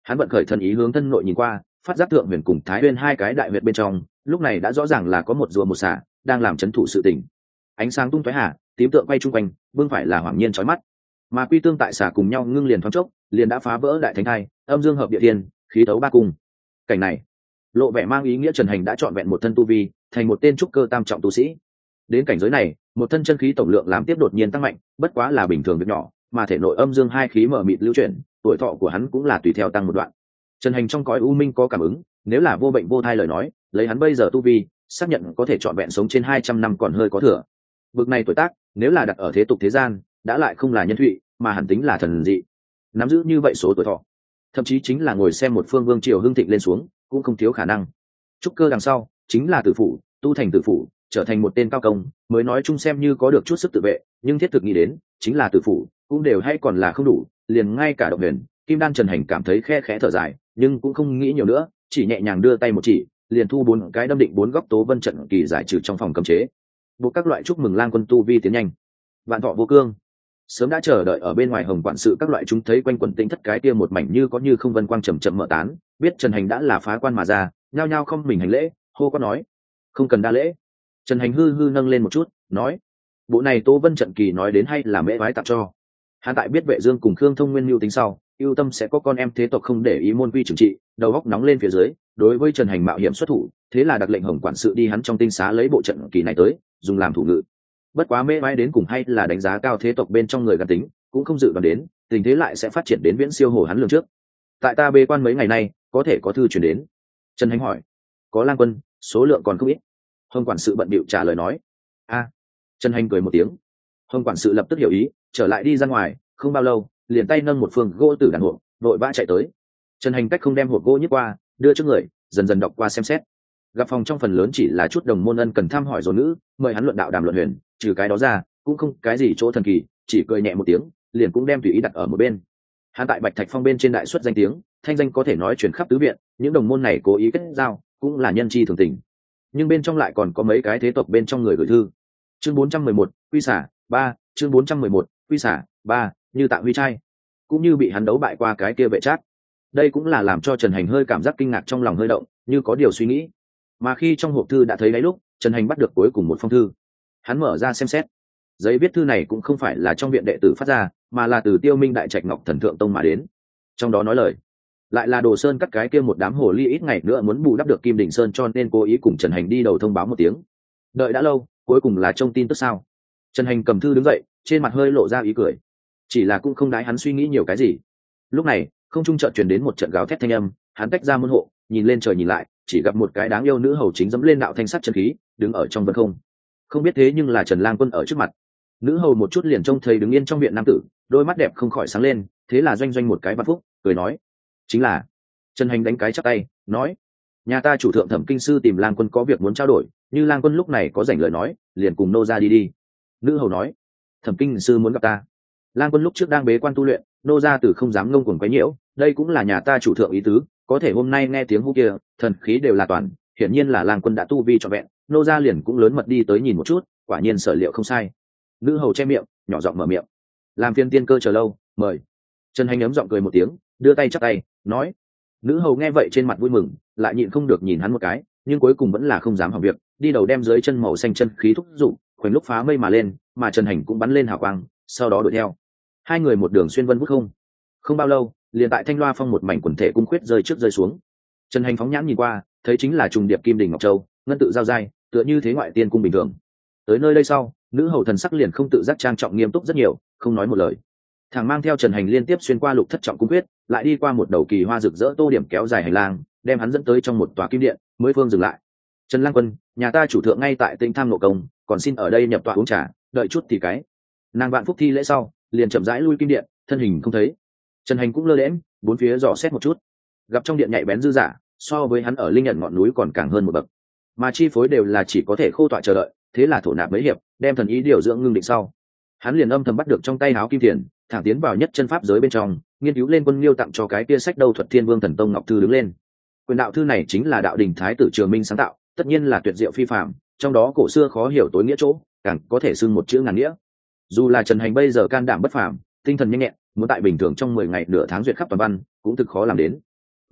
Hắn vận khởi thần ý hướng thân nội nhìn qua, phát giác thượng huyền cùng thái huyền hai cái đại huyệt bên trong lúc này đã rõ ràng là có một rùa một xả đang làm chấn thủ sự tình. Ánh sáng tung tóe hạ, tím tượng quay chung quanh, vương phải là hoàng nhiên chói mắt. Mà quy tương tại xả cùng nhau ngưng liền thoáng chốc, liền đã phá vỡ đại thánh thai, âm dương hợp địa thiên, khí tấu ba cung. Cảnh này lộ vẻ mang ý nghĩa Trần Hành đã chọn vẹn một thân tu vi, thành một tên trúc cơ tam trọng tu sĩ. Đến cảnh giới này, một thân chân khí tổng lượng làm tiếp đột nhiên tăng mạnh, bất quá là bình thường việc nhỏ, mà thể nội âm dương hai khí mở mịt lưu chuyển, tuổi thọ của hắn cũng là tùy theo tăng một đoạn. Trần Hành trong cõi u minh có cảm ứng, nếu là vô bệnh vô thai lời nói, lấy hắn bây giờ tu vi, xác nhận có thể chọn vẹn sống trên hai trăm năm còn hơi có thừa. Vực này tuổi tác, nếu là đặt ở thế tục thế gian, đã lại không là nhân thụy, mà hẳn tính là thần dị. Nắm giữ như vậy số tuổi thọ, thậm chí chính là ngồi xem một phương vương triều hưng thịnh lên xuống, cũng không thiếu khả năng. Trúc cơ đằng sau, chính là tử phụ, tu thành tử phụ, trở thành một tên cao công, mới nói chung xem như có được chút sức tự vệ, nhưng thiết thực nghĩ đến, chính là tử phụ, cũng đều hay còn là không đủ, liền ngay cả động huyền, Kim Đan Trần Hành cảm thấy khe khẽ thở dài, nhưng cũng không nghĩ nhiều nữa, chỉ nhẹ nhàng đưa tay một chỉ, liền thu bốn cái đâm định bốn góc tố vân trận kỳ giải trừ trong phòng cấm chế. Buộc các loại chúc mừng lang quân tu vi tiến nhanh. Vạn thọ vô cương. Sớm đã chờ đợi ở bên ngoài hồng quản sự các loại chúng thấy quanh quần tinh thất cái kia một mảnh như có như không vân quang chậm chậm mở tán, biết Trần Hành đã là phá quan mà ra, nhao nhao không mình hành lễ, hô có nói, không cần đa lễ. Trần Hành hư hư nâng lên một chút, nói, bộ này tố vân trận kỳ nói đến hay là mễ vái tặng cho. Hắn tại biết Vệ Dương cùng Khương Thông Nguyên mưu tính sau, ưu tâm sẽ có con em thế tộc không để ý môn quy trừng trị, đầu óc nóng lên phía dưới, đối với Trần Hành mạo hiểm xuất thủ, thế là đặc lệnh hồng quản sự đi hắn trong tinh xá lấy bộ trận kỳ này tới, dùng làm thủ ngữ. Bất quá mê mãi đến cùng hay là đánh giá cao thế tộc bên trong người gan tính, cũng không dự đoán đến tình thế lại sẽ phát triển đến viễn siêu hồ hắn lường trước. Tại ta bê quan mấy ngày nay, có thể có thư chuyển đến. Trần Hành hỏi, có lang quân, số lượng còn không ít. Hồng quản sự bận bịu trả lời nói, a. Trần Hành cười một tiếng. Hồng quản sự lập tức hiểu ý, trở lại đi ra ngoài, không bao lâu, liền tay nâng một phương gỗ tử đàn hộp, vội vã chạy tới. Trần Hành cách không đem hộp gỗ nhấc qua, đưa trước người, dần dần đọc qua xem xét. Gặp phòng trong phần lớn chỉ là chút đồng môn ân cần thăm hỏi dồn nữ, mời hắn luận đạo đàm luận huyền, trừ cái đó ra, cũng không cái gì chỗ thần kỳ, chỉ cười nhẹ một tiếng, liền cũng đem tùy ý đặt ở một bên. Hắn tại Bạch Thạch Phong bên trên đại xuất danh tiếng, thanh danh có thể nói truyền khắp tứ viện, những đồng môn này cố ý kết giao, cũng là nhân chi thường tình. Nhưng bên trong lại còn có mấy cái thế tộc bên trong người gửi thư. Chương bốn trăm mười một, quy xả, ba, chương bốn trăm mười một, quy xả, ba, như Tạ Huy trai, cũng như bị hắn đấu bại qua cái kia vệ trác. Đây cũng là làm cho Trần Hành hơi cảm giác kinh ngạc trong lòng hơi động, như có điều suy nghĩ. Mà khi trong hộp thư đã thấy đáy lúc, Trần Hành bắt được cuối cùng một phong thư. Hắn mở ra xem xét. Giấy viết thư này cũng không phải là trong viện đệ tử phát ra, mà là từ Tiêu Minh Đại Trạch Ngọc Thần Thượng Tông mà đến. Trong đó nói lời, lại là Đồ Sơn cắt cái kia một đám hồ ly ít ngày nữa muốn bù đắp được Kim Đỉnh Sơn, cho nên cố ý cùng Trần Hành đi đầu thông báo một tiếng. Đợi đã lâu, cuối cùng là trông tin tức sao? Trần Hành cầm thư đứng dậy, trên mặt hơi lộ ra ý cười. Chỉ là cũng không đái hắn suy nghĩ nhiều cái gì. Lúc này, không trung chợt truyền đến một trận gào thét thanh âm, hắn tách ra môn hộ, nhìn lên trời nhìn lại, chỉ gặp một cái đáng yêu nữ hầu chính dẫm lên đạo thanh sắt chân khí, đứng ở trong vân không. Không biết thế nhưng là Trần Lang Quân ở trước mặt. Nữ hầu một chút liền trông thấy đứng yên trong viện nam tử, đôi mắt đẹp không khỏi sáng lên, thế là doanh doanh một cái vạn phúc, cười nói, chính là. Trần Hành đánh cái chắp tay, nói, nhà ta chủ thượng Thẩm kinh sư tìm Lang Quân có việc muốn trao đổi, như Lang Quân lúc này có rảnh lời nói, liền cùng nô ra đi đi. Nữ hầu nói, Thẩm kinh sư muốn gặp ta. Lang Quân lúc trước đang bế quan tu luyện, nô ra từ không dám ngông cuồng quấy nhiễu, đây cũng là nhà ta chủ thượng ý tứ, có thể hôm nay nghe tiếng hú kia, thần khí đều là toàn, hiển nhiên là Lang Quân đã tu vi trọn vẹn, nô ra liền cũng lớn mật đi tới nhìn một chút, quả nhiên sở liệu không sai. Nữ hầu che miệng, nhỏ giọng mở miệng, làm phiên tiên cơ chờ lâu, mời. Trần Hành ấm giọng cười một tiếng, đưa tay chắp tay, nói. Nữ hầu nghe vậy trên mặt vui mừng, lại nhịn không được nhìn hắn một cái, nhưng cuối cùng vẫn là không dám hỏng việc, đi đầu đem dưới chân màu xanh chân khí thúc dụng, khoảnh lúc phá mây mà lên, mà Trần Hành cũng bắn lên hào quang, sau đó đuổi theo. Hai người một đường xuyên vân vút không. Không bao lâu, liền tại Thanh Loa Phong một mảnh quần thể cung khuyết rơi trước rơi xuống. Trần Hành phóng nhãn nhìn qua, thấy chính là trùng điệp kim đỉnh ngọc châu, ngân tự giao giai, tựa như thế ngoại tiên cung bình thường. Tới nơi đây sau, nữ hầu thần sắc liền không tự giác trang trọng nghiêm túc rất nhiều, không nói một lời. Thằng mang theo Trần Hành liên tiếp xuyên qua lục thất trọng cung quyết, lại đi qua một đầu kỳ hoa rực rỡ tô điểm kéo dài hành lang, đem hắn dẫn tới trong một tòa kim điện, mới phương dừng lại. Trần Lang Quân, nhà ta chủ thượng ngay tại Tinh Tham Ngộ Công, còn xin ở đây nhập tọa uống trà, đợi chút thì cái. Nàng vạn phúc thi lễ sau, liền chậm rãi lui kim điện, thân hình không thấy. Trần Hành cũng lơ đễnh, bốn phía dò xét một chút, gặp trong điện nhạy bén dư giả, so với hắn ở linh nhận ngọn núi còn càng hơn một bậc. Mà chi phối đều là chỉ có thể khô tọa chờ đợi, thế là thổ nạp mấy hiệp, đem thần ý điều dưỡng ngưng định sau, hắn liền âm thầm bắt được trong tay áo kim tiền, thẳng tiến vào nhất chân pháp giới bên trong, nghiên cứu lên Quân Liêu tặng cho cái kia sách đâu Thuật Thiên Vương Thần Tông Ngọc thư đứng lên. Quyền đạo thư này chính là đạo đình thái tử Trường Minh sáng tạo, tất nhiên là tuyệt diệu phi phàm, trong đó cổ xưa khó hiểu tối nghĩa chỗ, càng có thể xưng một chữ ngàn nghĩa. Dù là Trần Hành bây giờ can đảm bất phàm, tinh thần nhanh nhẹn, muốn tại bình thường trong mười ngày nửa tháng duyệt khắp toàn văn, cũng thực khó làm đến,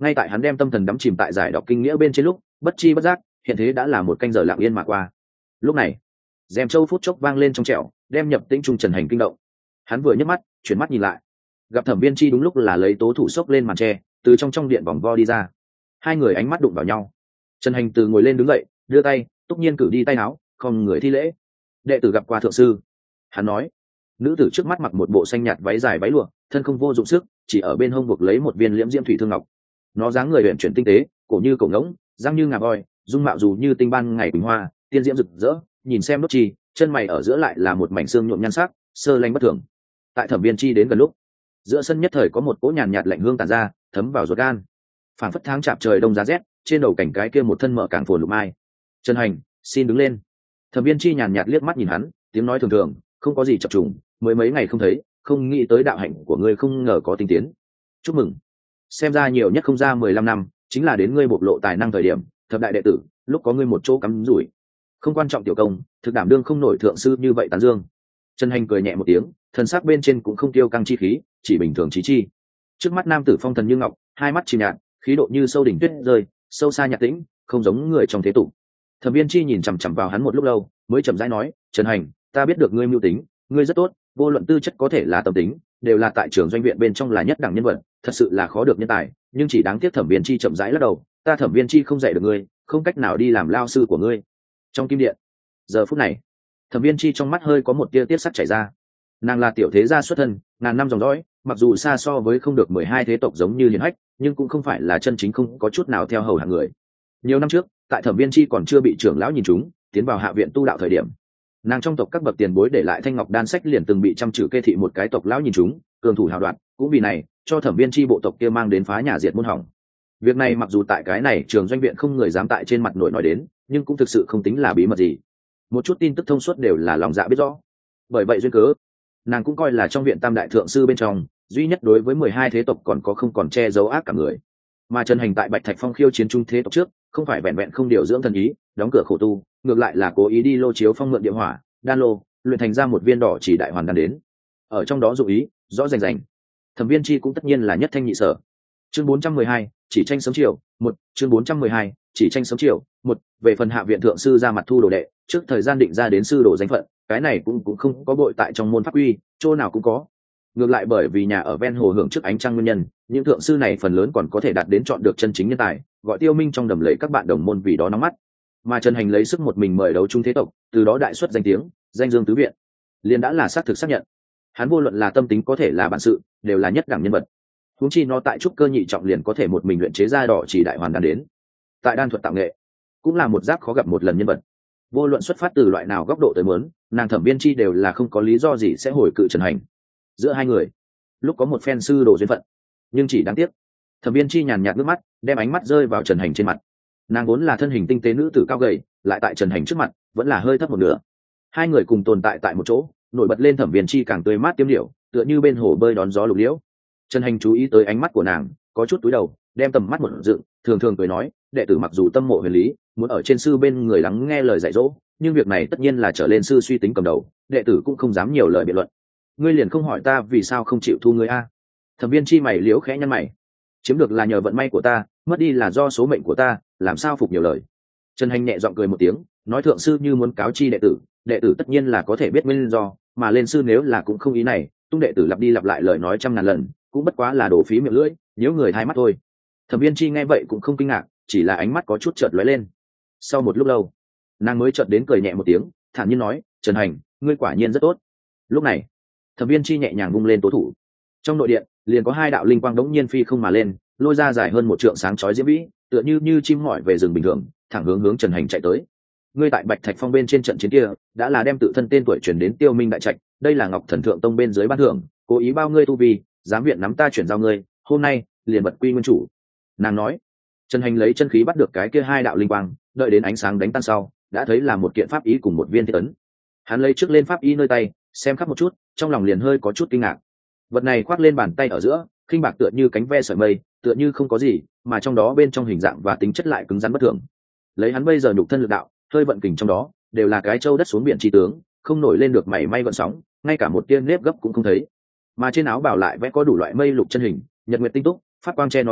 ngay tại hắn đem tâm thần đắm chìm tại giải đọc kinh nghĩa bên trên lúc bất chi bất giác hiện thế đã là một canh giờ lặng yên mà qua. Lúc này rèm châu phút chốc vang lên trong trẻo, đem nhập tĩnh trung Trần Hành kinh động. Hắn vừa nhấc mắt chuyển mắt nhìn lại, gặp Thẩm Viên Chi đúng lúc là lấy tố thủ xốc lên màn tre, từ trong trong điện vòng vo đi ra. Hai người ánh mắt đụng vào nhau. Trần Hành từ ngồi lên đứng dậy, đưa tay túc nhiên cử đi tay áo, không người thi lễ. Đệ tử gặp qua thượng sư. Hắn nói. Nữ tử trước mắt mặc một bộ xanh nhạt váy dài váy lụa, thân không vô dụng sức, chỉ ở bên hông buộc lấy một viên liễm diễm thủy thương ngọc. Nó dáng người huyền chuyển tinh tế, cổ như cổ ngỗng, răng như ngà voi, dung mạo dù như tinh ban ngày quỳnh hoa, tiên diễm rực rỡ, nhìn xem nốt chi, chân mày ở giữa lại là một mảnh xương nhuộm nhan sắc, sơ lanh bất thường. Tại Thẩm Viên Chi đến gần lúc, giữa sân nhất thời có một cỗ nhàn nhạt lạnh hương tản ra, thấm vào ruột gan. Phảng phất tháng chạp trời đông giá rét, trên đầu cảnh cái kia một thân mở cảng phồn lục mai. Trần Hành, xin đứng lên. Thẩm Viên Chi nhàn nhạt liếc mắt nhìn hắn, tiếng nói thường thường, không có gì chập trùng, mới mấy ngày không thấy, không nghĩ tới đạo hạnh của ngươi không ngờ có tinh tiến. Chúc mừng. Xem ra nhiều nhất không ra mười lăm năm, chính là đến ngươi bộc lộ tài năng thời điểm, thập đại đệ tử, lúc có ngươi một chỗ cắm rủi. Không quan trọng tiểu công, thực đảm đương không nổi thượng sư như vậy tán dương. Trần Hành cười nhẹ một tiếng, thần sắc bên trên cũng không tiêu căng chi khí, chỉ bình thường trí chi. Trước mắt nam tử phong thần như ngọc, hai mắt chìm nhạt, khí độ như sâu đỉnh tuyết rơi, sâu xa nhạt tĩnh, không giống người trong thế tục. Thẩm Viên Chi nhìn chằm chằm vào hắn một lúc lâu, mới chậm rãi nói, Trần Hành, ta biết được ngươi mưu tính, ngươi rất tốt, vô luận tư chất có thể là tâm tính, đều là tại trường doanh viện bên trong là nhất đẳng nhân vật, thật sự là khó được nhân tài, nhưng chỉ đáng tiếc Thẩm Viên Chi chậm rãi lắc đầu, ta Thẩm Viên Chi không dạy được ngươi, không cách nào đi làm lao sư của ngươi. Trong kim điện, giờ phút này, Thẩm Viên Chi trong mắt hơi có một tia tiết sắc chảy ra. Nàng là tiểu thế gia xuất thân, ngàn năm dòng dõi, mặc dù xa so với không được mười hai thế tộc giống như Hiền Hách, nhưng cũng không phải là chân chính không có chút nào theo hầu hạng người. Nhiều năm trước, tại Thẩm Viên Chi còn chưa bị trưởng lão nhìn trúng, tiến vào hạ viện tu đạo thời điểm, nàng trong tộc các bậc tiền bối để lại thanh ngọc đan sách liền từng bị chăm chử kê thị một cái tộc lão nhìn trúng, cường thủ hào đoạt, cũng vì này cho Thẩm Viên Chi bộ tộc kia mang đến phá nhà diệt môn hỏng. Việc này mặc dù tại cái này trường doanh viện không người dám tại trên mặt nổi nói đến, nhưng cũng thực sự không tính là bí mật gì. Một chút tin tức thông suốt đều là lòng dạ biết rõ. Bởi vậy duyên cớ, nàng cũng coi là trong viện tam đại thượng sư bên trong duy nhất đối với mười hai thế tộc còn có không còn che giấu ác cả người. Mà Trần Hành tại Bạch Thạch Phong khiêu chiến trung thế tộc trước, không phải vẹn vẹn không điều dưỡng thần ý, đóng cửa khổ tu, ngược lại là cố ý đi lô chiếu phong mượn địa hỏa, đan lô, luyện thành ra một viên đỏ chỉ đại hoàn đan đến. Ở trong đó dụng ý rõ rành rành. Thẩm Viên Chi cũng tất nhiên là nhất thanh nhị sở. Chương bốn trăm mười hai, chỉ tranh sớm chiều, một, chương bốn trăm mười hai, chỉ tranh sớm chiều, một, về phần hạ viện thượng sư ra mặt thu đồ đệ, trước thời gian định ra đến sư đồ danh phận, cái này cũng cũng không có bội tại trong môn pháp quy, chỗ nào cũng có. Ngược lại bởi vì nhà ở ven hồ hưởng trước ánh trăng nguyên nhân, những thượng sư này phần lớn còn có thể đạt đến chọn được chân chính nhân tài, gọi Tiêu Minh trong đầm lầy các bạn đồng môn vì đó nóng mắt. Mà Trần Hành lấy sức một mình mời đấu trung thế tộc, từ đó đại xuất danh tiếng, danh dương tứ viện, liền đã là xác thực xác nhận. Hắn vô luận là tâm tính có thể là bản sự, đều là nhất đẳng nhân vật. Huống chi nó tại trúc cơ nhị trọng liền có thể một mình luyện chế ra đỏ chỉ đại hoàn đan đến. Tại đan thuật tạo nghệ, cũng là một giáp khó gặp một lần nhân vật. Vô luận xuất phát từ loại nào góc độ tới muốn, nàng Thẩm Viên Chi đều là không có lý do gì sẽ hồi cự Trần Hành. Giữa hai người, lúc có một phen sư đồ duyên phận, nhưng chỉ đáng tiếc, Thẩm Viên Chi nhàn nhạt nước mắt, đem ánh mắt rơi vào Trần Hành trên mặt. Nàng vốn là thân hình tinh tế nữ tử cao gầy, lại tại Trần Hành trước mặt vẫn là hơi thấp một nửa. Hai người cùng tồn tại tại một chỗ, nổi bật lên Thẩm Viên Chi càng tươi mát tiêm điệu, tựa như bên hồ bơi đón gió lục liễu. Trần Hành chú ý tới ánh mắt của nàng, có chút túi đầu, đem tầm mắt một dựng, thường thường cười nói, đệ tử mặc dù tâm mộ huyền lý, muốn ở trên sư bên người lắng nghe lời dạy dỗ, nhưng việc này tất nhiên là trở lên sư suy tính cầm đầu, đệ tử cũng không dám nhiều lời biện luận. Ngươi liền không hỏi ta vì sao không chịu thu ngươi a? Thẩm Viên Chi mày liếu khẽ nhăn mày. Chiếm được là nhờ vận may của ta, mất đi là do số mệnh của ta, làm sao phục nhiều lời. Trần Hành nhẹ giọng cười một tiếng, nói thượng sư như muốn cáo chi đệ tử, đệ tử tất nhiên là có thể biết nguyên do, mà lên sư nếu là cũng không ý này, tung đệ tử lặp đi lặp lại lời nói trăm ngàn lần, cũng bất quá là đổ phí miệng lưỡi, nhiễu người hai mắt thôi. Thẩm Viên Chi nghe vậy cũng không kinh ngạc, chỉ là ánh mắt có chút chợt lóe lên. Sau một lúc lâu, nàng mới chợt đến cười nhẹ một tiếng, thản nhiên nói, Trần Hành, ngươi quả nhiên rất tốt. Lúc này, Thẩm Viên Chi nhẹ nhàng vung lên tố thủ, trong nội điện liền có hai đạo linh quang đống nhiên phi không mà lên, lôi ra dài hơn một trượng sáng chói diễm vĩ, tựa như như chim mỏi về rừng bình thường, thẳng hướng hướng Trần Hành chạy tới. Ngươi tại Bạch Thạch Phong bên trên trận chiến kia, đã là đem tự thân tên tuổi chuyển đến Tiêu Minh đại trạch, đây là Ngọc Thần Thượng Tông bên dưới ban thưởng, cố ý bao ngươi tu vi, dám viện nắm ta chuyển giao ngươi, hôm nay liền bật quy nguyên chủ. Nàng nói. Trần Hành lấy chân khí bắt được cái kia hai đạo linh quang, đợi đến ánh sáng đánh tan sau, đã thấy là một kiện pháp ý cùng một viên thiết ấn. Hắn lấy trước lên pháp ý nơi tay, xem khắp một chút, trong lòng liền hơi có chút kinh ngạc. Vật này khoác lên bàn tay ở giữa, khinh bạc tựa như cánh ve sợi mây, tựa như không có gì, mà trong đó bên trong hình dạng và tính chất lại cứng rắn bất thường. Lấy hắn bây giờ nhục thân lực đạo, hơi vận kình trong đó, đều là cái châu đất xuống biển chi tướng, không nổi lên được mảy may gợn sóng, ngay cả một tia nếp gấp cũng không thấy. Mà trên áo bào lại vẽ có đủ loại mây lục chân hình, nhật nguyệt tinh túc, phát quang che nó trái,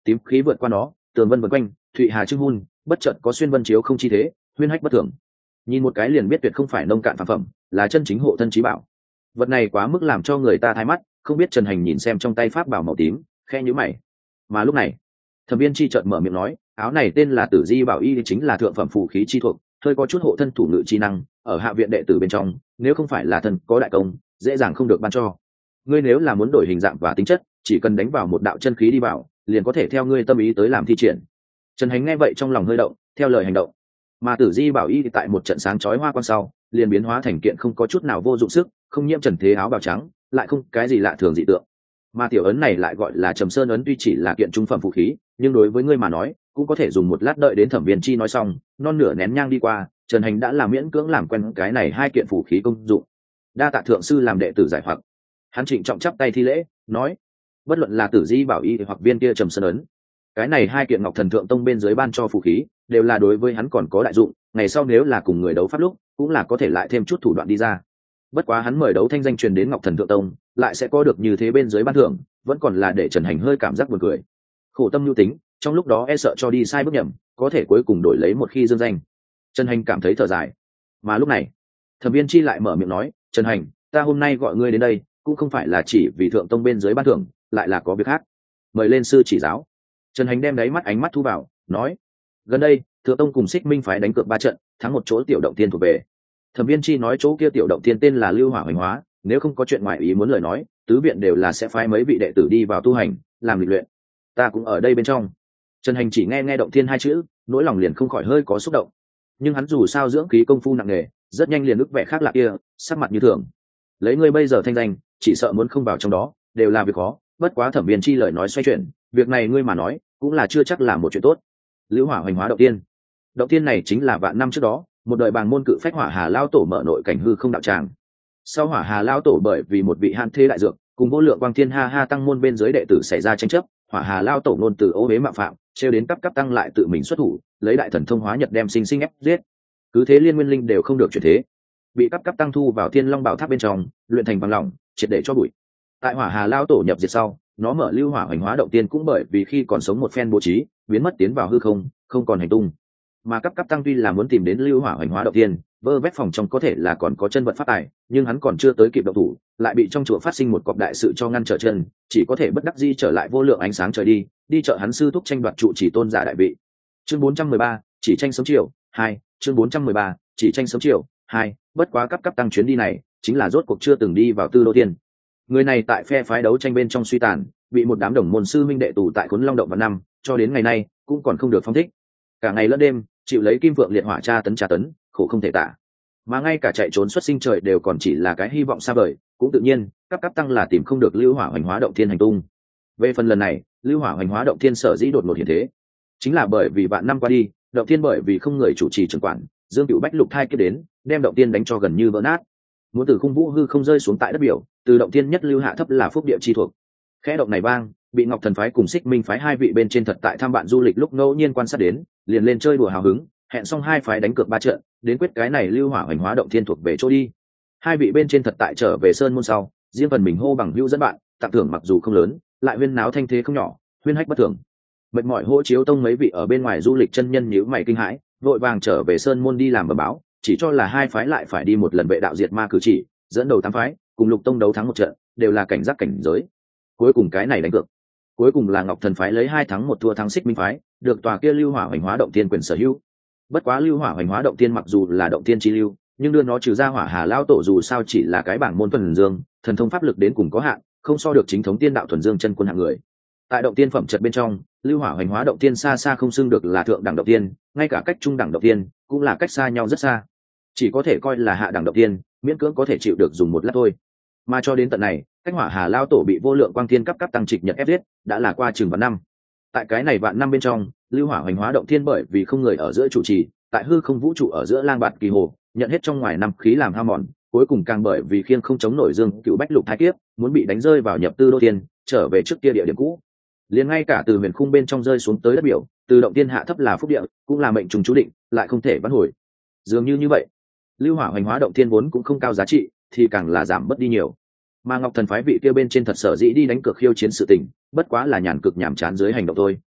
tím khí vượt qua nó, tường vân vần quanh, thụy hà trưng hun, bất chợt có xuyên vân chiếu không chi thế, huyên hách bất thường. Nhìn một cái liền biết tuyệt không phải nông cạn phàm phẩm, là chân chính hộ thân chí bảo. Vật này quá mức làm cho người ta thay mắt, không biết Trần Hành nhìn xem trong tay pháp bảo màu tím, khẽ nhíu mày. Mà lúc này, Thẩm Viên Chi chợt mở miệng nói, áo này tên là Tử Di Bảo Y, chính là thượng phẩm phù khí chi thuộc, hơi có chút hộ thân thủ ngự chi năng, ở hạ viện đệ tử bên trong, nếu không phải là thần có đại công, dễ dàng không được ban cho. Ngươi nếu là muốn đổi hình dạng và tính chất, chỉ cần đánh vào một đạo chân khí đi vào, liền có thể theo ngươi tâm ý tới làm thi triển. Trần Hành nghe vậy trong lòng hơi động, theo lời hành động. Mà Tử Di Bảo Y tại một trận sáng chói hoa quang sau, liền biến hóa thành kiện không có chút nào vô dụng sức, không nhiễm trần thế áo bào trắng, lại không cái gì lạ thường dị tượng. Mà tiểu ấn này lại gọi là Trầm Sơn ấn, tuy chỉ là kiện trung phẩm phù khí, nhưng đối với ngươi mà nói, cũng có thể dùng một lát. Đợi đến Thẩm Viên Chi nói xong, non nửa nén nhang đi qua, Trần Hành đã làm miễn cưỡng làm quen cái này hai kiện phù khí công dụng. Đa tạ thượng sư làm đệ tử giải hoặc. Hắn trịnh trọng chắp tay thi lễ, nói: bất luận là Tử Di Bảo Y hoặc viên kia Trầm Sơn ấn, cái này hai kiện Ngọc Thần Thượng Tông bên dưới ban cho phù khí, đều là đối với hắn còn có đại dụng, ngày sau nếu là cùng người đấu pháp lúc, cũng là có thể lại thêm chút thủ đoạn đi ra. Bất quá hắn mời đấu thanh danh truyền đến Ngọc Thần Thượng Tông, lại sẽ có được như thế bên dưới ban thưởng, vẫn còn là để Trần Hành hơi cảm giác buồn cười. Khổ tâm nhu tính, trong lúc đó e sợ cho đi sai bước nhầm, có thể cuối cùng đổi lấy một khi dương danh. Trần Hành cảm thấy thở dài. Mà lúc này, Thẩm Viên Chi lại mở miệng nói: Trần Hành, ta hôm nay gọi ngươi đến đây, cũng không phải là chỉ vì Thượng Tông bên dưới ban thưởng, lại là có việc khác. Mời lên sư chỉ giáo. Trần Hành đem đáy mắt ánh mắt thu vào, nói: gần đây Thượng Tông cùng Xích Minh phái đánh cược ba trận, thắng một chỗ tiểu động tiên thuộc về. Thẩm Viên Chi nói chỗ kia tiểu động tiên tên là Lưu Hỏa Hoành Hóa, nếu không có chuyện ngoài ý muốn lời nói, tứ viện đều là sẽ phái mấy vị đệ tử đi vào tu hành, làm lịch luyện. Ta cũng ở đây bên trong. Trần Hành chỉ nghe nghe động tiên hai chữ, nỗi lòng liền không khỏi hơi có xúc động. Nhưng hắn dù sao dưỡng khí công phu nặng nề, rất nhanh liền ức vẻ khác lạ kia, sắc mặt như thường. Lấy ngươi bây giờ thanh danh, chỉ sợ muốn không vào trong đó, đều là việc khó. Bất quá Thẩm Viên Chi lời nói xoay chuyển, việc này ngươi mà nói, cũng là chưa chắc là một chuyện tốt. Lưu Hỏa Hoành Hóa động tiên, động tiên này chính là vạn năm trước đó, một đời bàng môn cự phách Hỏa Hà Lao Tổ mở nội cảnh hư không đạo tràng. Sau Hỏa Hà Lao Tổ bởi vì một vị hạn thế đại dược, cùng vô lượng quang thiên ha ha tăng môn bên dưới đệ tử xảy ra tranh chấp, Hỏa Hà Lao Tổ nôn từ ô uế mạo phạm, trêu đến cấp cấp tăng lại tự mình xuất thủ, lấy đại thần thông hóa nhật đem sinh sinh ép giết. Cứ thế liên nguyên linh đều không được chuyển thế, bị cấp cấp tăng thu vào Thiên Long Bảo Tháp bên trong, luyện thành bằng lỏng, triệt để cho bụi. Tại Hỏa Hà Lao Tổ nhập diệt sau, nó mở Lưu Hỏa Hoành Hóa động tiên cũng bởi vì khi còn sống một phen bố trí, biến mất tiến vào hư không, không còn hành tung. Mà cấp cấp tăng tuy là muốn tìm đến Lưu Hỏa Hoành Hóa động tiên, vơ vét phòng trong có thể là còn có chân vật phát tài, nhưng hắn còn chưa tới kịp động thủ, lại bị trong chùa phát sinh một cọc đại sự cho ngăn trở chân, chỉ có thể bất đắc dĩ trở lại vô lượng ánh sáng trời đi, đi chợ hắn sư thúc tranh đoạt trụ chỉ tôn giả đại vị. Chương bốn trăm mười ba, chỉ tranh sống chiều, hai, chương bốn trăm mười ba, chỉ tranh sống chiều, hai, bất quá cấp cấp tăng chuyến đi này, chính là rốt cuộc chưa từng đi vào Tư Đô Tiên. Người này tại phe phái đấu tranh bên trong suy tàn, bị một đám đồng môn sư minh đệ tù tại Khốn Long động vào năm, cho đến ngày nay cũng còn không được phong thích. Cả ngày lẫn đêm, chịu lấy kim vượng liệt hỏa tra tấn tra tấn, khổ không thể tả. Mà ngay cả chạy trốn xuất sinh trời đều còn chỉ là cái hy vọng xa vời, cũng tự nhiên, cấp cấp tăng là tìm không được Lưu Hỏa Hoành Hóa động thiên hành tung. Về phần lần này, Lưu Hỏa Hoành Hóa động thiên sở dĩ đột ngột hiện thế, chính là bởi vì vạn năm qua đi, động thiên bởi vì không người chủ trì trưởng quản, Dương Cửu Bách lục thai kiếp đến, đem động thiên đánh cho gần như vỡ nát. Muốn từ khung vũ hư không rơi xuống tại đất biểu, từ động thiên nhất lưu hạ thấp là phúc địa chi thuộc. Khẽ động này vang, bị Ngọc Thần phái cùng Xích Minh phái hai vị bên trên thật tại tham bạn du lịch lúc ngẫu nhiên quan sát đến, liền lên chơi đùa hào hứng, hẹn xong hai phái đánh cược ba trận, đến quyết cái này Lưu Hỏa Hoành Hóa động thiên thuộc về chỗ đi. Hai vị bên trên thật tại trở về sơn môn sau, riêng phần mình hô bằng hữu dẫn bạn, tặng thưởng mặc dù không lớn, lại huyên náo thanh thế không nhỏ, huyên hách bất thường. Mệt mỏi hô chiếu tông mấy vị ở bên ngoài du lịch chân nhân nhíu mày kinh hãi, vội vàng trở về sơn môn đi làm bẩm báo, chỉ cho là hai phái lại phải đi một lần vệ đạo diệt ma cử chỉ, dẫn đầu tám phái, cùng Lục Tông đấu thắng một trận, đều là cảnh giác cảnh giới. Cuối cùng cái này đánh cược, cuối cùng là Ngọc Thần phái lấy hai thắng một thua thắng Xích Minh phái, được tòa kia Lưu Hỏa Hoành Hóa động tiên quyền sở hữu. Bất quá Lưu Hỏa Hoành Hóa động tiên mặc dù là động tiên chi lưu, nhưng đưa nó trừ ra Hỏa Hà Lao Tổ dù sao chỉ là cái bảng môn thuần dương, thần thông pháp lực đến cùng có hạn, không so được chính thống tiên đạo thuần dương chân quân hạng người. Tại động tiên phẩm chất bên trong, Lưu Hỏa Hoành Hóa động tiên xa xa không xưng được là thượng đẳng động tiên, ngay cả cách trung đẳng động tiên cũng là cách xa nhau rất xa, chỉ có thể coi là hạ đẳng động tiên, miễn cưỡng có thể chịu được dùng một lát thôi. Mà cho đến tận này, cách Hỏa Hà Lao Tổ bị vô lượng quang thiên cấp cấp tăng trịch nhật ép giết, đã là qua chừng vạn năm. Tại cái này vạn năm bên trong, Lưu Hỏa Hoành Hóa động thiên bởi vì không người ở giữa chủ trì, tại hư không vũ trụ ở giữa lang bạt kỳ hồ, nhận hết trong ngoài năm khí làm hao mòn, cuối cùng càng bởi vì khiêng không chống nổi Dương Cửu Bách lục thái kiếp, muốn bị đánh rơi vào nhập Tư Đô Thiên, trở về trước kia địa điểm cũ. Liền ngay cả từ huyền khung bên trong rơi xuống tới đất biểu, từ động tiên hạ thấp là phúc địa, cũng là mệnh trùng chú định, lại không thể vãn hồi. Dường như như vậy, Lưu Hỏa Hoành Hóa động thiên vốn cũng không cao giá trị, thì càng là giảm bớt đi nhiều. Mà Ngọc Thần phái vị kia bên trên thật sở dĩ đi đánh cược khiêu chiến sự tình, bất quá là nhàn cực nhảm chán dưới hành động thôi,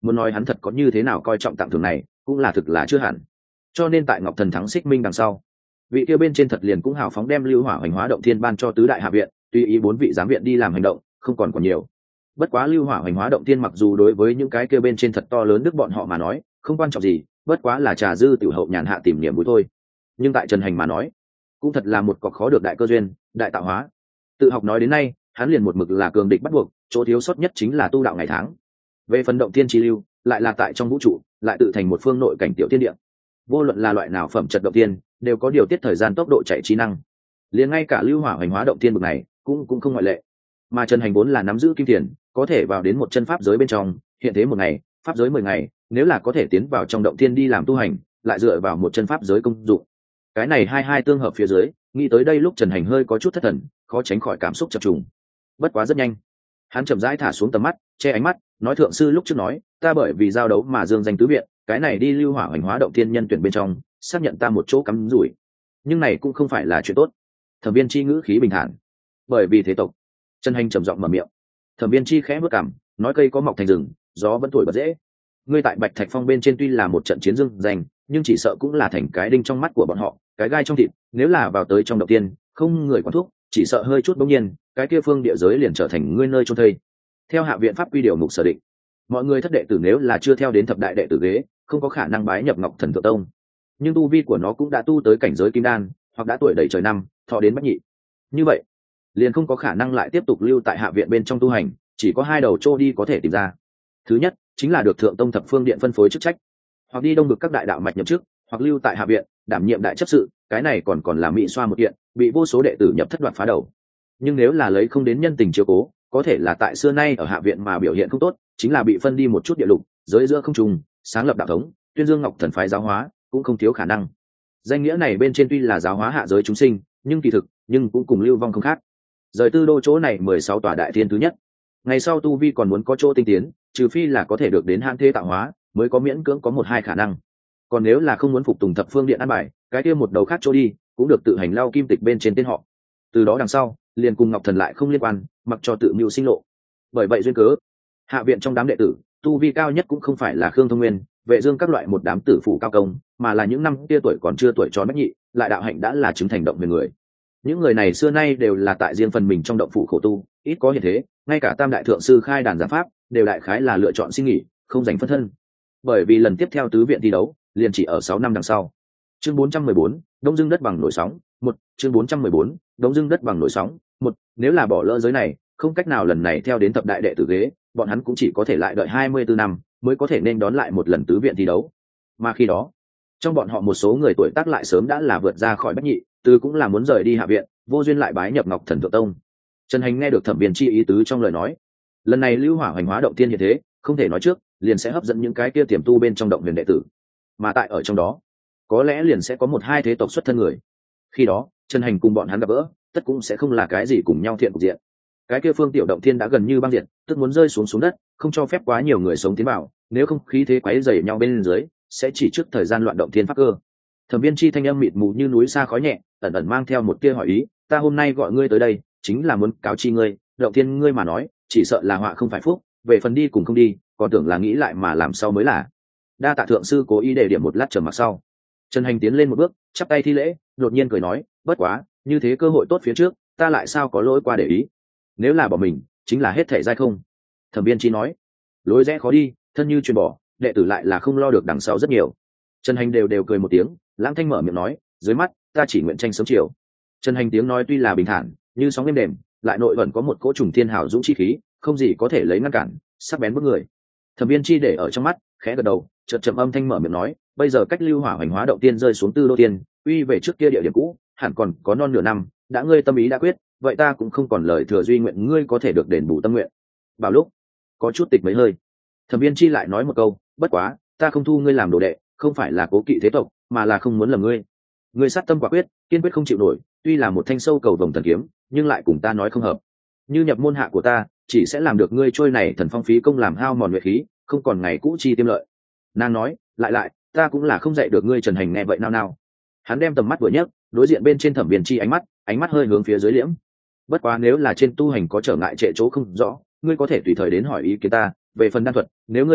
muốn nói hắn thật có như thế nào coi trọng tặng thưởng này cũng là thực là chưa hẳn. Cho nên tại Ngọc Thần thắng Xích Minh đằng sau, vị kia bên trên thật liền cũng hào phóng đem Lưu Hỏa Hoành Hóa Động Thiên ban cho tứ đại hạ viện, tùy ý bốn vị giám viện đi làm hành động, không còn còn nhiều. Bất quá Lưu Hỏa Hoành Hóa Động Thiên mặc dù đối với những cái kia bên trên thật to lớn đức bọn họ mà nói không quan trọng gì, bất quá là trà dư tiểu hậu nhàn hạ tìm niềm vui thôi. Nhưng tại Trần Hành mà nói cũng thật là một cọc khó được đại cơ duyên, đại tạo hóa. Tự học nói đến nay hắn liền một mực là cường địch bắt buộc, chỗ thiếu sót nhất chính là tu đạo ngày tháng. Về phần động thiên chi lưu lại là tại trong vũ trụ, lại tự thành một phương nội cảnh tiểu thiên địa. Vô luận là loại nào phẩm chất động thiên đều có điều tiết thời gian tốc độ chạy trí năng, liền ngay cả Lưu Hỏa Hoành Hóa Động Thiên bực này cũng cũng không ngoại lệ. Mà Trần Hành vốn là nắm giữ kim tiền, có thể vào đến một chân pháp giới bên trong, hiện thế một ngày pháp giới mười ngày, nếu là có thể tiến vào trong động thiên đi làm tu hành, lại dựa vào một chân pháp giới công dụng, cái này hai hai tương hợp phía dưới, nghĩ tới đây lúc Trần Hành hơi có chút thất thần, khó tránh khỏi cảm xúc chập trùng. Bất quá rất nhanh hắn chậm rãi thả xuống tầm mắt, che ánh mắt, nói thượng sư lúc trước nói ta bởi vì giao đấu mà dương danh tứ viện, cái này đi Lưu Hỏa Hoành Hóa Động Thiên nhân tuyển bên trong xác nhận ta một chỗ cắm rủi, nhưng này cũng không phải là chuyện tốt. Thẩm Viên Chi ngữ khí bình thản, bởi vì thế tộc. Trần Hành trầm giọng mở miệng. Thẩm Viên Chi khẽ bước cằm, nói cây có mọc thành rừng, gió vẫn thổi bật dễ. Ngươi tại Bạch Thạch Phong bên trên tuy là một trận chiến dương danh, nhưng chỉ sợ cũng là thành cái đinh trong mắt của bọn họ, cái gai trong thịt. Nếu là vào tới trong động tiên, không người quản thúc, chỉ sợ hơi chút bỗng nhiên, cái kia phương địa giới liền trở thành ngươi nơi chôn thây. Theo hạ viện pháp quy điều mục sở định, mọi người thất đệ tử nếu là chưa theo đến thập đại đệ tử ghế, không có khả năng bái nhập Ngọc Thần Thượng Tông. Nhưng tu vi của nó cũng đã tu tới cảnh giới kim đan, hoặc đã tuổi đầy trời năm, thọ đến bách nhị. Như vậy, liền không có khả năng lại tiếp tục lưu tại hạ viện bên trong tu hành, chỉ có hai đầu trô đi có thể tìm ra. Thứ nhất, chính là được Thượng Tông Thập Phương Điện phân phối chức trách, hoặc đi đông được các đại đạo mạch nhậm chức, hoặc lưu tại hạ viện, đảm nhiệm đại chấp sự, cái này còn còn là mỹ xoa một kiện, bị vô số đệ tử nhập thất đoạt phá đầu. Nhưng nếu là lấy không đến nhân tình chiếu cố, có thể là tại xưa nay ở hạ viện mà biểu hiện không tốt, chính là bị phân đi một chút địa lục, giới giữa không trùng, sáng lập đạo thống, tuyên dương Ngọc Thần phái giáo hóa, cũng không thiếu khả năng. Danh nghĩa này bên trên tuy là giáo hóa hạ giới chúng sinh, nhưng kỳ thực, nhưng cũng cùng lưu vong không khác. Rời tư đô chỗ này mười sáu tòa đại thiên thứ nhất, ngày sau tu vi còn muốn có chỗ tinh tiến, trừ phi là có thể được đến hãn thế tạo hóa, mới có miễn cưỡng có một hai khả năng. Còn nếu là không muốn phục tùng Thập Phương Điện an bài, cái kia một đầu khác chỗ đi, cũng được tự hành lao kim tịch bên trên tên họ. Từ đó đằng sau, liền cùng Ngọc Thần lại không liên quan, mặc cho tự mưu sinh lộ. Bởi vậy duyên cớ, hạ viện trong đám đệ tử, tu vi cao nhất cũng không phải là Khương Thông Nguyên, Vệ Dương các loại một đám tử phụ cao công, mà là những năm kia tuổi còn chưa tuổi tròn bách nhị, lại đạo hạnh đã là chứng thành động về người. Những người này xưa nay đều là tại riêng phần mình trong động phủ khổ tu, ít có hiện thế, ngay cả tam đại thượng sư khai đàn giảng pháp, đều đại khái là lựa chọn xin nghỉ, không dành phân thân. Bởi vì lần tiếp theo tứ viện thi đấu, liền chỉ ở sáu năm đằng sau. Chương bốn trăm mười bốn, Đông Dương đất bằng nổi sóng, một, chương bốn trăm mười bốn, Đông Dương đất bằng nổi sóng, một, nếu là bỏ lỡ giới này, không cách nào lần này theo đến thập đại đệ tử ghế, bọn hắn cũng chỉ có thể lại đợi hai mươi tư năm, mới có thể nên đón lại một lần tứ viện thi đấu. Mà khi đó, trong bọn họ một số người tuổi tác lại sớm đã là vượt ra khỏi bách nhị, từ cũng là muốn rời đi hạ viện, vô duyên lại bái nhập Ngọc Thần Thượng Tông. Trần Hành nghe được Thẩm Viên Chi ý tứ trong lời nói, lần này Lưu Hỏa Hoành Hóa Động Thiên hiện thế, không thể nói trước, liền sẽ hấp dẫn những cái kia tiềm tu bên trong động huyền đệ tử, mà tại ở trong đó, có lẽ liền sẽ có một hai thế tộc xuất thân người. Khi đó, Trần Hành cùng bọn hắn gặp gỡ, tất cũng sẽ không là cái gì cùng nhau thiện cục diện. Cái kia phương tiểu động thiên đã gần như băng diệt, tức muốn rơi xuống xuống đất, không cho phép quá nhiều người sống tiến vào, nếu không khí thế quấy rầy nhau bên dưới, sẽ chỉ trước thời gian loạn động thiên pháp cơ. Thẩm Viên Chi thanh âm mịt mù như núi xa khói nhẹ, ẩn ẩn mang theo một tia hỏi ý, ta hôm nay gọi ngươi tới đây, chính là muốn cáo chi ngươi, động thiên ngươi mà nói, chỉ sợ là họa không phải phúc, về phần đi cùng không đi, còn tưởng là nghĩ lại mà làm sao mới là. Đa tạ thượng sư cố ý để điểm một lát trầm mặc sau. Trần Hành tiến lên một bước, chắp tay thi lễ, đột nhiên cười nói, bất quá, như thế cơ hội tốt phía trước, ta lại sao có lỗi qua để ý. Nếu là bỏ mình, chính là hết thể dai không. Thẩm Viên Chi nói, lối rẽ khó đi, thân như chuyền bỏ, đệ tử lại là không lo được đằng sau rất nhiều. Trần Hành đều đều cười một tiếng, lãng thanh mở miệng nói, dưới mắt, ta chỉ nguyện tranh sớm chiều. Trần Hành tiếng nói tuy là bình thản, như sóng êm đềm, lại nội vẫn có một cỗ trùng thiên hào dũng chi khí, không gì có thể lấy ngăn cản, sắc bén bức người. Thẩm Viên Chi để ở trong mắt, khẽ gật đầu, chợt chậm âm thanh mở miệng nói, bây giờ cách Lưu Hỏa Hoành Hóa Động Tiên rơi xuống tư đô tiên, uy về trước kia địa điểm cũ, hẳn còn có non nửa năm, đã ngươi tâm ý đã quyết, vậy ta cũng không còn lời thừa duy nguyện ngươi có thể được đền bù tâm nguyện. Bảo lúc có chút tịch mấy hơi, Thẩm Viên Chi lại nói một câu, bất quá, ta không thu ngươi làm đồ đệ, không phải là cố kỵ thế tộc, mà là không muốn lầm ngươi. Ngươi sát tâm quả quyết, kiên quyết không chịu nổi, tuy là một thanh sâu cầu vồng thần kiếm, nhưng lại cùng ta nói không hợp. Như nhập môn hạ của ta, chỉ sẽ làm được ngươi trôi này thần phong phí công làm hao mòn nhuệ khí, không còn ngày cũ chi tiêm lợi. Nàng nói, lại lại, ta cũng là không dạy được ngươi. Trần Hành nghe vậy nao nao. Hắn đem tầm mắt vừa nhấc, đối diện bên trên Thẩm Viên Chi ánh mắt, ánh mắt hơi hướng phía dưới liễm. Bất quá nếu là trên tu hành có trở ngại trệ chỗ không rõ, ngươi có thể tùy thời đến hỏi ý kiến ta, về phần đan thuật, nếu ngươi ưa thích,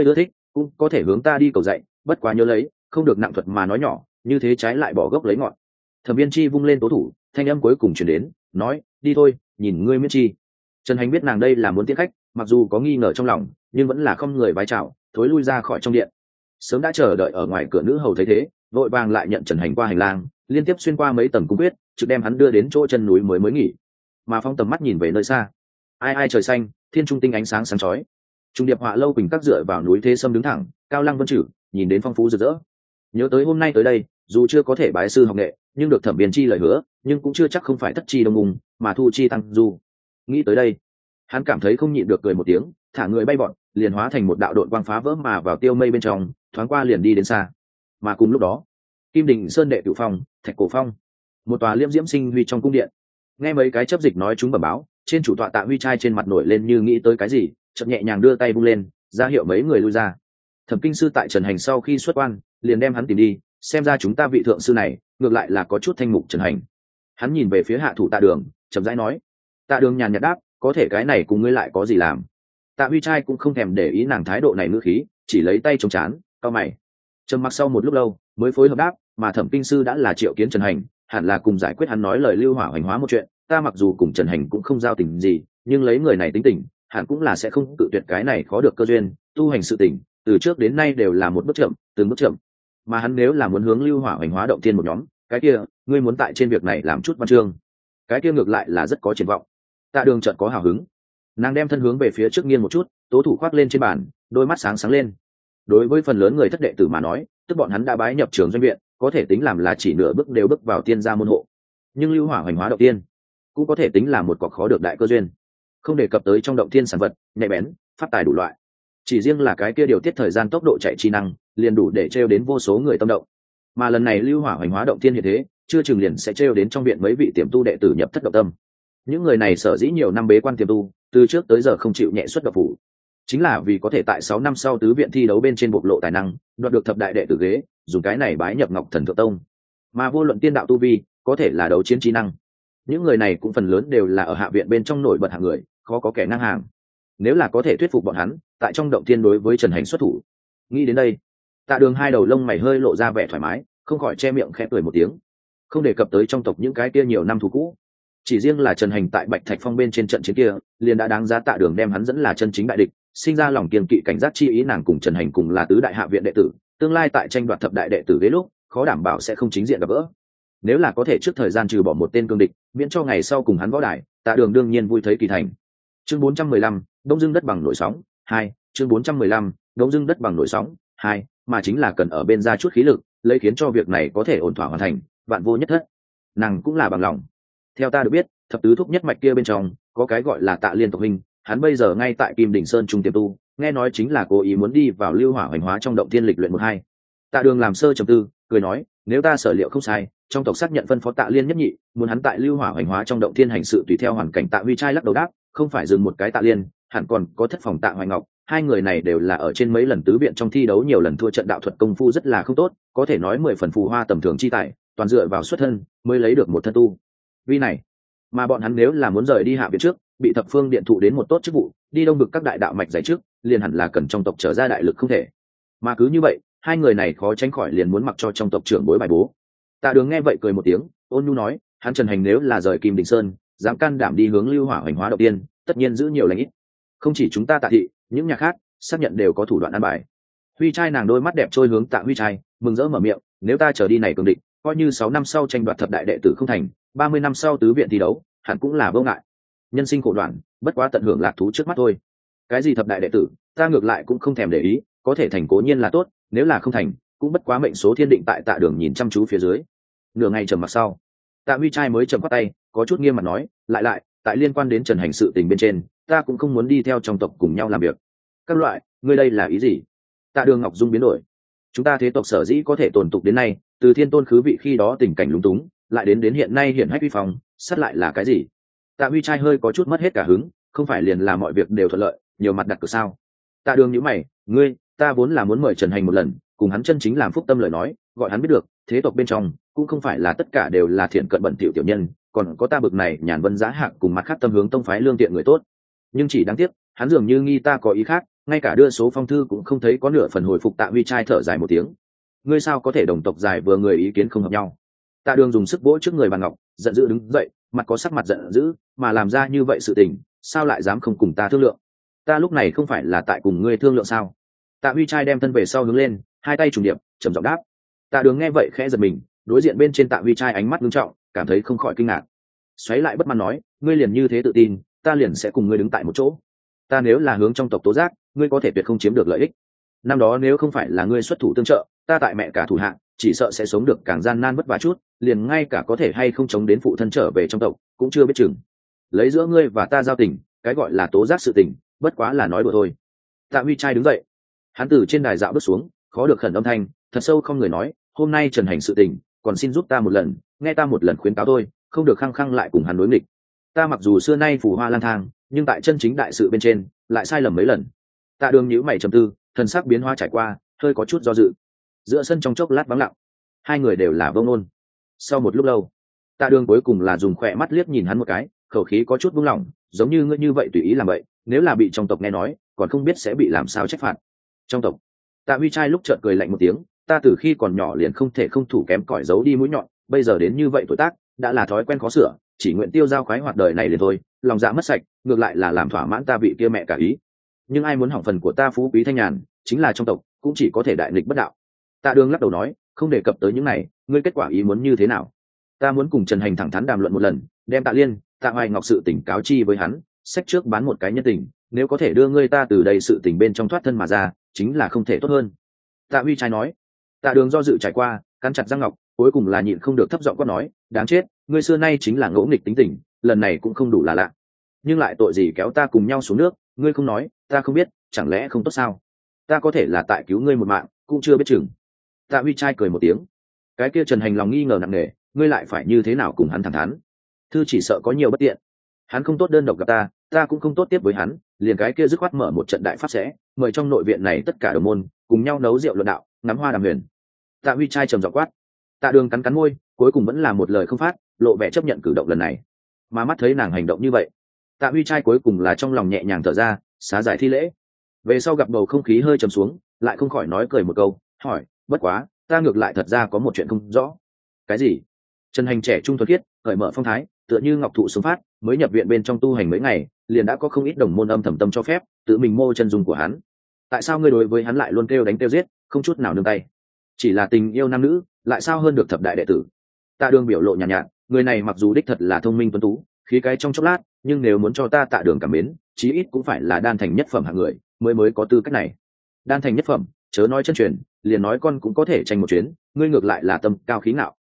cũng có thể hướng ta đi cầu dạy, bất quá nhớ lấy không được nặng thuật mà nói nhỏ, như thế trái lại bỏ gốc lấy ngọn. Thẩm Viên Chi vung lên tố thủ, thanh âm cuối cùng truyền đến, nói đi thôi, nhìn ngươi Miễn Chi. Trần Hành biết nàng đây là muốn tiễn khách, mặc dù có nghi ngờ trong lòng nhưng vẫn là không người vái chào, thối lui ra khỏi trong điện. Sớm đã chờ đợi ở ngoài cửa nữ hầu thấy thế vội vàng lại nhận Trần Hành qua hành lang, liên tiếp xuyên qua mấy tầng cung quyết, trực đem hắn đưa đến chỗ chân núi mới mới nghỉ. Mà Phong tầm mắt nhìn về nơi xa, ai ai trời xanh, thiên trung tinh ánh sáng sáng chói. Trung điệp họa lâu quỳnh các dựa vào núi thế sâm đứng thẳng, cao lăng vân chử, nhìn đến phong phú rực rỡ. Nhớ tới hôm nay tới đây, dù chưa có thể bái sư học nghệ, nhưng được Thẩm Viên Chi lời hứa, nhưng cũng chưa chắc không phải thất chi đông ung, mà thu chi tăng du. Nghĩ tới đây, hắn cảm thấy không nhịn được cười một tiếng, thả người bay vọt, liền hóa thành một đạo đội quang phá vỡ mà vào tiêu mây bên trong, thoáng qua liền đi đến xa. Mà cùng lúc đó, Kim Đình Sơn đệ cửu phong, Thạch Cổ phong, một tòa liễm diễm sinh huy trong cung điện. Nghe mấy cái chấp dịch nói chúng bẩm báo, trên chủ tọa Tạ Huy trai trên mặt nổi lên như nghĩ tới cái gì, chợt nhẹ nhàng đưa tay vung lên, ra hiệu mấy người lui ra. Thẩm kinh sư tại Trần Hành sau khi xuất quan, liền đem hắn tìm đi, xem ra chúng ta vị thượng sư này ngược lại là có chút thanh mục Trần Hành. Hắn nhìn về phía hạ thủ Tạ Đường, chậm rãi nói. Tạ Đường nhàn nhạt đáp, có thể cái này cùng ngươi lại có gì làm. Tạ Huy trai cũng không thèm để ý nàng thái độ này ngữ khí, chỉ lấy tay chống chán, cau mày. Trầm mặc sau một lúc lâu mới phối hợp đáp, mà Thẩm kinh sư đã là triệu kiến Trần Hành, hẳn là cùng giải quyết hắn nói lời lưu hỏa hoành hóa một chuyện. Ta mặc dù cùng Trần Hành cũng không giao tình gì, nhưng lấy người này tính tình, hẳn cũng là sẽ không tự tuyệt cái này khó được cơ duyên. Tu hành sự tình từ trước đến nay đều là một bước chậm, từng bước chậm. Mà hắn nếu là muốn hướng lưu hỏa hoành hóa động tiên một nhóm, cái kia ngươi muốn tại trên việc này làm chút văn chương, cái kia ngược lại là rất có triển vọng. Tạ Đường chợt có hào hứng, nàng đem thân hướng về phía trước nghiêng một chút, tố thủ khoác lên trên bàn, đôi mắt sáng sáng lên. Đối với phần lớn người thất đệ tử mà nói, tức bọn hắn đã bái nhập trường doanh viện, có thể tính làm là chỉ nửa bước đều bước vào tiên gia môn hộ. Nhưng lưu hỏa hoành hóa động tiên cũng có thể tính là một cọc khó được đại cơ duyên. Không đề cập tới trong động tiên sản vật nhạy bén, phát tài đủ loại, chỉ riêng là cái kia điều tiết thời gian tốc độ chạy chi năng liền đủ để trêu đến vô số người tâm động. Mà lần này lưu hỏa hoành hóa động tiên hiện thế, chưa chừng liền sẽ trêu đến trong viện mấy vị tiềm tu đệ tử nhập thất động tâm. Những người này sở dĩ nhiều năm bế quan tiềm tu, từ trước tới giờ không chịu nhẹ xuất độc phủ, chính là vì có thể tại sáu năm sau tứ viện thi đấu bên trên bộc lộ tài năng, đoạt được thập đại đệ tử ghế, dùng cái này bái nhập Ngọc Thần Thượng Tông. Mà vô luận tiên đạo tu vi, có thể là đấu chiến trí năng, những người này cũng phần lớn đều là ở hạ viện bên trong nổi bật hạng người, khó có kẻ ngang hàng. Nếu là có thể thuyết phục bọn hắn tại trong động tiên đối với Trần Hành xuất thủ. Nghĩ đến đây, Tạ Đường hai đầu lông mày hơi lộ ra vẻ thoải mái, không khỏi che miệng khẽ cười một tiếng. Không đề cập tới trong tộc những cái kia nhiều năm thù cũ, chỉ riêng là Trần Hành tại Bạch Thạch Phong bên trên trận chiến kia, liền đã đáng giá Tạ Đường đem hắn dẫn là chân chính đại địch, sinh ra lòng kiêng kỵ cảnh giác chi ý. Nàng cùng Trần Hành cùng là tứ đại hạ viện đệ tử, tương lai tại tranh đoạt thập đại đệ tử ghế lúc, khó đảm bảo sẽ không chính diện gặp gỡ. Nếu là có thể trước thời gian trừ bỏ một tên cương địch, miễn cho ngày sau cùng hắn võ đài, Tạ Đường đương nhiên vui thấy kỳ thành. Chương bốn trăm mười lăm, Đông Dương đất bằng nổi sóng hai. Chương bốn trăm mười lăm, Đông Dương đất bằng nổi sóng hai, mà chính là cần ở bên ra chút khí lực, lấy khiến cho việc này có thể ổn thỏa hoàn thành, vạn vô nhất thất. Nàng cũng là bằng lòng. Theo ta được biết, thập tứ thúc nhất mạch kia bên trong có cái gọi là Tạ Liên tộc huynh, hắn bây giờ ngay tại Kim Đỉnh Sơn trung tiềm tu, nghe nói chính là cố ý muốn đi vào lưu hỏa hoành hóa trong động tiên lịch luyện một hai. Tạ Đường làm sơ trầm tư, cười nói, nếu ta sở liệu không sai, trong tộc xác nhận phân phó Tạ Liên nhất nhị, muốn hắn tại lưu hỏa hoành hóa trong động thiên hành sự tùy theo hoàn cảnh. Tạ Huy trai lắc đầu đáp, không phải dừng một cái Tạ Liên, hẳn còn có thất phòng Tạ Hoài Ngọc, hai người này đều là ở trên mấy lần tứ viện trong thi đấu nhiều lần thua trận, đạo thuật công phu rất là không tốt, có thể nói mười phần phù hoa tầm thường chi tài, toàn dựa vào xuất thân mới lấy được một thân tu vi này. Mà bọn hắn nếu là muốn rời đi hạ viện trước, bị thập phương điện thụ đến một tốt chức vụ, đi đông vực các đại đạo mạch giải trước, liền hẳn là cần trong tộc trở ra đại lực không thể. Mà cứ như vậy, hai người này khó tránh khỏi liền muốn mặc cho trong tộc trưởng bối bài bố. Tạ Đường nghe vậy cười một tiếng, ôn nhu nói, hắn Trần Hành nếu là rời Kim Đình Sơn, dám can đảm đi hướng lưu hỏa hoành hóa đầu tiên, tất nhiên giữ nhiều lãnh ít. Không chỉ chúng ta Tạ thị, những nhà khác xác nhận đều có thủ đoạn ăn bài. Huy trai nàng đôi mắt đẹp trôi hướng Tạ Huy trai, mừng rỡ mở miệng, nếu ta trở đi này cường định, coi như sáu năm sau tranh đoạt thập đại đệ tử không thành, ba mươi năm sau tứ viện thi đấu, hẳn cũng là vô ngại. Nhân sinh khổ đoạn, bất quá tận hưởng lạc thú trước mắt thôi. Cái gì thập đại đệ tử, ta ngược lại cũng không thèm để ý, có thể thành cố nhiên là tốt, nếu là không thành, cũng bất quá mệnh số thiên định. Tại Tạ Đường nhìn chăm chú phía dưới, nửa ngày trầm mặc sau, Tạ Huy trai mới trầm quát tay, có chút nghiêm mặt nói, lại lại, tại liên quan đến Trần Hành sự tình bên trên, ta cũng không muốn đi theo trong tộc cùng nhau làm việc. Các loại, ngươi đây là ý gì? Tạ Đường ngọc dung biến đổi. Chúng ta thế tộc sở dĩ có thể tồn tục đến nay, từ thiên tôn khứ vị khi đó tình cảnh lúng túng, lại đến đến hiện nay hiển hách uy phong, sát lại là cái gì? Tạ Huy trai hơi có chút mất hết cả hứng, không phải liền là mọi việc đều thuận lợi, nhiều mặt đặt cược sao? Tạ Đường nhíu mày, ngươi, ta vốn là muốn mời Trần Hành một lần, cùng hắn chân chính làm phúc tâm lời nói, gọi hắn biết được, thế tộc bên trong cũng không phải là tất cả đều là thiện cận bẩn tiểu tiểu nhân, còn có ta bực này nhàn vân giá hạng cùng mặt khác tâm hướng tông phái lương thiện người tốt. Nhưng chỉ đáng tiếc, hắn dường như nghi ta có ý khác, ngay cả đưa số phong thư cũng không thấy có nửa phần hồi phục. Tạ huy trai thở dài một tiếng. Ngươi sao có thể đồng tộc dài vừa người ý kiến không hợp nhau? Tạ Đường dùng sức vỗ trước người bàn ngọc, giận dữ đứng dậy, mặt có sắc mặt giận dữ, mà làm ra như vậy sự tình, sao lại dám không cùng ta thương lượng? Ta lúc này không phải là tại cùng ngươi thương lượng sao? Tạ huy trai đem thân về sau hướng lên, hai tay trùng điệp, trầm giọng đáp. Tạ Đường nghe vậy khẽ giật mình, đối diện bên trên Tạ huy trai ánh mắt nghiêm trọng, cảm thấy không khỏi kinh ngạc. Xoáy lại bất mãn nói, ngươi liền như thế tự tin, ta liền sẽ cùng ngươi đứng tại một chỗ. Ta nếu là hướng trong tộc tố giác, ngươi có thể tuyệt không chiếm được lợi ích. Năm đó nếu không phải là ngươi xuất thủ tương trợ, ta tại mẹ cả thủ hạng, chỉ sợ sẽ sống được càng gian nan vất vả chút, liền ngay cả có thể hay không chống đến phụ thân trở về trong tộc cũng chưa biết chừng. Lấy giữa ngươi và ta giao tình, cái gọi là tố giác sự tình, bất quá là nói đùa thôi. Tạ huy trai đứng dậy, hắn từ trên đài dạo bước xuống, khó được khẩn âm thanh, thật sâu không người nói, hôm nay Trần Hành sự tình, còn xin giúp ta một lần, nghe ta một lần khuyến cáo thôi, không được khăng khăng lại cùng hắn đối nghịch. Ta mặc dù xưa nay phù hoa lang thang, nhưng tại chân chính đại sự bên trên lại sai lầm mấy lần. Tạ Đường nhíu mày trầm tư, thần sắc biến hóa trải qua, hơi có chút do dự. Giữa sân trong chốc lát vắng lặng, hai người đều là vông nôn. Sau một lúc lâu, Tạ Đường cuối cùng là dùng khỏe mắt liếc nhìn hắn một cái, khẩu khí có chút buông lỏng, giống như ngươi như vậy tùy ý làm vậy, nếu là bị trong tộc nghe nói, còn không biết sẽ bị làm sao trách phạt. Trong tộc? Tạ huy trai lúc chợt cười lạnh một tiếng, ta từ khi còn nhỏ liền không thể không thủ kém cỏi giấu đi mũi nhọn, bây giờ đến như vậy tuổi tác, đã là thói quen khó sửa, chỉ nguyện tiêu dao khoái hoạt đời này liền thôi, lòng dạ mất sạch, ngược lại là làm thỏa mãn ta vị kia mẹ cả ý. Nhưng ai muốn hỏng phần của ta phú quý thanh nhàn, chính là trong tộc, cũng chỉ có thể đại nghịch bất đạo. Tạ Đường lắc đầu nói, không đề cập tới những này, ngươi kết quả ý muốn như thế nào? Ta muốn cùng Trần Hành thẳng thắn đàm luận một lần, đem Tạ Liên, Tạ Hoài Ngọc sự tình cáo chi với hắn, sách trước bán một cái nhân tình, nếu có thể đưa ngươi ta từ đây sự tình bên trong thoát thân mà ra, chính là không thể tốt hơn. Tạ huy trai nói. Tạ Đường do dự trải qua, cắn chặt răng ngọc, cuối cùng là nhịn không được thấp giọng quát nói, đáng chết, ngươi xưa nay chính là ngỗ nghịch tính tình, lần này cũng không đủ là lạ. Nhưng lại tội gì kéo ta cùng nhau xuống nước, ngươi không nói, ta không biết, chẳng lẽ không tốt sao? Ta có thể là tại cứu ngươi một mạng, cũng chưa biết chừng. Tạ huy trai cười một tiếng. Cái kia Trần Hành lòng nghi ngờ nặng nề, ngươi lại phải như thế nào cùng hắn thẳng thắn? Thư chỉ sợ có nhiều bất tiện. Hắn không tốt đơn độc gặp ta, ta cũng không tốt tiếp với hắn, liền cái kia dứt khoát mở một trận đại pháp sẽ, mời trong nội viện này tất cả đồng môn cùng nhau nấu rượu luận đạo, ngắm hoa đàm huyền. Tạ huy trai trầm giọng quát. Tạ Đường cắn cắn môi, cuối cùng vẫn là một lời không phát, lộ vẻ chấp nhận cử động lần này. Mà mắt thấy nàng hành động như vậy, Tạ huy trai cuối cùng là trong lòng nhẹ nhàng thở ra, xá giải thi lễ. Về sau gặp bầu không khí hơi trầm xuống, lại không khỏi nói cười một câu, hỏi, bất quá, ta ngược lại thật ra có một chuyện không rõ. Cái gì? Trần Hành trẻ trung thuần khiết, cởi mở phong thái, tựa như ngọc thụ xuống phát, mới nhập viện bên trong tu hành mấy ngày, liền đã có không ít đồng môn âm thầm tâm cho phép, tự mình mô chân dung của hắn. Tại sao ngươi đối với hắn lại luôn kêu đánh kêu giết, không chút nào nương tay? Chỉ là tình yêu nam nữ, lại sao hơn được thập đại đệ tử? Tạ Đường biểu lộ nhàn nhạt, nhạt, người này mặc dù đích thật là thông minh tuấn tú, khí cái trong chốc lát, nhưng nếu muốn cho ta Tạ Đường cảm mến, chí ít cũng phải là đan thành nhất phẩm hạng người, mới mới có tư cách này. Đan thành nhất phẩm, chớ nói chân truyền, liền nói con cũng có thể tranh một chuyến, ngươi ngược lại là tâm cao khí ngạo.